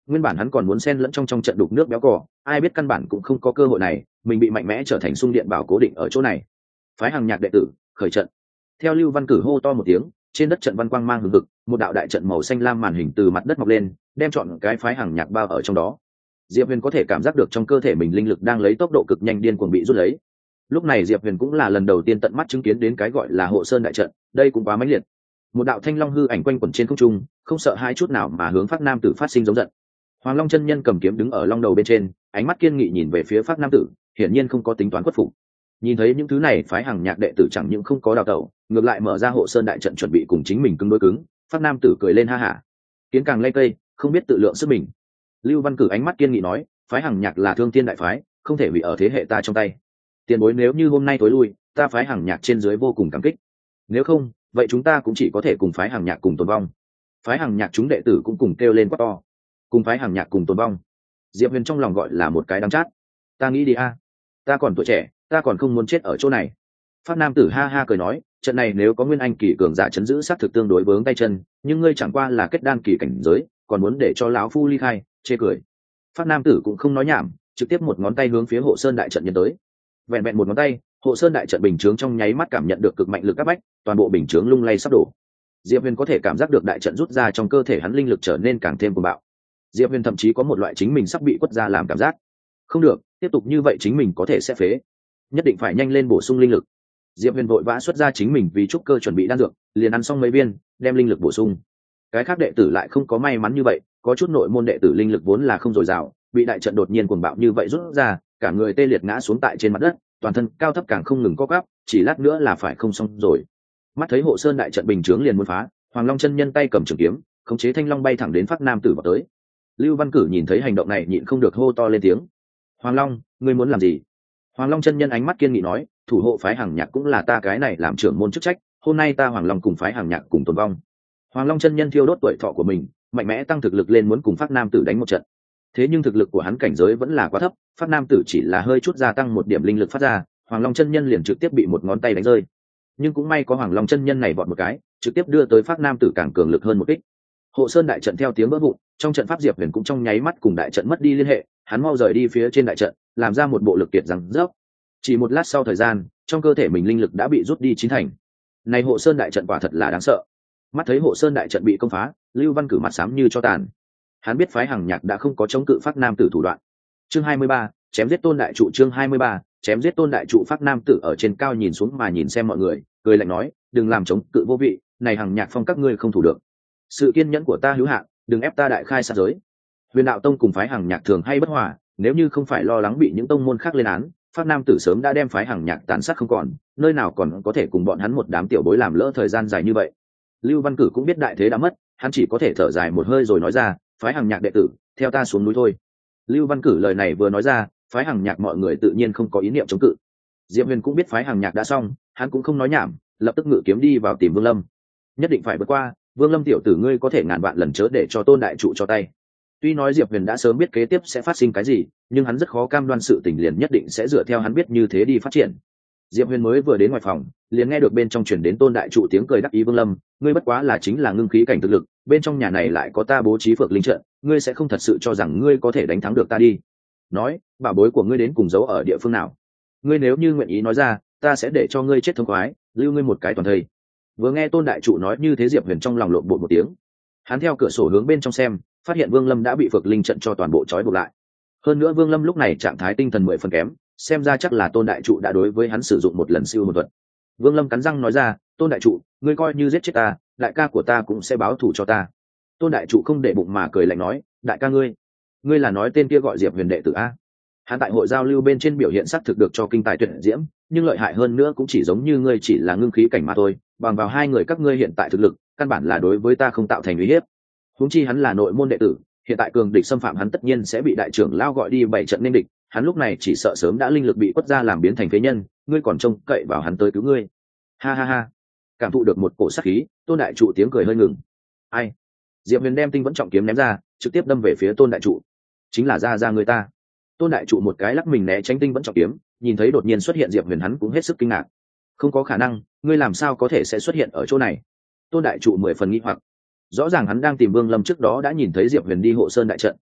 Nguyên bản hắn còn muốn xen lẫn trong trận đục nước béo cò, ai biết căn bản cũng không có cơ hội này, mình bị mạnh mẽ trở thành xung điện bảo cố định ở chỗ này. Phái hàng nhạc đệ tử khởi trận. Theo Lưu Văn Cử hô to một tiếng, trên đất trận văn quang mang hừng hực, một đạo đại trận màu xanh lam màn hình từ mặt đất mọc lên, đem trọn cái phái hàng nhạc bao ở trong đó. Diệp Huyền có thể cảm giác được trong cơ thể mình linh lực đang lấy tốc độ cực nhanh điên cuồng bị rút lấy. Lúc này Diệp Huyền cũng là lần đầu tiên tận mắt chứng kiến đến cái gọi là Hộ Sơn đại trận, đây cũng quá mãnh liệt. Một đạo thanh long hư ảnh quanh quẩn trên không trung, không sợ hai chút nào mà hướng Phác Nam Tử phát sinh giống giận. Hoàng Long chân nhân cầm kiếm đứng ở long đầu bên trên, ánh mắt kiên nghị nhìn về phía Phác Nam Tử, hiển nhiên không có tính toán khuất phục. Nhìn thấy những thứ này, phái hàng nhạc đệ tử chẳng những không có đào tẩu, ngược lại mở ra Hộ Sơn đại trận chuẩn bị cùng chính mình cứng đối cứng. Phác Nam Tử cười lên ha hả, kiến càng lay cây, không biết tự lượng sức mình. Lưu Văn Cử ánh mắt kiên nghị nói, phái hàng nhạc là thương thiên đại phái, không thể hủy ở thế hệ ta trong tay. Tiền bối nếu như hôm nay tối lui, ta phái hàng nhạc trên dưới vô cùng cảm kích. Nếu không, vậy chúng ta cũng chỉ có thể cùng phái hàng nhạc cùng tồn vong. Phái hàng nhạc chúng đệ tử cũng cùng kêu lên quát to, cùng phái hàng nhạc cùng tồn vong. Diệp Huyền trong lòng gọi là một cái đắng chát. Ta nghĩ đi a, ta còn tuổi trẻ, ta còn không muốn chết ở chỗ này. Phát Nam Tử ha ha cười nói, trận này nếu có nguyên anh kỳ cường giả chấn giữ sát thực tương đối vướng tay chân, nhưng ngươi chẳng qua là kết đan kỳ cảnh giới, còn muốn để cho lão phu ly khai, chê cười. Phát Nam Tử cũng không nói nhảm, trực tiếp một ngón tay hướng phía Hộ Sơn đại trận nhân tới. Vẹn vẹn một ngón tay, Hộ Sơn đại trận bình chướng trong nháy mắt cảm nhận được cực mạnh lực áp bách, toàn bộ bình chướng lung lay sắp đổ. Diệp Huyền có thể cảm giác được đại trận rút ra trong cơ thể hắn linh lực trở nên càng thêm cuồng bạo. Diệp Huyền thậm chí có một loại chính mình sắp bị quất ra làm cảm giác. Không được, tiếp tục như vậy chính mình có thể sẽ phế. Nhất định phải nhanh lên bổ sung linh lực. Diệp Huyền vội vã xuất ra chính mình vì trúc cơ chuẩn bị đan dược, liền ăn xong mấy viên, đem linh lực bổ sung. Cái khác đệ tử lại không có may mắn như vậy, có chút nội môn đệ tử linh lực vốn là không dồi dào, bị đại trận đột nhiên cuồng bạo như vậy rút ra, cả người tê liệt ngã xuống tại trên mặt đất, toàn thân cao thấp càng không ngừng co quắp, chỉ lát nữa là phải không xong rồi. Mắt thấy Hộ Sơn đại trận bình chướng liền muốn phá, Hoàng Long chân nhân tay cầm trường kiếm, khống chế thanh long bay thẳng đến Phác Nam Tử vào tới. Lưu Văn Cử nhìn thấy hành động này nhịn không được hô to lên tiếng. Hoàng Long, ngươi muốn làm gì? Hoàng Long chân nhân ánh mắt kiên nghị nói, thủ hộ phái hàng nhạc cũng là ta cái này làm trưởng môn chức trách, hôm nay ta Hoàng Long cùng phái hàng nhạc cùng tồn vong. Hoàng Long chân nhân thiêu đốt tuổi thọ của mình, mạnh mẽ tăng thực lực lên muốn cùng Phác Nam Tử đánh một trận. Thế nhưng thực lực của hắn cảnh giới vẫn là quá thấp, Phác Nam Tử chỉ là hơi chút gia tăng một điểm linh lực phát ra, Hoàng Long chân nhân liền trực tiếp bị một ngón tay đánh rơi. Nhưng cũng may có Hoàng Long chân nhân này vọt một cái, trực tiếp đưa tới Phác Nam Tử càng cường lực hơn một kích. Hộ Sơn đại trận theo tiếng vỡ vụn, trong trận pháp Diệp Huyền cũng trong nháy mắt cùng đại trận mất đi liên hệ, hắn mau rời đi phía trên đại trận, làm ra một bộ lực kiệt rằng dốc. Chỉ một lát sau thời gian, trong cơ thể mình linh lực đã bị rút đi chín thành. Này Hộ Sơn đại trận quả thật là đáng sợ. Mắt thấy Hộ Sơn đại trận bị công phá, Lưu Văn Cử mặt xám như cho tàn. Hắn biết phái hàng nhạc đã không có chống cự Phác Nam Tử thủ đoạn. Chương 23, chém giết Tôn đại trụ. Chương 23, chém giết Tôn đại trụ. Phác Nam Tử ở trên cao nhìn xuống mà nhìn xem mọi người, cười lạnh nói, đừng làm chống cự vô vị, này hàng nhạc phong các ngươi không thủ được. Sự kiên nhẫn của ta hữu hạn, đừng ép ta đại khai sát giới. Huyền đạo tông cùng phái hàng nhạc thường hay bất hòa, nếu như không phải lo lắng bị những tông môn khác lên án, Phác Nam Tử sớm đã đem phái hàng nhạc tàn sát không còn, nơi nào còn có thể cùng bọn hắn một đám tiểu bối làm lỡ thời gian dài như vậy. Lưu Văn Cử cũng biết đại thế đã mất, hắn chỉ có thể thở dài một hơi rồi nói ra, phái hàng nhạc đệ tử, theo ta xuống núi thôi. Lưu Văn Cử lời này vừa nói ra, phái hàng nhạc mọi người tự nhiên không có ý niệm chống cự. Diệp Huyền cũng biết phái hàng nhạc đã xong, hắn cũng không nói nhảm, lập tức ngự kiếm đi vào tìm Vương Lâm. Nhất định phải vượt qua, Vương Lâm tiểu tử ngươi có thể ngàn vạn lần chớ để cho Tôn đại trụ cho tay. Tuy nói Diệp Huyền đã sớm biết kế tiếp sẽ phát sinh cái gì, nhưng hắn rất khó cam đoan sự tình liền nhất định sẽ dựa theo hắn biết như thế đi phát triển. Diệp Huyền mới vừa đến ngoài phòng, liền nghe được bên trong truyền đến Tôn đại trụ tiếng cười đắc ý. Vương Lâm, ngươi bất quá là chính là ngưng khí cảnh thực lực, bên trong nhà này lại có ta bố trí phược linh trận, ngươi sẽ không thật sự cho rằng ngươi có thể đánh thắng được ta đi. Nói, bảo bối của ngươi đến cùng giấu ở địa phương nào? Ngươi nếu như nguyện ý nói ra, ta sẽ để cho ngươi chết thống khoái, lưu ngươi một cái toàn thây. Vừa nghe Tôn đại trụ nói như thế, Diệp Huyền trong lòng lộn bột một tiếng. Hắn theo cửa sổ hướng bên trong xem, phát hiện Vương Lâm đã bị phược linh trận cho toàn bộ trói buộc lại. Hơn nữa Vương Lâm lúc này trạng thái tinh thần 10 phần kém, xem ra chắc là Tôn đại trụ đã đối với hắn sử dụng một lần siêu một thuật. Vương Lâm cắn răng nói ra, Tôn đại trụ, ngươi coi như giết chết ta, đại ca của ta cũng sẽ báo thù cho ta. Tôn đại trụ không để bụng mà cười lạnh nói, đại ca ngươi là nói tên kia gọi Diệp Huyền đệ tử a? Hắn tại hội giao lưu bên trên biểu hiện sắc thực được cho kinh tài tuyệt diễm, nhưng lợi hại hơn nữa cũng chỉ giống như ngươi chỉ là ngưng khí cảnh mà thôi, bằng vào hai người các ngươi hiện tại thực lực, căn bản là đối với ta không tạo thành uy hiếp. Huống chi hắn là nội môn đệ tử, hiện tại cường địch xâm phạm hắn tất nhiên sẽ bị đại trưởng lao gọi đi bảy trận nên địch, hắn lúc này chỉ sợ sớm đã linh lực bị quất ra làm biến thành phế nhân, ngươi còn trông cậy vào hắn tới cứu ngươi? Ha ha ha. Cảm thụ được một cổ sát khí, Tôn đại trụ tiếng cười hơi ngừng. Ai? Diệp Huyền đem tinh vẫn trọng kiếm ném ra, trực tiếp đâm về phía Tôn đại trụ. Chính là ra người ta. Tôn đại trụ một cái lắc mình né tránh tinh vẫn trọng kiếm, nhìn thấy đột nhiên xuất hiện Diệp Huyền hắn cũng hết sức kinh ngạc. Không có khả năng, ngươi làm sao có thể sẽ xuất hiện ở chỗ này? Tôn đại trụ 10 phần nghi hoặc. Rõ ràng hắn đang tìm Vương Lâm trước đó đã nhìn thấy Diệp Huyền đi Hộ Sơn đại trận,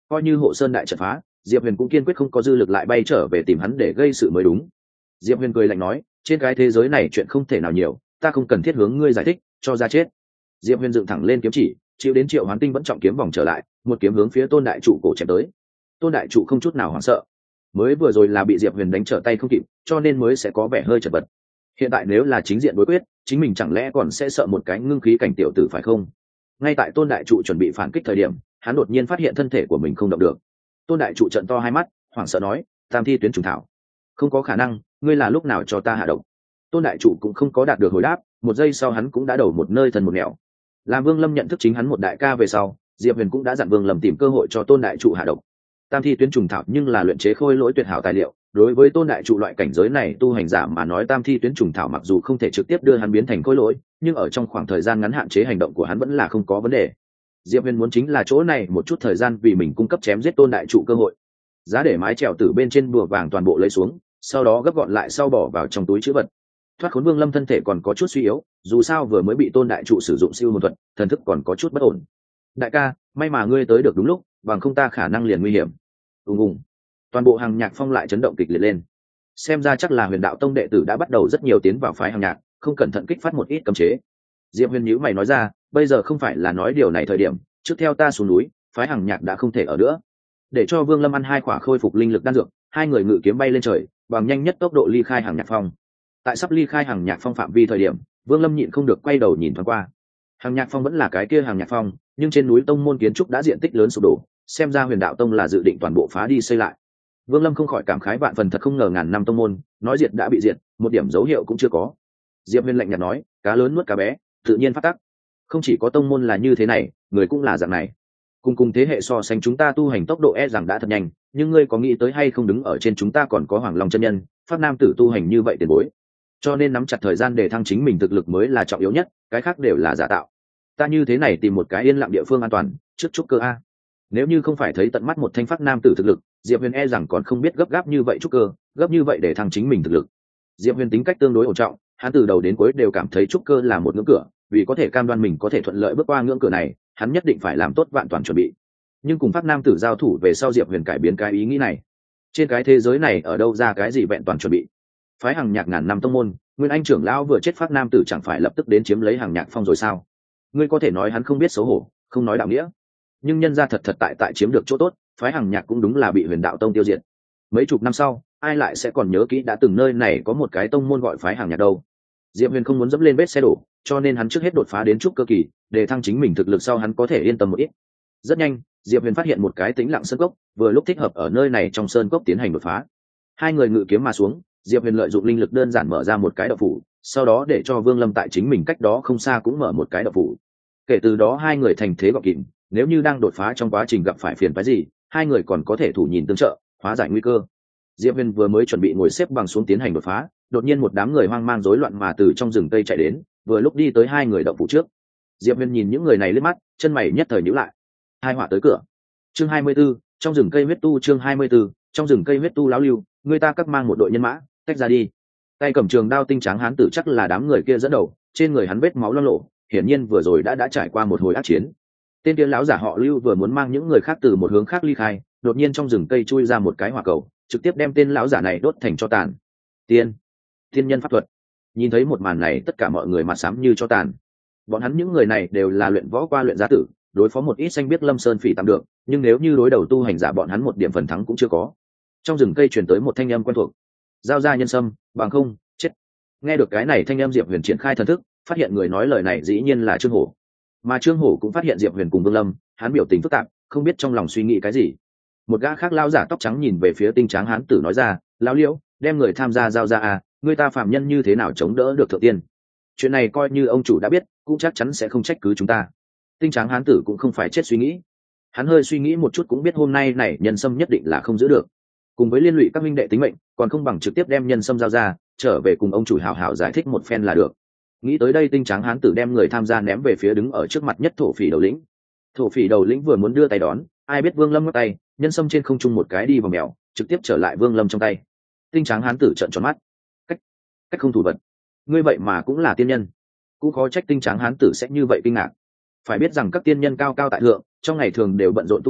coi như hộ sơn đại trận phá, Diệp Huyền cũng kiên quyết không có dư lực lại bay trở về tìm hắn để gây sự mới đúng. Diệp Huyền cười lạnh nói, trên cái thế giới này chuyện không thể nào nhiều, ta không cần thiết hướng ngươi giải thích, cho ra chết. Diệp Huyền dựng thẳng lên kiếm chỉ, chịu đến Triệu Hoán Tinh vẫn trọng kiếm vòng trở lại, một kiếm hướng phía Tôn đại trụ cổ chém tới. Tôn đại trụ không chút nào hoảng sợ, mới vừa rồi là bị Diệp Huyền đánh trở tay không kịp, cho nên mới sẽ có vẻ hơi chật vật. Hiện tại nếu là chính diện đối quyết, chính mình chẳng lẽ còn sẽ sợ một cái ngưng khí cảnh tiểu tử phải không? Ngay tại Tôn đại trụ chuẩn bị phản kích thời điểm, hắn đột nhiên phát hiện thân thể của mình không động được. Tôn đại trụ trợn to hai mắt, hoảng sợ nói, tam thi tuyến trùng thảo, không có khả năng, ngươi là lúc nào cho ta hạ độc? Tôn đại trụ cũng không có đạt được hồi đáp, một giây sau hắn cũng đã đầu một nơi thần một nẻo. Làm Vương Lâm nhận thức chính hắn một đại ca về sau, Diệp Huyền cũng đã dặn Vương Lâm tìm cơ hội cho Tôn đại trụ hạ độc. Tam thi tuyến trùng thảo nhưng là luyện chế khôi lỗi tuyệt hảo tài liệu, đối với Tôn đại trụ loại cảnh giới này tu hành giả mà nói, tam thi tuyến trùng thảo mặc dù không thể trực tiếp đưa hắn biến thành khôi lỗi, nhưng ở trong khoảng thời gian ngắn hạn chế hành động của hắn vẫn là không có vấn đề. Diệp Huyền muốn chính là chỗ này một chút thời gian vì mình cung cấp chém giết Tôn đại trụ cơ hội. Giá để mái trèo từ bên trên bùa vàng toàn bộ lấy xuống, sau đó gấp gọn lại sau bỏ vào trong túi trữ vật. Thoát khốn Vương Lâm thân thể còn có chút suy yếu, dù sao vừa mới bị Tôn đại trụ sử dụng siêu hồn thuật, thần thức còn có chút bất ổn. Đại ca, may mà ngươi tới được đúng lúc, bằng không ta khả năng liền nguy hiểm. Ùng ùng, toàn bộ hàng nhạc phong lại chấn động kịch liệt lên. Xem ra chắc là Huyền Đạo Tông đệ tử đã bắt đầu rất nhiều tiến vào phái hàng nhạc, không cẩn thận kích phát một ít cấm chế. Diệp Huyền nhíu mày nói ra, bây giờ không phải là nói điều này thời điểm, trước theo ta xuống núi, phái hàng nhạc đã không thể ở nữa. Để cho Vương Lâm ăn 2 quả khôi phục linh lực đan dược, hai người ngự kiếm bay lên trời, bằng nhanh nhất tốc độ ly khai hàng nhạc phong. Tại sắp ly khai hàng nhạc phong phạm vi thời điểm, Vương Lâm nhịn không được quay đầu nhìn thoáng qua. Hàng nhạc phong vẫn là cái kia hàng nhạc phong, nhưng trên núi tông môn kiến trúc đã diện tích lớn sụp đổ, xem ra Huyền Đạo Tông là dự định toàn bộ phá đi xây lại. Vương Lâm không khỏi cảm khái vạn phần, thật không ngờ ngàn năm tông môn, nói diệt đã bị diệt, một điểm dấu hiệu cũng chưa có. Diệp Huyền lạnh nhạt nói, cá lớn nuốt cá bé, tự nhiên phát tắc. Không chỉ có tông môn là như thế này, người cũng là dạng này. Cùng thế hệ so sánh chúng ta tu hành tốc độ rằng đã thật nhanh, nhưng ngươi có nghĩ tới hay không, đứng ở trên chúng ta còn có Hoàng Long chân nhân, Pháp Nam tử tu hành như vậy tiền bối. Cho nên nắm chặt thời gian để thăng chính mình thực lực mới là trọng yếu nhất, cái khác đều là giả tạo. Ta như thế này tìm một cái yên lặng địa phương an toàn, trước trúc cơ a. Nếu như không phải thấy tận mắt một thanh Pháp Nam tử thực lực, Diệp Huyền rằng còn không biết gấp gáp như vậy trúc cơ, gấp như vậy để thăng chính mình thực lực. Diệp Huyền tính cách tương đối ổn trọng, hắn từ đầu đến cuối đều cảm thấy trúc cơ là một ngưỡng cửa, vì có thể cam đoan mình có thể thuận lợi bước qua ngưỡng cửa này, hắn nhất định phải làm tốt vạn toàn chuẩn bị. Nhưng cùng Pháp Nam tử giao thủ về sau, Diệp Huyền cải biến cái ý nghĩ này. Trên cái thế giới này ở đâu ra cái gì vẹn toàn chuẩn bị? Phái hàng nhạc ngàn năm tông môn, Nguyên Anh trưởng lão vừa chết, Pháp Nam tử chẳng phải lập tức đến chiếm lấy hàng nhạc phong rồi sao? Ngươi có thể nói hắn không biết xấu hổ, không nói đạo nghĩa, nhưng nhân ra thật tại chiếm được chỗ tốt, phái hàng nhạc cũng đúng là bị Huyền Đạo Tông tiêu diệt. Mấy chục năm sau, ai lại sẽ còn nhớ kỹ đã từng nơi này có một cái tông môn gọi phái hàng nhạc đâu? Diệp Huyền không muốn dẫm lên vết xe đổ, cho nên hắn trước hết đột phá đến trúc cơ kỳ, để thăng chính mình thực lực, sau hắn có thể yên tâm một ít. Rất nhanh, Diệp Huyền phát hiện một cái tĩnh lặng sơn cốc, vừa lúc thích hợp ở nơi này trong sơn cốc tiến hành đột phá. Hai người ngự kiếm mà xuống, Diệp Huyền lợi dụng linh lực đơn giản mở ra một cái động phủ, sau đó để cho Vương Lâm tại chính mình cách đó không xa cũng mở một cái động phủ. Kể từ đó hai người thành thế gọn kìm, nếu như đang đột phá trong quá trình gặp phải phiền phức gì, hai người còn có thể thủ nhìn tương trợ, hóa giải nguy cơ. Diệp Huyền vừa mới chuẩn bị ngồi xếp bằng xuống tiến hành đột phá, đột nhiên một đám người hoang mang rối loạn mà từ trong rừng cây chạy đến, vừa lúc đi tới hai người động phủ trước. Diệp Huyền nhìn những người này liếc mắt, chân mày nhất thời nhíu lại. Hai họa tới cửa. Chương 24, trong rừng cây huyết tu. Chương 24, trong rừng cây huyết tu. Lão Lưu, người ta các mang một đội nhân mã, tách ra đi. Tay cầm trường đao tinh tráng hán tử chắc là đám người kia dẫn đầu, trên người hắn vết máu loang lổ, hiển nhiên vừa rồi đã trải qua một hồi ác chiến. Tên kia lão giả họ Lưu vừa muốn mang những người khác từ một hướng khác ly khai, đột nhiên trong rừng cây chui ra một cái hỏa cầu, trực tiếp đem tên lão giả này đốt thành tro tàn. Tiên nhân pháp thuật. Nhìn thấy một màn này, tất cả mọi người mặt xám như tro tàn. Bọn hắn những người này đều là luyện võ qua luyện giá tử, đối phó một ít xanh biết Lâm Sơn phỉ tạm được, nhưng nếu như đối đầu tu hành giả, bọn hắn một điểm phần thắng cũng chưa có. Trong rừng cây truyền tới một thanh âm quen thuộc: giao ra nhân sâm, bằng không chết. Nghe được cái này thanh âm, Diệp Huyền triển khai thần thức, phát hiện người nói lời này dĩ nhiên là Trương Hổ. Mà Trương Hổ cũng phát hiện Diệp Huyền cùng Vương Lâm, hắn biểu tình phức tạp, không biết trong lòng suy nghĩ cái gì. Một gã khác lão giả tóc trắng nhìn về phía tinh tráng hán tử nói ra: lão Liễu, đem người tham gia giao ra à, người ta phạm nhân như thế nào chống đỡ được thượng tiên? Chuyện này coi như ông chủ đã biết, cũng chắc chắn sẽ không trách cứ chúng ta. Tinh tráng hán tử cũng không phải chết suy nghĩ, hắn hơi suy nghĩ một chút cũng biết hôm nay này nhân sâm nhất định là không giữ được, cùng với liên lụy các minh đệ tính mệnh, còn không bằng trực tiếp đem nhân sâm giao ra, trở về cùng ông chủ hảo hảo giải thích một phen là được. Nghĩ tới đây, tinh tráng hán tử đem người tham gia ném về phía đứng ở trước mặt nhất thổ phỉ đầu lĩnh. Thổ phỉ đầu lĩnh vừa muốn đưa tay đón, ai biết Vương Lâm ngắt tay, nhân sâm trên không trung một cái đi vào mèo, trực tiếp trở lại Vương Lâm trong tay. Tinh tráng hán tử trợn tròn mắt, cách không thủ vật, ngươi vậy mà cũng là tiên nhân. Cũng khó trách tinh tráng hán tử sẽ như vậy kinh ngạc. Phải biết rằng các tiên nhân cao cao tại thượng, trong ngày thường đều bận rộn tu luyện,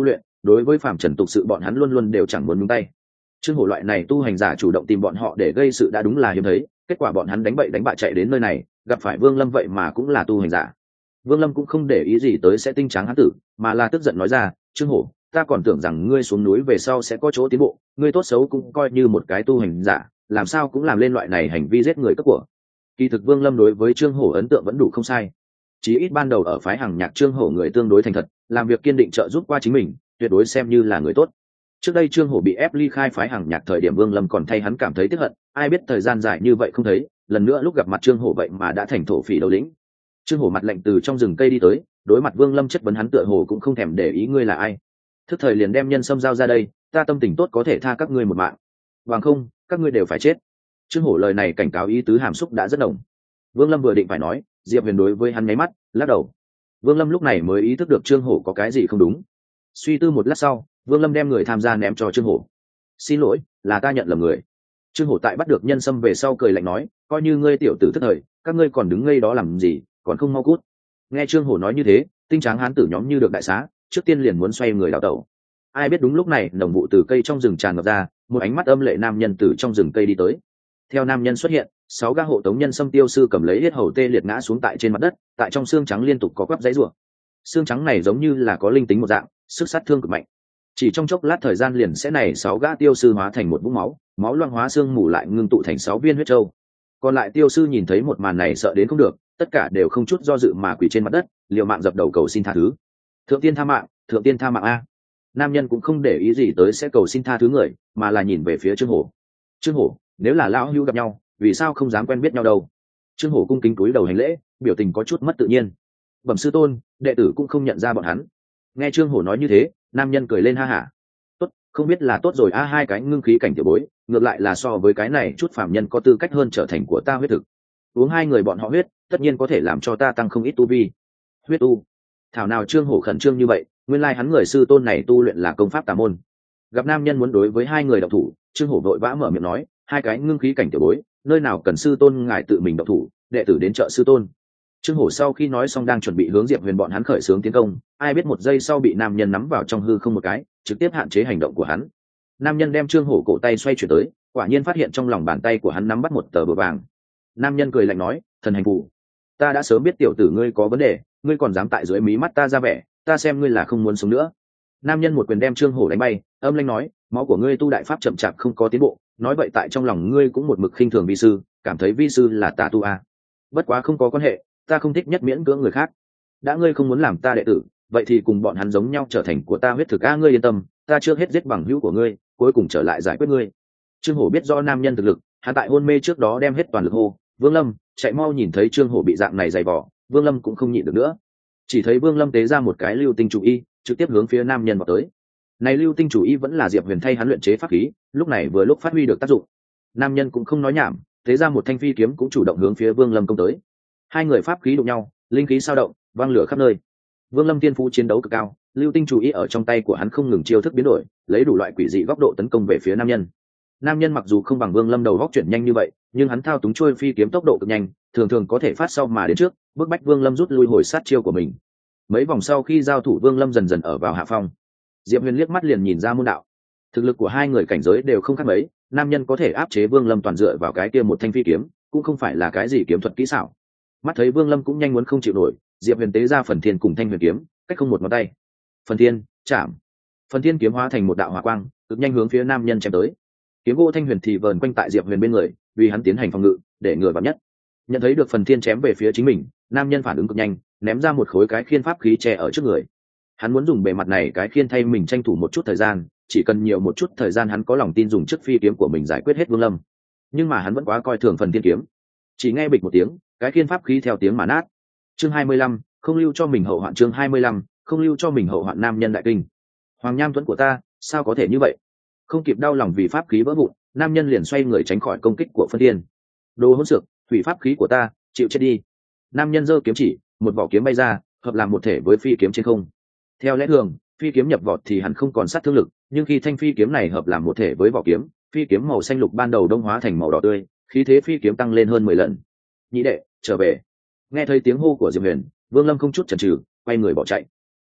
đối với phàm trần tục sự bọn hắn luôn luôn đều chẳng muốn nhúng tay. Trương Hổ loại này tu hành giả chủ động tìm bọn họ để gây sự đã đúng là hiếm thấy, kết quả bọn hắn đánh bậy đánh bạ chạy đến nơi này, gặp phải Vương Lâm vậy mà cũng là tu hành giả. Vương Lâm cũng không để ý gì tới sẽ tinh tráng hán tử, mà là tức giận nói ra, Trương Hổ, ta còn tưởng rằng ngươi xuống núi về sau sẽ có chỗ tiến bộ, ngươi tốt xấu cũng coi như một cái tu hành giả, làm sao cũng làm lên loại này hành vi giết người cướp của. Kỳ thực Vương Lâm đối với Trương Hổ ấn tượng vẫn đủ không sai. Chí ít ban đầu ở phái Hằng Nhạc, Trương Hổ người tương đối thành thật, làm việc kiên định trợ giúp qua chính mình, tuyệt đối xem như là người tốt. Trước đây Trương Hổ bị ép ly khai phái Hằng Nhạc thời điểm Vương Lâm còn thay hắn cảm thấy tiếc hận, ai biết thời gian dài như vậy không thấy, lần nữa lúc gặp mặt Trương Hổ vậy mà đã thành thổ phỉ đầu lĩnh. Trương Hổ mặt lạnh từ trong rừng cây đi tới, đối mặt Vương Lâm chất vấn hắn tựa hồ cũng không thèm để ý ngươi là ai. Thức thời liền đem nhân sâm giao ra đây, ta tâm tình tốt có thể tha các ngươi một mạng, bằng không các ngươi đều phải chết. Trương Hổ lời này cảnh cáo ý tứ hàm xúc đã rất nồng. Vương Lâm vừa định phải nói, Diệp Huyền đối với hắn nháy mắt, lắc đầu. Vương Lâm lúc này mới ý thức được Trương Hổ có cái gì không đúng. Suy tư một lát sau, Vương Lâm đem người tham gia ném cho Trương Hổ. Xin lỗi, là ta nhận lầm người. Trương Hổ tại bắt được nhân sâm về sau cười lạnh nói, coi như ngươi tiểu tử thất thời, các ngươi còn đứng ngây đó làm gì, còn không mau cút. Nghe Trương Hổ nói như thế, tinh tráng hán tử nhóm như được đại xá, trước tiên liền muốn xoay người đào tẩu. Ai biết đúng lúc này nồng vụ từ cây trong rừng tràn ngập ra, một ánh mắt âm lệ nam nhân từ trong rừng cây đi tới. Theo nam nhân xuất hiện, 6 gã hộ tống nhân sâm tiêu sư cầm lấy hết hầu tê liệt ngã xuống tại trên mặt đất, tại trong xương trắng liên tục có quắp giấy rủa. Xương trắng này giống như là có linh tính một dạng, sức sát thương cực mạnh. Chỉ trong chốc lát thời gian liền sẽ này 6 gã tiêu sư hóa thành một vũng máu, máu loang hóa xương mù lại ngưng tụ thành 6 viên huyết châu. Còn lại tiêu sư nhìn thấy một màn này sợ đến không được, tất cả đều không chút do dự mà quỳ trên mặt đất, liều mạng dập đầu cầu xin tha thứ. Thượng tiên tha mạng, thượng tiên tha mạng a. Nam nhân cũng không để ý gì tới sẽ cầu xin tha thứ người, mà là nhìn về phía Trương Hổ. Trương Hổ, nếu là lão hữu gặp nhau, vì sao không dám quen biết nhau đâu? Trương Hổ cung kính cúi đầu hành lễ, biểu tình có chút mất tự nhiên. Bẩm sư tôn, đệ tử cũng không nhận ra bọn hắn. Nghe Trương Hổ nói như thế, nam nhân cười lên ha hả. Tốt, không biết là tốt rồi a, hai cái ngưng khí cảnh tiểu bối, ngược lại là so với cái này chút phàm nhân có tư cách hơn trở thành của ta huyết thực. Uống hai người bọn họ huyết, tất nhiên có thể làm cho ta tăng không ít tu vi. Huyết tu. Thảo nào Trương Hổ khẩn trương như vậy, nguyên lai hắn người sư tôn này tu luyện là công pháp tà môn. Gặp nam nhân muốn đối với hai người động thủ, Trương Hổ vội vã mở miệng nói, hai cái ngưng khí cảnh tiểu bối, nơi nào cần sư tôn ngài tự mình động thủ, đệ tử đến trợ sư tôn. Trương Hổ sau khi nói xong đang chuẩn bị hướng Diệp Huyền bọn hắn khởi xướng tiến công, ai biết một giây sau bị nam nhân nắm vào trong hư không một cái, trực tiếp hạn chế hành động của hắn. Nam nhân đem Trương Hổ cổ tay xoay chuyển tới, quả nhiên phát hiện trong lòng bàn tay của hắn nắm bắt một tờ bùa vàng. Nam nhân cười lạnh nói, thần hành phù, ta đã sớm biết tiểu tử ngươi có vấn đề, ngươi còn dám tại dưới mí mắt ta ra vẻ, ta xem ngươi là không muốn sống nữa. Nam nhân một quyền đem Trương Hổ đánh bay, âm lãnh nói, máu của ngươi tu đại pháp chậm chạp không có tiến bộ, nói vậy tại trong lòng ngươi cũng một mực khinh thường vi sư, cảm thấy vi sư là tà tu a. Bất quá không có quan hệ, ta không thích nhất miễn cưỡng người khác. Đã ngươi không muốn làm ta đệ tử, vậy thì cùng bọn hắn giống nhau trở thành của ta huyết thực a, ngươi yên tâm, ta chưa hết giết bằng hữu của ngươi, cuối cùng trở lại giải quyết ngươi. Trương Hổ biết rõ nam nhân thực lực, hắn tại hôn mê trước đó đem hết toàn lực hô, Vương Lâm, chạy mau. Nhìn thấy Trương Hổ bị dạng này dày vò, Vương Lâm cũng không nhịn được nữa. Chỉ thấy Vương Lâm tế ra một cái lưu tinh chủ y, trực tiếp hướng phía nam nhân vào tới. Này lưu tinh chủ y vẫn là Diệp Huyền thay hắn luyện chế pháp khí, lúc này vừa lúc phát huy được tác dụng. Nam nhân cũng không nói nhảm, tế ra một thanh phi kiếm cũng chủ động hướng phía Vương Lâm công tới. Hai người pháp khí đụng nhau, linh khí sao động, vang lửa khắp nơi. Vương Lâm tiên phú chiến đấu cực cao, lưu tinh chủ y ở trong tay của hắn không ngừng chiêu thức biến đổi, lấy đủ loại quỷ dị góc độ tấn công về phía nam nhân. Nam nhân mặc dù không bằng Vương Lâm đầu góc chuyển nhanh như vậy, nhưng hắn thao túng trôi phi kiếm tốc độ cực nhanh, thường thường có thể phát sau mà đến trước, bức bách Vương Lâm rút lui hồi sát chiêu của mình. Mấy vòng sau khi giao thủ, Vương Lâm dần dần ở vào hạ phong. Diệp Huyền liếc mắt liền nhìn ra môn đạo. Thực lực của hai người cảnh giới đều không khác mấy, nam nhân có thể áp chế Vương Lâm toàn dựa vào cái kia một thanh phi kiếm, cũng không phải là cái gì kiếm thuật kỹ xảo. Mắt thấy Vương Lâm cũng nhanh muốn không chịu nổi, Diệp Huyền tế ra phần thiên cùng thanh huyền kiếm, cách không một ngón tay. Phần thiên, chạm. Phần thiên kiếm hóa thành một đạo hỏa quang, cực nhanh hướng phía nam nhân chém tới. Kiếm gỗ thanh huyền thì vờn quanh tại Diệp Huyền bên người, vì hắn tiến hành phòng ngự, để ngừa vạn nhất. Nhận thấy được phần thiên chém về phía chính mình, nam nhân phản ứng cực nhanh, ném ra một khối cái khiên pháp khí che ở trước người. Hắn muốn dùng bề mặt này cái khiên thay mình tranh thủ một chút thời gian, chỉ cần nhiều một chút thời gian hắn có lòng tin dùng chiếc phi kiếm của mình giải quyết hết Vương Lâm. Nhưng mà hắn vẫn quá coi thường phần thiên kiếm. Chỉ nghe bịch một tiếng, cái khiên pháp khí theo tiếng mà nát. Chương 25, không lưu cho mình hậu hoạn. Chương 25, không lưu cho mình hậu hoạn. Nam nhân đại kinh. Hoàng Nham Tuấn của ta, sao có thể như vậy? Không kịp đau lòng vì pháp khí vỡ vụn, nam nhân liền xoay người tránh khỏi công kích của phân thiên. Đồ hỗn xược, hủy pháp khí của ta, chịu chết đi. Nam nhân giơ kiếm chỉ, một vỏ kiếm bay ra, hợp làm một thể với phi kiếm trên không. Theo lẽ thường, phi kiếm nhập vỏ thì hẳn không còn sát thương lực, nhưng khi thanh phi kiếm này hợp làm một thể với vỏ kiếm, phi kiếm màu xanh lục ban đầu đông hóa thành màu đỏ tươi, khí thế phi kiếm tăng lên hơn 10 lần. Nhị đệ, trở về. Nghe thấy tiếng hô của Diệp Huyền, Vương Lâm không chút chần chừ, quay người bỏ chạy.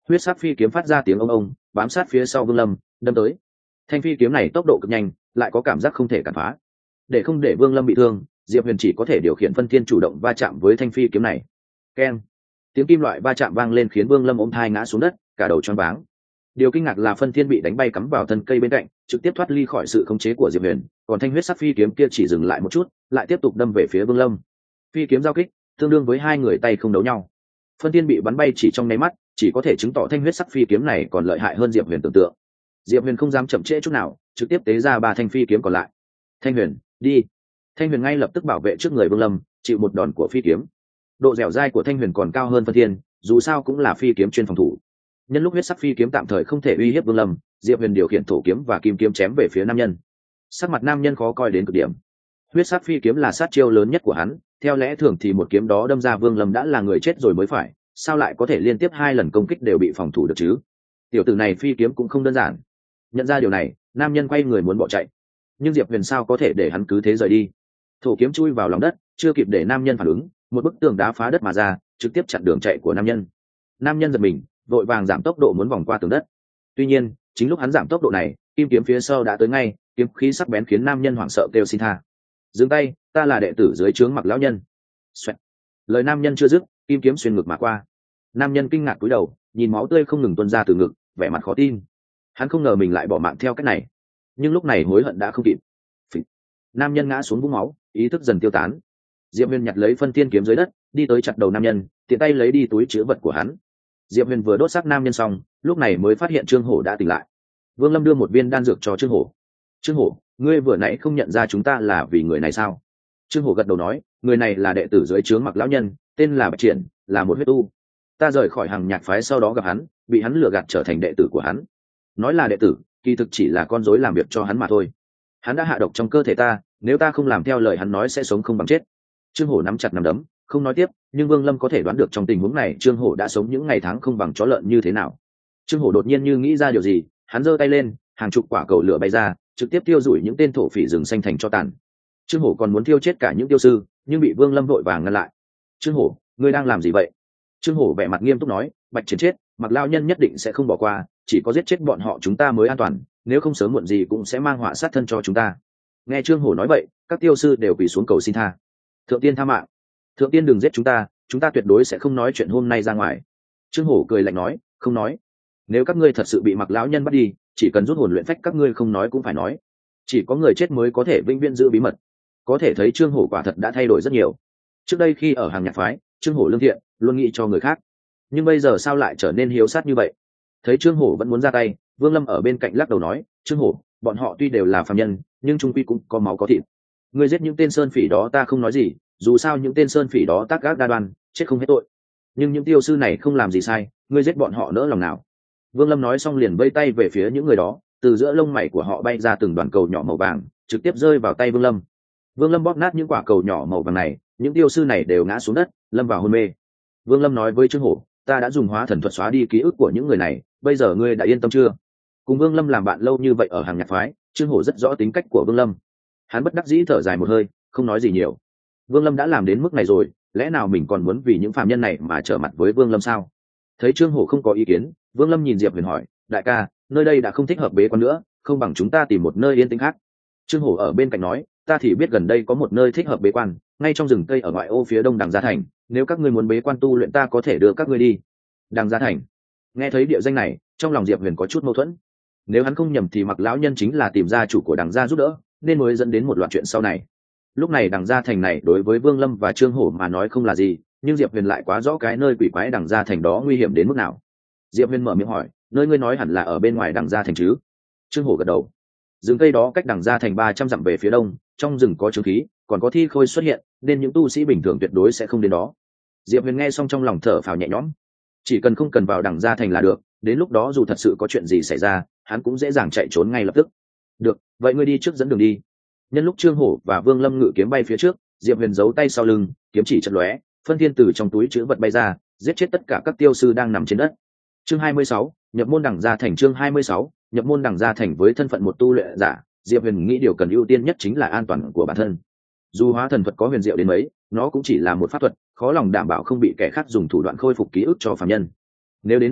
huyết sắc phi kiếm phát ra tiếng ông bám sát phía sau Vương Lâm đâm tới. Thanh phi kiếm này tốc độ cực nhanh, lại có cảm giác không thể cản phá. Để không để Vương Lâm bị thương, Diệp Huyền chỉ có thể điều khiển phân thiên chủ động va chạm với thanh phi kiếm này. Keng! Tiếng kim loại va chạm vang lên khiến Vương Lâm ôm thai ngã xuống đất, cả đầu choáng váng. Điều kinh ngạc là phân thiên bị đánh bay cắm vào thân cây bên cạnh, trực tiếp thoát ly khỏi sự khống chế của Diệp Huyền, còn thanh huyết sắc phi kiếm kia chỉ dừng lại một chút, lại tiếp tục đâm về phía Vương Lâm. Phi kiếm giao kích, tương đương với hai người tay không đấu nhau. Phân thiên bị bắn bay chỉ trong nháy mắt, chỉ có thể chứng tỏ thanh huyết sắc phi kiếm này còn lợi hại hơn Diệp Huyền tưởng tượng. Diệp Huyền không dám chậm trễ chút nào, trực tiếp tế ra 3 thanh phi kiếm còn lại. Thanh Huyền, đi! Thanh Huyền ngay lập tức bảo vệ trước người Vương Lâm, chịu một đòn của phi kiếm. Độ dẻo dai của Thanh Huyền còn cao hơn phân thiên, dù sao cũng là phi kiếm chuyên phòng thủ. Nhân lúc huyết sắc phi kiếm tạm thời không thể uy hiếp Vương Lâm, Diệp Huyền điều khiển thổ kiếm và kim kiếm chém về phía nam nhân. Sắc mặt nam nhân khó coi đến cực điểm. Huyết sắc phi kiếm là sát chiêu lớn nhất của hắn, theo lẽ thường thì một kiếm đó đâm ra Vương Lâm đã là người chết rồi mới phải, sao lại có thể liên tiếp 2 lần công kích đều bị phòng thủ được chứ? Tiểu tử này phi kiếm cũng không đơn giản. Nhận ra điều này, nam nhân quay người muốn bỏ chạy, nhưng Diệp Huyền sao có thể để hắn cứ thế rời đi. Thổ kiếm chui vào lòng đất, chưa kịp để nam nhân phản ứng, một bức tường đá phá đất mà ra, trực tiếp chặn đường chạy của nam nhân. Nam nhân giật mình, vội vàng giảm tốc độ muốn vòng qua tường đất. Tuy nhiên, chính lúc hắn giảm tốc độ này, kim kiếm phía sau đã tới ngay, kiếm khí sắc bén khiến nam nhân hoảng sợ kêu xin tha. Dừng tay, ta là đệ tử dưới trướng Mặc lão nhân. Xoẹt. Lời nam nhân chưa dứt, kim kiếm xuyên ngực mà qua. Nam nhân kinh ngạc cúi đầu, nhìn máu tươi không ngừng tuôn ra từ ngực, vẻ mặt khó tin. Hắn không ngờ mình lại bỏ mạng theo cách này, nhưng lúc này hối hận đã không kịp. Phịt. Nam nhân ngã xuống vũng máu, ý thức dần tiêu tán. Diệp Huyền nhặt lấy phân thiên kiếm dưới đất, đi tới chặt đầu nam nhân, tiện tay lấy đi túi chứa vật của hắn. Diệp Huyền vừa đốt xác nam nhân xong, lúc này mới phát hiện Trương Hổ đã tỉnh lại. Vương Lâm đưa một viên đan dược cho Trương Hổ. Trương Hổ, ngươi vừa nãy không nhận ra chúng ta là vì người này sao? Trương Hổ gật đầu nói, người này là đệ tử dưới trướng Mặc lão nhân, tên là Bạch Triển, là một huyết tu. Ta rời khỏi Hằng Nhạc phái sau đó gặp hắn, bị hắn lừa gạt trở thành đệ tử của hắn. Nói là đệ tử, kỳ thực chỉ là con rối làm việc cho hắn mà thôi. Hắn đã hạ độc trong cơ thể ta, nếu ta không làm theo lời hắn nói sẽ sống không bằng chết. Trương Hổ nắm chặt nắm đấm, không nói tiếp, nhưng Vương Lâm có thể đoán được trong tình huống này Trương Hổ đã sống những ngày tháng không bằng chó lợn như thế nào. Trương Hổ đột nhiên như nghĩ ra điều gì, hắn giơ tay lên, hàng chục quả cầu lửa bay ra, trực tiếp tiêu rủi những tên thổ phỉ rừng xanh thành cho tàn. Trương Hổ còn muốn thiêu chết cả những tiêu sư, nhưng bị Vương Lâm vội vàng ngăn lại. Trương Hổ, ngươi đang làm gì vậy? Trương Hổ vẻ mặt nghiêm túc nói, Bạch Triển chết, Mặc lão nhân nhất định sẽ không bỏ qua, chỉ có giết chết bọn họ chúng ta mới an toàn, nếu không sớm muộn gì cũng sẽ mang họa sát thân cho chúng ta. Nghe Trương Hổ nói vậy, các tiêu sư đều quỳ xuống cầu xin tha. Thượng tiên tha mạng, thượng tiên đừng giết chúng ta tuyệt đối sẽ không nói chuyện hôm nay ra ngoài. Trương Hổ cười lạnh nói, không nói. Nếu các ngươi thật sự bị Mặc lão nhân bắt đi, chỉ cần rút hồn luyện phách các ngươi không nói cũng phải nói. Chỉ có người chết mới có thể vĩnh viễn giữ bí mật. Có thể thấy Trương Hổ quả thật đã thay đổi rất nhiều. Trước đây khi ở Hàng Nhạc phái, Trương Hổ lương thiện, luôn nghĩ cho người khác, nhưng bây giờ sao lại trở nên hiếu sát như vậy? Thấy Trương Hổ vẫn muốn ra tay, Vương Lâm ở bên cạnh lắc đầu nói, Trương Hổ, bọn họ tuy đều là phàm nhân, nhưng chung quy cũng có máu có thịt. Ngươi giết những tên sơn phỉ đó ta không nói gì, dù sao những tên sơn phỉ đó tác gác đa đoan, chết không hết tội. Nhưng những tiêu sư này không làm gì sai, ngươi giết bọn họ nỡ lòng nào? Vương Lâm nói xong liền vây tay về phía những người đó, từ giữa lông mày của họ bay ra từng đoàn cầu nhỏ màu vàng, trực tiếp rơi vào tay Vương Lâm. Vương Lâm bóp nát những quả cầu nhỏ màu vàng này, những tiêu sư này đều ngã xuống đất, lâm vào hôn mê. Vương Lâm nói với Trương Hổ, ta đã dùng hóa thần thuật xóa đi ký ức của những người này, bây giờ ngươi đã yên tâm chưa? Cùng Vương Lâm làm bạn lâu như vậy ở Hàng Nhạc phái, Trương Hổ rất rõ tính cách của Vương Lâm. Hắn bất đắc dĩ thở dài một hơi, không nói gì nhiều. Vương Lâm đã làm đến mức này rồi, lẽ nào mình còn muốn vì những phàm nhân này mà trở mặt với Vương Lâm sao? Thấy Trương Hổ không có ý kiến, Vương Lâm nhìn Diệp Huyền hỏi, đại ca, nơi đây đã không thích hợp bế quan nữa, không bằng chúng ta tìm một nơi yên tĩnh khác. Trương Hổ ở bên cạnh nói, ta thì biết gần đây có một nơi thích hợp bế quan, ngay trong rừng cây ở ngoại ô phía đông Đằng Gia Thành, nếu các ngươi muốn bế quan tu luyện ta có thể đưa các ngươi đi. Đằng Gia Thành. Nghe thấy địa danh này, trong lòng Diệp Huyền có chút mâu thuẫn. Nếu hắn không nhầm thì Mặc lão nhân chính là tìm gia chủ của Đằng Gia giúp đỡ, nên mới dẫn đến một loạt chuyện sau này. Lúc này Đằng Gia Thành này đối với Vương Lâm và Trương Hổ mà nói không là gì, nhưng Diệp Huyền lại quá rõ cái nơi quỷ quái Đằng Gia Thành đó nguy hiểm đến mức nào. Diệp Huyền mở miệng hỏi, nơi ngươi nói hẳn là ở bên ngoài Đằng Gia Thành chứ? Trương Hổ gật đầu. Rừng cây đó cách Đằng Gia Thành 300 dặm về phía đông, trong rừng có trướng khí, còn có thi khôi xuất hiện, nên những tu sĩ bình thường tuyệt đối sẽ không đến đó. Diệp Huyền nghe xong trong lòng thở phào nhẹ nhõm. Chỉ cần không cần vào Đằng Gia Thành là được, đến lúc đó dù thật sự có chuyện gì xảy ra, hắn cũng dễ dàng chạy trốn ngay lập tức. Được, vậy ngươi đi trước dẫn đường đi. Nhân lúc Trương Hổ và Vương Lâm ngự kiếm bay phía trước, Diệp Huyền giấu tay sau lưng, kiếm chỉ chật lóe, phân thiên từ trong túi trữ vật bay ra, giết chết tất cả các tiêu sư đang nằm trên đất. Chương 26, nhập môn Đằng Gia Thành. Chương 26, nhập môn Đằng Gia Thành. Với thân phận một tu luyện giả, Diệp Huyền nghĩ điều cần ưu tiên nhất chính là an toàn của bản thân. Dù hóa thần thuật có huyền diệu đến mấy, nó cũng chỉ là một pháp thuật, khó lòng đảm bảo không bị kẻ khác dùng thủ đoạn khôi phục ký ức cho phàm nhân. Nếu đến lúc đó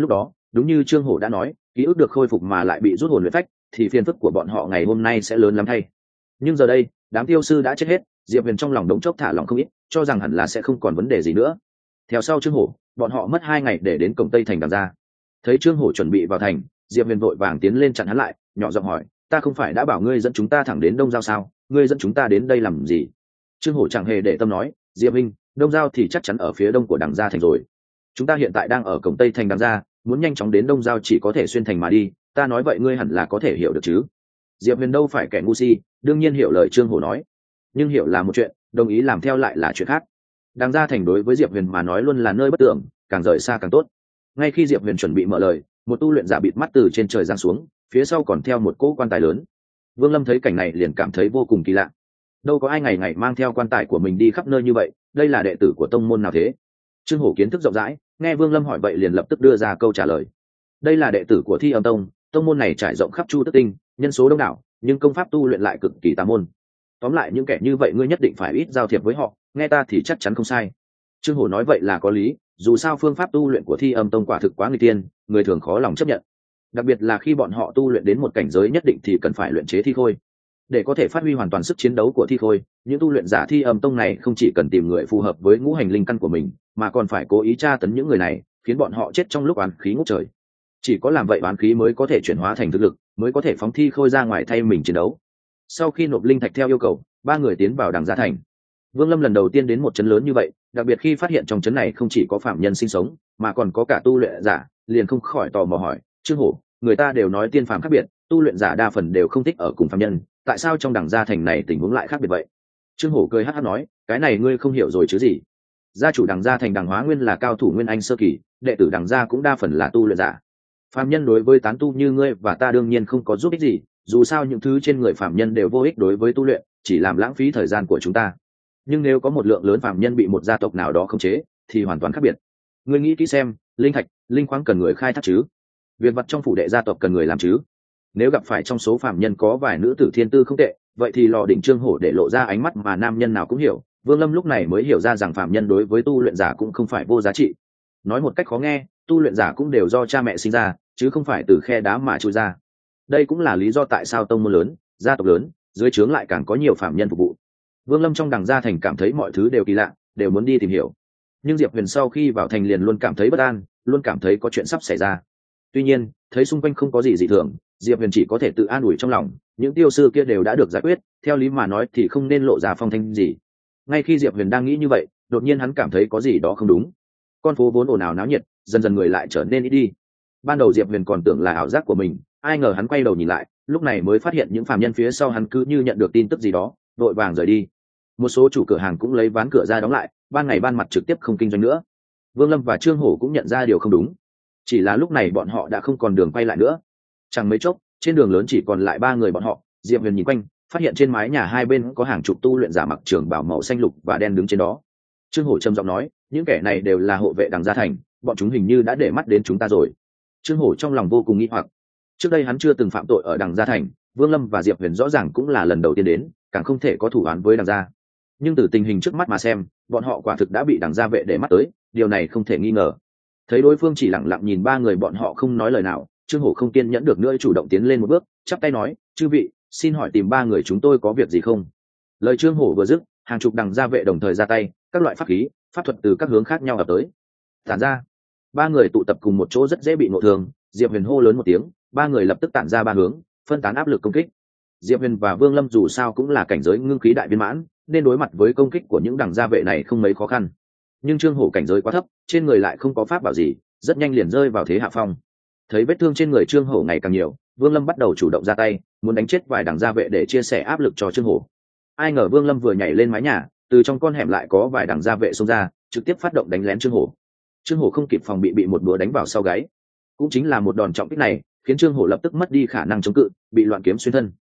đúng như Trương Hổ đã nói, ký ức được khôi phục mà lại bị rút hồn luyện phách thì phiền phức của bọn họ ngày hôm nay sẽ lớn lắm thay. Nhưng giờ đây đám tiêu sư đã chết hết, Diệp Huyền trong lòng đống chốc thả lòng không ít, cho rằng hẳn là sẽ không còn vấn đề gì nữa. Theo sau Trương Hổ, bọn họ mất 2 ngày để đến cổng Tây thành Đằng Gia. Thấy Trương Hổ chuẩn bị vào thành, Diệp Huyền vội vàng tiến lên chặn hắn lại, nhỏ giọng hỏi, ta không phải đã bảo ngươi dẫn chúng ta thẳng đến Đông Giao sao, ngươi dẫn chúng ta đến đây làm gì? Trương Hổ chẳng hề để tâm nói, Diệp Minh, Đông Giao thì chắc chắn ở phía đông của Đằng Gia thành rồi. Chúng ta hiện tại đang ở cổng Tây thành Đằng Gia, muốn nhanh chóng đến Đông Giao chỉ có thể xuyên thành mà đi, ta nói vậy ngươi hẳn là có thể hiểu được chứ? Diệp Huyền đâu phải kẻ ngu si, đương nhiên hiểu lời Trương Hổ nói, nhưng hiểu là một chuyện, đồng ý làm theo lại là chuyện khác. Đằng Gia thành đối với Diệp Huyền mà nói luôn là nơi bất tưởng, càng rời xa càng tốt. Ngay khi Diệp Huyền chuẩn bị mở lời, một tu luyện giả bịt mắt từ trên trời giáng xuống, phía sau còn theo một cỗ quan tài lớn. Vương Lâm thấy cảnh này liền cảm thấy vô cùng kỳ lạ. Đâu có ai ngày ngày mang theo quan tài của mình đi khắp nơi như vậy, đây là đệ tử của tông môn nào thế? Trương Hổ kiến thức rộng rãi, nghe Vương Lâm hỏi vậy liền lập tức đưa ra câu trả lời. Đây là đệ tử của Thi Âm Tông, tông môn này trải rộng khắp Chu Tức Tinh, nhân số đông đảo, nhưng công pháp tu luyện lại cực kỳ tà môn. Tóm lại những kẻ như vậy ngươi nhất định phải ít giao thiệp với họ, nghe ta thì chắc chắn không sai. Trương Hổ nói vậy là có lý, dù sao phương pháp tu luyện của Thi Âm Tông quả thực quá nguy tiên, người thường khó lòng chấp nhận. Đặc biệt là khi bọn họ tu luyện đến một cảnh giới nhất định thì cần phải luyện chế thi khôi. Để có thể phát huy hoàn toàn sức chiến đấu của thi khôi, những tu luyện giả Thi Âm Tông này không chỉ cần tìm người phù hợp với ngũ hành linh căn của mình, mà còn phải cố ý tra tấn những người này, khiến bọn họ chết trong lúc oán khí ngút trời. Chỉ có làm vậy oán khí mới có thể chuyển hóa thành thực lực, mới có thể phóng thi khôi ra ngoài thay mình chiến đấu. Sau khi nộp linh thạch theo yêu cầu, 3 người tiến vào Đằng Gia thành. Vương Lâm lần đầu tiên đến một trấn lớn như vậy, đặc biệt khi phát hiện trong trấn này không chỉ có phạm nhân sinh sống, mà còn có cả tu luyện giả, liền không khỏi tò mò hỏi, Trương Hổ, người ta đều nói tiên phàm khác biệt, tu luyện giả đa phần đều không thích ở cùng phạm nhân, tại sao trong Đằng Gia thành này tình huống lại khác biệt vậy? Trương Hổ cười hắc hắc nói, cái này ngươi không hiểu rồi chứ gì? Gia chủ Đằng Gia thành Đằng Hóa Nguyên là cao thủ nguyên anh sơ kỳ, đệ tử Đằng Gia cũng đa phần là tu luyện giả. Phạm nhân đối với tán tu như ngươi và ta đương nhiên không có giúp ích gì, dù sao những thứ trên người phạm nhân đều vô ích đối với tu luyện, chỉ làm lãng phí thời gian của chúng ta. Nhưng nếu có một lượng lớn phạm nhân bị một gia tộc nào đó khống chế thì hoàn toàn khác biệt. Ngươi nghĩ kỹ xem, linh thạch, linh khoáng cần người khai thác chứ? Việc vật trong phủ đệ gia tộc cần người làm chứ? Nếu gặp phải trong số phạm nhân có vài nữ tử thiên tư không tệ, vậy thì lò đỉnh Trương Hổ để lộ ra ánh mắt mà nam nhân nào cũng hiểu. Vương Lâm lúc này mới hiểu ra rằng phạm nhân đối với tu luyện giả cũng không phải vô giá trị. Nói một cách khó nghe, tu luyện giả cũng đều do cha mẹ sinh ra, chứ không phải từ khe đá mà chui ra. Đây cũng là lý do tại sao tông môn lớn, gia tộc lớn, dưới trướng lại càng có nhiều phạm nhân phục vụ. Vương Lâm trong Đằng Gia thành cảm thấy mọi thứ đều kỳ lạ, đều muốn đi tìm hiểu. Nhưng Diệp Huyền sau khi vào thành liền luôn cảm thấy bất an, luôn cảm thấy có chuyện sắp xảy ra. Tuy nhiên, thấy xung quanh không có gì dị thường, Diệp Huyền chỉ có thể tự an ủi trong lòng, những tiêu sư kia đều đã được giải quyết, theo lý mà nói thì không nên lộ ra phong thanh gì. Ngay khi Diệp Huyền đang nghĩ như vậy, đột nhiên hắn cảm thấy có gì đó không đúng. Con phố vốn ồn ào náo nhiệt, dần dần người lại trở nên ít đi. Ban đầu Diệp Huyền còn tưởng là ảo giác của mình, ai ngờ hắn quay đầu nhìn lại, lúc này mới phát hiện những phàm nhân phía sau hắn cứ như nhận được tin tức gì đó, đội vàng rời đi. Một số chủ cửa hàng cũng lấy ván cửa ra đóng lại, ban ngày ban mặt trực tiếp không kinh doanh nữa. Vương Lâm và Trương Hổ cũng nhận ra điều không đúng, chỉ là lúc này bọn họ đã không còn đường quay lại nữa. Chẳng mấy chốc, trên đường lớn chỉ còn lại 3 người bọn họ. Diệp Huyền nhìn quanh, phát hiện trên mái nhà hai bên có hàng chục tu luyện giả mặc trường bào màu xanh lục và đen đứng trên đó. Trương Hổ trầm giọng nói, những kẻ này đều là hộ vệ Đằng Gia thành, bọn chúng hình như đã để mắt đến chúng ta rồi. Trương Hổ trong lòng vô cùng nghi hoặc. Trước đây hắn chưa từng phạm tội ở Đằng Gia thành, Vương Lâm và Diệp Huyền rõ ràng cũng là lần đầu tiên đến, càng không thể có thủ án với Đằng Gia. Nhưng từ tình hình trước mắt mà xem, bọn họ quả thực đã bị Đằng Gia vệ để mắt tới, điều này không thể nghi ngờ. Thấy đối phương chỉ lặng lặng nhìn 3 người bọn họ không nói lời nào, Trương Hổ không kiên nhẫn được nữa, chủ động tiến lên một bước, chắp tay nói, chư vị, xin hỏi tìm 3 người chúng tôi có việc gì không? Lời Trương Hổ vừa dứt, hàng chục Đằng Gia vệ đồng thời ra tay, các loại pháp khí, pháp thuật từ các hướng khác nhau ập tới. Tản ra. 3 người tụ tập cùng một chỗ rất dễ bị ngộ thương. Diệp Huyền hô lớn một tiếng, 3 người lập tức tản ra 3 hướng, phân tán áp lực công kích. Diệp Huyền và Vương Lâm dù sao cũng là cảnh giới ngưng khí đại viên mãn, nên đối mặt với công kích của những Đằng Gia vệ này không mấy khó khăn. Nhưng Trương Hổ cảnh giới quá thấp, trên người lại không có pháp bảo gì, rất nhanh liền rơi vào thế hạ phong. Thấy vết thương trên người Trương Hổ ngày càng nhiều, Vương Lâm bắt đầu chủ động ra tay, muốn đánh chết vài Đằng Gia vệ để chia sẻ áp lực cho Trương Hổ. Ai ngờ Vương Lâm vừa nhảy lên mái nhà, từ trong con hẻm lại có vài Đằng Gia vệ xông ra, trực tiếp phát động đánh lén Trương Hổ. Trương Hổ không kịp phòng bị một búa đánh vào sau gáy. Cũng chính là một đòn trọng kích này, khiến Trương Hổ lập tức mất đi khả năng chống cự, bị loạn kiếm xuyên thân.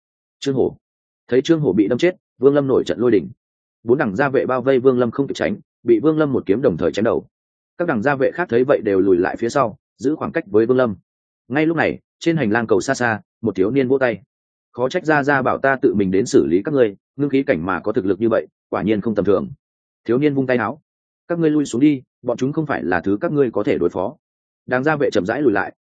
Thấy Trương Hổ bị đâm chết, Vương Lâm nổi trận lôi đình. 4 Đằng Gia vệ bao vây Vương Lâm không kịp tránh, bị Vương Lâm một kiếm đồng thời chém đầu. Các Đằng Gia vệ khác thấy vậy đều lùi lại phía sau, giữ khoảng cách với Vương Lâm. Ngay lúc này, trên hành lang cầu xa xa, một thiếu niên vỗ tay. Khó trách Gia bảo ta tự mình đến xử lý các ngươi, ngưng khí cảnh mà có thực lực như vậy, quả nhiên không tầm thường. Thiếu niên vung tay áo, các ngươi lui xuống đi, bọn chúng không phải là thứ các ngươi có thể đối phó. Đằng Gia vệ chậm rãi lùi lại,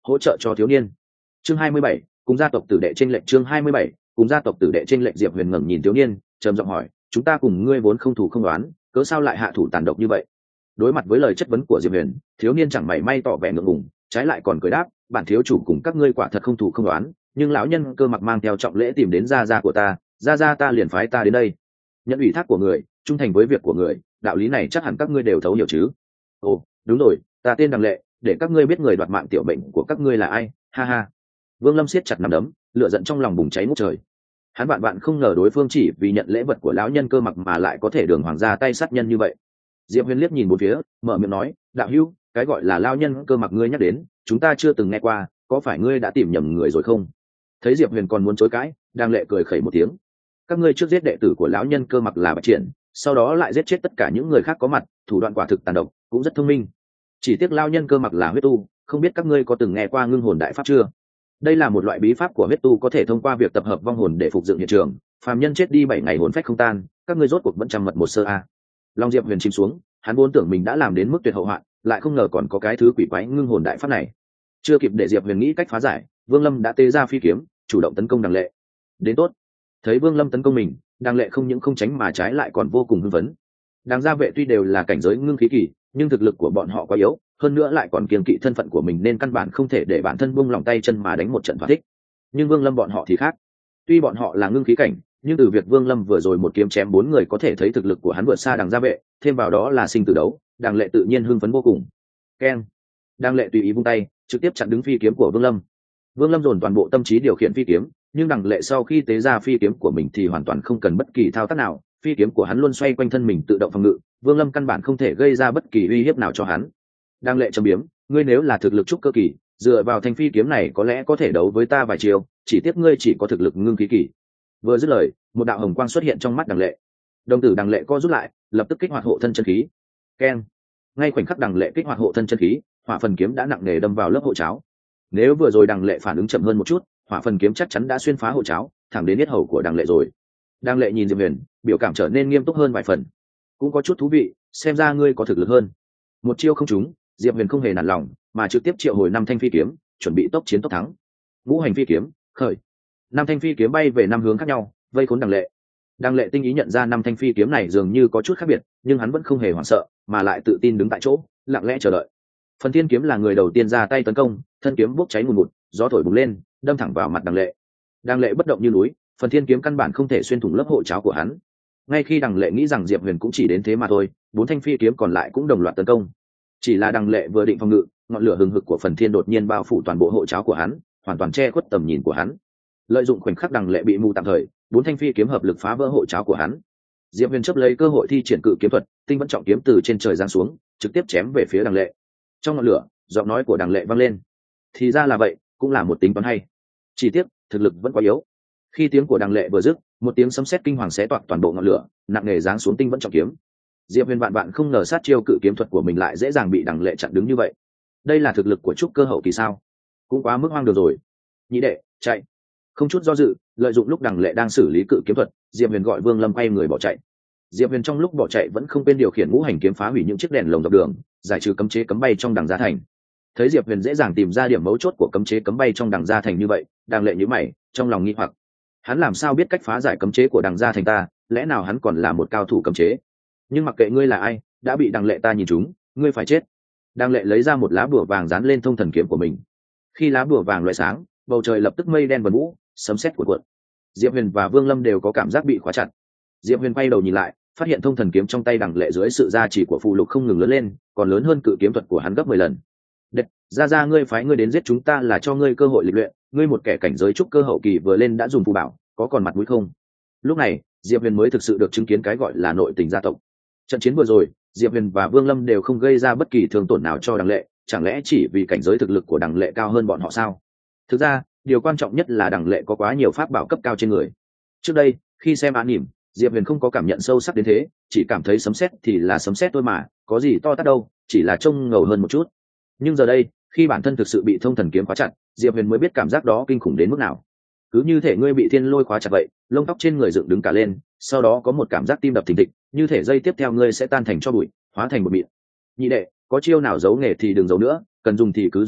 hỗ trợ cho thiếu niên. Chương 27, cùng gia tộc tử đệ chênh lệch. Chương 27, cùng gia tộc tử đệ chênh lệch. Diệp Huyền ngẩng nhìn thiếu niên, trầm giọng hỏi, chúng ta cùng ngươi vốn không thủ không đoán, cớ sao lại hạ thủ tàn độc như vậy? Đối mặt với lời chất vấn của Diệp Huyền, thiếu niên chẳng mảy may tỏ vẻ ngượng ngùng, trái lại còn cười đáp, bản thiếu chủ cùng các ngươi quả thật không thủ không đoán, nhưng lão nhân Cơ Mặc mang theo trọng lễ tìm đến gia gia của ta, gia gia ta liền phái ta đến đây. Nhận ủy thác của người, trung thành với việc của người, đạo lý này chắc hẳn các ngươi đều thấu hiểu chứ? Ồ, đúng rồi, ta tên Đằng Lệ, để các ngươi biết người đoạt mạng tiểu mệnh của các ngươi là ai. Ha ha. Vương Lâm siết chặt nắm đấm, lửa giận trong lòng bùng cháy ngút trời. Hắn vạn vạn không ngờ đối phương chỉ vì nhận lễ vật của lão nhân Cơ Mặc mà lại có thể đường hoàng ra tay sát nhân như vậy. Diệp Huyền liếc nhìn một phía, mở miệng nói, đạo hữu, cái gọi là lão nhân Cơ Mặc ngươi nhắc đến, chúng ta chưa từng nghe qua, có phải ngươi đã tìm nhầm người rồi không? Thấy Diệp Huyền còn muốn chối cãi, Đằng Lệ cười khẩy một tiếng. Các ngươi trước giết đệ tử của lão nhân Cơ Mặc là Bạch Triển, sau đó lại giết chết tất cả những người khác có mặt, thủ đoạn quả thực tàn độc, cũng rất thông minh. Chỉ tiếc lão nhân Cơ Mặc là huyết tu, không biết các ngươi có từng nghe qua ngưng hồn đại pháp chưa? Đây là một loại bí pháp của huyết tu, có thể thông qua việc tập hợp vong hồn để phục dựng hiện trường, phàm nhân chết đi 7 ngày hồn phách không tan, các ngươi rốt cuộc vẫn trầm mật một sơ a. Long Diệp Huyền chìm xuống, hắn vốn tưởng mình đã làm đến mức tuyệt hậu hoạn, lại không ngờ còn có cái thứ quỷ quái ngưng hồn đại pháp này. Chưa kịp để Diệp Huyền nghĩ cách phá giải, Vương Lâm đã tê ra phi kiếm, chủ động tấn công Đằng Lệ. Đến tốt. Thấy Vương Lâm tấn công mình, Đằng Lệ không những không tránh mà trái lại còn vô cùng hưng phấn. Đằng gia vệ tuy đều là cảnh giới ngưng khí kỳ, nhưng thực lực của bọn họ quá yếu, hơn nữa lại còn kiêng kỵ thân phận của mình nên căn bản không thể để bản thân buông lòng tay chân mà đánh một trận thỏa thích. Nhưng Vương Lâm bọn họ thì khác. Tuy bọn họ là ngưng khí cảnh, nhưng từ việc Vương Lâm vừa rồi một kiếm chém 4 người có thể thấy thực lực của hắn vượt xa Đằng gia vệ, thêm vào đó là sinh tử đấu, Đằng Lệ tự nhiên hưng phấn vô cùng. Keng. Đằng Lệ tùy ý vung tay, trực tiếp chặn đứng phi kiếm của Vương Lâm. Vương Lâm dồn toàn bộ tâm trí điều khiển phi kiếm, nhưng Đằng Lệ sau khi tế ra phi kiếm của mình thì hoàn toàn không cần bất kỳ thao tác nào, phi kiếm của hắn luôn xoay quanh thân mình tự động phòng ngự, Vương Lâm căn bản không thể gây ra bất kỳ uy hiếp nào cho hắn. Đằng Lệ châm biếm, ngươi nếu là thực lực trúc cơ kỳ, dựa vào thanh phi kiếm này có lẽ có thể đấu với ta vài chiều, chỉ tiếc ngươi chỉ có thực lực ngưng khí kỳ. Vừa dứt lời, một đạo hồng quang xuất hiện trong mắt Đằng Lệ. Đồng tử Đằng Lệ co rút lại, lập tức kích hoạt hộ thân chân khí. Keng. Ngay khoảnh khắc Đằng Lệ kích hoạt hộ thân chân khí, hỏa phần kiếm đã nặng nề đâm vào lớp hộ cháo. Nếu vừa rồi Đằng Lệ phản ứng chậm hơn một chút, hỏa phần kiếm chắc chắn đã xuyên phá hộ cháo, thẳng đến yết hầu của Đằng Lệ rồi. Đằng Lệ nhìn Diệp Huyền, biểu cảm trở nên nghiêm túc hơn vài phần. Cũng có chút thú vị, xem ra ngươi có thực lực hơn. Một chiêu không trúng, Diệp Huyền không hề nản lòng, mà trực tiếp triệu hồi 5 thanh phi kiếm, chuẩn bị tốc chiến tốc thắng. Ngũ hành phi kiếm, khởi. 5 thanh phi kiếm bay về 5 hướng khác nhau, vây khốn Đằng Lệ. Đằng Lệ tinh ý nhận ra 5 thanh phi kiếm này dường như có chút khác biệt, nhưng hắn vẫn không hề hoảng sợ, mà lại tự tin đứng tại chỗ, lặng lẽ chờ đợi. Phần Thiên kiếm là người đầu tiên ra tay tấn công, thân kiếm bốc cháy ngùn ngụt, gió thổi bùng lên, đâm thẳng vào mặt Đằng Lệ. Đằng Lệ bất động như núi, Phần Thiên kiếm căn bản không thể xuyên thủng lớp hộ cháo của hắn. Ngay khi Đằng Lệ nghĩ rằng Diệp Huyền cũng chỉ đến thế mà thôi, 4 thanh phi kiếm còn lại cũng đồng loạt tấn công. Chỉ là Đằng Lệ vừa định phòng ngự, ngọn lửa hừng hực của Phần Thiên đột nhiên bao phủ toàn bộ hộ cháo của hắn, hoàn toàn che khuất tầm nhìn của hắn. Lợi dụng khoảnh khắc Đằng Lệ bị mù tạm thời, 4 thanh phi kiếm hợp lực phá vỡ hộ cháo của hắn. Diệp Huyền chấp lấy cơ hội thi triển cự kiếm thuật, tinh vẫn trọng kiếm từ trên trời giáng xuống, trực tiếp chém về phía Đằng Lệ. Trong ngọn lửa, giọng nói của Đằng Lệ vang lên. Thì ra là vậy, cũng là một tính toán hay. Chỉ tiếc, thực lực vẫn quá yếu. Khi tiếng của Đằng Lệ vừa dứt, một tiếng sấm sét kinh hoàng xé toạc toàn bộ ngọn lửa, nặng nề giáng xuống tinh vẫn trọng kiếm. Diệp Huyền vạn vạn không ngờ sát chiêu cự kiếm thuật của mình lại dễ dàng bị Đằng Lệ chặn đứng như vậy. Đây là thực lực của trúc cơ hậu kỳ sao? Cũng quá mức hoang đường rồi. Nhị đệ, chạy. Không chút do dự, lợi dụng lúc Đằng Lệ đang xử lý cự kiếm thuật, Diệp Huyền gọi Vương Lâm quay người bỏ chạy. Diệp Huyền trong lúc bỏ chạy vẫn không quên điều khiển ngũ hành kiếm phá hủy những chiếc đèn lồng dọc đường, giải trừ cấm chế cấm bay trong Đằng Gia Thành. Thấy Diệp Huyền dễ dàng tìm ra điểm mấu chốt của cấm chế cấm bay trong Đằng Gia Thành như vậy, Đằng Lệ nhíu mày, trong lòng nghi hoặc. Hắn làm sao biết cách phá giải cấm chế của Đằng Gia Thành ta, lẽ nào hắn còn là một cao thủ cấm chế? Nhưng mặc kệ ngươi là ai, đã bị Đằng Lệ ta nhìn trúng, ngươi phải chết. Đằng Lệ lấy ra một lá bùa vàng dán lên thông thần kiếm của mình. Khi lá bùa vàng loại sáng, bầu trời lập tức mây đen vần vũ, sấm sét cuộn cuộn. Diệp Huyền và Vương Lâm đều có cảm giác bị khóa chặt. Diệp Huyền quay đầu nhìn lại, phát hiện thông thần kiếm trong tay Đằng Lệ dưới sự gia trì của phù lục không ngừng lớn lên, còn lớn hơn cự kiếm thuật của hắn gấp 10 lần. Đệt, ra ngươi phái ngươi đến giết chúng ta là cho ngươi cơ hội lịch luyện, ngươi một kẻ cảnh giới trúc cơ hậu kỳ vừa lên đã dùng phù bảo, có còn mặt mũi không? Lúc này, Diệp Huyền mới thực sự được chứng kiến cái gọi là nội tình gia tộc. Trận chiến vừa rồi, Diệp Huyền và Vương Lâm đều không gây ra bất kỳ thương tổn nào cho Đằng Lệ, chẳng lẽ chỉ vì cảnh giới thực lực của Đằng Lệ cao hơn bọn họ sao? Thực ra, điều quan trọng nhất là Đằng Lệ có quá nhiều pháp bảo cấp cao trên người. Trước đây, khi xem án nỉm, Diệp Huyền không có cảm nhận sâu sắc đến thế, chỉ cảm thấy sấm sét thì là sấm sét thôi mà, có gì to tát đâu, chỉ là trông ngầu hơn một chút. Nhưng giờ đây, khi bản thân thực sự bị thông thần kiếm khóa chặt, Diệp Huyền mới biết cảm giác đó kinh khủng đến mức nào. Cứ như thể ngươi bị thiên lôi khóa chặt vậy, lông tóc trên người dựng đứng cả lên, sau đó có một cảm giác tim đập thình thịch, như thể giây tiếp theo ngươi sẽ tan thành tro bụi, hóa thành bột mịn. Nhị đệ, có chiêu nào giấu nghề thì đừng giấu nữa, cần dùng thì cứ dùng đi,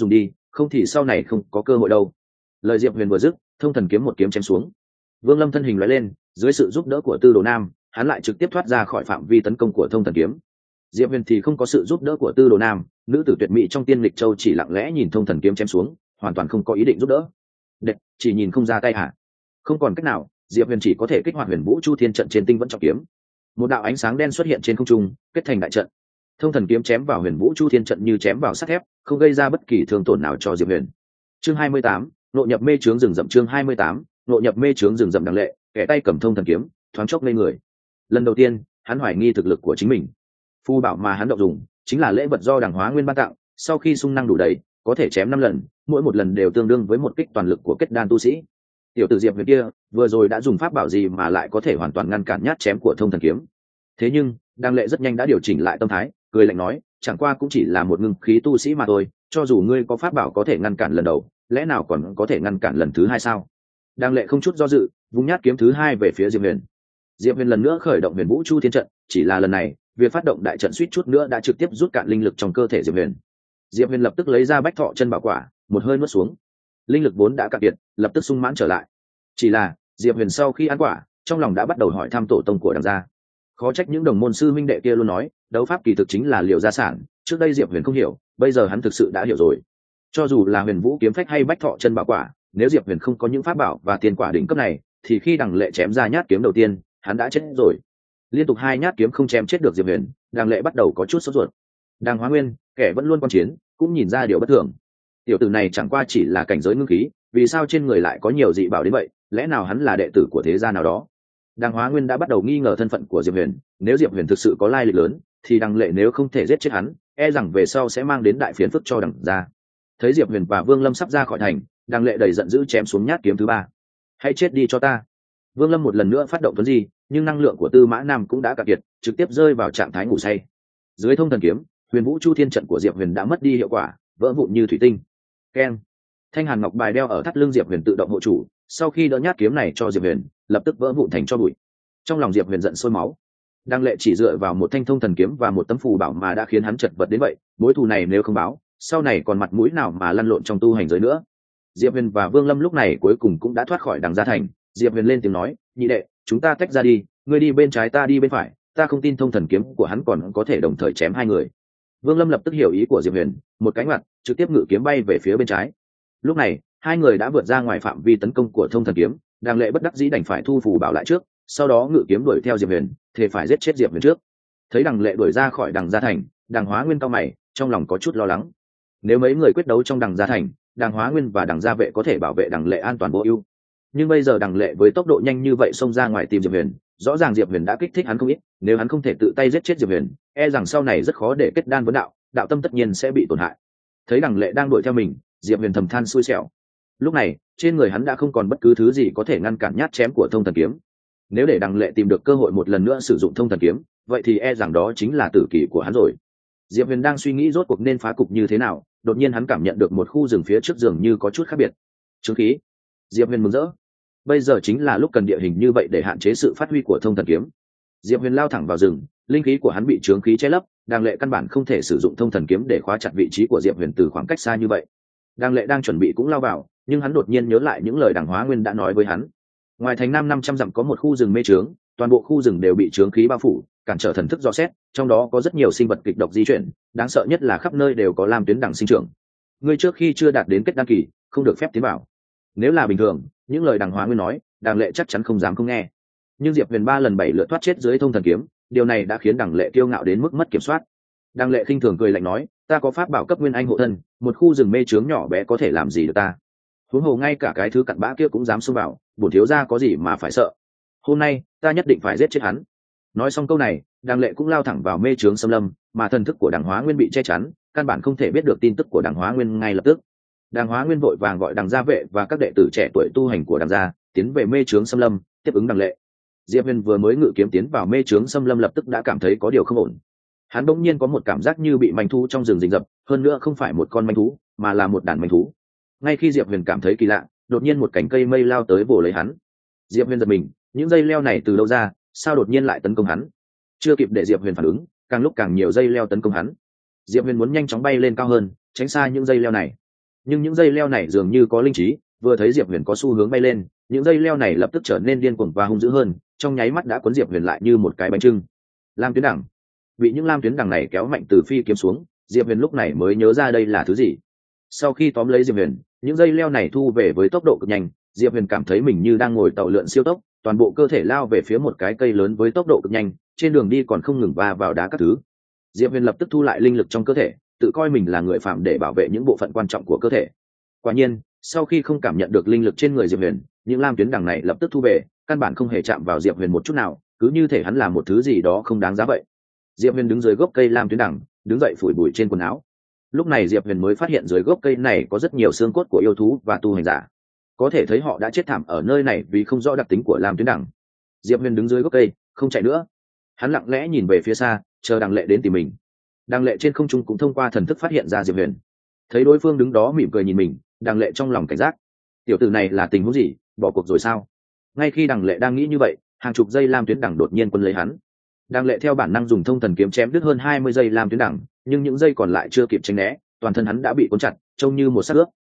không thì sau này không có cơ hội đâu. Lời Diệp Huyền vừa dứt, thông thần kiếm một kiếm chém xuống. Vương Lâm thân hình lóe lên, dưới sự giúp đỡ của Tư Đồ Nam, hắn lại trực tiếp thoát ra khỏi phạm vi tấn công của thông thần kiếm. Diệp Huyền thì không có sự giúp đỡ của Tư Đồ Nam, nữ tử tuyệt mỹ trong Tiên Lịch Châu chỉ lặng lẽ nhìn thông thần kiếm chém xuống, hoàn toàn không có ý định giúp đỡ. Đệ, chỉ nhìn không ra tay hả? Không còn cách nào, Diệp Huyền chỉ có thể kích hoạt Huyền Vũ Chu Thiên trận trên tinh vẫn trọng kiếm. Một đạo ánh sáng đen xuất hiện trên không trung, kết thành đại trận. Thông thần kiếm chém vào Huyền Vũ Chu Thiên trận như chém vào sắt thép, không gây ra bất kỳ thương tổn nào cho Diệp Huyền. Chương 28, nội nhập mê trướng rừng rậm. Chương 28, nội nhập mê trướng rừng rậm. Đằng Lệ, kẻ tay cầm thông thần kiếm, thoáng chốc ngây người. Lần đầu tiên, hắn hoài nghi thực lực của chính mình. Phù bảo mà hắn động dùng chính là lễ vật do Đằng Hóa Nguyên ban tặng, sau khi xung năng đủ đầy, có thể chém 5 lần, mỗi một lần đều tương đương với một kích toàn lực của kết đan tu sĩ. Tiểu tử Diệp Huyền kia, vừa rồi đã dùng pháp bảo gì mà lại có thể hoàn toàn ngăn cản nhát chém của thông thần kiếm. Thế nhưng, Đằng Lệ rất nhanh đã điều chỉnh lại tâm thái, cười lạnh nói, chẳng qua cũng chỉ là một ngưng khí tu sĩ mà thôi, cho dù ngươi có pháp bảo có thể ngăn cản lần đầu, lẽ nào còn có thể ngăn cản lần thứ hai sao? Đằng Lệ không chút do dự, vung nhát kiếm thứ hai về phía Diệp Huyền. Diệp Huyền lần nữa khởi động Huyền Vũ Chu Thiên trận, chỉ là lần này, việc phát động đại trận suýt chút nữa đã trực tiếp rút cạn linh lực trong cơ thể Diệp Huyền. Diệp Huyền lập tức lấy ra Bách Thọ Chân Bảo Quả, một hơi nuốt xuống. Linh lực vốn đã cạn kiệt, lập tức sung mãn trở lại. Chỉ là, Diệp Huyền sau khi ăn quả, trong lòng đã bắt đầu hỏi thăm tổ tông của Đằng gia. Khó trách những đồng môn sư minh đệ kia luôn nói, đấu pháp kỳ thực chính là liệu gia sản, trước đây Diệp Huyền không hiểu, bây giờ hắn thực sự đã hiểu rồi. Cho dù là Huyền Vũ kiếm phách hay Bách Thọ Chân Bảo Quả, nếu Diệp Huyền không có những pháp bảo và tiền quả đỉnh cấp này, thì khi Đằng Lệ chém ra nhát kiếm đầu tiên, hắn đã chết rồi. Liên tục 2 nhát kiếm không chém chết được Diệp Huyền, Đằng Lệ bắt đầu có chút sốt ruột. Đằng Hóa Nguyên, kẻ vẫn luôn quan chiến, cũng nhìn ra điều bất thường. Tiểu tử này chẳng qua chỉ là cảnh giới ngưng khí, vì sao trên người lại có nhiều dị bảo đến vậy? Lẽ nào hắn là đệ tử của thế gia nào đó? Đằng Hóa Nguyên đã bắt đầu nghi ngờ thân phận của Diệp Huyền, nếu Diệp Huyền thực sự có lai lịch lớn, thì Đằng Lệ nếu không thể giết chết hắn, e rằng về sau sẽ mang đến đại phiền phức cho Đằng gia. Thấy Diệp Huyền và Vương Lâm sắp ra khỏi thành, Đằng Lệ đầy giận dữ chém xuống nhát kiếm thứ 3. Hãy chết đi cho ta! Vương Lâm một lần nữa phát động tuấn di, nhưng năng lượng của Tư Mã Nam cũng đã cạn kiệt, trực tiếp rơi vào trạng thái ngủ say. Dưới thông thần kiếm, Huyền Vũ Chu Thiên trận của Diệp Huyền đã mất đi hiệu quả, vỡ vụn như thủy tinh. Keng! Thanh hàn ngọc bài đeo ở thắt lưng Diệp Huyền tự động hộ chủ, sau khi đỡ nhát kiếm này cho Diệp Huyền, lập tức vỡ vụn thành tro bụi. Trong lòng Diệp Huyền giận sôi máu. Đằng Lệ chỉ dựa vào một thanh thông thần kiếm và một tấm phù bảo mà đã khiến hắn chật vật đến vậy, mối thù này nếu không báo, sau này còn mặt mũi nào mà lăn lộn trong tu hành giới nữa. Diệp Huyền và Vương Lâm lúc này cuối cùng cũng đã thoát khỏi Đằng gia thành. Diệp Huyền lên tiếng nói, nhị đệ, chúng ta tách ra đi, ngươi đi bên trái ta đi bên phải, ta không tin thông thần kiếm của hắn còn có thể đồng thời chém 2 người. Vương Lâm lập tức hiểu ý của Diệp Huyền, một cái ngoặt, trực tiếp ngự kiếm bay về phía bên trái. Lúc này, 2 người đã vượt ra ngoài phạm vi tấn công của thông thần kiếm, Đằng Lệ bất đắc dĩ đành phải thu phù bảo lại trước, sau đó ngự kiếm đuổi theo Diệp Huyền, thề phải giết chết Diệp Huyền trước. Thấy Đằng Lệ đuổi ra khỏi Đằng gia thành, Đằng Hóa Nguyên cau mày, trong lòng có chút lo lắng. Nếu mấy người quyết đấu trong Đằng gia thành, Đằng Hóa Nguyên và Đằng gia vệ có thể bảo vệ Đằng Lệ an toàn vô ưu. Nhưng bây giờ Đằng Lệ với tốc độ nhanh như vậy xông ra ngoài tìm Diệp Huyền, rõ ràng Diệp Huyền đã kích thích hắn không ít, nếu hắn không thể tự tay giết chết Diệp Huyền, e rằng sau này rất khó để kết đan vấn đạo, đạo tâm tất nhiên sẽ bị tổn hại. Thấy Đằng Lệ đang đuổi theo mình, Diệp Huyền thầm than xui xẻo. Lúc này, trên người hắn đã không còn bất cứ thứ gì có thể ngăn cản nhát chém của thông thần kiếm. Nếu để Đằng Lệ tìm được cơ hội một lần nữa sử dụng thông thần kiếm, vậy thì e rằng đó chính là tử kỷ của hắn rồi. Diệp Huyền đang suy nghĩ rốt cuộc nên phá cục như thế nào, đột nhiên hắn cảm nhận được một khu rừng phía trước dường như có chút khác biệt. Chứng khí. Diệp Huyền mừng rỡ. Bây giờ chính là lúc cần địa hình như vậy để hạn chế sự phát huy của thông thần kiếm. Diệp Huyền lao thẳng vào rừng, linh khí của hắn bị chướng khí che lấp, Đằng Lệ căn bản không thể sử dụng thông thần kiếm để khóa chặt vị trí của Diệp Huyền từ khoảng cách xa như vậy. Đằng Lệ đang chuẩn bị cũng lao vào, nhưng hắn đột nhiên nhớ lại những lời Đằng Hóa Nguyên đã nói với hắn. Ngoài thành Nam 500 dặm có một khu rừng mê trướng, toàn bộ khu rừng đều bị chướng khí bao phủ, cản trở thần thức dò xét, trong đó có rất nhiều sinh vật kịch độc di chuyển, đáng sợ nhất là khắp nơi đều có lam tuyến đằng sinh trưởng. Ngươi trước khi chưa đạt đến kết đan kỳ, không được phép tiến vào. Nếu là bình thường, những lời Đằng Hóa Nguyên nói, Đằng Lệ chắc chắn không dám không nghe. Nhưng Diệp Huyền 3 lần 7 lượt thoát chết dưới thông thần kiếm, điều này đã khiến Đằng Lệ kiêu ngạo đến mức mất kiểm soát. Đằng Lệ khinh thường cười lạnh nói, ta có pháp bảo cấp nguyên anh hộ thân, một khu rừng mê trướng nhỏ bé có thể làm gì được ta? Huống hồ ngay cả cái thứ cặn bã kia cũng dám xông vào, bổn thiếu gia có gì mà phải sợ? Hôm nay, ta nhất định phải giết chết hắn. Nói xong câu này, Đằng Lệ cũng lao thẳng vào mê trướng xâm lâm, mà thần thức của Đằng Hóa Nguyên bị che chắn, căn bản không thể biết được tin tức của Đằng Hóa Nguyên ngay lập tức. Đằng Hóa Nguyên vội vàng gọi Đằng gia vệ và các đệ tử trẻ tuổi tu hành của Đằng gia tiến về mê trướng xâm lâm, tiếp ứng Đằng Lệ. Diệp Huyền vừa mới ngự kiếm tiến vào mê trướng xâm lâm lập tức đã cảm thấy có điều không ổn. Hắn bỗng nhiên có một cảm giác như bị manh thú trong rừng rình rập, hơn nữa không phải một con manh thú, mà là một đàn manh thú. Ngay khi Diệp Huyền cảm thấy kỳ lạ, đột nhiên một cành cây mây lao tới vồ lấy hắn. Diệp Huyền giật mình, những dây leo này từ đâu ra, sao đột nhiên lại tấn công hắn? Chưa kịp để Diệp Huyền phản ứng, càng lúc càng nhiều dây leo tấn công hắn. Diệp Huyền muốn nhanh chóng bay lên cao hơn, tránh xa những dây leo này. nhưng những dây leo này dường như có linh trí, vừa thấy Diệp Huyền có xu hướng bay lên, những dây leo này lập tức trở nên điên cuồng và hung dữ hơn, trong nháy mắt đã cuốn Diệp Huyền lại như một cái bánh trưng. Lam tuyến đằng. Bị những lam tuyến đằng này kéo mạnh từ phi kiếm xuống, Diệp Huyền lúc này mới nhớ ra đây là thứ gì. Sau khi tóm lấy Diệp Huyền, những dây leo này thu về với tốc độ cực nhanh, Diệp Huyền cảm thấy mình như đang ngồi tàu lượn siêu tốc, toàn bộ cơ thể lao về phía một cái cây lớn với tốc độ cực nhanh, trên đường đi còn không ngừng va vào đá các thứ. Diệp Huyền lập tức thu lại linh lực trong cơ thể, tự coi mình là người phạm để bảo vệ những bộ phận quan trọng của cơ thể. Quả nhiên, sau khi không cảm nhận được linh lực trên người Diệp Huyền, những lam tuyến đằng này lập tức thu về, căn bản không hề chạm vào Diệp Huyền một chút nào, cứ như thể hắn là một thứ gì đó không đáng giá vậy. Diệp Huyền đứng dưới gốc cây lam tuyến đằng, đứng dậy phủi bụi trên quần áo. Lúc này Diệp Huyền mới phát hiện dưới gốc cây này có rất nhiều xương cốt của yêu thú và tu hành giả, có thể thấy họ đã chết thảm ở nơi này vì không rõ đặc tính của lam tuyến đằng. Diệp Huyền đứng dưới gốc cây, không chạy nữa, hắn lặng lẽ nhìn về phía xa, chờ Đằng Lệ đến tìm mình. Đằng Lệ trên không trung cũng thông qua thần thức phát hiện ra Diệp Huyền, thấy đối phương đứng đó mỉm cười nhìn mình, Đằng Lệ trong lòng cảnh giác, tiểu tử này là tình huống gì, bỏ cuộc rồi sao? Ngay khi Đằng Lệ đang nghĩ như vậy, hàng chục dây lam tuyến đằng đột nhiên quân lấy hắn. Đằng Lệ theo bản năng dùng thông thần kiếm chém đứt hơn 20 dây lam tuyến đằng, nhưng những dây còn lại chưa kịp tránh né, toàn thân hắn đã bị cuốn chặt, trông như một xác ướp,